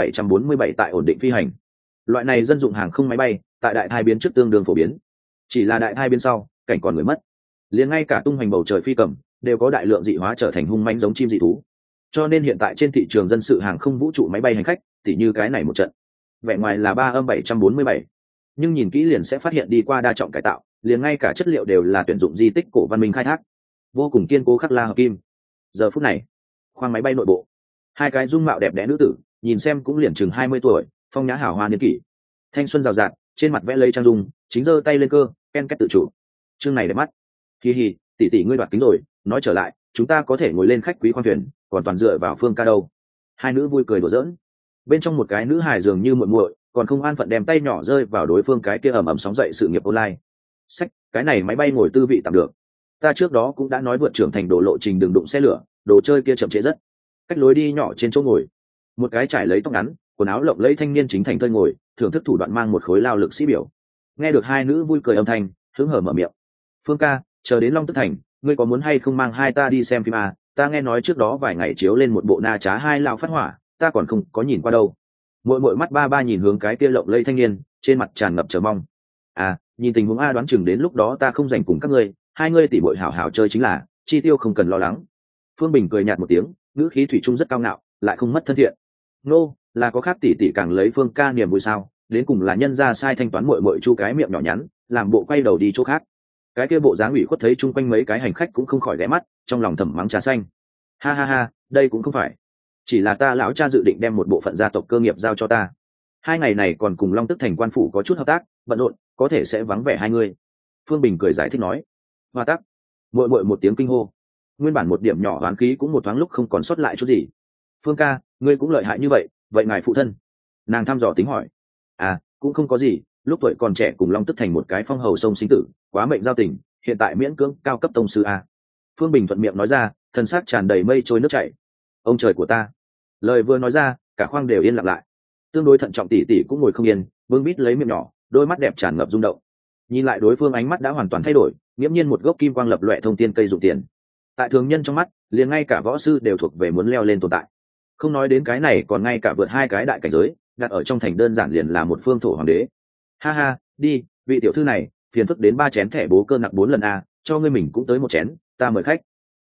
3/747 tại ổn định phi hành. Loại này dân dụng hàng không máy bay, tại đại thai biến trước tương đương phổ biến. Chỉ là đại thai biến sau, cảnh còn người mất. Liền ngay cả tung hoành bầu trời phi cầm, đều có đại lượng dị hóa trở thành hung mãnh giống chim dị thú. Cho nên hiện tại trên thị trường dân sự hàng không vũ trụ máy bay hành khách, tỉ như cái này một trận. Vẻ ngoài là 3/747, nhưng nhìn kỹ liền sẽ phát hiện đi qua đa trọng cải tạo, liền ngay cả chất liệu đều là tuyển dụng di tích cổ văn minh khai thác, vô cùng kiên cố khắc la hợp kim. Giờ phút này, khoang máy bay nội bộ, hai cái dung mạo đẹp đẽ nữ tử, nhìn xem cũng liền chừng 20 tuổi, phong nhã hào hoa niên kỷ, thanh xuân rào rạt, trên mặt vẽ lấy trang dung, chính giơ tay lên cơ, ken két tự chủ. Chương này đẹp mắt. Hi hi, tỷ tỷ ngươi đoạt kính rồi, nói trở lại, chúng ta có thể ngồi lên khách quý khoang thuyền, còn toàn dựa vào Phương ca đâu. Hai nữ vui cười đùa giỡn. Bên trong một cái nữ hài dường như muội muội, còn không an phận đem tay nhỏ rơi vào đối phương cái kia ầm ầm sóng dậy sự nghiệp online. Sách, cái này máy bay ngồi tư vị tạm được. Ta trước đó cũng đã nói vượt trưởng thành độ lộ trình đường đụng xe lửa, đồ chơi kia chậm trễ rất. Cách lối đi nhỏ trên chỗ ngồi, một cái trải lấy tóc ngắn, quần áo lộng lẫy thanh niên chính thành thơi ngồi, thưởng thức thủ đoạn mang một khối lao lực sĩ biểu. Nghe được hai nữ vui cười âm thanh, hứng hở mở miệng. Phương ca, chờ đến Long Tức thành, ngươi có muốn hay không mang hai ta đi xem phim à? Ta nghe nói trước đó vài ngày chiếu lên một bộ na trá hai lao phát hỏa, ta còn không có nhìn qua đâu. Mỗi mắt ba ba nhìn hướng cái kia lộng lẫy thanh niên, trên mặt tràn ngập chờ mong. À, nhìn tình huống a đoán chừng đến lúc đó ta không dành cùng các ngươi, hai ngươi tỉ muội hảo hảo chơi chính là, chi tiêu không cần lo lắng. Phương Bình cười nhạt một tiếng, ngữ khí thủy chung rất cao ngạo, lại không mất thân thiện. Nô, là có khác tỷ tỷ càng lấy Phương ca niềm vui sao? Đến cùng là nhân ra sai thanh toán muội chu cái miệng nhỏ nhắn, làm bộ quay đầu đi chỗ khác. Cái kia bộ dáng ủy khuất thấy chung quanh mấy cái hành khách cũng không khỏi ghé mắt, trong lòng thầm mắng trà xanh. Ha ha ha, đây cũng không phải, chỉ là ta lão cha dự định đem một bộ phận gia tộc cơ nghiệp giao cho ta. Hai ngày này còn cùng Long Tức thành quan phủ có chút hợp tác, bận rộn, có thể sẽ vắng vẻ hai người. Phương Bình cười giải thích nói. Hoa tắc. Muội một tiếng kinh hô. Nguyên bản một điểm nhỏ oán khí cũng một thoáng lúc không còn sót lại chút gì. Phương ca, ngươi cũng lợi hại như vậy, vậy ngài phụ thân? Nàng thăm dò tính hỏi. À, cũng không có gì, lúc tuổi còn trẻ cùng Long Tức thành một cái phong hầu sông sinh tử, quá mệnh giao tình, hiện tại miễn cưỡng cao cấp tông sư a. Phương Bình thuận miệng nói ra, thân xác tràn đầy mây trôi nước chảy. Ông trời của ta. Lời vừa nói ra, cả khoang đều yên lặng lại. Tương đối thận trọng tỷ tỷ cũng ngồi không yên, bưng bít lấy miệng nhỏ, đôi mắt đẹp tràn ngập rung động. Nhìn lại đối phương ánh mắt đã hoàn toàn thay đổi, nghiễm nhiên một gốc kim quang lập loè thông tiên cây dụng tiền. Tại thường nhân trong mắt, liền ngay cả võ sư đều thuộc về muốn leo lên tồn tại. Không nói đến cái này, còn ngay cả vượt hai cái đại cảnh giới, đặt ở trong thành đơn giản liền là một phương thổ hoàng đế. Ha ha, đi, vị tiểu thư này, phiền phức đến 3 chén thẻ bố cơ nặng 4 lần a, cho ngươi mình cũng tới một chén, ta mời khách.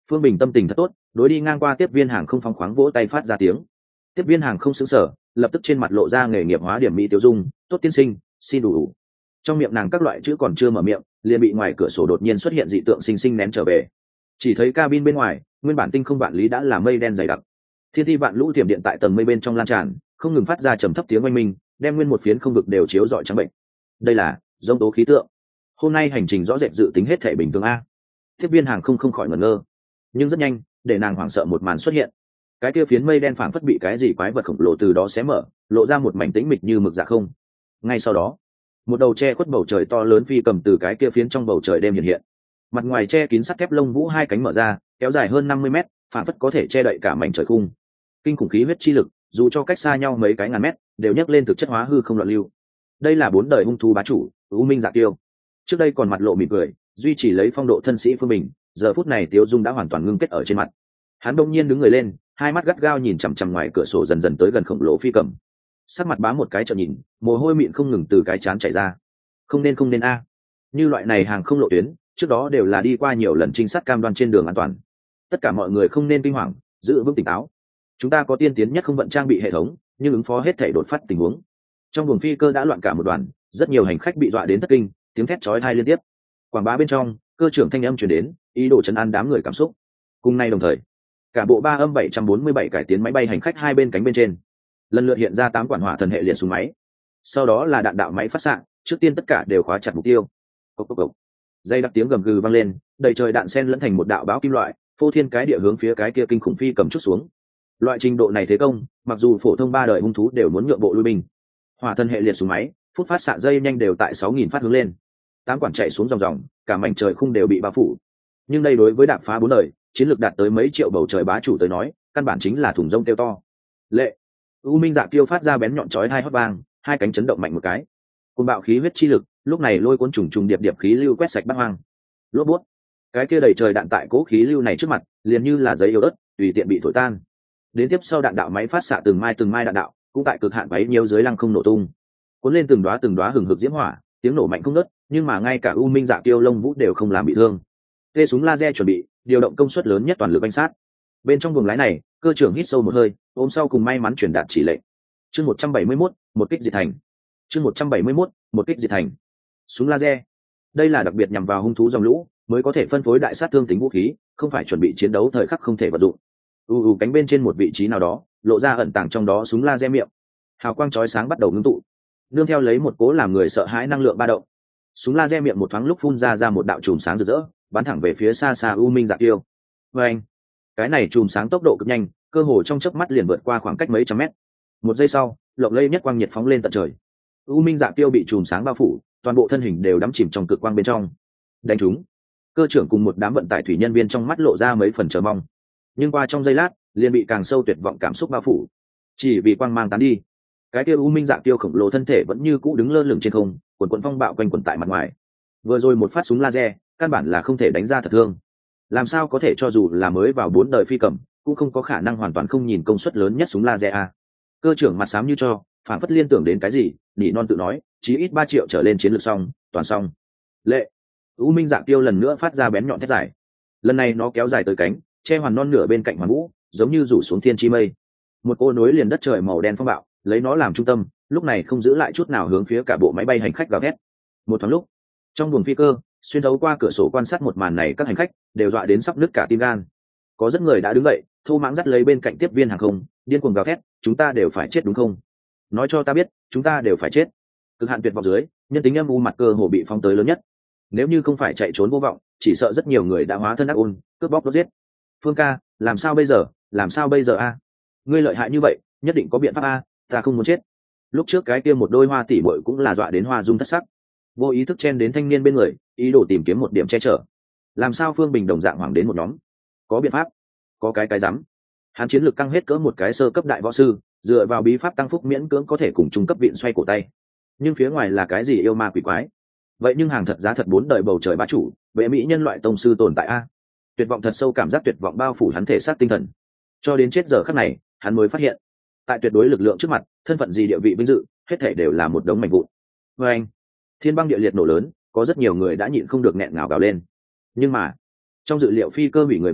Phương Bình tâm tình thật tốt, đối đi ngang qua tiếp viên hàng không phóng khoáng vỗ tay phát ra tiếng. Tiếp viên hàng không sững sờ, lập tức trên mặt lộ ra nghề nghiệp hóa điểm mỹ tiêu dung, tốt tiên sinh, xin đủ. Trong miệng nàng các loại chữ còn chưa mở miệng, liền bị ngoài cửa sổ đột nhiên xuất hiện dị tượng xinh xinh nén trở về. Chỉ thấy cabin bên ngoài, nguyên bản tinh không vạn lý đã là mây đen dày đặc. Thiên thi vạn lũ tiềm điện tại tầng mây bên trong lan tràn, không ngừng phát ra trầm thấp tiếng oanh minh, đem nguyên một phiến không vực đều chiếu rọi trắng bệnh. Đây là giông tố khí tượng. Hôm nay hành trình rõ rệt dự tính hết thể bình thường a. Tiếp viên hàng không khỏi ngẩn ngơ, nhưng rất nhanh, để nàng hoảng sợ một màn xuất hiện. Cái kia phiến mây đen phảng phất bị cái gì quái vật khổng lồ từ đó xé mở, lộ ra một mảnh tĩnh mịch như mực dạ không. Ngay sau đó, một đầu che khuất bầu trời to lớn phi cầm từ cái kia phiến trong bầu trời đêm hiện hiện. Mặt ngoài che kín sắt thép lông vũ hai cánh mở ra, kéo dài hơn 50 mét, phảng phất có thể che đậy cả mảnh trời khung. Kinh khủng khí huyết chi lực, dù cho cách xa nhau mấy cái ngàn mét, đều nhấc lên thực chất hóa hư không loạn lưu. Đây là 4 đời hung thú bá chủ, U Minh Dạ Kiêu. Trước đây còn mặt lộ mỉm cười, duy trì lấy phong độ thân sĩ Phương Bình, giờ phút này Tiêu Dung đã hoàn toàn ngưng kết ở trên mặt. Hắn đông nhiên đứng người lên, hai mắt gắt gao nhìn chằm chằm ngoài cửa sổ dần dần tới gần khổng lồ phi cầm. Sắc mặt bám một cái chợt nhìn, mồ hôi mịn không ngừng từ cái trán chảy ra. Không nên a. Như loại này hàng không lộ tuyến, trước đó đều là đi qua nhiều lần trinh sát cam đoan trên đường an toàn. Tất cả mọi người không nên kinh hoàng, giữ vững tỉnh táo. Chúng ta có tiên tiến nhất không vận trang bị hệ thống, nhưng ứng phó hết thảy đột phát tình huống. Trong buồng phi cơ đã loạn cả một đoàn, rất nhiều hành khách bị dọa đến thất kinh, tiếng thét chói tai liên tiếp. Quảng bá bên trong, cơ trưởng thanh âm truyền đến, ý đồ trấn an đám người cảm xúc. Cùng nay đồng thời, cả bộ 3 âm 747 cải tiến máy bay hành khách hai bên cánh bên trên, lần lượt hiện ra 8 quản hỏa thần hệ liệt súng máy. Sau đó là đạn đạo máy phát xạ, trước tiên tất cả đều khóa chặt mục tiêu. Cộc cộc cộc. Dây đặc tiếng gầm gừ vang lên, đầy trời đạn sen lẫn thành một đạo báo kim loại, phô thiên cái địa hướng phía cái kia kinh khủng phi cầm chút xuống. Loại trình độ này thế công, mặc dù phổ thông 3 đời hung thú đều muốn nhượng bộ lui binh. Hỏa thần hệ liệt súng máy, phút phát xạ dây nhanh đều tại 6000 phát hướng lên. 8 quản chạy xuống dòng, cả mảnh trời khung đều bị bao phủ. Nhưng đây đối với đạp phá 4 đời, chiến lược đạt tới mấy triệu bầu trời bá chủ tới nói, căn bản chính là thùng rông kêu to. Lệ. U Minh Dạ Kiêu phát ra bén nhọn chói hai hót vang, hai cánh chấn động mạnh một cái. Cuồng bạo khí huyết chi lực, lúc này lôi cuốn trùng trùng điệp điệp khí lưu quét sạch bát hoang. Lốp bút. Cái kia đầy trời đạn tại cố khí lưu này trước mặt, liền như là giấy yếu ớt, tùy tiện bị thổi tan. Đến tiếp sau đạn đạo máy phát xạ từng mai đạn đạo, cũng tại cực hạn váy nhiều dưới lăng không nổ tung. Cuốn lên từng đóa hừng hực diễm hỏa, tiếng nổ mạnh không ngớt, nhưng mà ngay cả U Minh Dạ Kiêu lông vũ đều không làm bị thương. Tê súng laser chuẩn bị, điều động công suất lớn nhất toàn lực bánh sát. Bên trong buồng lái này, cơ trưởng hít sâu một hơi, ôm sau cùng may mắn truyền đạt chỉ lệnh. Chương 171, một kích diệt thành. Chương 171, một kích diệt thành. Súng laser. Đây là đặc biệt nhằm vào hung thú dòng lũ, mới có thể phân phối đại sát thương tính vũ khí, không phải chuẩn bị chiến đấu thời khắc không thể vận dụng. Cánh bên trên một vị trí nào đó, lộ ra ẩn tàng trong đó súng laser miệng. Hào quang chói sáng bắt đầu ngưng tụ, nương theo lấy một cố làm người sợ hãi năng lượng ba động. Súng laser miệng một thoáng lúc phun ra một đạo chùm sáng rực rỡ, bắn thẳng về phía xa xa U Minh Dạ Kiêu. Và anh, cái này chùm sáng tốc độ cực nhanh, cơ hồ trong chớp mắt liền vượt qua khoảng cách mấy trăm mét. Một giây sau, lộng lây nhất quang nhiệt phóng lên tận trời. U Minh Dạ Kiêu bị chùm sáng bao phủ, toàn bộ thân hình đều đắm chìm trong cực quang bên trong. Đánh trúng. Cơ trưởng cùng một đám vận tải thủy nhân viên trong mắt lộ ra mấy phần chờ mong, nhưng qua trong giây lát, liền bị càng sâu tuyệt vọng cảm xúc bao phủ. Chỉ vì quang mang tán đi, cái kia U Minh Dạ Kiêu khổng lồ thân thể vẫn như cũ đứng lơ lửng trên không, quần quần phong bạo quanh quẩn tại mặt ngoài. Vừa rồi một phát súng laser, căn bản là không thể đánh ra thật thương. Làm sao có thể cho dù là mới vào 4 đời phi cầm, cũng không có khả năng hoàn toàn không nhìn công suất lớn nhất súng laser a. Cơ trưởng mặt xám như cho, phản phất liên tưởng đến cái gì, nỉ non tự nói, chí ít 3 triệu trở lên chiến lược xong, toàn xong. Lệ. U Minh Dạ Kiêu lần nữa phát ra bén nhọn thét dài. Lần này nó kéo dài tới cánh, che hoàn non nửa bên cạnh hoàn vũ, giống như rủ xuống thiên chi mây. Một cô nối liền đất trời màu đen phong bạo, lấy nó làm trung tâm, lúc này không giữ lại chút nào hướng phía cả bộ máy bay hành khách gào thét. Một thoáng lúc, trong buồng phi cơ, xuyên thấu qua cửa sổ quan sát một màn này, các hành khách đều dọa đến sắp nứt cả tim gan. Có rất người đã đứng dậy, thô mãng dắt lấy bên cạnh tiếp viên hàng không, điên cuồng gào thét, chúng ta đều phải chết đúng không? Nói cho ta biết, chúng ta đều phải chết. Cực hạn tuyệt vọng dưới, nhân tính âm u mặt cơ hồ bị phóng tới lớn nhất. Nếu như không phải chạy trốn vô vọng, chỉ sợ rất nhiều người đã hóa thân ác ôn, cướp bóc đốt giết. Phương ca, làm sao bây giờ? Làm sao bây giờ a? Ngươi lợi hại như vậy, nhất định có biện pháp a, ta không muốn chết. Lúc trước cái kia một đôi hoa tỷ muội cũng là dọa đến hoa dung thất sắc, vô ý thức chen đến thanh niên bên người, ý đồ tìm kiếm một điểm che chở. Làm sao Phương Bình đồng dạng hoảng đến một nhóm? Có biện pháp? Có cái rắm. Hắn chiến lược căng hết cỡ một cái sơ cấp đại võ sư, dựa vào bí pháp tăng phúc miễn cưỡng có thể cùng trung cấp viện xoay cổ tay. Nhưng phía ngoài là cái gì yêu ma quỷ quái? Vậy nhưng hàng thật giá thật 4 đời bầu trời bá chủ, vệ mỹ nhân loại tông sư tồn tại a. Tuyệt vọng thật sâu, cảm giác tuyệt vọng bao phủ hắn thể xác tinh thần. Cho đến chết giờ khắc này, hắn mới phát hiện, tại tuyệt đối lực lượng trước mặt, thân phận gì địa vị vinh dự, hết thảy đều là một đống mảnh vụn. Và anh, thiên băng địa liệt nổ lớn, có rất nhiều người đã nhịn không được nghẹn ngào gào lên. Nhưng mà, trong dự liệu phi cơ hủy người vong,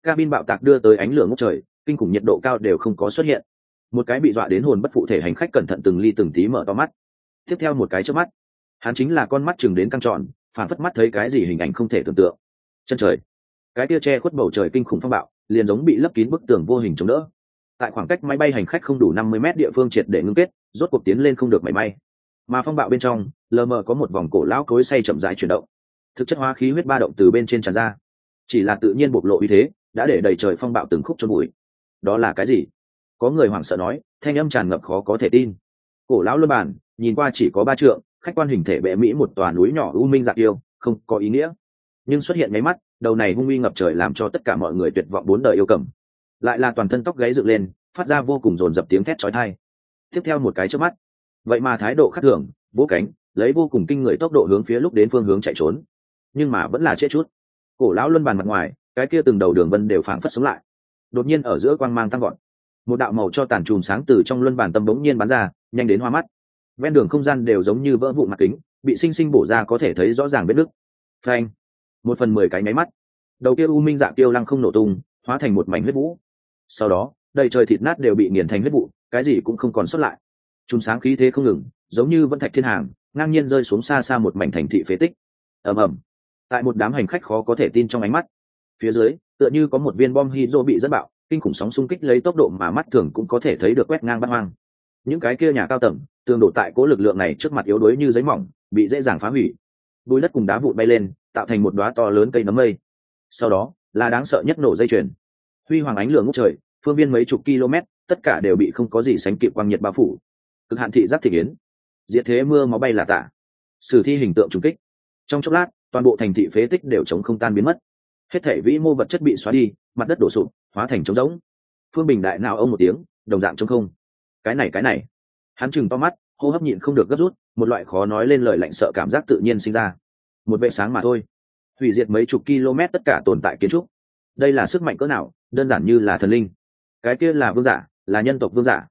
cabin bạo tạc đưa tới ánh lửa ngút trời, kinh khủng nhiệt độ cao đều không có xuất hiện. Một cái bị dọa đến hồn bất phụ thể hành khách cẩn thận từng ly từng tí mở to mắt. Tiếp theo một cái chớp mắt, hắn chính là con mắt chừng đến căng tròn, phản phất mắt thấy cái gì hình ảnh không thể tưởng tượng. Chân trời, cái tia che khuất bầu trời kinh khủng phong bạo, liền giống bị lấp kín bức tường vô hình chống đỡ. Tại khoảng cách máy bay hành khách không đủ 50 mét địa phương triệt để ngưng kết, rốt cuộc tiến lên không được mảy may. Mà phong bạo bên trong, lờ mờ có một vòng cổ lão cối xay chậm rãi chuyển động. Thực chất hóa khí huyết ba động từ bên trên tràn ra. Chỉ là tự nhiên bộc lộ uy thế, đã để đầy trời phong bạo từng khúc chôn bụi. Đó là cái gì? Có người hoảng sợ nói, thanh âm tràn ngập khó có thể tin. Cổ lão luân bản, nhìn qua chỉ có 3 trượng, khách quan hình thể bệ mỹ một tòa núi nhỏ u minh dạng yêu, không có ý nghĩa. Nhưng xuất hiện ngay mắt, đầu này hung uy ngập trời làm cho tất cả mọi người tuyệt vọng 4 đời yêu cầm. Lại là toàn thân tóc gáy dựng lên, phát ra vô cùng dồn dập tiếng thét chói tai. Tiếp theo một cái chớp mắt, vậy mà thái độ khác thường, vỗ cánh, lấy vô cùng kinh người tốc độ hướng phía lúc đến phương hướng chạy trốn. Nhưng mà vẫn là chết chút. Cổ lão luân bàn mặt ngoài, cái kia từng đầu đường vân đều phảng phất sống lại. Đột nhiên ở giữa quang mang tăng vọt, một đạo màu cho tàn chùm sáng từ trong luân bàn tâm bỗng nhiên bắn ra, nhanh đến hoa mắt. Ven đường không gian đều giống như vỡ vụn mặt kính, bị sinh sinh bổ ra có thể thấy rõ ràng vết nứt. Phanh, 1/10 cái nháy mắt, đầu kia u minh dạ tiêu lăng không nổ tung, hóa thành một mảnh huyết vũ. Sau đó, đầy trời thịt nát đều bị nghiền thành huyết vụ, cái gì cũng không còn sót lại. Chùm sáng khí thế không ngừng, giống như vân thạch thiên hàng, ngang nhiên rơi xuống xa xa một mảnh thành thị phế tích. Ầm ầm. Tại một đám hành khách khó có thể tin trong ánh mắt, phía dưới tựa như có một viên bom hydro bị dẫn bạo, kinh khủng sóng xung kích lấy tốc độ mà mắt thường cũng có thể thấy được quét ngang bát hoang. Những cái kia nhà cao tầng tường đổ tại cố lực lượng này trước mặt yếu đuối như giấy mỏng, bị dễ dàng phá hủy. Bùi đất cùng đá vụn bay lên, tạo thành một đóa to lớn cây nấm mây. Sau đó là đáng sợ nhất nổ dây chuyền, huy hoàng ánh lửa ngút trời, phương viên mấy chục km, tất cả đều bị không có gì sánh kịp quang nhiệt bao phủ. Cực hạn thị giác thị kiến, diệt thế mưa máu bay là tả, sử thi hình tượng trùng kích. Trong chốc lát, toàn bộ thành thị phế tích đều chống không tan biến mất, hết thảy vĩ mô vật chất bị xóa đi, mặt đất đổ sụp, hóa thành trống rỗng. Phương Bình đại nào ông một tiếng, đồng dạng trống không. Cái này, hắn chừng to mắt, hô hấp nhịn không được gấp rút, một loại khó nói lên lời lạnh sợ cảm giác tự nhiên sinh ra. Một vệ sáng mà thôi, hủy diệt mấy chục km tất cả tồn tại kiến trúc. Đây là sức mạnh cỡ nào, đơn giản như là thần linh. Cái kia là vương giả, là nhân tộc vương giả.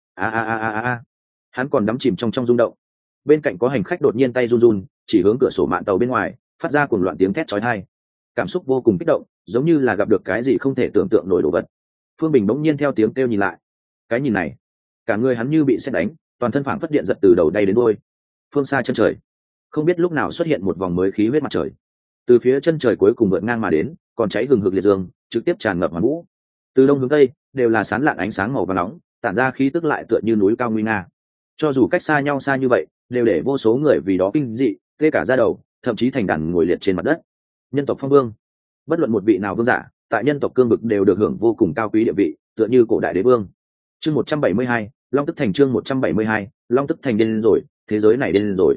Hắn còn đắm chìm trong rung động. Bên cạnh có hành khách đột nhiên tay run run, chỉ hướng cửa sổ mạn tàu bên ngoài, phát ra cuồng loạn tiếng thét chói tai. Cảm xúc vô cùng kích động, giống như là gặp được cái gì không thể tưởng tượng nổi đồ vật. Phương Bình bỗng nhiên theo tiếng kêu nhìn lại. Cái nhìn này, cả người hắn như bị sét đánh, toàn thân phảng phất điện giật từ đầu đay đến đuôi. Phương xa chân trời, không biết lúc nào xuất hiện một vòng mới khí huyết mặt trời. Từ phía chân trời cuối cùng vượt ngang mà đến, còn cháy hừng hực liệt dương, trực tiếp tràn ngập hoàn vũ. Từ đông hướng tây đều là sán lạn ánh sáng màu vàng nóng, tản ra khí tức lại tựa như núi cao nguy nga. Cho dù cách xa nhau xa như vậy, đều để vô số người vì đó kinh dị, tê cả da đầu, thậm chí thành đàn ngồi liệt trên mặt đất. Nhân tộc phong vương, bất luận một vị nào vương giả, tại nhân tộc cương vực đều được hưởng vô cùng cao quý địa vị, tựa như cổ đại đế vương. Chương 172, Long Tức Thành. Chương 172, Long Tức Thành điên rồi, thế giới này điên rồi.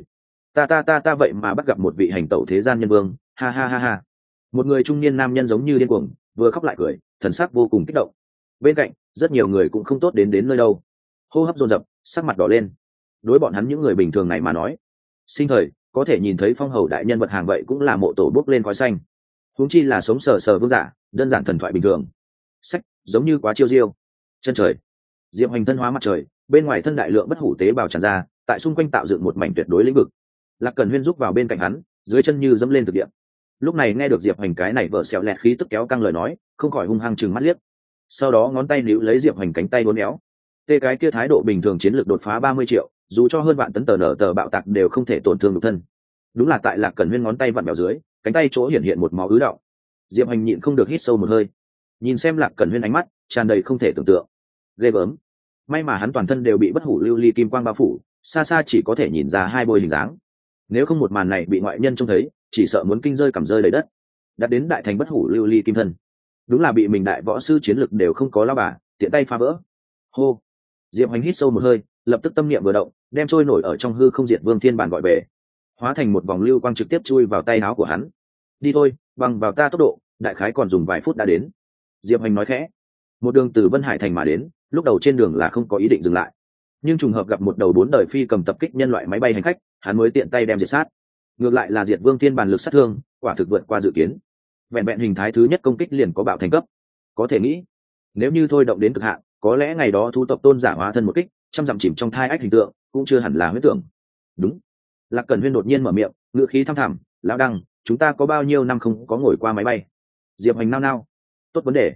Ta vậy mà bắt gặp một vị hành tẩu thế gian nhân vương, ha ha ha ha. Một người trung niên nam nhân giống như điên cuồng, vừa khóc lại cười, thần sắc vô cùng kích động. Bên cạnh, rất nhiều người cũng không tốt đến nơi đâu. Hô hấp dồn dập, sắc mặt đỏ lên. Đối bọn hắn những người bình thường này mà nói, sinh thời có thể nhìn thấy phong hầu đại nhân vật hàng vậy cũng là mộ tổ bốc lên khói xanh. Huống chi là sống sờ sờ vương giả, đơn giản thần thoại bình thường. Sách, giống như quá chiêu diêu. Chân trời, Diệp Hoành thân hóa mặt trời, bên ngoài thân đại lượng bất hủ tế bào tràn ra, tại xung quanh tạo dựng một mảnh tuyệt đối lĩnh vực. Lạc Cẩn Huyên giúp vào bên cạnh hắn, dưới chân như dẫm lên thực địa. Lúc này nghe được Diệp Hoành cái này vợ xẹo lẹt khí tức kéo căng lời nói, không khỏi hung hăng chừng mắt liếc. Sau đó ngón tay níu lấy Diệp Hoành cánh tay uốn éo. Tê cái kia thái độ bình thường chiến lược đột phá 30 triệu, dù cho hơn vạn tấn tờ bạo tạc đều không thể tổn thương nhục thân. Đúng là tại Lạc Cẩn Huyên ngón tay vặn bèo dưới, cánh tay chỗ hiện một máu ứ đọng. Diệp Hoành nhịn không được hít sâu một hơi, nhìn xem Lạc Cẩn Huyên ánh mắt tràn đầy không thể tưởng tượng. Ghê gớm. May mà hắn toàn thân đều bị bất hủ lưu ly kim quang bao phủ, xa xa chỉ có thể nhìn ra hai bôi hình dáng. Nếu không một màn này bị ngoại nhân trông thấy, chỉ sợ muốn kinh rơi cằm rơi đầy đất. Đặt đến đại thành bất hủ lưu ly kim thân, đúng là bị mình đại võ sư chiến lực đều không có lao bà, tiện tay phá vỡ. Hô. Diệp Hoành hít sâu một hơi, lập tức tâm niệm vừa động, đem trôi nổi ở trong hư không diệt vương thiên bản gọi về, hóa thành một vòng lưu quang trực tiếp chui vào tay áo của hắn. Đi thôi, bằng vào ta tốc độ, đại khái còn dùng vài phút đã đến. Diệp Hoành nói khẽ. Một đường từ Vân Hải thành mà đến, lúc đầu trên đường là không có ý định dừng lại, nhưng trùng hợp gặp một đầu 4 đời phi cầm tập kích nhân loại máy bay hành khách, hắn mới tiện tay đem diệt sát. Ngược lại là diệt vương thiên bản lực sát thương, quả thực vượt qua dự kiến. Vẹn vẹn hình thái thứ nhất công kích liền có bạo thành cấp. Có thể nghĩ, nếu như thôi động đến cực hạn, có lẽ ngày đó thu tộc tôn giả hóa thân một kích, trăm dặm chìm trong thai ách hình tượng, cũng chưa hẳn là huyết tưởng. Đúng. Lạc Cẩn Huyên đột nhiên mở miệng, ngữ khí thăm thẳm, lão Đăng, chúng ta có bao nhiêu năm không có ngồi qua máy bay? Diệp Hoành nao nao. Tốt vấn đề.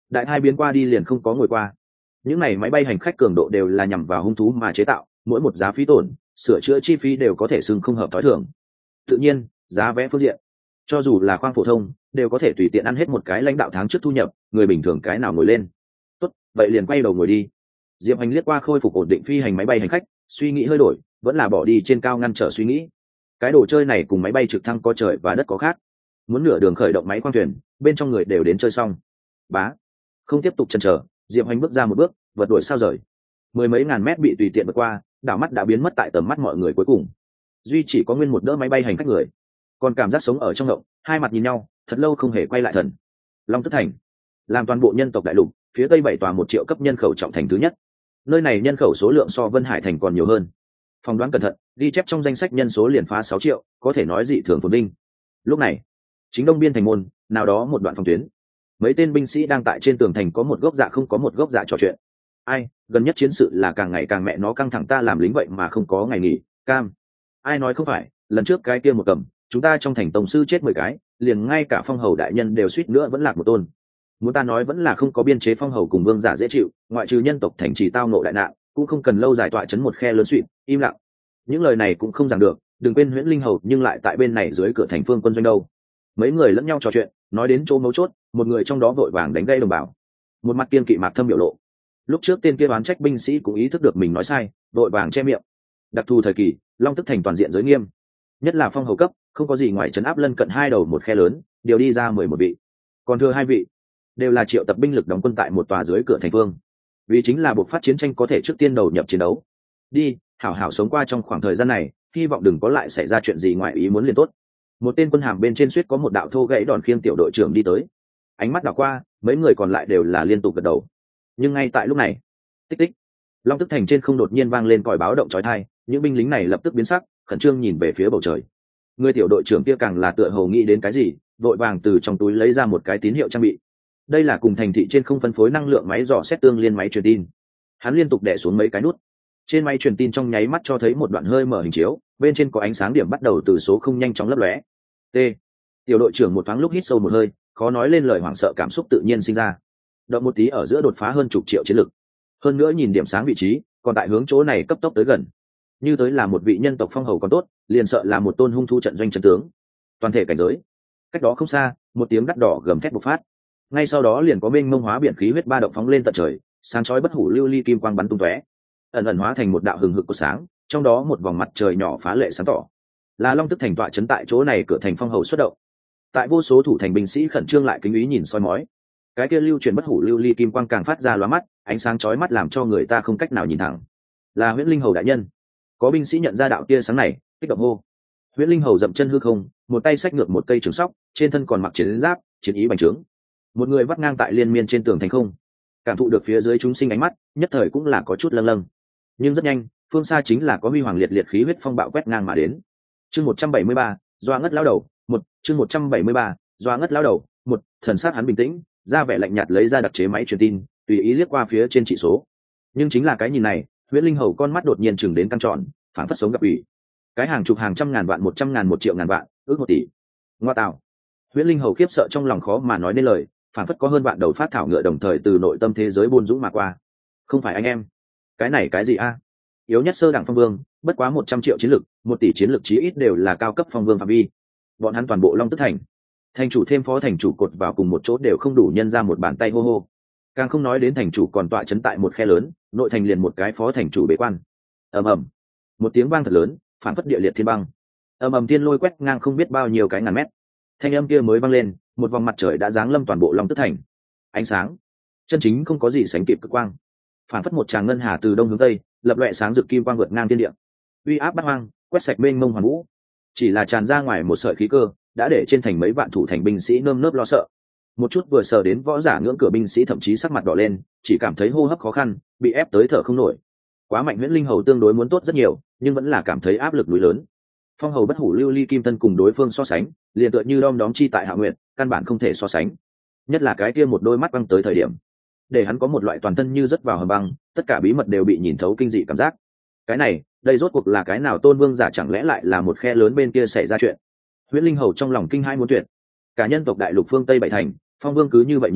đại hai biến qua đi liền không có ngồi qua. Những này máy bay hành khách cường độ đều là nhằm vào hung thú mà chế tạo, mỗi một giá phí tổn sửa chữa chi phí đều có thể xưng không hợp tối thường. Tự nhiên giá vé phương diện, cho dù là khoang phổ thông đều có thể tùy tiện ăn hết một cái lãnh đạo tháng trước thu nhập, người bình thường cái nào ngồi lên. Tốt, vậy liền quay đầu ngồi đi. Diệp Hành liếc qua khôi phục ổn định phi hành máy bay hành khách, suy nghĩ hơi đổi, vẫn là bỏ đi trên cao ngăn trở suy nghĩ. Cái đồ chơi này cùng máy bay trực thăng có trời và đất có khác. Muốn nửa đường khởi động máy khoang thuyền, bên trong người đều đến chơi xong. Bá, không tiếp tục chần chờ, Diệp Hành bước ra một bước, vượt đuổi sao rời. Mười mấy ngàn mét bị tùy tiện vượt qua, đảo mắt đã biến mất tại tầm mắt mọi người cuối cùng. Duy chỉ có nguyên một đỡ máy bay hành khách người, còn cảm giác sống ở trong động, hai mặt nhìn nhau, thật lâu không hề quay lại thần. Long Tức Thành, làm toàn bộ nhân tộc đại lục phía tây 7 tòa 1 triệu cấp nhân khẩu trọng thành thứ nhất. Nơi này nhân khẩu số lượng so Vân Hải thành còn nhiều hơn. Phỏng đoán cẩn thận, ghi chép trong danh sách nhân số liền phá 6 triệu, có thể nói dị thường phồn vinh. Lúc này, chính đông biên thành môn, nào đó một đoạn phòng tuyến, mấy tên binh sĩ đang tại trên tường thành có một gốc dạ không có một gốc dạ trò chuyện. Ai, gần nhất chiến sự là càng ngày càng mẹ nó căng thẳng, ta làm lính vậy mà không có ngày nghỉ, cam. Ai nói không phải, lần trước cái kia một cầm, chúng ta trong thành tổng sư chết 10 cái, liền ngay cả phong hầu đại nhân đều suýt nữa vẫn lạc một tôn. Muốn ta nói vẫn là không có biên chế phong hầu cùng vương giả dễ chịu, ngoại trừ nhân tộc thành trì tao nộ đại nạn, cũng không cần lâu dài tọa chấn một khe lớn suỵt, im lặng. Những lời này cũng không giảng được, đừng quên Huyễn Linh hầu nhưng lại tại bên này dưới cửa thành phương quân doanh đâu. Mấy người lẫn nhau trò chuyện, nói đến chỗ mấu chốt, một người trong đó vội vàng đánh gây đồng bào, một mặt kiên kỵ Mạc Thâm biểu lộ. Lúc trước tên kia oán trách binh sĩ cũng ý thức được mình nói sai, vội vàng che miệng. Đặc thù thời kỳ, Long Tức Thành toàn diện giới nghiêm, nhất là phong hầu cấp, không có gì ngoài trấn áp lân cận hai đầu một khe lớn, điều đi ra 11 vị, còn thừa 2 vị đều là triệu tập binh lực đóng quân tại một tòa dưới cửa thành phương, vì chính là buộc phát chiến tranh có thể trước tiên đầu nhập chiến đấu. Đi, hảo hảo sống qua trong khoảng thời gian này, hy vọng đừng có lại xảy ra chuyện gì ngoài ý muốn liền tốt. Một tên quân hàm bên trên suýt có một đạo thô gãy đòn khiêng tiểu đội trưởng đi tới, ánh mắt đảo qua, mấy người còn lại đều là liên tục gật đầu. Nhưng ngay tại lúc này, tích tích, Long Tức Thành trên không đột nhiên vang lên còi báo động chói tai, những binh lính này lập tức biến sắc, khẩn trương nhìn về phía bầu trời. Người tiểu đội trưởng kia càng là tựa hồ nghĩ đến cái gì, vội vàng từ trong túi lấy ra một cái tín hiệu trang bị. Đây là cùng thành thị trên không phân phối năng lượng máy dò xét tương liên máy truyền tin. Hắn liên tục đè xuống mấy cái nút, trên máy truyền tin trong nháy mắt cho thấy một đoạn hơi mở hình chiếu, bên trên có ánh sáng điểm bắt đầu từ số không nhanh chóng lấp lóe. T. Tiểu đội trưởng một thoáng lúc hít sâu một hơi, khó nói lên lời, hoảng sợ cảm xúc tự nhiên sinh ra. Động một tí ở giữa đột phá hơn chục triệu chiến lực, hơn nữa nhìn điểm sáng vị trí, còn tại hướng chỗ này cấp tốc tới gần. Như tới là một vị nhân tộc phong hầu còn tốt, liền sợ là một tôn hung thú trận doanh trận tướng. Toàn thể cảnh giới. Cách đó không xa, một tiếng đắt đỏ gầm thét bộc phát. Ngay sau đó liền có mênh mông hóa biển khí huyết ba động phóng lên tận trời, sáng chói bất hủ lưu ly kim quang bắn tung tóe, ẩn ẩn hóa thành một đạo hừng hực của sáng, trong đó một vòng mặt trời nhỏ phá lệ sáng tỏ. Là Long Tức Thành tọa trấn tại chỗ này cửa thành phong hầu xuất động. Tại vô số thủ thành binh sĩ khẩn trương lại kính ý nhìn soi mói. Cái kia lưu truyền bất hủ lưu ly kim quang càng phát ra lóa mắt, ánh sáng chói mắt làm cho người ta không cách nào nhìn thẳng. Là Huyễn Linh hầu đại nhân. Có binh sĩ nhận ra đạo tia sáng này, kích động hô. Huyễn Linh hầu dậm chân hư không, một tay xách ngược một cây trường sóc, trên thân còn mặc chiến giáp, chiến ý bành trướng. Một người vắt ngang tại liên miên trên tường thành không, cảm thụ được phía dưới chúng sinh ánh mắt, nhất thời cũng là có chút lâng lâng. Nhưng rất nhanh, phương xa chính là có huy hoàng liệt liệt khí huyết phong bạo quét ngang mà đến. Chương 173, doa ngất lão đầu, chương 173, doa ngất lão đầu, thần sắc hắn bình tĩnh, ra vẻ lạnh nhạt lấy ra đặc chế máy truyền tin, tùy ý liếc qua phía trên chỉ số. Nhưng chính là cái nhìn này, Huyễn Linh hầu con mắt đột nhiên chừng đến căng tròn, phảng phất sống gặp ủy. Cái hàng chục hàng trăm ngàn vạn, 100 ngàn, 1 triệu ngàn vạn, ước 1 tỷ. Ngoa tạo. Huyễn Linh hầu khiếp sợ trong lòng khó mà nói nên lời, phảng phất có hơn vạn đầu phát thảo ngựa đồng thời từ nội tâm thế giới buôn dũng mà qua. Không phải anh em, cái này cái gì a? Yếu nhất sơ đẳng phong vương, bất quá 100 triệu chiến lực, 1 tỷ chiến lực chí ít đều là cao cấp phong vương phạm vi. Bọn hắn toàn bộ Long Tức Thành, thành chủ thêm phó thành chủ cột vào cùng một chỗ đều không đủ nhân ra một bàn tay hô hô. Càng không nói đến thành chủ còn tọa trấn tại một khe lớn, nội thành liền một cái phó thành chủ bế quan. Ầm ầm, một tiếng vang thật lớn, phản phất địa liệt thiên băng. Ầm ầm, thiên lôi quét ngang không biết bao nhiêu cái ngàn mét. Thanh âm kia mới vang lên, một vòng mặt trời đã giáng lâm toàn bộ Long Tức Thành. Ánh sáng chân chính không có gì sánh kịp cực quang, phản phất một tràng ngân hà từ đông hướng tây, lập loè sáng rực kim quang vượt ngang thiên địa, uy áp bát hoang, quét sạch mênh mông hoàn vũ. Chỉ là tràn ra ngoài một sợi khí cơ, đã để trên thành mấy vạn thủ thành binh sĩ nơm nớp lo sợ. Một chút vừa sờ đến võ giả ngưỡng cửa binh sĩ thậm chí sắc mặt đỏ lên, chỉ cảm thấy hô hấp khó khăn, bị ép tới thở không nổi. Quá mạnh. Huyễn Linh hầu tương đối muốn tốt rất nhiều, nhưng vẫn là cảm thấy áp lực núi lớn. Phong hầu bất hủ lưu ly kim thân cùng đối phương so sánh, liền tựa như đom đóm chi tại hạ nguyện, căn bản không thể so sánh. Nhất là cái kia một đôi mắt băng tới thời điểm, để hắn có một loại toàn thân như rớt vào hầm băng, tất cả bí mật đều bị nhìn thấu kinh dị cảm giác. Cái này, đây rốt cuộc là cái nào tôn vương giả, chẳng lẽ lại là một khe lớn bên kia xảy ra chuyện? Huyễn Linh hầu trong lòng kinh hai muốn tuyệt. Cả nhân tộc đại lục phương Tây bảy thành, phong vương cứ như vậy nhiều,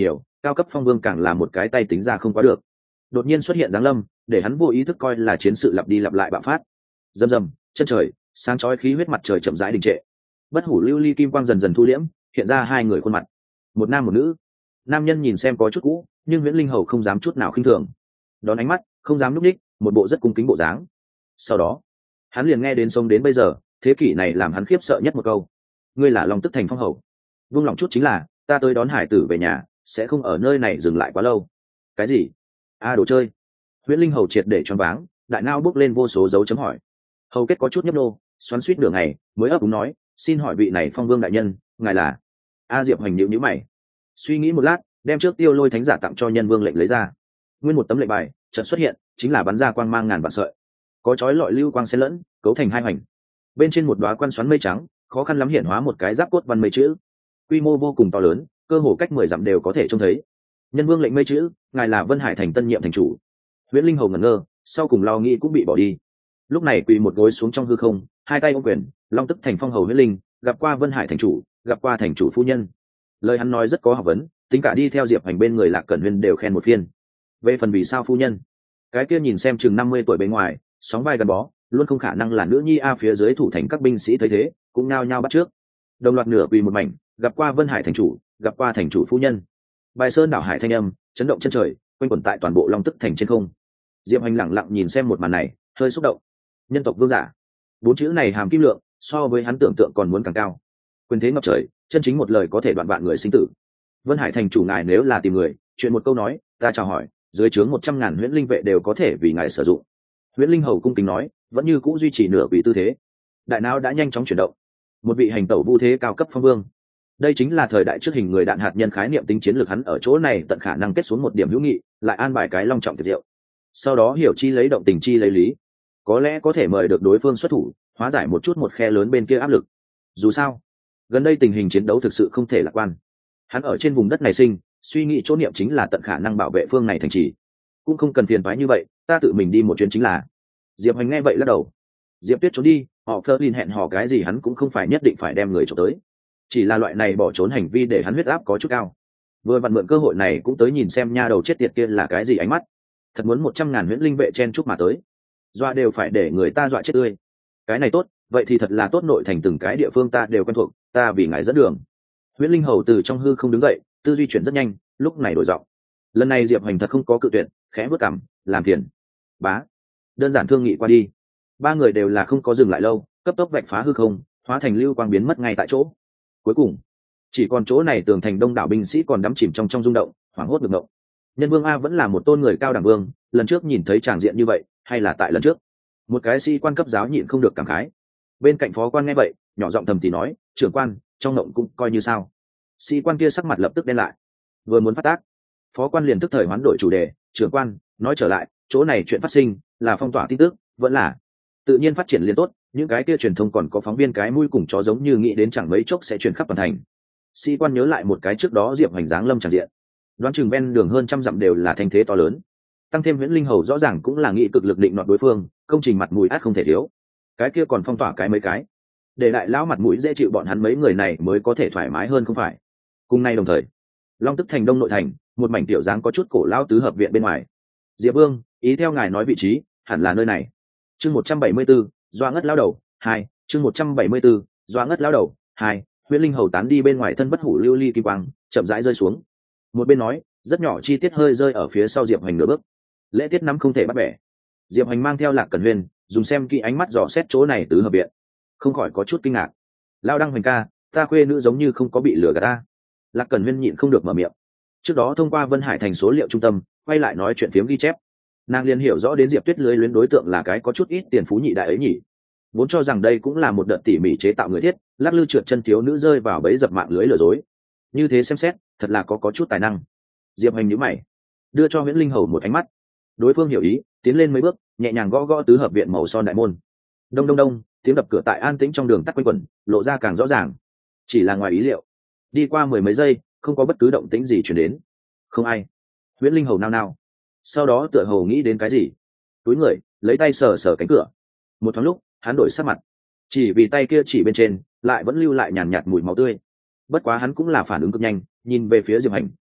cao cấp phong vương càng là một cái tay tính ra không quá được. Đột nhiên xuất hiện giáng lâm, để hắn vô ý thức coi là chiến sự lặp đi lặp lại bạo phát. Rầm rầm, chân trời sáng chói khí huyết mặt trời chậm rãi đình trệ. Bất hủ lưu ly kim quang dần dần thu liễm, hiện ra hai người khuôn mặt, một nam một nữ. Nam nhân nhìn xem có chút cũ, nhưng Viễn Linh Hầu không dám chút nào khinh thường, đón ánh mắt không dám núp đích, một bộ rất cung kính bộ dáng. Sau đó hắn liền nghe đến sống đến bây giờ thế kỷ này làm hắn khiếp sợ nhất một câu: ngươi là Long Tức Thành Phong Hầu. Vương lòng chút chính là ta tới đón hải tử về nhà, sẽ không ở nơi này dừng lại quá lâu. Cái gì? Đồ chơi. Viễn Linh Hầu triệt để choáng váng, đại não bước lên vô số dấu chấm hỏi. Hầu kết có chút nhấp nô, xoắn suýt nửa ngày mới ấp úng nói: xin hỏi vị này Phong Vương đại nhân, ngài là? Diệp Hoành nhíu nhíu mày, suy nghĩ một lát, đem trước Tiêu Lôi Thánh giả tặng cho Nhân Vương lệnh lấy ra. Nguyên một tấm lệnh bài chợt xuất hiện, chính là bắn ra quang mang ngàn vạn sợi, có chói lọi lưu quang xen lẫn, cấu thành hai hoành. Bên trên một đóa quan xoắn mây trắng, khó khăn lắm hiện hóa một cái giáp cốt văn mây chữ, quy mô vô cùng to lớn, cơ hồ cách 10 dặm đều có thể trông thấy. Nhân Vương lệnh mây chữ, ngài là Vân Hải thành tân nhiệm thành chủ. Viễn Linh Hầu ngẩn ngơ, sau cùng lo nghĩ cũng bị bỏ đi. Lúc này quỳ một gối xuống trong hư không, hai tay ôm quyền: Long Tức Thành Phong Hầu Viễn Linh, gặp qua Vân Hải thành chủ, gặp qua thành chủ phu nhân. Lời hắn nói rất có học vấn, tính cả đi theo Diệp Hành bên người Lạc Cẩn Huyên đều khen một phiên. Về phần vì sao phu nhân, cái kia nhìn xem chừng 50 tuổi bên ngoài, sóng vai gắn bó, luôn không khả năng là nữ nhi phía dưới thủ thành các binh sĩ thấy thế cũng nao nhao bắt trước, đồng loạt nửa quỳ một mảnh: gặp qua Vân Hải thành chủ, gặp qua thành chủ phu nhân. Bài sơn đảo hải thanh âm chấn động chân trời, quanh quẩn tại toàn bộ Long Tức Thành trên không. Diệp Hành lẳng lặng nhìn xem một màn này, hơi xúc động. Nhân tộc vương giả, 4 chữ này hàm kim lượng so với hắn tưởng tượng còn muốn càng cao. Quyền thế ngập trời, chân chính một lời có thể đoạn vạn người sinh tử. Vân Hải thành chủ ngài nếu là tìm người, chuyện một câu nói, ta chào hỏi, dưới trướng 100.000 huyễn linh vệ đều có thể vì ngài sử dụng. Huyễn Linh Hầu cung kính nói, vẫn như cũ duy trì nửa vị tư thế. Đại não đã nhanh chóng chuyển động. Một vị hành tẩu vu thế cao cấp phong vương, đây chính là thời đại trước hình người đạn hạt nhân khái niệm tính chiến lược. Hắn ở chỗ này tận khả năng kết xuống một điểm hữu nghị, lại an bài cái long trọng tiệc rượu, sau đó hiểu chi lấy động, tình chi lấy lý, có lẽ có thể mời được đối phương xuất thủ, hóa giải một chút một khe lớn bên kia áp lực. Dù sao gần đây tình hình chiến đấu thực sự không thể lạc quan. Hắn ở trên vùng đất này sinh, suy nghĩ chỗ niệm chính là tận khả năng bảo vệ phương này thành trì, cũng không cần phiền toái như vậy, ta tự mình đi một chuyến chính là. Diệp Hoành nghe vậy lắc đầu. Diệp Tuyết trốn đi, họ Flerlin hẹn hò cái gì hắn cũng không phải nhất định phải đem người trộm tới, chỉ là loại này bỏ trốn hành vi để hắn huyết áp có chút cao. Vừa vặn mượn cơ hội này cũng tới nhìn xem nha đầu chết tiệt kia là cái gì ánh mắt. Thật muốn 100.000 huyễn linh vệ chen chúc mà tới, dọa đều phải để người ta dọa chết tươi. Cái này tốt, vậy thì thật là tốt, nội thành từng cái địa phương ta đều quen thuộc, ta vì ngài dẫn đường. Huyễn Linh Hầu từ trong hư không đứng dậy, tư duy chuyển rất nhanh, lúc này đổi giọng. Lần này Diệp Hoành thật không có cự tuyệt, khẽ bước cằm, làm phiền. Bá, đơn giản thương nghị qua đi. Ba người đều là không có dừng lại lâu, cấp tốc vạch phá hư không, hóa thành lưu quang biến mất ngay tại chỗ. Cuối cùng chỉ còn chỗ này tường thành đông đảo binh sĩ còn đắm chìm trong rung động, hoảng hốt ngược ngộng. Nhân Vương vẫn là một tôn người cao đẳng vương, lần trước nhìn thấy tràng diện như vậy, hay là tại lần trước. Một cái sĩ quan cấp giáo nhịn không được cảm khái. Bên cạnh phó quan nghe vậy, nhỏ giọng thầm thì nói, trưởng quan, trong ngộng cũng coi như sao. Sĩ quan kia sắc mặt lập tức đen lại, vừa muốn phát tác, phó quan liền tức thời hoán đổi chủ đề, trưởng quan, nói trở lại, chỗ này chuyện phát sinh là phong tỏa tin tức, vẫn là tự nhiên phát triển liên tốt, những cái kia truyền thông còn có phóng viên cái mũi cùng chó giống như nghĩ đến chẳng mấy chốc sẽ truyền khắp toàn thành. Sĩ quan nhớ lại một cái trước đó Diệp Hoành giáng lâm tràng diện, đoán chừng ven đường hơn 100 dặm đều là thanh thế to lớn, tăng thêm Huyễn Linh Hầu rõ ràng cũng là nghị cực lực định nọt đối phương, công trình mặt mũi át không thể thiếu. Cái kia còn phong tỏa cái mấy cái, để đại lão mặt mũi dễ chịu bọn hắn mấy người này mới có thể thoải mái hơn không phải. Cùng nay đồng thời, Long Tức Thành đông nội thành, một mảnh tiểu dáng có chút cổ lão tứ hợp viện bên ngoài. Diệp Vương, ý theo ngài nói vị trí, hẳn là nơi này. Chương 174, doa ngất lão đầu 2, chương 174, doa ngất lão đầu 2. Huyễn Linh Hầu tán đi bên ngoài thân bất hủ lưu ly kim quang, chậm rãi rơi xuống. Một bên nói, rất nhỏ chi tiết hơi rơi ở phía sau Diệp Hoành nửa bước. Lễ tiết nắm không thể bắt bẻ. Diệp Hoành mang theo Lạc Cẩn Huyên, dùng xem kỹ ánh mắt dò xét chỗ này tứ hợp viện, không khỏi có chút kinh ngạc. Lao Đăng Hoành ca, ta khuê nữ giống như không có bị lừa gạt ta. Lạc Cẩn Huyên nhịn không được mở miệng. Trước đó thông qua Vân Hải thành số liệu trung tâm, quay lại nói chuyện phiếm ghi chép, nàng liền hiểu rõ đến Diệp Tuyết lưới luyến đối tượng là cái có chút ít tiền phú nhị đại ấy nhỉ. Vốn cho rằng đây cũng là một đợt tỉ mỉ chế tạo người thiết, lắc lư trượt chân thiếu nữ rơi vào bẫy dập mạng lưới lừa dối. Như thế xem xét, thật là có chút tài năng. Diệp Hoành nhíu mày, đưa cho Huyễn Linh Hầu một ánh mắt. Đối phương hiểu ý, tiến lên mấy bước, nhẹ nhàng gõ gõ tứ hợp viện màu son đại môn. Đông đông đông, tiếng đập cửa tại an tĩnh trong đường tắt quanh quẩn, lộ ra càng rõ ràng. Chỉ là ngoài ý liệu, đi qua 10 mấy giây, không có bất cứ động tĩnh gì truyền đến. Không ai. Huyễn Linh Hầu nao nao, sau đó tựa hồ nghĩ đến cái gì, túi người lấy tay sờ sờ cánh cửa. Một thoáng lúc, hắn đổi sắc mặt, chỉ vì tay kia chỉ bên trên lại vẫn lưu lại nhàn nhạt mùi máu tươi. Bất quá hắn cũng là phản ứng cực nhanh, nhìn về phía Diệp Hành, nói,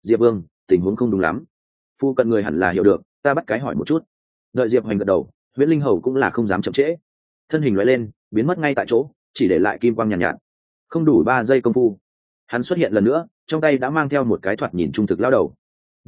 Diệp Vương, tình huống không đúng lắm, phu cận người hẳn là hiểu được, ta bắt cái hỏi một chút. Đợi Diệp Hoành gật đầu, Huyễn Linh Hầu cũng là không dám chậm trễ, thân hình loại lên biến mất ngay tại chỗ, chỉ để lại kim quang nhàn nhạt. Không đủ 3 giây công phu, hắn xuất hiện lần nữa, trong tay đã mang theo một cái thoạt nhìn trung thực lao đầu.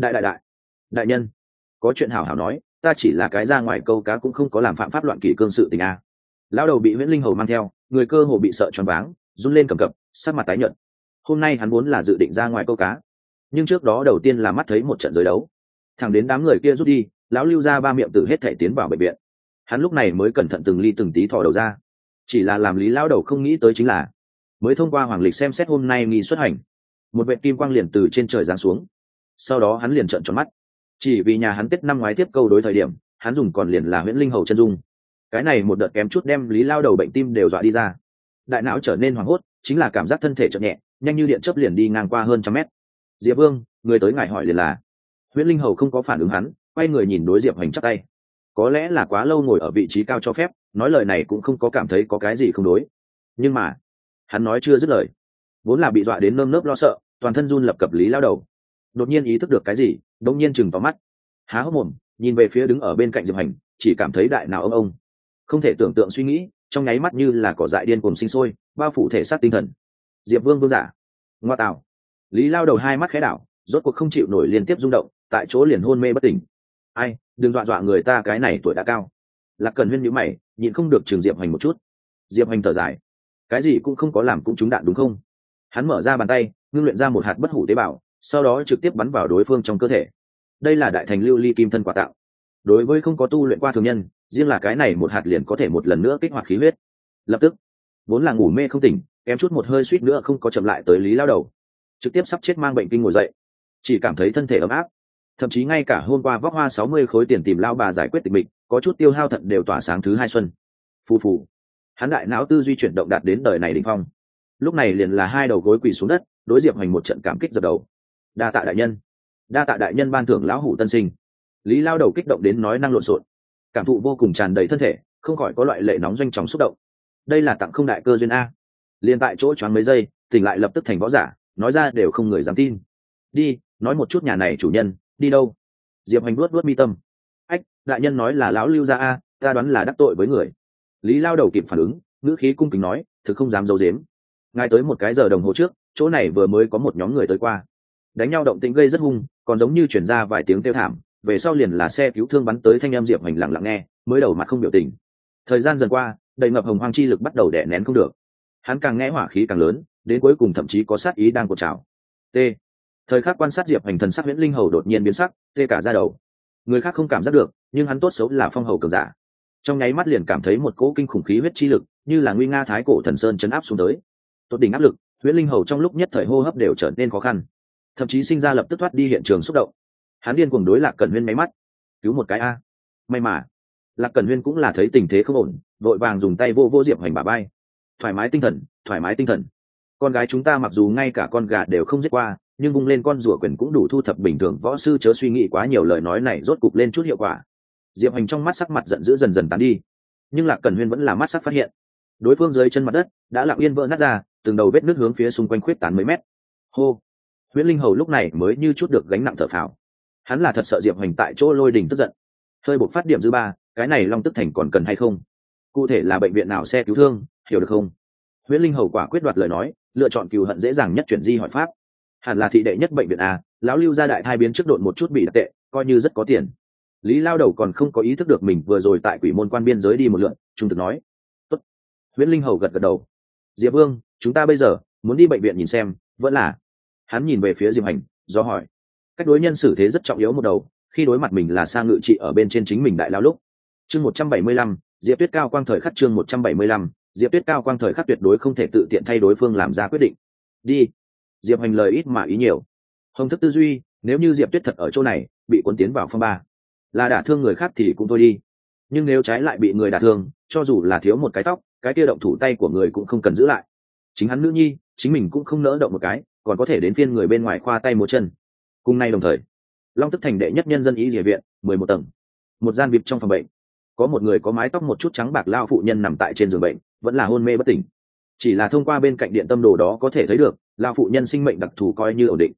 Đại nhân, có chuyện hảo hảo nói, ta chỉ là cái ra ngoài câu cá cũng không có làm phạm pháp loạn kỷ cương sự tình a. Lao đầu bị Huyễn Linh Hầu mang theo, người cơ hồ bị sợ choáng váng, run lên cầm cập, sắc mặt tái nhợt. Hôm nay hắn vốn là dự định ra ngoài câu cá, nhưng trước đó đầu tiên là mắt thấy một trận giới đấu, thẳng đến đám người kia rút đi, lão Lưu ra ba miệng tử hết thể tiến vào bệnh viện. Hắn lúc này mới cẩn thận từng ly từng tí thò đầu ra, chỉ là làm Lý lão đầu không nghĩ tới chính là mới thông qua hoàng lịch xem xét hôm nay nghi xuất hành, một vệt kim quang liền từ trên trời giáng xuống. Sau đó hắn liền trợn tròn mắt, chỉ vì nhà hắn Tết năm ngoái tiếp câu đối thời điểm hắn dùng còn liền là Huyễn Linh Hầu chân dung. Cái này một đợt kém chút đem Lý lao đầu bệnh tim đều dọa đi ra, đại não trở nên hoảng hốt, chính là cảm giác thân thể chợt nhẹ, nhanh như điện chớp liền đi ngang qua hơn trăm mét. Diệp Vương, người tới ngài hỏi liền là. Huyễn Linh Hầu không có phản ứng hắn, quay người nhìn đối Diệp Hoành chắp tay. Có lẽ là quá lâu ngồi ở vị trí cao cho phép, nói lời này cũng không có cảm thấy có cái gì không đối. Nhưng mà hắn nói chưa dứt lời, vốn là bị dọa đến nơm nớp lo sợ, toàn thân run lập cập Lý lao đầu đột nhiên ý thức được cái gì, đột nhiên chừng to mắt, há hốc mồm nhìn về phía đứng ở bên cạnh Diệp Hành, chỉ cảm thấy đại não ông không thể tưởng tượng suy nghĩ trong nháy mắt như là cỏ dại điên cuồng sinh sôi, bao phủ thể xác tinh thần. Diệp Vương vương giả, ngoa tạo. Lý lao đầu hai mắt khẽ đảo, rốt cuộc không chịu nổi liên tiếp rung động, tại chỗ liền hôn mê bất tỉnh. Ai, đừng dọa người ta, cái này tuổi đã cao. Lạc Cẩn Huyên nhíu mày, nhịn không được trường Diệp Hành một chút. Diệp Hành thở dài, cái gì cũng không có làm cũng trúng đạn đúng không? Hắn mở ra bàn tay, ngưng luyện ra một hạt bất hủ tế bào, sau đó trực tiếp bắn vào đối phương trong cơ thể. Đây là đại thành lưu ly kim thân quả tạo, đối với không có tu luyện qua thường nhân, riêng là cái này một hạt liền có thể một lần nữa kích hoạt khí huyết. Lập tức, vốn là ngủ mê không tỉnh, kém chút một hơi suýt nữa không có chậm lại tới Lý lao đầu, trực tiếp sắp chết mang bệnh kinh ngồi dậy, chỉ cảm thấy thân thể ấm áp, thậm chí ngay cả hôm qua vóc hoa 60 khối tiền tìm lao bà giải quyết tịch mịch, có chút tiêu hao thận đều tỏa sáng thứ hai xuân. Phù phù, hắn đại não tư duy chuyển động đạt đến đời này đỉnh phong, lúc này liền là hai đầu gối quỳ xuống đất, đối Diệp Hoành một trận cảm kích dập đầu. Đa tạ đại nhân, đa tạ đại nhân ban thưởng lão hủ tân sinh. Lý lao đầu kích động đến nói năng lộn xộn, cảm thụ vô cùng tràn đầy thân thể, không khỏi có loại lệ nóng doanh tròng xúc động. Đây là tặng không đại cơ duyên a. Liền tại chỗ choáng mấy giây, tỉnh lại lập tức thành võ giả, nói ra đều không người dám tin. Đi, nói một chút nhà này chủ nhân đi đâu? Diệp Hoành luốt mi tâm. Ách, đại nhân nói là lão Lưu gia a, ta đoán là đắc tội với người. Lý lao đầu kịp phản ứng, ngữ khí cung kính nói, thực không dám giấu giếm. Ngài tới một cái giờ đồng hồ trước, chỗ này vừa mới có một nhóm người tới qua, đánh nhau động tĩnh gây rất hung, còn giống như chuyển ra vài tiếng kêu thảm, về sau liền là xe cứu thương bắn tới. Thanh em Diệp Hoành lặng lặng nghe, mới đầu mặt không biểu tình. Thời gian dần qua, đầy ngập hồng hoang chi lực bắt đầu đè nén không được, hắn càng nghe hỏa khí càng lớn, đến cuối cùng thậm chí có sát ý đang cột trào. T. Thời khắc quan sát Diệp Hoành thần sắc Huyễn Linh Hầu đột nhiên biến sắc, tê cả da đầu. Người khác không cảm giác được, nhưng hắn tốt xấu là phong hầu cường giả, trong nháy mắt liền cảm thấy một cỗ kinh khủng khí huyết chi lực, như là nguy nga thái cổ thần sơn chấn áp xuống tới. Tốt đỉnh áp lực, Huyễn Linh Hầu trong lúc nhất thời hô hấp đều trở nên khó khăn, thậm chí sinh ra lập tức thoát đi hiện trường xúc động. Hắn điên cuồng đối Lạc Cẩn Huyên máy mắt, cứu một cái a. May mà Lạc Cẩn Huyên cũng là thấy tình thế không ổn, vội vàng dùng tay vô vô Diệp Hoành bả vai. Thoải mái tinh thần, thoải mái tinh thần. Con gái chúng ta mặc dù ngay cả con gà đều không giết qua, nhưng vung lên con rùa quyền cũng đủ thu thập bình thường võ sư, chớ suy nghĩ quá nhiều. Lời nói này rốt cục lên chút hiệu quả. Diệp Hoành trong mắt sắc mặt giận dữ dần dần tán đi, nhưng Lạc Cẩn Huyên vẫn là mắt sắc phát hiện, đối phương dưới chân mặt đất đã lặng yên vỡ nát ra, từng đầu vết nứt hướng phía xung quanh khuyết tán mấy mét. Hô. Huyễn Linh Hầu lúc này mới như chút được gánh nặng thở phào. Hắn là thật sợ Diệp Hoành tại chỗ lôi đình tức giận, hơi buộc phát điểm dư ba, cái này Long Tức Thành còn cần hay không? Cụ thể là bệnh viện nào xe cứu thương, hiểu được không? Huyễn Linh Hầu quả quyết đoạt lời nói, lựa chọn cừu hận dễ dàng nhất chuyển di hỏi pháp. Hẳn là thị đệ nhất bệnh viện a, lão Lưu gia đại thai biến trước độn một chút bị đặc tệ, coi như rất có tiền. Lý lao đầu còn không có ý thức được mình vừa rồi tại Quỷ Môn Quan biên giới đi một lượt, trung thực nói. Tốt. Huyễn Linh Hầu gật gật đầu. Diệp Vương, chúng ta bây giờ muốn đi bệnh viện nhìn xem, vẫn là. Hắn nhìn về phía Diệp Hành, do hỏi. Cách đối nhân xử thế rất trọng yếu một đầu, khi đối mặt mình là Sa Ngự Trị ở bên trên chính mình đại lao lúc. Chương 175, Diệp Tuyết cao quang thời khắc. Chương 175, Diệp Tuyết cao quang thời khắc, tuyệt đối không thể tự tiện thay đối phương làm ra quyết định. Đi. Diệp Hành lời ít mà ý nhiều. Hồng thức tư duy, nếu như Diệp Tuyết thật ở chỗ này bị cuốn tiến vào phong ba, là đả thương người khác thì cũng thôi đi, nhưng nếu trái lại bị người đả thương, cho dù là thiếu một cái tóc, cái kia động thủ tay của người cũng không cần giữ lại. Chính hắn nữ nhi, chính mình cũng không nỡ động một cái, còn có thể đến phiên người bên ngoài khoa tay múa chân. Cùng nay đồng thời, Long Tức Thành đệ nhất nhân dân y y viện 11 tầng, một gian vip trong phòng bệnh, có một người có mái tóc một chút trắng bạc lao phụ nhân nằm tại trên giường bệnh, vẫn là hôn mê bất tỉnh. Chỉ là thông qua bên cạnh điện tâm đồ đó có thể thấy được, lao phụ nhân sinh mệnh đặc thù coi như ổn định.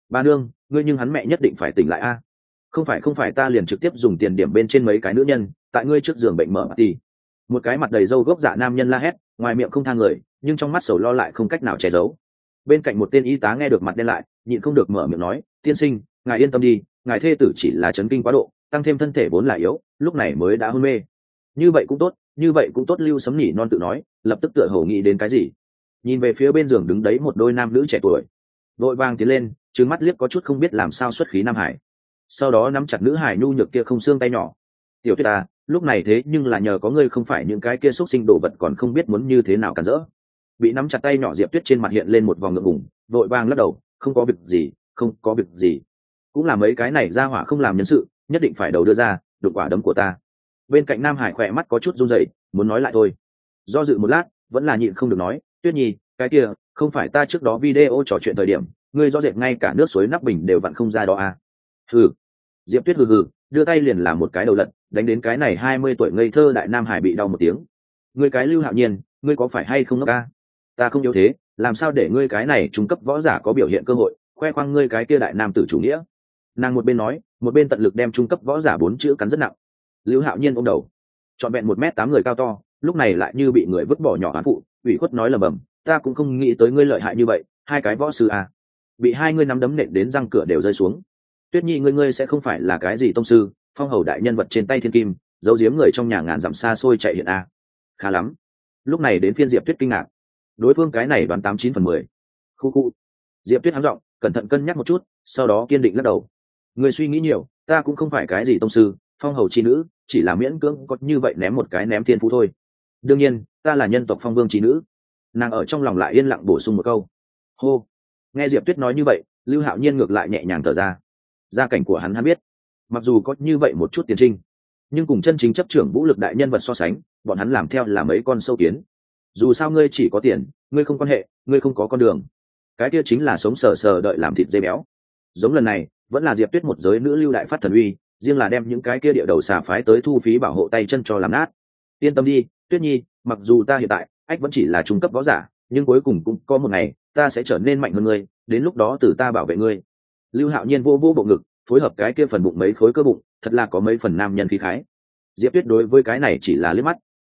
Bà nương, ngươi nhưng hắn mẹ nhất định phải tỉnh lại a. Không phải ta liền trực tiếp dùng tiền điểm bên trên mấy cái nữ nhân tại ngươi trước giường bệnh mở bà tì. Một cái mặt đầy râu gốc dạ nam nhân la hét, ngoài miệng không tha người nhưng trong mắt sầu lo lại không cách nào che giấu. Bên cạnh một tên y tá nghe được mặt đen lại, nhịn không được mở miệng nói, tiên sinh, ngài yên tâm đi, ngài thê tử chỉ là chấn kinh quá độ, tăng thêm thân thể vốn là yếu, lúc này mới đã hôn mê. Như vậy cũng tốt. Lưu Sấm Nhỉ non tự nói, lập tức tựa hồ nghĩ đến cái gì, nhìn về phía bên giường đứng đấy một đôi nam nữ trẻ tuổi, vội vàng tiến lên, trừng mắt liếc có chút không biết làm sao xuất khí Nam Hải, sau đó nắm chặt nữ hải nhu nhược kia không xương tay nhỏ. Tiểu Tuyết ta, lúc này thế nhưng là nhờ có ngươi, không phải những cái kia xúc sinh đồ vật còn không biết muốn như thế nào cản rỡ. Bị nắm chặt tay nhỏ Diệp Tuyết trên mặt hiện lên một vòng ngượng ngùng, vội vàng lắc đầu, không có việc gì, không có việc gì. Cũng là mấy cái này ra hỏa không làm nhân sự, nhất định phải đầu đưa ra, đụng quả đấm của ta. Bên cạnh Nam Hải khỏe mắt có chút run rẩy, muốn nói lại thôi, do dự một lát vẫn là nhịn không được nói, Tuyết Nhi, cái kia không phải ta trước đó video trò chuyện thời điểm ngươi rõ rệt ngay cả nước suối nắp bình đều vặn không ra đó à. Hừ. Diệp Tuyết hừ, đưa tay liền làm một cái đầu lật, đánh đến cái này 20 tuổi ngây thơ đại Nam Hải bị đau một tiếng. Ngươi cái Lưu Hạo Nhiên, ngươi có phải hay không ngốc a? Ta không yếu thế, làm sao để ngươi cái này trung cấp võ giả có biểu hiện cơ hội khoe khoang ngươi cái kia đại nam tử chủ nghĩa. Nàng một bên nói một bên tận lực đem trung cấp võ giả 4 chữ cắn rất nặng. Lưu Hạo Nhiên ôm đầu, trọn vẹn 1m8 người cao to, lúc này lại như bị người vứt bỏ nhỏ án phụ, ủy khuất nói lầm bầm, ta cũng không nghĩ tới ngươi lợi hại như vậy, hai cái võ sư à. Bị hai ngươi nắm đấm nện đến răng cửa đều rơi xuống. Tuyết Nhi, ngươi sẽ không phải là cái gì tông sư, phong hầu đại nhân vật trên tay thiên kim, giấu giếm người trong nhà ngàn dặm xa xôi chạy hiện à. Khá lắm. Lúc này đến phiên Diệp Tuyết kinh ngạc, đối phương cái này đoán 89/10. Khu. Diệp Tuyết hắng giọng, cẩn thận cân nhắc một chút, sau đó kiên định lắc đầu. Ngươi suy nghĩ nhiều, ta cũng không phải cái gì tông sư, phong hầu chi nữ, chỉ là miễn cưỡng có như vậy ném một cái ném thiên phú thôi. Đương nhiên ta là nhân tộc phong vương chi nữ. Nàng ở trong lòng lại yên lặng bổ sung một câu. Hô. Nghe Diệp Tuyết nói như vậy, Lưu Hạo Nhiên ngược lại nhẹ nhàng thở ra. Gia cảnh của hắn biết, mặc dù có như vậy một chút tiền trinh, nhưng cùng chân chính chấp trưởng vũ lực đại nhân vật so sánh, bọn hắn làm theo là mấy con sâu kiến. Dù sao ngươi chỉ có tiền, ngươi không quan hệ, ngươi không có con đường, cái kia chính là sống sờ sờ đợi làm thịt dê béo. Giống lần này vẫn là Diệp Tuyết một giới nữ lưu đại phát thần uy, riêng là đem những cái kia địa đầu xà phái tới thu phí bảo hộ tay chân cho làm nát. Yên tâm đi Tuyết Nhi, mặc dù ta hiện tại ách vẫn chỉ là trung cấp võ giả, nhưng cuối cùng cũng có một ngày ta sẽ trở nên mạnh hơn ngươi, đến lúc đó từ ta bảo vệ ngươi. Lưu Hạo Nhiên vô bộ ngực, phối hợp cái kia phần bụng mấy khối cơ bụng, thật là có mấy phần nam nhân khí khái. Diệp Tuyết đối với cái này chỉ là liếc mắt.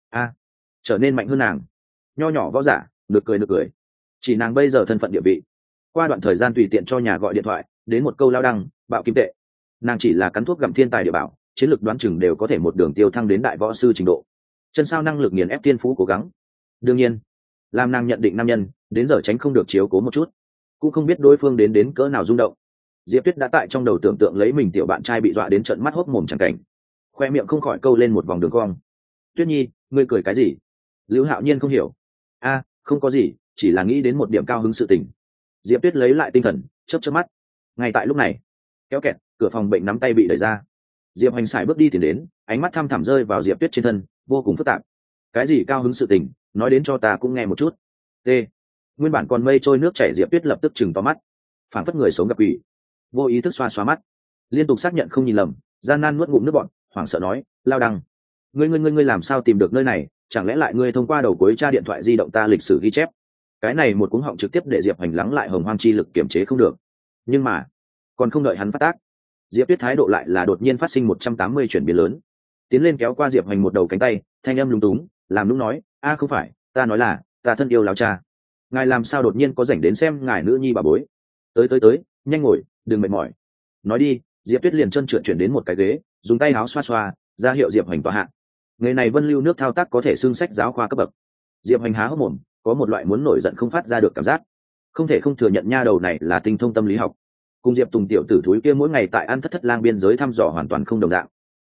Trở nên mạnh hơn nàng, nho nhỏ võ giả, được cười. Chỉ nàng bây giờ thân phận địa vị, qua đoạn thời gian tùy tiện cho nhà gọi điện thoại đến một câu lao đăng bạo kim tệ, nàng chỉ là cắn thuốc gặm thiên tài địa bảo, chiến lược đoán chừng đều có thể một đường tiêu thăng đến đại võ sư trình độ. Chân sao năng lực nghiền ép thiên phú cố gắng. Đương nhiên làm nàng nhận định nam nhân đến giờ tránh không được chiếu cố một chút, cũng không biết đối phương đến cỡ nào rung động. Diệp Tuyết đã tại trong đầu tưởng tượng lấy mình tiểu bạn trai bị dọa đến trận mắt hốc mồm chẳng cảnh, khoe miệng không khỏi câu lên một vòng đường cong. Tuyết Nhi, ngươi cười cái gì? Lưu Hạo Nhiên không hiểu. Không có gì, chỉ là nghĩ đến một điểm cao hứng sự tình. Diệp Tuyết lấy lại tinh thần, chớp mắt. Ngay tại lúc này, kéo kẹt, cửa phòng bệnh nắm tay bị đẩy ra. Diệp Hành sải bước đi tiến đến, ánh mắt thăm thẳm rơi vào Diệp Tuyết trên thân, vô cùng phức tạp. Cái gì cao hứng sự tình, nói đến cho ta cũng nghe một chút. Nguyên bản còn mây trôi nước chảy Diệp Tuyết lập tức chừng to mắt, phảng phất người sống gặp quỷ, vô ý thức xoa mắt, liên tục xác nhận không nhìn lầm, gian nan nuốt ngụm nước bọt, hoảng sợ nói, lao đăng, ngươi làm sao tìm được nơi này? Chẳng lẽ lại ngươi thông qua đầu cuối tra điện thoại di động ta lịch sử ghi chép? Cái này một cuống họng trực tiếp để Diệp Hành lắng lại hồng hoang chi lực kiềm chế không được. Nhưng mà còn không đợi hắn phát tác, Diệp Tuyết thái độ lại là đột nhiên phát sinh 180 chuyển biến lớn, tiến lên kéo qua Diệp Hành một đầu cánh tay, thanh âm lúng túng làm lúc nói, không phải, ta nói là ta thân yêu lão cha, ngài làm sao đột nhiên có rảnh đến xem ngài nữ nhi bà bối? Tới, nhanh ngồi, đừng mệt mỏi. Nói đi. Diệp Tuyết liền chân trượt chuyển đến một cái ghế, dùng tay áo xoa ra hiệu Diệp Hành tọa hạ. Người này vân lưu nước thao tác có thể xưng sách giáo khoa cấp bậc. Diệp Hành há hốc mồm, có một loại muốn nổi giận không phát ra được cảm giác. Không thể không thừa nhận nha đầu này là tinh thông tâm lý học, cùng Diệp Tùng tiểu tử thúi kia mỗi ngày tại ăn thất lang biên giới thăm dò hoàn toàn không đồng dạng.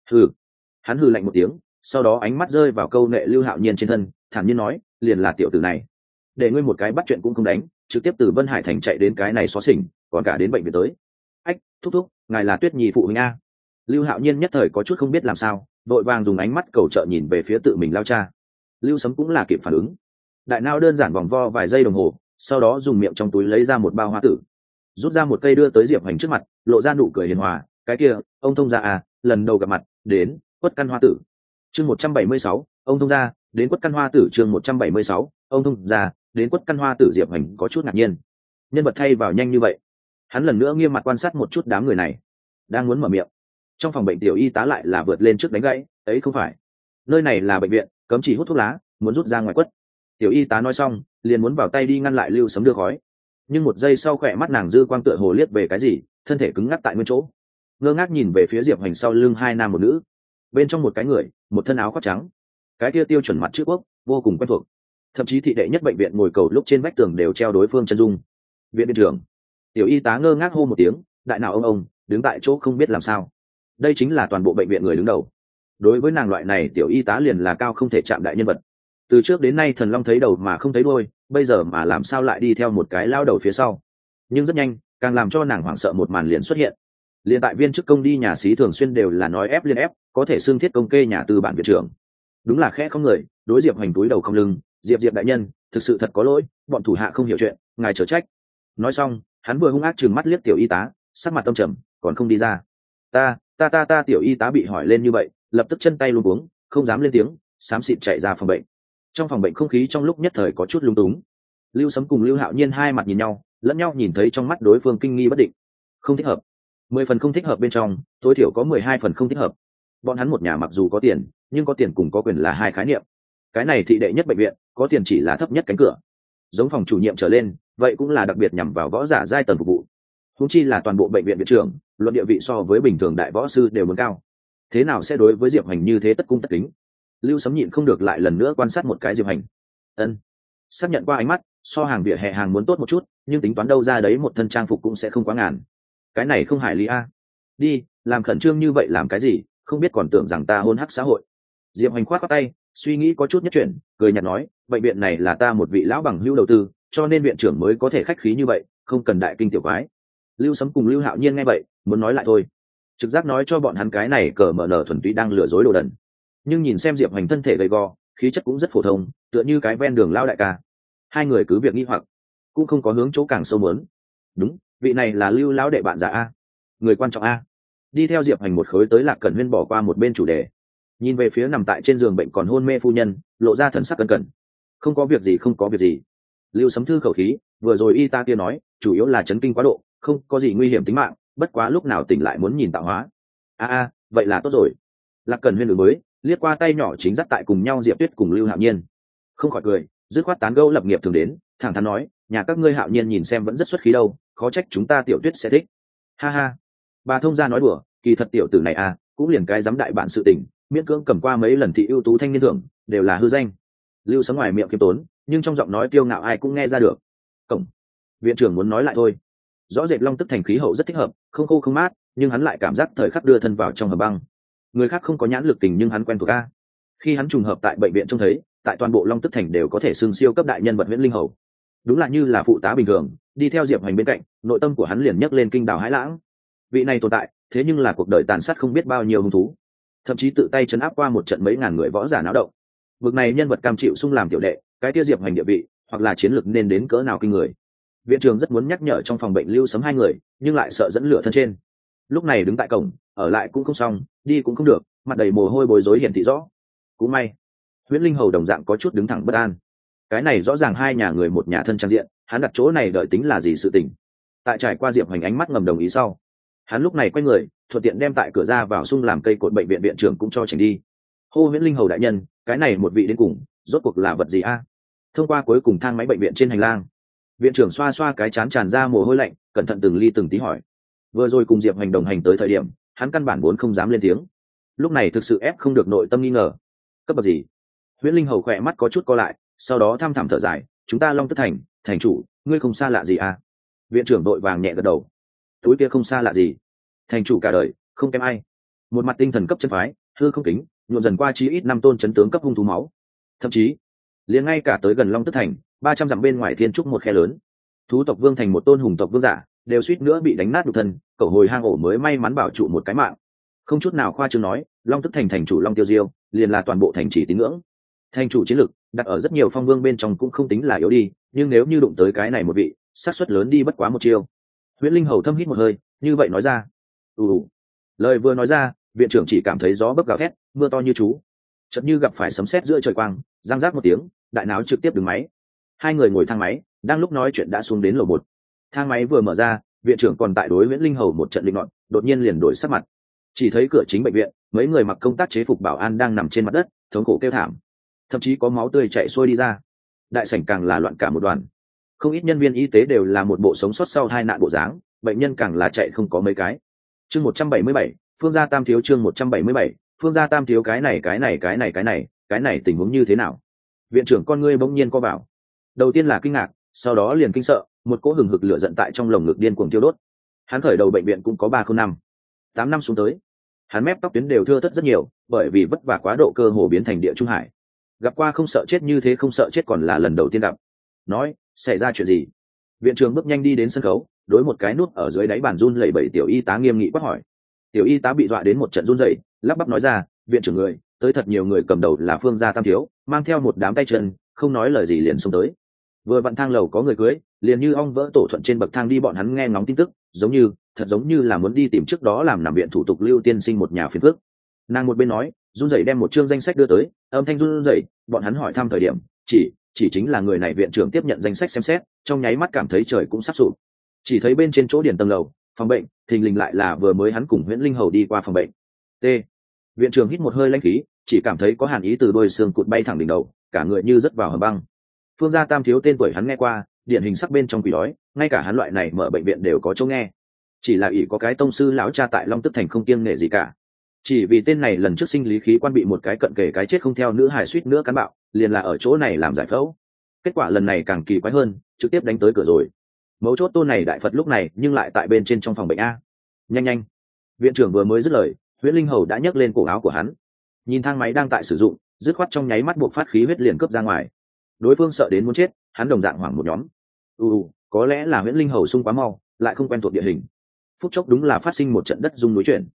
Hắn hừ lạnh một tiếng, sau đó ánh mắt rơi vào câu nệ Lưu Hạo Nhiên trên thân, thản nhiên nói, liền là tiểu tử này, để ngươi một cái bắt chuyện cũng không đánh, trực tiếp từ Vân Hải thành chạy đến cái này xó xỉnh, còn cả đến bệnh viện tới. Thúc, ngài là Tuyết Nhi phụ huynh a? Lưu Hạo Nhiên nhất thời có chút không biết làm sao, đội vàng dùng ánh mắt cầu trợ nhìn về phía tự mình lao cha. Lưu Sấm cũng là kịp phản ứng, đại não đơn giản vòng vo vài giây đồng hồ, sau đó dùng miệng trong túi lấy ra một bao hoa tử, rút ra một cây đưa tới Diệp Hành trước mặt, lộ ra nụ cười hiền hòa, cái kia, ông thông gia lần đầu gặp mặt, đến quất căn hoa tử. Chương 176, ông thông gia đến quất căn hoa tử. Chương 176, ông thông gia đến quất căn hoa tử. Diệp Hành có chút ngạc nhiên, nhân vật thay vào nhanh như vậy, Hắn lần nữa nghiêm mặt quan sát một chút đám người này, đang muốn mở miệng, trong phòng bệnh tiểu y tá lại là vượt lên trước đánh gãy. Ấy không phải, nơi này là bệnh viện, cấm chỉ hút thuốc lá, muốn rút ra ngoài quất. Tiểu y tá nói xong liền muốn vào tay đi ngăn lại Lưu Sấm đưa khói, nhưng một giây sau khỏe mắt nàng dư quang tựa hồ liếc về cái gì, thân thể cứng ngắc tại nguyên chỗ, ngơ ngác nhìn về phía Diệp Hoành sau lưng hai nam một nữ, bên trong một cái người một thân áo khoác trắng, cái kia tiêu chuẩn mặt chữ quốc vô cùng quen thuộc, thậm chí thị đệ nhất bệnh viện ngồi cầu lúc trên vách tường đều treo đối phương chân dung. Viện viện trưởng. Tiểu y tá ngơ ngác hô một tiếng, đại nào ông đứng tại chỗ không biết làm sao. Đây chính là toàn bộ bệnh viện người đứng đầu, đối với nàng loại này tiểu y tá liền là cao không thể chạm đại nhân vật. Từ trước đến nay thần long thấy đầu mà không thấy đuôi, bây giờ mà làm sao lại đi theo một cái lao đầu phía sau. Nhưng rất nhanh càng làm cho nàng hoảng sợ một màn liền xuất hiện. Liên tại viên chức công đi nhà xí thường xuyên đều là nói ép liên ép, có thể xưng thiết công kê nhà tư bản viện trưởng. Đúng là khẽ không người, đối Diệp Hoành túi đầu không lưng, diệp đại nhân, thực sự thật có lỗi, bọn thủ hạ không hiểu chuyện, ngài chớ trách. Nói xong hắn vừa hung ác trừng mắt liếc tiểu y tá, sắc mặt tâm trầm, còn không đi ra. Ta tiểu y tá bị hỏi lên như vậy, lập tức chân tay luống cuống, không dám lên tiếng, xám xịt chạy ra phòng bệnh. Trong phòng bệnh không khí trong lúc nhất thời có chút lung túng. Lưu Sấm cùng Lưu Hạo Nhiên hai mặt nhìn nhau, lẫn nhau nhìn thấy trong mắt đối phương kinh nghi bất định. Không thích hợp. 10 phần không thích hợp bên trong, tối thiểu có 12 phần không thích hợp. Bọn hắn một nhà mặc dù có tiền, nhưng có tiền cùng có quyền là hai khái niệm. Cái này thị đệ nhất bệnh viện, có tiền chỉ là thấp nhất cánh cửa. Giống phòng chủ nhiệm trở lên, vậy cũng là đặc biệt nhằm vào võ giả giai tầng phục vụ. Huống chi là toàn bộ bệnh viện viện trưởng, luận địa vị so với bình thường đại võ sư đều muốn cao. Thế nào sẽ đối với Diệp Hành như thế tất cung tất kính? Lưu Sấm nhịn không được lại lần nữa quan sát một cái Diệp Hành. Xác nhận qua ánh mắt, so hàng vỉa hè hàng muốn tốt một chút, nhưng tính toán đâu ra đấy một thân trang phục cũng sẽ không quá ngàn. Cái này không hài lý a. Đi, làm khẩn trương như vậy làm cái gì, không biết còn tưởng rằng ta hôn hắc xã hội. Diệp Hành khoát tay, suy nghĩ có chút nhất chuyển, cười nhạt nói, bệnh viện này là ta một vị lão bằng hữu đầu tư, cho nên viện trưởng mới có thể khách khí như vậy, không cần đại kinh tiểu quái. Lưu Sấm cùng Lưu Hạo Nhiên nghe vậy, muốn nói lại thôi. Trực giác nói cho bọn hắn cái này cờ mở nở thuần túy đang lừa dối đồ đần. Nhưng nhìn xem Diệp Hành thân thể gầy gò, khí chất cũng rất phổ thông, tựa như cái ven đường lao đại ca. Hai người cứ việc nghi hoặc, cũng không có hướng chỗ càng sâu muốn. Đúng, vị này là Lưu lão đệ bạn già a, người quan trọng a. Đi theo Diệp Hành một khối tới Lạc Cẩn Huyên bỏ qua một bên chủ đề, nhìn về phía nằm tại trên giường bệnh còn hôn mê phu nhân, lộ ra thần sắc cẩn cẩn. Không có việc gì, không có việc gì. Lưu Sấm thư khẩu khí, vừa rồi y tá kia nói, chủ yếu là chấn kinh quá độ, không có gì nguy hiểm tính mạng, bất quá lúc nào tỉnh lại muốn nhìn tạo hóa. Vậy là tốt rồi. Lạc Cẩn Huyên mới liếc qua tay nhỏ chính dắt tại cùng nhau Diệp Tuyết cùng Lưu Hạo Nhiên, không khỏi cười, dứt khoát tán gẫu lập nghiệp thường đến, thẳng thắn nói, nhà các ngươi Hạo Nhiên nhìn xem vẫn rất xuất khí đâu, khó trách chúng ta Tiểu Tuyết sẽ thích. Ha ha. Bà thông gia nói đùa, kỳ thật tiểu tử này cũng liền cái dám đại bản sự tình, miễn cưỡng cầm qua mấy lần thị ưu tú thanh niên thưởng, đều là hư danh. Lưu Sấm ngoài miệng kiêm tốn, nhưng trong giọng nói kiêu ngạo ai cũng nghe ra được. Cổng. Viện trưởng muốn nói lại thôi. Rõ rệt Long Tức Thành khí hậu rất thích hợp, không khô không mát, nhưng hắn lại cảm giác thời khắc đưa thân vào trong hầm băng. Người khác không có nhãn lực tình nhưng hắn quen thuộc a. Khi hắn trùng hợp tại bệnh viện trông thấy, tại toàn bộ Long Tức Thành đều có thể xưng siêu cấp đại nhân vật Huyễn Linh Hầu. Đúng là như là phụ tá bình thường, đi theo Diệp Hoành bên cạnh, nội tâm của hắn liền nhấc lên kinh đảo hãi lãng. Vị này tồn tại, thế nhưng là cuộc đời tàn sát không biết bao nhiêu hung thú, thậm chí tự tay chấn áp qua một trận mấy ngàn người võ giả náo động. Vực này nhân vật cam chịu sung làm tiểu đệ, cái kia Diệp Hoành địa vị hoặc là chiến lược nên đến cỡ nào kinh người. Viện trưởng rất muốn nhắc nhở trong phòng bệnh Lưu Sấm hai người, nhưng lại sợ dẫn lửa thân trên. Lúc này đứng tại cổng, ở lại cũng không xong, đi cũng không được, mặt đầy mồ hôi bối rối hiển thị rõ. Cũng may, Huyễn Linh Hầu đồng dạng có chút đứng thẳng bất an. Cái này rõ ràng hai nhà người một nhà thân trang diện, hắn đặt chỗ này đợi tính là gì sự tình. Tại trải qua Diệp Hoành ánh mắt ngầm đồng ý sau, hắn lúc này quay người, thuận tiện đem tại cửa ra vào sung làm cây cột bệnh viện viện trưởng cũng cho chỉnh đi. Hô Huyễn Linh Hầu đại nhân, cái này một vị đến cùng, rốt cuộc là vật gì a? Thông qua cuối cùng thang máy bệnh viện trên hành lang, viện trưởng xoa xoa cái chán tràn ra mồ hôi lạnh, cẩn thận từng ly từng tí hỏi. Vừa rồi cùng Diệp Hoành đồng hành tới thời điểm, hắn căn bản vốn không dám lên tiếng. Lúc này thực sự ép không được nội tâm nghi ngờ. Cấp bậc gì? Huyễn Linh Hầu khỏe mắt có chút co lại, sau đó thăm thẳm thở dài, chúng ta Long Tức Thành, thành chủ, ngươi không xa lạ gì à? Viện trưởng đội vàng nhẹ gật đầu. Túi kia không xa lạ gì, thành chủ cả đời không kém ai. Một mặt tinh thần cấp chân phái, hư không kính, nhuộm dần qua chí ít 5 tôn chấn tướng cấp hung thú máu. Thậm chí, liền ngay cả tới gần Long Tức Thành, 300 dặm bên ngoài thiên trúc một khe lớn, thú tộc vương thành một tôn hùng tộc vương giả, đều suýt nữa bị đánh nát nhục thân, cẩu hồi hang ổ mới may mắn bảo trụ một cái mạng. Không chút nào khoa trương nói, Long Tức Thành thành chủ Long Tiêu Diêu, liền là toàn bộ thành trì tín ngưỡng. Thành chủ chiến lực đặt ở rất nhiều phong vương bên trong cũng không tính là yếu đi, nhưng nếu như đụng tới cái này một vị, xác suất lớn đi bất quá một chiêu. Huyễn Linh Hầu thâm hít một hơi, như vậy nói ra. Lời vừa nói ra, viện trưởng chỉ cảm thấy gió bấc gào thét, mưa to như chú, chợt như gặp phải sấm sét giữa trời quang, giang rác một tiếng, đại náo trực tiếp đứng máy. Hai người ngồi thang máy, đang lúc nói chuyện đã xuống đến lầu 1. Thang máy vừa mở ra, viện trưởng còn tại đối Nguyễn Linh Hầu một trận định nọt, đột nhiên liền đổi sắc mặt. Chỉ thấy cửa chính bệnh viện, mấy người mặc công tác chế phục bảo an đang nằm trên mặt đất, thống khổ kêu thảm, thậm chí có máu tươi chảy xuôi đi ra. Đại sảnh càng là loạn cả một đoàn, không ít nhân viên y tế đều là một bộ sống sót sau tai nạn bộ dáng, bệnh nhân càng là chạy không có mấy cái. Chương 177, Phương gia Tam thiếu. Chương 177, Phương gia Tam thiếu. Cái này tình huống như thế nào? Viện trưởng con ngươi bỗng nhiên co vào, đầu tiên là kinh ngạc, sau đó liền kinh sợ, một cỗ hừng hực lửa giận tại trong lồng ngực điên cuồng thiêu đốt. Hắn khởi đầu bệnh viện cũng có 305, 8 năm xuống tới, hắn mép tóc tuyến đều thưa thớt rất nhiều, bởi vì vất vả quá độ cơ hồ biến thành địa trung hải. Gặp qua không sợ chết như thế, không sợ chết còn là lần đầu tiên gặp. Nói, xảy ra chuyện gì? Viện trưởng bước nhanh đi đến sân khấu, đối một cái nút ở dưới đáy bàn run lẩy bẩy tiểu y tá nghiêm nghị quát hỏi. Tiểu y tá bị dọa đến một trận run rẩy, lắp bắp nói ra, viện trưởng người, tới thật nhiều người, cầm đầu là Phương gia Tam thiếu, mang theo một đám tay chân, không nói lời gì liền xông tới. Vừa vặn thang lầu có người cưới, liền như ong vỡ tổ thuận trên bậc thang đi, bọn hắn nghe ngóng tin tức, giống như là muốn đi tìm trước đó làm nằm viện thủ tục Lưu tiên sinh một nhà phiền phức. Nàng một bên nói, run rẩy đem một chương danh sách đưa tới, âm thanh run rẩy, bọn hắn hỏi thăm thời điểm, chỉ chính là người này. Viện trưởng tiếp nhận danh sách xem xét, trong nháy mắt cảm thấy trời cũng sắp sụp. Chỉ thấy bên trên chỗ điển tầng lầu, phòng bệnh, thình lình lại là vừa mới hắn cùng Nguyễn Linh Hầu đi qua phòng bệnh. T. Viện trưởng hít một hơi lãnh khí, chỉ cảm thấy có hàn ý từ đôi xương cụt bay thẳng đỉnh đầu, cả người như rớt vào hầm băng. Phương gia Tam thiếu tên tuổi hắn nghe qua, điển hình sắc bên trong quỷ đói, ngay cả hắn loại này mở bệnh viện đều có chỗ nghe. Chỉ là ỷ có cái tông sư lão cha tại Long Tức Thành không kiêng nể gì cả. Chỉ vì tên này lần trước sinh lý khí quan bị một cái cận kề cái chết không theo nữ hài suýt nữa cán bạo, liền là ở chỗ này làm giải phẫu. Kết quả lần này càng kỳ quái hơn, trực tiếp đánh tới cửa rồi. Mấu chốt tôn này đại Phật lúc này nhưng lại tại bên trên trong phòng bệnh a. Nhanh, viện trưởng vừa mới dứt lời, Nguyễn Linh Hầu đã nhấc lên cổ áo của hắn, nhìn thang máy đang tại sử dụng, dứt khoát trong nháy mắt buộc phát khí huyết liền cướp ra ngoài. Đối phương sợ đến muốn chết, hắn đồng dạng hoảng một nhóm. Có lẽ là Nguyễn Linh Hầu xung quá mau, lại không quen thuộc địa hình. Phút chốc đúng là phát sinh một trận đất rung núi chuyển.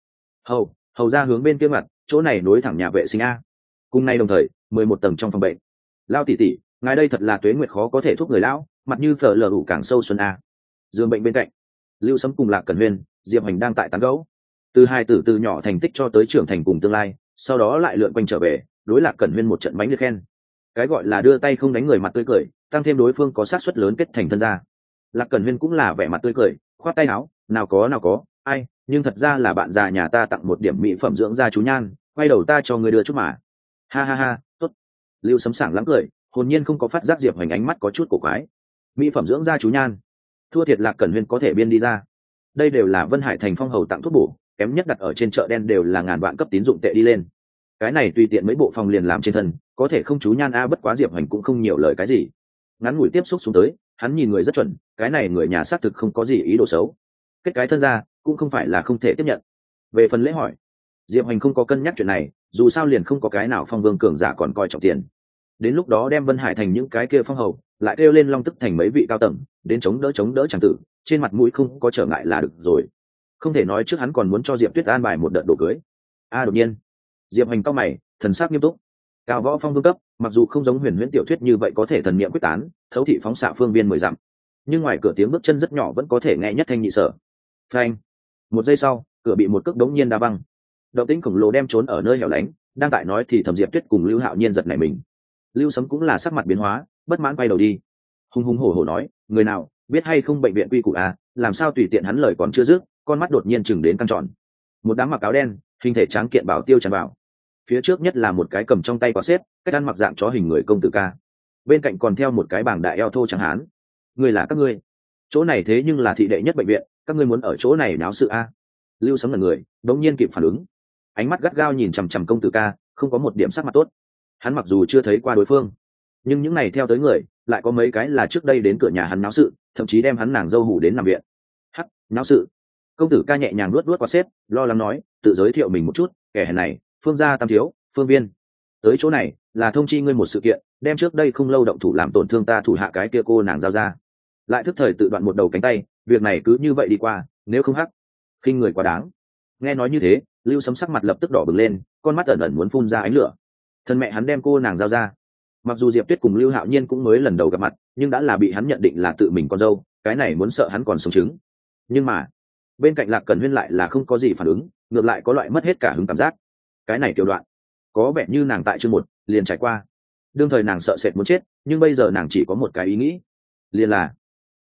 Hầu ra hướng bên kia mặt, chỗ này nối thẳng nhà vệ sinh a. Cùng nay đồng thời, 11 tầng trong phòng bệnh. Lao tỷ tỷ, ngài đây thật là tuế nguyệt khó có thể thuốc người lão, mặt như phở lờ ủ càng sâu xuân a. Giường bệnh bên cạnh, Lưu Sấm cùng Lạc Cẩn Huyên, Diệp Hành đang tại tán gẫu. Từ hai tử từ nhỏ thành tích cho tới trưởng thành cùng tương lai, sau đó lại lượn quanh trở về, đối Lạc Cẩn Huyên một trận bánh liệt khen. Cái gọi là đưa tay không đánh người mặt tươi cười, tăng thêm đối phương có xác suất lớn kết thành thân gia. Lạc Cẩn Huyên cũng là vẻ mặt tươi cười, khoát tay áo, nào có, ai, nhưng thật ra là bạn già nhà ta tặng một điểm mỹ phẩm dưỡng da chú nhan, quay đầu ta cho người đưa chút mà. Ha, tốt. Lưu Sấm sảng lắm cười, hồn nhiên không có phát giác Diệp Hoành ánh mắt có chút cổ quái. Mỹ phẩm dưỡng da chú nhan, thua thiệt Lạc Cẩn Huyên có thể biên đi ra. Đây đều là Vân Hải Thành phong hầu tặng thuốc bổ, kém nhất đặt ở trên chợ đen đều là ngàn vạn cấp tín dụng tệ đi lên. Cái này tùy tiện mấy bộ phòng liền làm trên thân, có thể không chú nhan a. Bất quá Diệp Hoành cũng không nhiều lời cái gì, ngắn ngủi tiếp xúc xuống tới, hắn nhìn người rất chuẩn, cái này người nhà xác thực không có gì ý đồ xấu, kết cái thân ra cũng không phải là không thể tiếp nhận. Về phần lễ hỏi, Diệp Hoành không có cân nhắc chuyện này, dù sao liền không có cái nào phong vương cường giả còn coi trọng tiền. Đến lúc đó đem Vân Hải Thành những cái kia phong hầu lại kêu lên Long Tức Thành mấy vị cao tầng đến chống đỡ chẳng tử, trên mặt mũi không có trở ngại là được rồi. Không thể nói trước hắn còn muốn cho Diệp Tuyết an bài một đợt đồ cưới. Đột nhiên Diệp Hoành cau mày, thần sắc nghiêm túc. Cao võ phong vương cấp, mặc dù không giống huyền huyễn tiểu thuyết như vậy có thể thần niệm quyết tán, thấu thị phóng xạ phương viên 10 dặm, nhưng ngoài cửa tiếng bước chân rất nhỏ vẫn có thể nghe nhất thanh nhị sở. Phanh! Một giây sau, cửa bị một cước đống nhiên đá văng. Động tĩnh khổng lồ đem trốn ở nơi hẻo lánh, đang tại nói thì thầm Diệp Tuyết cùng Lưu Hạo Nhiên giật nảy mình. Lưu Sấm cũng là sắc mặt biến hóa, bất mãn quay đầu đi. Hùng hổ nói, người nào biết hay không bệnh viện quy củ à, làm sao tùy tiện. Hắn lời còn chưa dứt, con mắt đột nhiên chừng đến căng tròn. Một đám mặc áo đen, hình thể tráng kiện bảo tiêu tràn vào. Phía trước nhất là một cái cầm trong tay quạt xếp, cách ăn mặc dạng chó hình người công tử ca. Bên cạnh còn theo một cái bảng đại eo thô trắng hán. Người là các ngươi? Chỗ này thế nhưng là thị đệ nhất bệnh viện, các ngươi muốn ở chỗ này náo sự a? Lưu Sấm là người, đống nhiên kịp phản ứng, ánh mắt gắt gao nhìn chằm chằm công tử ca, không có một điểm sắc mặt tốt. Hắn mặc dù chưa thấy qua đối phương, nhưng những này theo tới người lại có mấy cái là trước đây đến cửa nhà hắn náo sự, thậm chí đem hắn nàng dâu hủ đến nằm viện. Náo sự? Công tử ca nhẹ nhàng luốt quạt xếp, lo lắng nói, tự giới thiệu mình một chút, kẻ hèn này, Phương gia Tam thiếu, Phương Viên. Tới chỗ này là thông chi ngươi một sự kiện, đem trước đây không lâu động thủ làm tổn thương ta thủ hạ cái kia cô nàng giao ra, lại thức thời tự đoạn một đầu cánh tay, việc này cứ như vậy đi qua, nếu không khinh người quá đáng. Nghe nói như thế, Lưu Sấm sắc mặt lập tức đỏ bừng lên, con mắt ẩn ẩn muốn phun ra ánh lửa. Thân mẹ hắn đem cô nàng giao ra. Mặc dù Diệp Tuyết cùng Lưu Hạo Nhiên cũng mới lần đầu gặp mặt, nhưng đã là bị hắn nhận định là tự mình con dâu, cái này muốn sợ hắn còn sống chứng. Nhưng mà bên cạnh Lạc Cẩn Huyên lại là không có gì phản ứng, ngược lại có loại mất hết cả hứng cảm giác. Cái này tiểu đoạn có vẻ như nàng tại chương 1 liền trải qua. Đương thời nàng sợ sệt muốn chết, nhưng bây giờ nàng chỉ có một cái ý nghĩ, liền là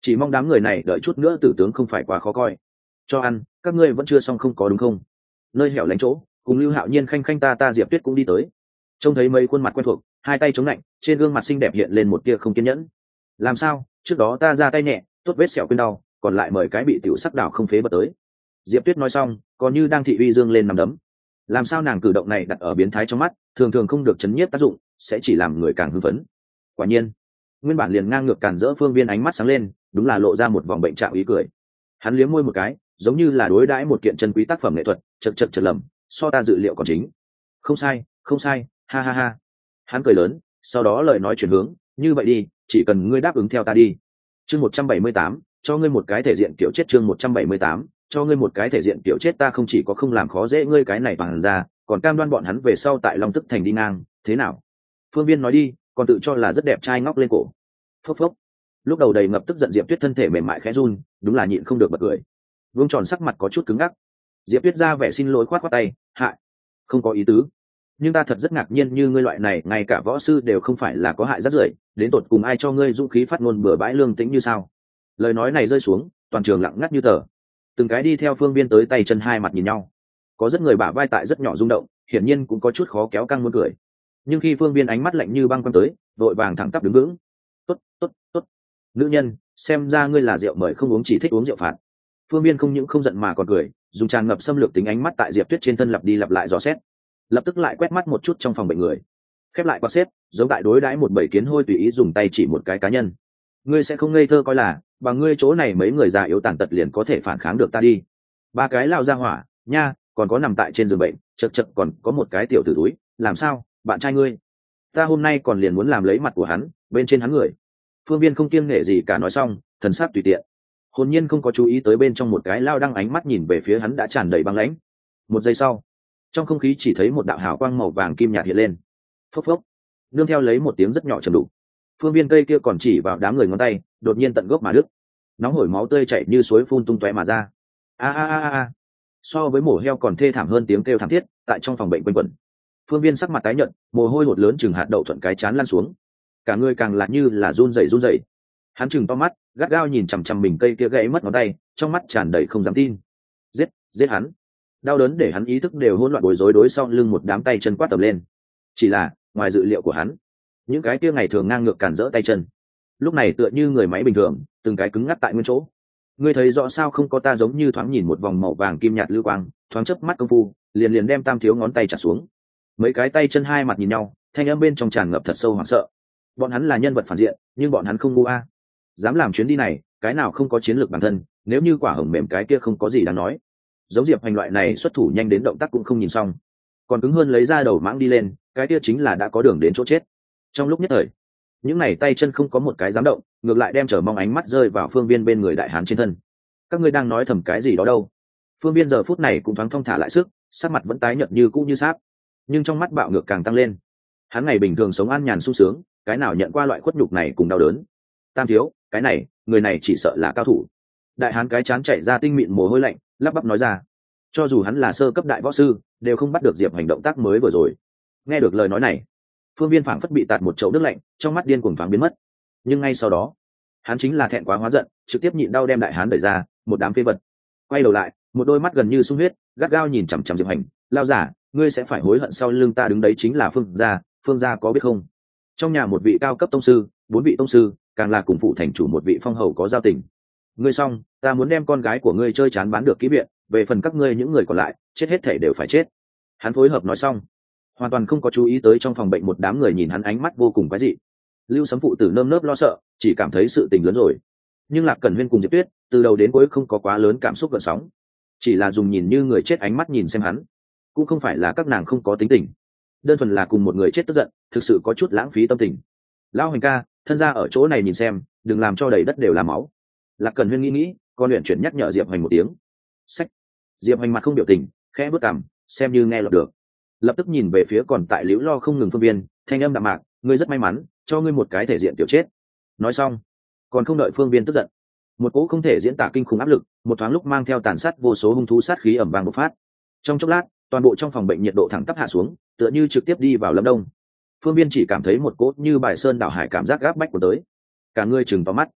chỉ mong đám người này đợi chút nữa tử tướng không phải quá khó coi. Cho ăn, các ngươi vẫn chưa xong không có đúng không? Nơi hẻo lánh chỗ, cùng Lưu Hạo Nhiên khanh khanh ta Diệp Tuyết cũng đi tới. Trông thấy mấy khuôn mặt quen thuộc, hai tay chống lạnh, trên gương mặt xinh đẹp hiện lên một tia không kiên nhẫn. Làm sao? Trước đó ta ra tay nhẹ, tốt vết sẹo quên đau, còn lại mời cái bị tiểu sắc đảo không phế bật tới. Diệp Tuyết nói xong, còn như đang thị uy dương lên nằm đấm. Làm sao nàng cử động này đặt ở biến thái trong mắt, thường thường không được chấn nhiếp tác dụng, sẽ chỉ làm người càng hưng phấn. Quả nhiên, nguyên bản liền ngang ngược cản rỡ Phương Viên ánh mắt sáng lên, đúng là lộ ra một vòng bệnh trạng ý cười. Hắn liếm môi một cái, giống như là đối đãi một kiện chân quý tác phẩm nghệ thuật, chật lầm, so ta dự liệu còn chính. Không sai, không sai, ha ha ha. Hắn cười lớn, sau đó lời nói chuyển hướng, như vậy đi, chỉ cần ngươi đáp ứng theo ta đi. Chương 178, cho ngươi một cái thể diện kiểu chết. Chương 178, cho ngươi một cái thể diện kiểu chết. Ta không chỉ có không làm khó dễ ngươi cái này bằng ra, còn cam đoan bọn hắn về sau tại Long Tức Thành đi ngang, thế nào? Phương Viên nói đi, còn tự cho là rất đẹp trai ngóc lên cổ. Phốc phốc. Lúc đầu đầy ngập tức giận Diệp Tuyết thân thể mềm mại khẽ run, đúng là nhịn không được bật cười. Vương Tròn sắc mặt có chút cứng ngắc. Diệp Tuyết ra vẻ xin lỗi khoát khoát tay, hại, không có ý tứ. Nhưng ta thật rất ngạc nhiên, như ngươi loại này ngay cả võ sư đều không phải là có hại rất rưởi, đến tột cùng ai cho ngươi dũng khí phát ngôn bừa bãi lương tĩnh như sao? Lời nói này rơi xuống, toàn trường lặng ngắt như tờ. Từng cái đi theo Phương Viên tới tay chân hai mặt nhìn nhau. Có rất người bả vai tại rất nhỏ rung động, hiển nhiên cũng có chút khó kéo căng muốn cười. Nhưng khi Phương Viên ánh mắt lạnh như băng quăng tới, vội vàng thẳng tắp đứng vững. Tốt, tốt, tốt. Nữ nhân, xem ra ngươi là rượu mời không uống, chỉ thích uống rượu phạt. Phương Viên không những không giận mà còn cười, dùng tràn ngập xâm lược tính ánh mắt tại Diệp Tuyết trên thân lặp đi lặp lại dò xét, lập tức lại quét mắt một chút trong phòng bệnh người, khép lại quạt xếp, giống tại đối đãi một bầy kiến hôi tùy ý dùng tay chỉ một cái cá nhân. Ngươi sẽ không ngây thơ coi là bằng ngươi chỗ này mấy người già yếu tàn tật liền có thể phản kháng được ta đi. Ba cái lao ra hỏa nha, còn có nằm tại trên giường bệnh, chật còn có một cái tiểu tử túi, làm sao bạn trai ngươi? Ta hôm nay còn liền muốn làm lấy mặt của hắn, bên trên hắn người. Phương Viên không kiêng nể gì cả nói xong, thần sắc tùy tiện, hồn nhiên không có chú ý tới bên trong một cái lao đăng ánh mắt nhìn về phía hắn đã tràn đầy băng lãnh. Một giây sau, trong không khí chỉ thấy một đạo hào quang màu vàng kim nhạt hiện lên. Phốc phốc, nương theo lấy một tiếng rất nhỏ trầm đục. Phương Viên cây kia còn chỉ vào đám người ngón tay, đột nhiên tận gốc mà đứt, nóng hổi máu tươi chảy như suối phun tung tóe mà ra. A a a a, so với mổ heo còn thê thảm hơn tiếng kêu thảm thiết tại trong phòng bệnh quanh quẩn. Phương Viên sắc mặt tái nhợt, mồ hôi hột lớn chừng hạt đậu thuận cái chán lăn xuống, cả người càng lạ như là run rẩy. Hắn chừng to mắt, gắt gao nhìn chằm chằm mình cây kia gãy mất ngón tay, trong mắt tràn đầy không dám tin. Giết hắn! Đau đớn để hắn ý thức đều hỗn loạn, bối rối đối sau lưng một đám tay chân quát tập lên. Chỉ là ngoài dự liệu của hắn, những cái kia ngày thường ngang ngược cản rỡ tay chân, lúc này tựa như người máy bình thường, từng cái cứng ngắc tại nguyên chỗ. Ngươi thấy rõ sao không? Có ta giống như thoáng nhìn một vòng màu vàng kim nhạt lưu quang, thoáng chớp mắt công phu, liền đem tam thiếu ngón tay chặt xuống. Mấy cái tay chân hai mặt nhìn nhau, thanh âm bên trong tràn ngập thật sâu hoảng sợ. Bọn hắn là nhân vật phản diện, nhưng bọn hắn không ngu a. Dám làm chuyến đi này, cái nào không có chiến lược bản thân, nếu như quả hồng mềm cái kia không có gì đáng nói. Giống Diệp Hành loại này xuất thủ nhanh đến động tác cũng không nhìn xong, còn cứng hơn lấy ra đầu mãng đi lên, cái kia chính là đã có đường đến chỗ chết. Trong lúc nhất thời, những này tay chân không có một cái dám động, ngược lại đem chờ mong ánh mắt rơi vào Phương Viên bên người đại hán trên thân. Các ngươi đang nói thầm cái gì đó đâu? Phương Viên giờ phút này cũng thoáng thong thả lại sức, sắc mặt vẫn tái nhợt như cũ như sáp, nhưng trong mắt bạo ngược càng tăng lên. Hắn ngày bình thường sống an nhàn sung sướng, cái nào nhận qua loại khuất nhục này cùng đau đớn. Tam thiếu, cái này, người này chỉ sợ là cao thủ. Đại hán cái chán chảy ra tinh mịn mồ hôi lạnh, lắp bắp nói ra. Cho dù hắn là sơ cấp đại võ sư, đều không bắt được Diệp Hành động tác mới vừa rồi. Nghe được lời nói này, Phương Viên phảng phất bị tạt một chậu nước lạnh, trong mắt điên cuồng thoáng biến mất. Nhưng ngay sau đó, hắn chính là thẹn quá hóa giận, trực tiếp nhịn đau đem đại hán đẩy ra, một đám phế vật. Quay đầu lại, một đôi mắt gần như sung huyết, gắt gao nhìn chằm chằm Diệp Hành, lao giả, ngươi sẽ phải hối hận. Sau lưng ta đứng đấy chính là Phương gia có biết không? Trong nhà một vị cao cấp tông sư, 4 vị tông sư, càng là cùng phụ thành chủ một vị phong hầu có giao tình. Ngươi xong, ta muốn đem con gái của ngươi chơi chán bán được kỹ viện, về phần các ngươi những người còn lại, chết hết thể đều phải chết. Hắn phối hợp nói xong, hoàn toàn không có chú ý tới trong phòng bệnh một đám người nhìn hắn ánh mắt vô cùng quái dị. Lưu Sấm phụ tử nơm nớp lo sợ, chỉ cảm thấy sự tình lớn rồi. Nhưng Lạc Cẩn Huyên cùng Diệp Tuyết, từ đầu đến cuối không có quá lớn cảm xúc gợn sóng, chỉ là dùng nhìn như người chết ánh mắt nhìn xem hắn. Cũng không phải là các nàng không có tính tình, đơn thuần là cùng một người chết tức giận, thực sự có chút lãng phí tâm tình. Lão Hành ca, thân gia ở chỗ này nhìn xem, đừng làm cho đầy đất đều là máu. Lạc Cẩn Huyên nghĩ, con luyện chuyển nhắc nhở Diệp Hành một tiếng. Sách. Diệp Hành mặt không biểu tình, khẽ bước cằm, xem như nghe lọt được. Lập tức nhìn về phía còn tại liễu lo không ngừng Phương Viên, thanh âm đạm mạc, ngươi rất may mắn, cho ngươi một cái thể diện tiểu chết. Nói xong, còn không đợi Phương Viên tức giận, một cỗ không thể diễn tả kinh khủng áp lực, một thoáng lúc mang theo tàn sát vô số hung thú sát khí ầm vang bộc phát. Trong chốc lát, toàn bộ trong phòng bệnh nhiệt độ thẳng tắp hạ xuống, tựa như trực tiếp đi vào lâm đông. Phương Viên chỉ cảm thấy một cỗ như bài sơn đảo hải cảm giác gáp bách của tới, cả người chừng to mắt.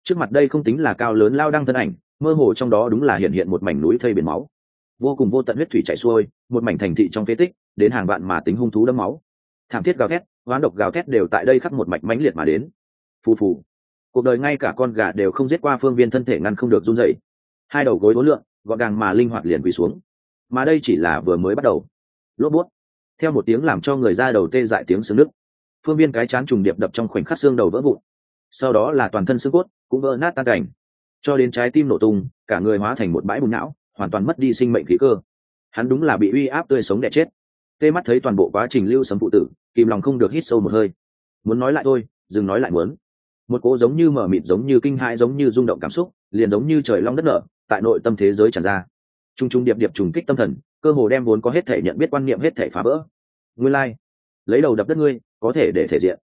Trước mặt đây không tính là cao lớn lao đăng thân ảnh, mơ hồ trong đó đúng là hiện một mảnh núi thây biển máu, vô cùng vô tận huyết thủy chảy xuôi, một mảnh thành thị trong phế tích, đến hàng vạn mà tính hung thú đẫm máu, thảm thiết gào thét, oán độc gào thét đều tại đây khắc một mạch mãnh liệt mà đến. Phù phù, cuộc đời ngay cả con gà đều không giết qua Phương Viên thân thể ngăn không được run rẩy, hai đầu gối uốn lượn, gọn gàng mà linh hoạt liền quỳ xuống. Mà đây chỉ là vừa mới bắt đầu. Lốp bút, theo một tiếng làm cho người da đầu tê dại tiếng xương nứt, Phương Viên cái chán trùng điệp đập trong khoảnh khắc xương đầu vỡ vụn, sau đó là toàn thân xương cốt cũng vỡ nát tan cảnh, cho đến trái tim nổ tung, cả người hóa thành một bãi bùn não, hoàn toàn mất đi sinh mệnh khí cơ. Hắn đúng là bị uy áp tươi sống đè chết. Tê mắt thấy toàn bộ quá trình lưu sấm phụ tử, kìm lòng không được hít sâu một hơi. Muốn nói lại thôi, dừng nói lại muốn. Một cỗ giống như mở mịt, giống như kinh hãi, giống như rung động cảm xúc, liền giống như trời long đất nở, tại nội tâm thế giới tràn ra. Trung trung điệp điệp trùng kích tâm thần, cơ hồ đem vốn có hết thể nhận biết quan niệm hết thể phá vỡ. Nguyên lai, lấy đầu đập đất ngươi, có thể để thể diện.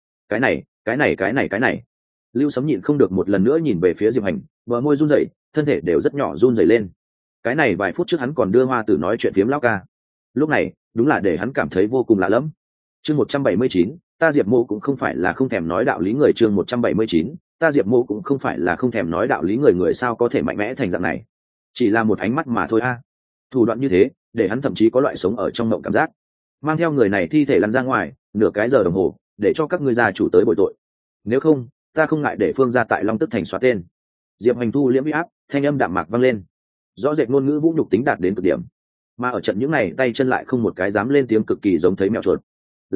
Cái này. Lưu Sấm nhịn không được một lần nữa nhìn về phía Diệp Hành, bờ môi run rẩy, thân thể đều rất nhỏ run rẩy lên. Cái này vài phút trước hắn còn đưa Hoa Tử nói chuyện phiếm lão ca, lúc này đúng là để hắn cảm thấy vô cùng lạ lẫm. Chương 179, ta Diệp Mộ cũng không phải là không thèm nói đạo lý người. Chương 179, ta Diệp Mộ cũng không phải là không thèm nói đạo lý người. Người sao có thể mạnh mẽ thành dạng này? Chỉ là một ánh mắt mà thôi a. Thủ đoạn như thế, để hắn thậm chí có loại sống ở trong mộng cảm giác. Mang theo người này thi thể lăn ra ngoài, nửa cái giờ đồng hồ, để cho các ngươi gia chủ tới bồi tội. Nếu không, ta không ngại để Phương gia tại Long Tức thành xóa tên. Diệp Hành thu liễm uy áp, thanh âm đạm mạc vang lên, rõ rệt ngôn ngữ vũ nhục tính đạt đến cực điểm. Mà ở trận những này tay chân lại không một cái dám lên tiếng, cực kỳ giống thấy mèo chuột.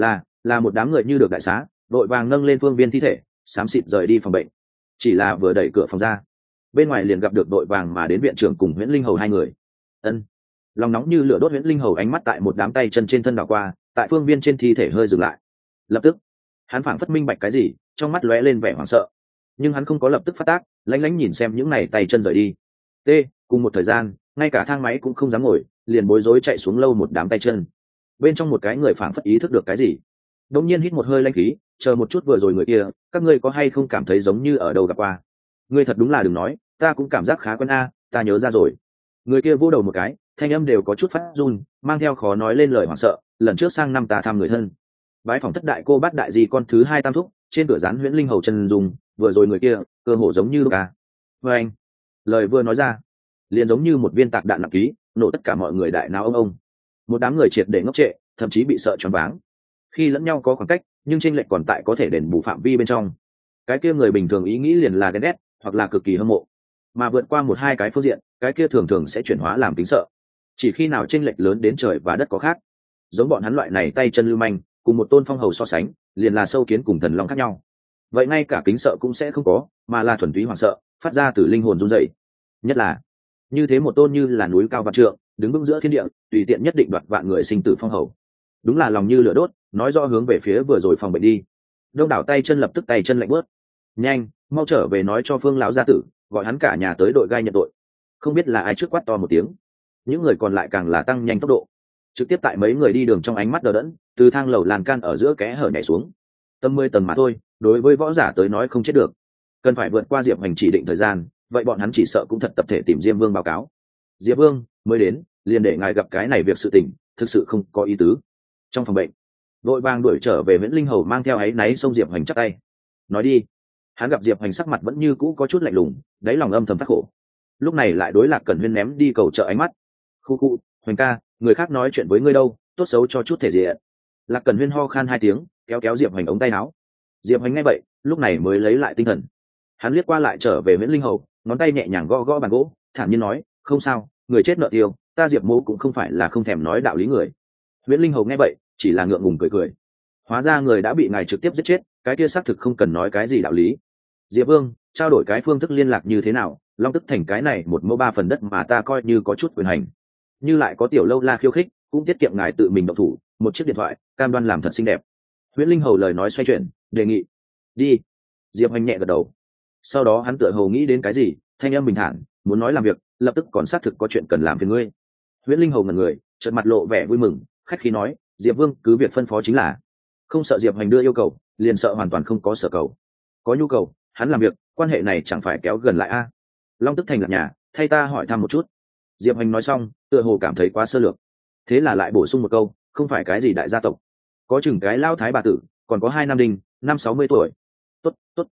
Là một đám người như được đại xá, đội vàng nâng lên Phương Viên thi thể, xám xịt rời đi phòng bệnh. Chỉ là vừa đẩy cửa phòng ra, bên ngoài liền gặp được đội vàng mà đến viện trưởng cùng Huyễn Linh Hầu hai người. Ân, lòng nóng như lửa đốt Huyễn Linh Hầu ánh mắt tại một đám tay chân trên thân đảo qua, tại Phương Viên trên thi thể hơi dừng lại. Lập tức, hắn phảng phất minh bạch cái gì, trong mắt lóe lên vẻ hoảng sợ, nhưng hắn không có lập tức phát tác, lánh nhìn xem những này tay chân rời đi. Cùng một thời gian, ngay cả thang máy cũng không dám ngồi, liền bối rối chạy xuống lâu một đám tay chân. Bên trong một cái người phảng phất ý thức được cái gì, đột nhiên hít một hơi lanh khí, chờ một chút, vừa rồi người kia, các ngươi có hay không cảm thấy giống như ở đâu gặp qua? Ngươi thật đúng là đừng nói, ta cũng cảm giác khá quen a, ta nhớ ra rồi. Người kia vô đầu một cái, thanh âm đều có chút phát run, mang theo khó nói lên lời hoảng sợ. Lần trước sang năm ta thăm người thân, bái phòng thất đại cô bát đại gì con thứ hai tam thúc, trên cửa dán Huyễn Linh Hầu chân dùng, vừa rồi người kia, cơ hồ giống như ca. Với anh, lời vừa nói ra, liền giống như một viên tạc đạn nặng ký, nổ tất cả mọi người đại não ông. Một đám người triệt để ngốc trệ, thậm chí bị sợ choáng váng. Khi lẫn nhau có khoảng cách, nhưng chênh lệch còn tại có thể đền bù phạm vi bên trong. Cái kia người bình thường ý nghĩ liền là ghen ghét, hoặc là cực kỳ hâm mộ. Mà vượt qua một hai cái phương diện, cái kia thường thường sẽ chuyển hóa làm kính sợ. Chỉ khi nào chênh lệch lớn đến trời và đất có khác, giống bọn hắn loại này tay chân lưu manh, cùng một tôn phong hầu so sánh, liền là sâu kiến cùng thần long khác nhau. Vậy ngay cả kính sợ cũng sẽ không có, mà là thuần túy hoảng sợ, phát ra từ linh hồn run rẩy. Nhất là như thế một tôn như là núi cao vạn trượng, đứng vững giữa thiên địa, tùy tiện nhất định đoạt vạn người sinh tử phong hầu, đúng là lòng như lửa đốt, nói rõ hướng về phía vừa rồi phòng bệnh đi. Đông đảo tay chân lập tức tay chân lạnh bớt. Nhanh, mau trở về nói cho Phương lão gia tử, gọi hắn cả nhà tới đội gai nhận tội. Không biết là ai trước quát to một tiếng, những người còn lại càng là tăng nhanh tốc độ, trực tiếp tại mấy người đi đường trong ánh mắt đờ đẫn, từ thang lầu lan can ở giữa kẽ hở nhảy xuống. Tầm 10 tầng mà thôi, đối với võ giả tới nói không chết được, cần phải vượt qua Diệp Hành chỉ định thời gian, vậy bọn hắn chỉ sợ cũng thật tập thể tìm Diêm Vương báo cáo. Diệp Vương mới đến, liền để ngài gặp cái này việc sự tình, thực sự không có ý tứ. Trong phòng bệnh, đội vàng đuổi trở về Viễn Linh Hầu mang theo áy náy xông Diệp Hành chắp tay, nói đi. Hắn gặp Diệp Hành sắc mặt vẫn như cũ có chút lạnh lùng, đáy lòng âm thầm phát khổ. Lúc này lại đối Lạc Cẩn Huyên ném đi cầu trợ ánh mắt. Khu, Hoành ca, người khác nói chuyện với ngươi đâu, tốt xấu cho chút thể diện. Lạc Cẩn Huyên ho khan hai tiếng, kéo Diệp Hành ống tay áo. Diệp Hành nghe vậy, lúc này mới lấy lại tinh thần. Hắn liếc qua lại trở về Viễn Linh Hầu, ngón tay nhẹ nhàng gõ bàn gỗ, thản nhiên nói, không sao, người chết nợ tiêu, ta Diệp Mỗ cũng không phải là không thèm nói đạo lý người. Viễn Linh Hầu nghe vậy, chỉ là ngượng ngùng cười. Hóa ra người đã bị ngài trực tiếp giết chết, cái kia xác thực không cần nói cái gì đạo lý. Diệp Vương, trao đổi cái phương thức liên lạc như thế nào? Long Tức thành cái này một mẫu 3 phần đất mà ta coi như có chút quyền hành, như lại có tiểu lâu la khiêu khích, cũng tiết kiệm ngài tự mình động thủ, một chiếc điện thoại, cam đoan làm thật xinh đẹp. Huyễn Linh Hầu lời nói xoay chuyển, đề nghị. Đi. Diệp Hành nhẹ gật đầu. Sau đó hắn tựa hồ nghĩ đến cái gì, thanh âm bình thản, muốn nói làm việc, lập tức còn xác thực có chuyện cần làm phiền ngươi. Huyễn Linh Hầu ngẩn người, chợt mặt lộ vẻ vui mừng, khách khí nói, Diệp Vương cứ việc phân phó chính là. Không sợ Diệp Hành đưa yêu cầu, liền sợ hoàn toàn không có sở cầu. Có nhu cầu, hắn làm việc, quan hệ này chẳng phải kéo gần lại a. Long Tức thành là nhà, thay ta hỏi thăm một chút. Diệp Hành nói xong, tựa hồ cảm thấy quá sơ lược, thế là lại bổ sung một câu, không phải cái gì đại gia tộc, có chừng cái lao thái bà tử, còn có 2 nam đinh, 50-60 tuổi. Tốt,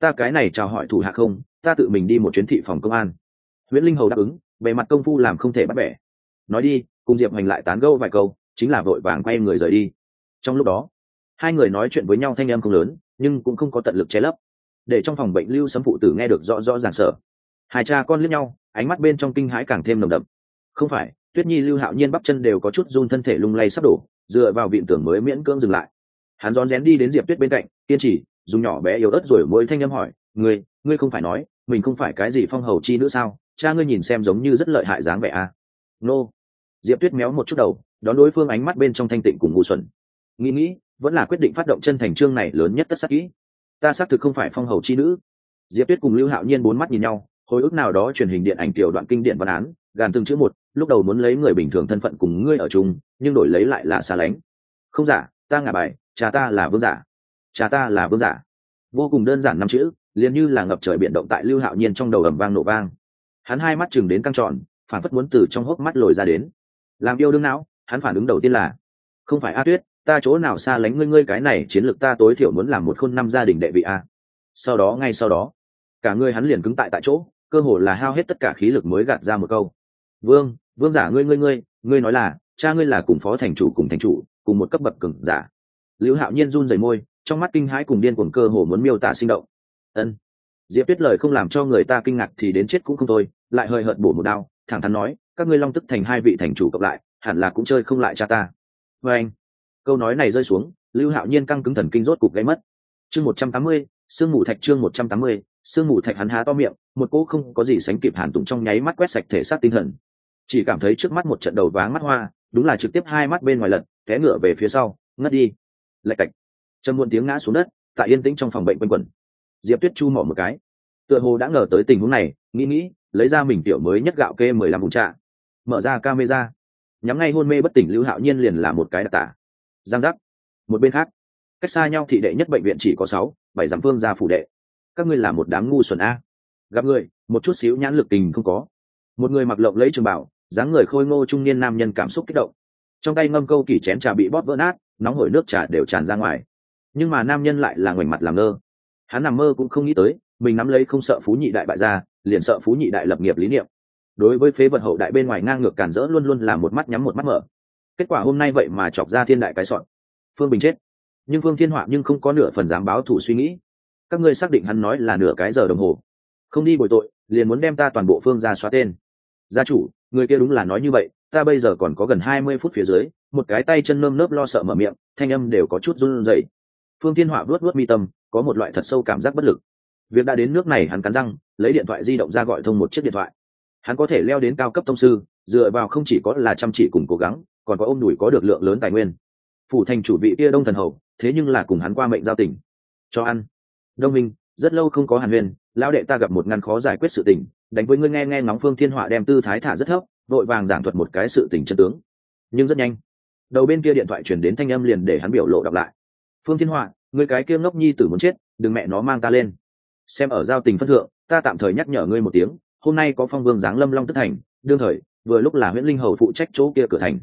ta cái này chào hỏi thủ hạ không, ta tự mình đi một chuyến thị phòng công an. Huyễn Linh Hầu đáp ứng, bề mặt công phu làm không thể bắt bẻ. Nói đi, cùng Diệp Hoành lại tán gẫu vài câu, chính là vội vàng quay người rời đi. Trong lúc đó, hai người nói chuyện với nhau thanh âm không lớn, nhưng cũng không có tận lực che lấp, để trong phòng bệnh Lưu Sấm phụ tử nghe được rõ rõ ràng sợ. Hai cha con liếc nhau, ánh mắt bên trong kinh hãi càng thêm nồng đậm. Không phải, Tuyết Nhi Lưu Hạo Nhiên bắp chân đều có chút run, thân thể lung lay sắp đổ, dựa vào vịn tường mới miễn cưỡng dừng lại. Hắn rón rén đi đến Diệp Tuyết bên cạnh, kiên trì, dùng nhỏ bé yếu ớt rồi mỗi thanh âm hỏi, ngươi không phải nói mình không phải cái gì phong hầu chi nữ sao? Cha ngươi nhìn xem giống như rất lợi hại dáng vẻ à? Nô. Diệp Tuyết méo một chút đầu, đón đối phương ánh mắt bên trong thanh tịnh cùng ngu xuẩn. Nghĩ, vẫn là quyết định phát động chân thành chương này lớn nhất tất sắc kỹ. Ta xác thực không phải phong hầu chi nữ. Diệp Tuyết cùng Lưu Hạo Nhiên bốn mắt nhìn nhau, hồi ức nào đó truyền hình điện ảnh tiểu đoạn kinh điển văn án, gàn từng chữ một, lúc đầu muốn lấy người bình thường thân phận cùng ngươi ở chung, nhưng đổi lấy lại là xa lánh. Không giả, ta ngả bài, cha ta là vương giả. Cha ta là vương giả. Vô cùng đơn giản năm chữ, liền như là ngập trời biển động tại Lưu Hạo Nhiên trong đầu ầm vang nổ vang. Hắn hai mắt chừng đến căng tròn, phản phất muốn từ trong hốc mắt lồi ra đến. Làm yêu đương não, hắn phản ứng đầu tiên là, không phải A Tuyết, ta chỗ nào xa lánh ngươi cái này chiến lược ta tối thiểu muốn làm một khôn năm gia đình đệ vị A. Ngay sau đó, cả người hắn liền cứng tại chỗ, cơ hồ là hao hết tất cả khí lực mới gạt ra một câu. Vương giả ngươi nói là, cha ngươi là cùng phó thành chủ cùng một cấp bậc cường giả. Lưu Hạo Nhiên run rẩy môi, trong mắt kinh hãi cùng điên cuồng cơ hồ muốn miêu tả sinh động. Ân. Diệp Tuyết lời không làm cho người ta kinh ngạc thì đến chết cũng không thôi, lại hơi hợt bổ một đao, thẳng thắn nói, các ngươi Long Tức thành hai vị thành chủ cộng lại, hẳn là cũng chơi không lại cha ta. Và anh. Câu nói này rơi xuống, Lưu Hạo Nhiên căng cứng thần kinh rốt cục gây mất. Chương 180, Sương Mù Thạch chương 180, Sương Mù Thạch hắn há to miệng, một cỗ không có gì sánh kịp hàn tụng trong nháy mắt quét sạch thể xác tinh thần. Chỉ cảm thấy trước mắt một trận đầu váng mắt hoa, đúng là trực tiếp hai mắt bên ngoài lật, té ngửa về phía sau, ngất đi. Lạch cạch. Trầm muộn tiếng ngã xuống đất, tại yên tĩnh trong phòng bệnh quanh quẩn. Diệp Tuyết chu mỏ một cái, tựa hồ đã ngờ tới tình huống này, nghĩ, lấy ra mình tiểu mới nhất gạo kê 15 vùng trà, mở ra camera, nhắm ngay hôn mê bất tỉnh Lưu Hạo Nhiên liền là một cái đặc tả. Giang giác. Một bên khác, cách xa nhau thị đệ nhất bệnh viện chỉ có 6-7 dặm phương gia phủ đệ. Các ngươi là một đám ngu xuẩn a. Gặp người, một chút xíu nhãn lực tình không có. Một người mặc lộng lẫy trường bảo, dáng người khôi ngô trung niên nam nhân cảm xúc kích động. Trong tay ngâm câu kỳ chén trà bị bóp vỡ nát, nóng hổi nước trà đều tràn ra ngoài. Nhưng mà nam nhân lại là ngoảnh mặt làm ngơ. Hắn nằm mơ cũng không nghĩ tới, mình nắm lấy không sợ phú nhị đại bại gia, liền sợ phú nhị đại lập nghiệp lý niệm. Đối với phế vật hậu đại bên ngoài ngang ngược cản rỡ luôn luôn là một mắt nhắm một mắt mở. Kết quả hôm nay vậy mà chọc ra thiên đại cái sọn. Phương Bình chết, nhưng Phương Thiên Họa nhưng không có nửa phần dám báo thù suy nghĩ. Các ngươi xác định hắn nói là nửa cái giờ đồng hồ, không đi bồi tội, liền muốn đem ta toàn bộ Phương gia xóa tên. Gia chủ, người kia đúng là nói như vậy, ta bây giờ còn có gần 20 phút phía dưới, một cái tay chân nơm nớp lo sợ mở miệng, thanh âm đều có chút run rẩy. Phương Thiên Họa vuốt mi tâm, có một loại thật sâu cảm giác bất lực. Việc đã đến nước này, hắn cắn răng, lấy điện thoại di động ra gọi thông một chiếc điện thoại. Hắn có thể leo đến cao cấp tông sư, dựa vào không chỉ có là chăm chỉ cùng cố gắng, còn có ôm đùi có được lượng lớn tài nguyên. Phủ thành chủ vị kia Đông Thần Hầu, thế nhưng là cùng hắn qua mệnh giao tình. Cho ăn. Đông Minh, rất lâu không có hàn huyền, lão đệ ta gặp một ngăn khó giải quyết sự tình, đánh với ngươi nghe ngóng. Phương Thiên Họa đem tư thái thả rất thấp, vội vàng giảng thuật một cái sự tình chân tướng. Nhưng rất nhanh, đầu bên kia điện thoại truyền đến thanh âm liền để hắn biểu lộ đọc lại. Phương Thiên Họa, ngươi cái kia ngốc nhi tử muốn chết, đừng mẹ nó mang ta lên. Xem ở giao tình phân thượng, ta tạm thời nhắc nhở ngươi một tiếng, hôm nay có phong vương giáng lâm Long Tức thành, đương thời vừa lúc là Huyễn Linh Hầu phụ trách chỗ kia cửa thành.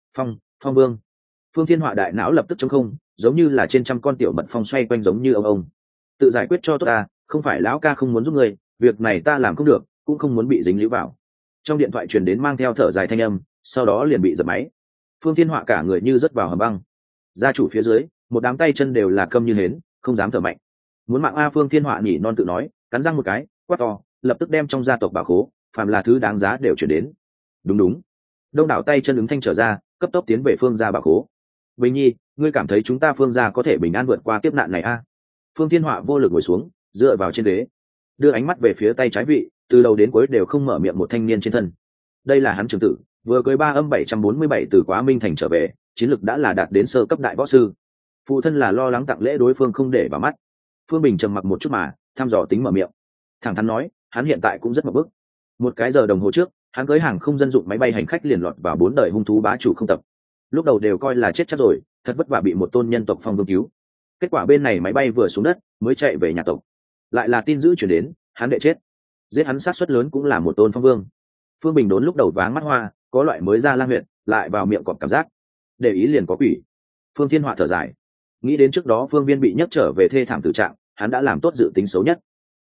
Phong vương. Phương Thiên Họa đại não lập tức trống không, giống như là trên trăm con tiểu mật phong xoay quanh giống như ông. Tự giải quyết cho tốt ta, không phải lão ca không muốn giúp ngươi, việc này ta làm không được, cũng không muốn bị dính líu vào. Trong điện thoại truyền đến mang theo thở dài thanh âm, sau đó liền bị giật máy. Phương Thiên Họa cả người như rớt vào hầm băng. Gia chủ phía dưới, một đám tay chân đều là câm như hến, không dám thở mạnh. Muốn mạng a. Phương Thiên Họa nhỉ non tự nói, cắn răng một cái, quát to, lập tức đem trong gia tộc bảo khố, phàm là thứ đáng giá đều chuyển đến. Đúng. Đông đảo tay chân ứng thanh trở ra, cấp tốc tiến về Phương gia bảo khố. Bình Nhi, ngươi cảm thấy chúng ta Phương gia có thể bình an vượt qua kiếp nạn này a? Phương Thiên Họa vô lực ngồi xuống, dựa vào trên ghế, đưa ánh mắt về phía tay trái vị, từ đầu đến cuối đều không mở miệng một thanh niên trên thân. Đây là hắn trưởng tử, vừa cưới 3/747 từ Quá Minh thành trở về, chiến lực đã là đạt đến sơ cấp đại võ sư. Phụ thân là lo lắng tặng lễ đối phương không để vào mắt. Phương Bình trầm mặc một chút mà thăm dò tính mở miệng, thẳng thắn nói, hắn hiện tại cũng rất mập bức. Một cái giờ đồng hồ trước, hắn cưới hàng không dân dụng máy bay hành khách liền lọt vào 4 đời hung thú bá chủ không tập. Lúc đầu đều coi là chết chắc rồi, thật vất vả bị một tôn nhân tộc phong vương cứu. Kết quả bên này máy bay vừa xuống đất, mới chạy về nhà tộc. Lại là tin dữ chuyển đến, hắn đệ chết. Giết hắn sát suất lớn cũng là một tôn phong vương. Phương Bình đốn lúc đầu váng mắt hoa, có loại mới ra lang huyện, lại vào miệng cọp cảm giác. Để ý liền có quỷ. Phương Thiên Họa thở dài, nghĩ đến trước đó Phương Viên bị nhấc trở về thê thảm tử trạng, hắn đã làm tốt dự tính xấu nhất.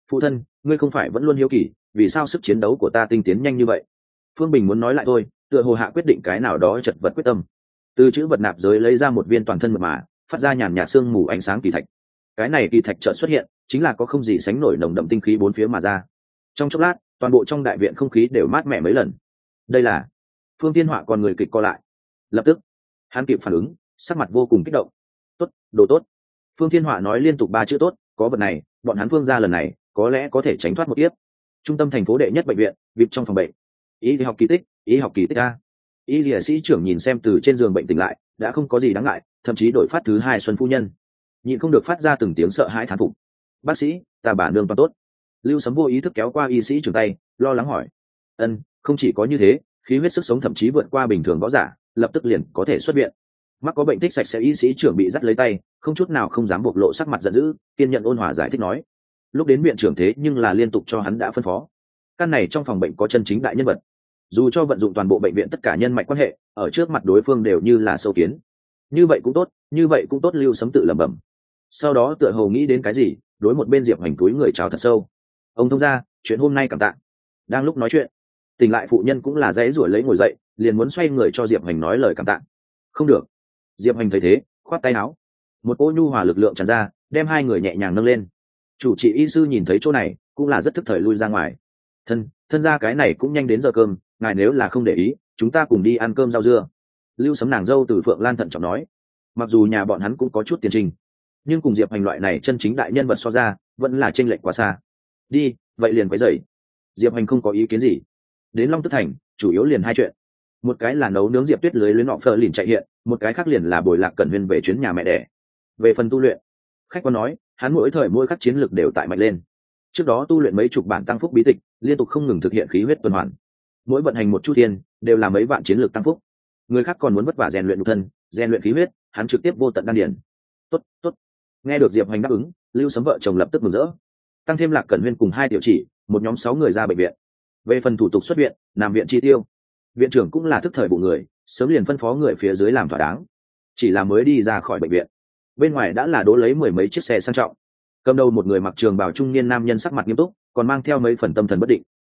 Phụ thân, ngươi không phải vẫn luôn hiếu kỳ vì sao sức chiến đấu của ta tinh tiến nhanh như vậy? Phương Bình muốn nói lại thôi, tựa hồ hạ quyết định cái nào đó chật vật quyết tâm. Từ chữ vật nạp giới lấy ra một viên toàn thân mật mà phát ra nhàn nhạt sương mù ánh sáng kỳ thạch. Cái này kỳ thạch chợt xuất hiện, chính là có không gì sánh nổi nồng đậm tinh khí bốn phía mà ra. Trong chốc lát, toàn bộ trong đại viện không khí đều mát mẻ mấy lần. Đây là Phương Thiên Họa còn người kịch co lại. Lập tức, hắn kịp phản ứng, sắc mặt vô cùng kích động. Tốt, đồ tốt. Phương Thiên Họa nói liên tục ba chữ tốt, có vật này, bọn hắn Phương gia lần này có lẽ có thể tránh thoát một kiếp. Trung tâm thành phố đệ nhất bệnh viện, VIP trong phòng bệnh. Y học kỳ tích, y học kỳ tích a. Y liệt sĩ trưởng nhìn xem từ trên giường bệnh tỉnh lại, đã không có gì đáng ngại, thậm chí đổi phát thứ hai Xuân phu nhân, nhịn không được phát ra từng tiếng sợ hãi thán phục. Bác sĩ, ta bà nương toàn tốt. Lưu Sấm vô ý thức kéo qua y sĩ trưởng tay, lo lắng hỏi. Ân, không chỉ có như thế, khí huyết sức sống thậm chí vượt qua bình thường võ giả, lập tức liền có thể xuất viện. Mắc có bệnh tích sạch sẽ y sĩ trưởng bị dắt lấy tay, không chút nào không dám bộc lộ sắc mặt giận dữ, kiên nhận ôn hòa giải thích nói. Lúc đến viện trưởng thế nhưng là liên tục cho hắn đã phân phó. Căn này trong phòng bệnh có chân chính đại nhân vật, dù cho vận dụng toàn bộ bệnh viện tất cả nhân mạch quan hệ, ở trước mặt đối phương đều như là sâu kiến. Như vậy cũng tốt, như vậy cũng tốt. Lưu Sấm tự lẩm bẩm. Sau đó tựa hồ nghĩ đến cái gì, đối một bên Diệp Hoành túi người chào thật sâu. Ông thông gia, chuyện hôm nay cảm tạ. Đang lúc nói chuyện, tỉnh lại phụ nhân cũng là dãy ruổi lấy ngồi dậy, liền muốn xoay người cho Diệp Hoành nói lời cảm tạ. Không được. Diệp Hoành thấy thế, khoát tay áo. Một cỗ nhu hòa lực lượng tràn ra, đem hai người nhẹ nhàng nâng lên. Chủ trị y sư nhìn thấy chỗ này, cũng là rất thức thời lui ra ngoài. Thân ra cái này cũng nhanh đến giờ cơm, ngài nếu là không để ý, chúng ta cùng đi ăn cơm rau dưa. Lưu Sấm nàng dâu từ Phượng Lan thận trọng nói. Mặc dù nhà bọn hắn cũng có chút tiền trình, nhưng cùng Diệp Hoành loại này chân chính đại nhân vật so ra, vẫn là chênh lệch quá xa. Đi, vậy liền quấy rầy. Diệp Hoành không có ý kiến gì. Đến Long Tức Thành, chủ yếu liền hai chuyện. Một cái là nấu nướng Diệp Tuyết lưới luyến họ phơ liền chạy hiện, một cái khác liền là bồi Lạc Cẩn Huyên về chuyến nhà mẹ đẻ. Về phần tu luyện, khách quan nói, hắn mỗi thời mỗi khắc chiến lược đều tại mạnh lên. Trước đó tu luyện mấy chục bản tăng phúc bí tịch, liên tục không ngừng thực hiện khí huyết tuần hoàn. Mỗi vận hành một chu thiên, đều là mấy vạn chiến lược tăng phúc. Người khác còn muốn vất vả rèn luyện nhục thân, rèn luyện khí huyết, hắn trực tiếp vô tận đan điển. Tốt, tốt. Nghe được Diệp Hoành đáp ứng, Lưu Sấm vợ chồng lập tức mừng rỡ. Tăng thêm Lạc Cẩn Huyên cùng hai tiểu chỉ, một nhóm 6 người ra bệnh viện. Về phần thủ tục xuất viện, nằm viện chi tiêu, viện trưởng cũng là thức thời vụ người, sớm liền phân phó người phía dưới làm thỏa đáng. Chỉ là mới đi ra khỏi bệnh viện, bên ngoài đã là đỗ lấy mười mấy chiếc xe sang trọng. Cầm đầu một người mặc trường bào trung niên nam nhân sắc mặt nghiêm túc, còn mang theo mấy phần tâm thần bất định.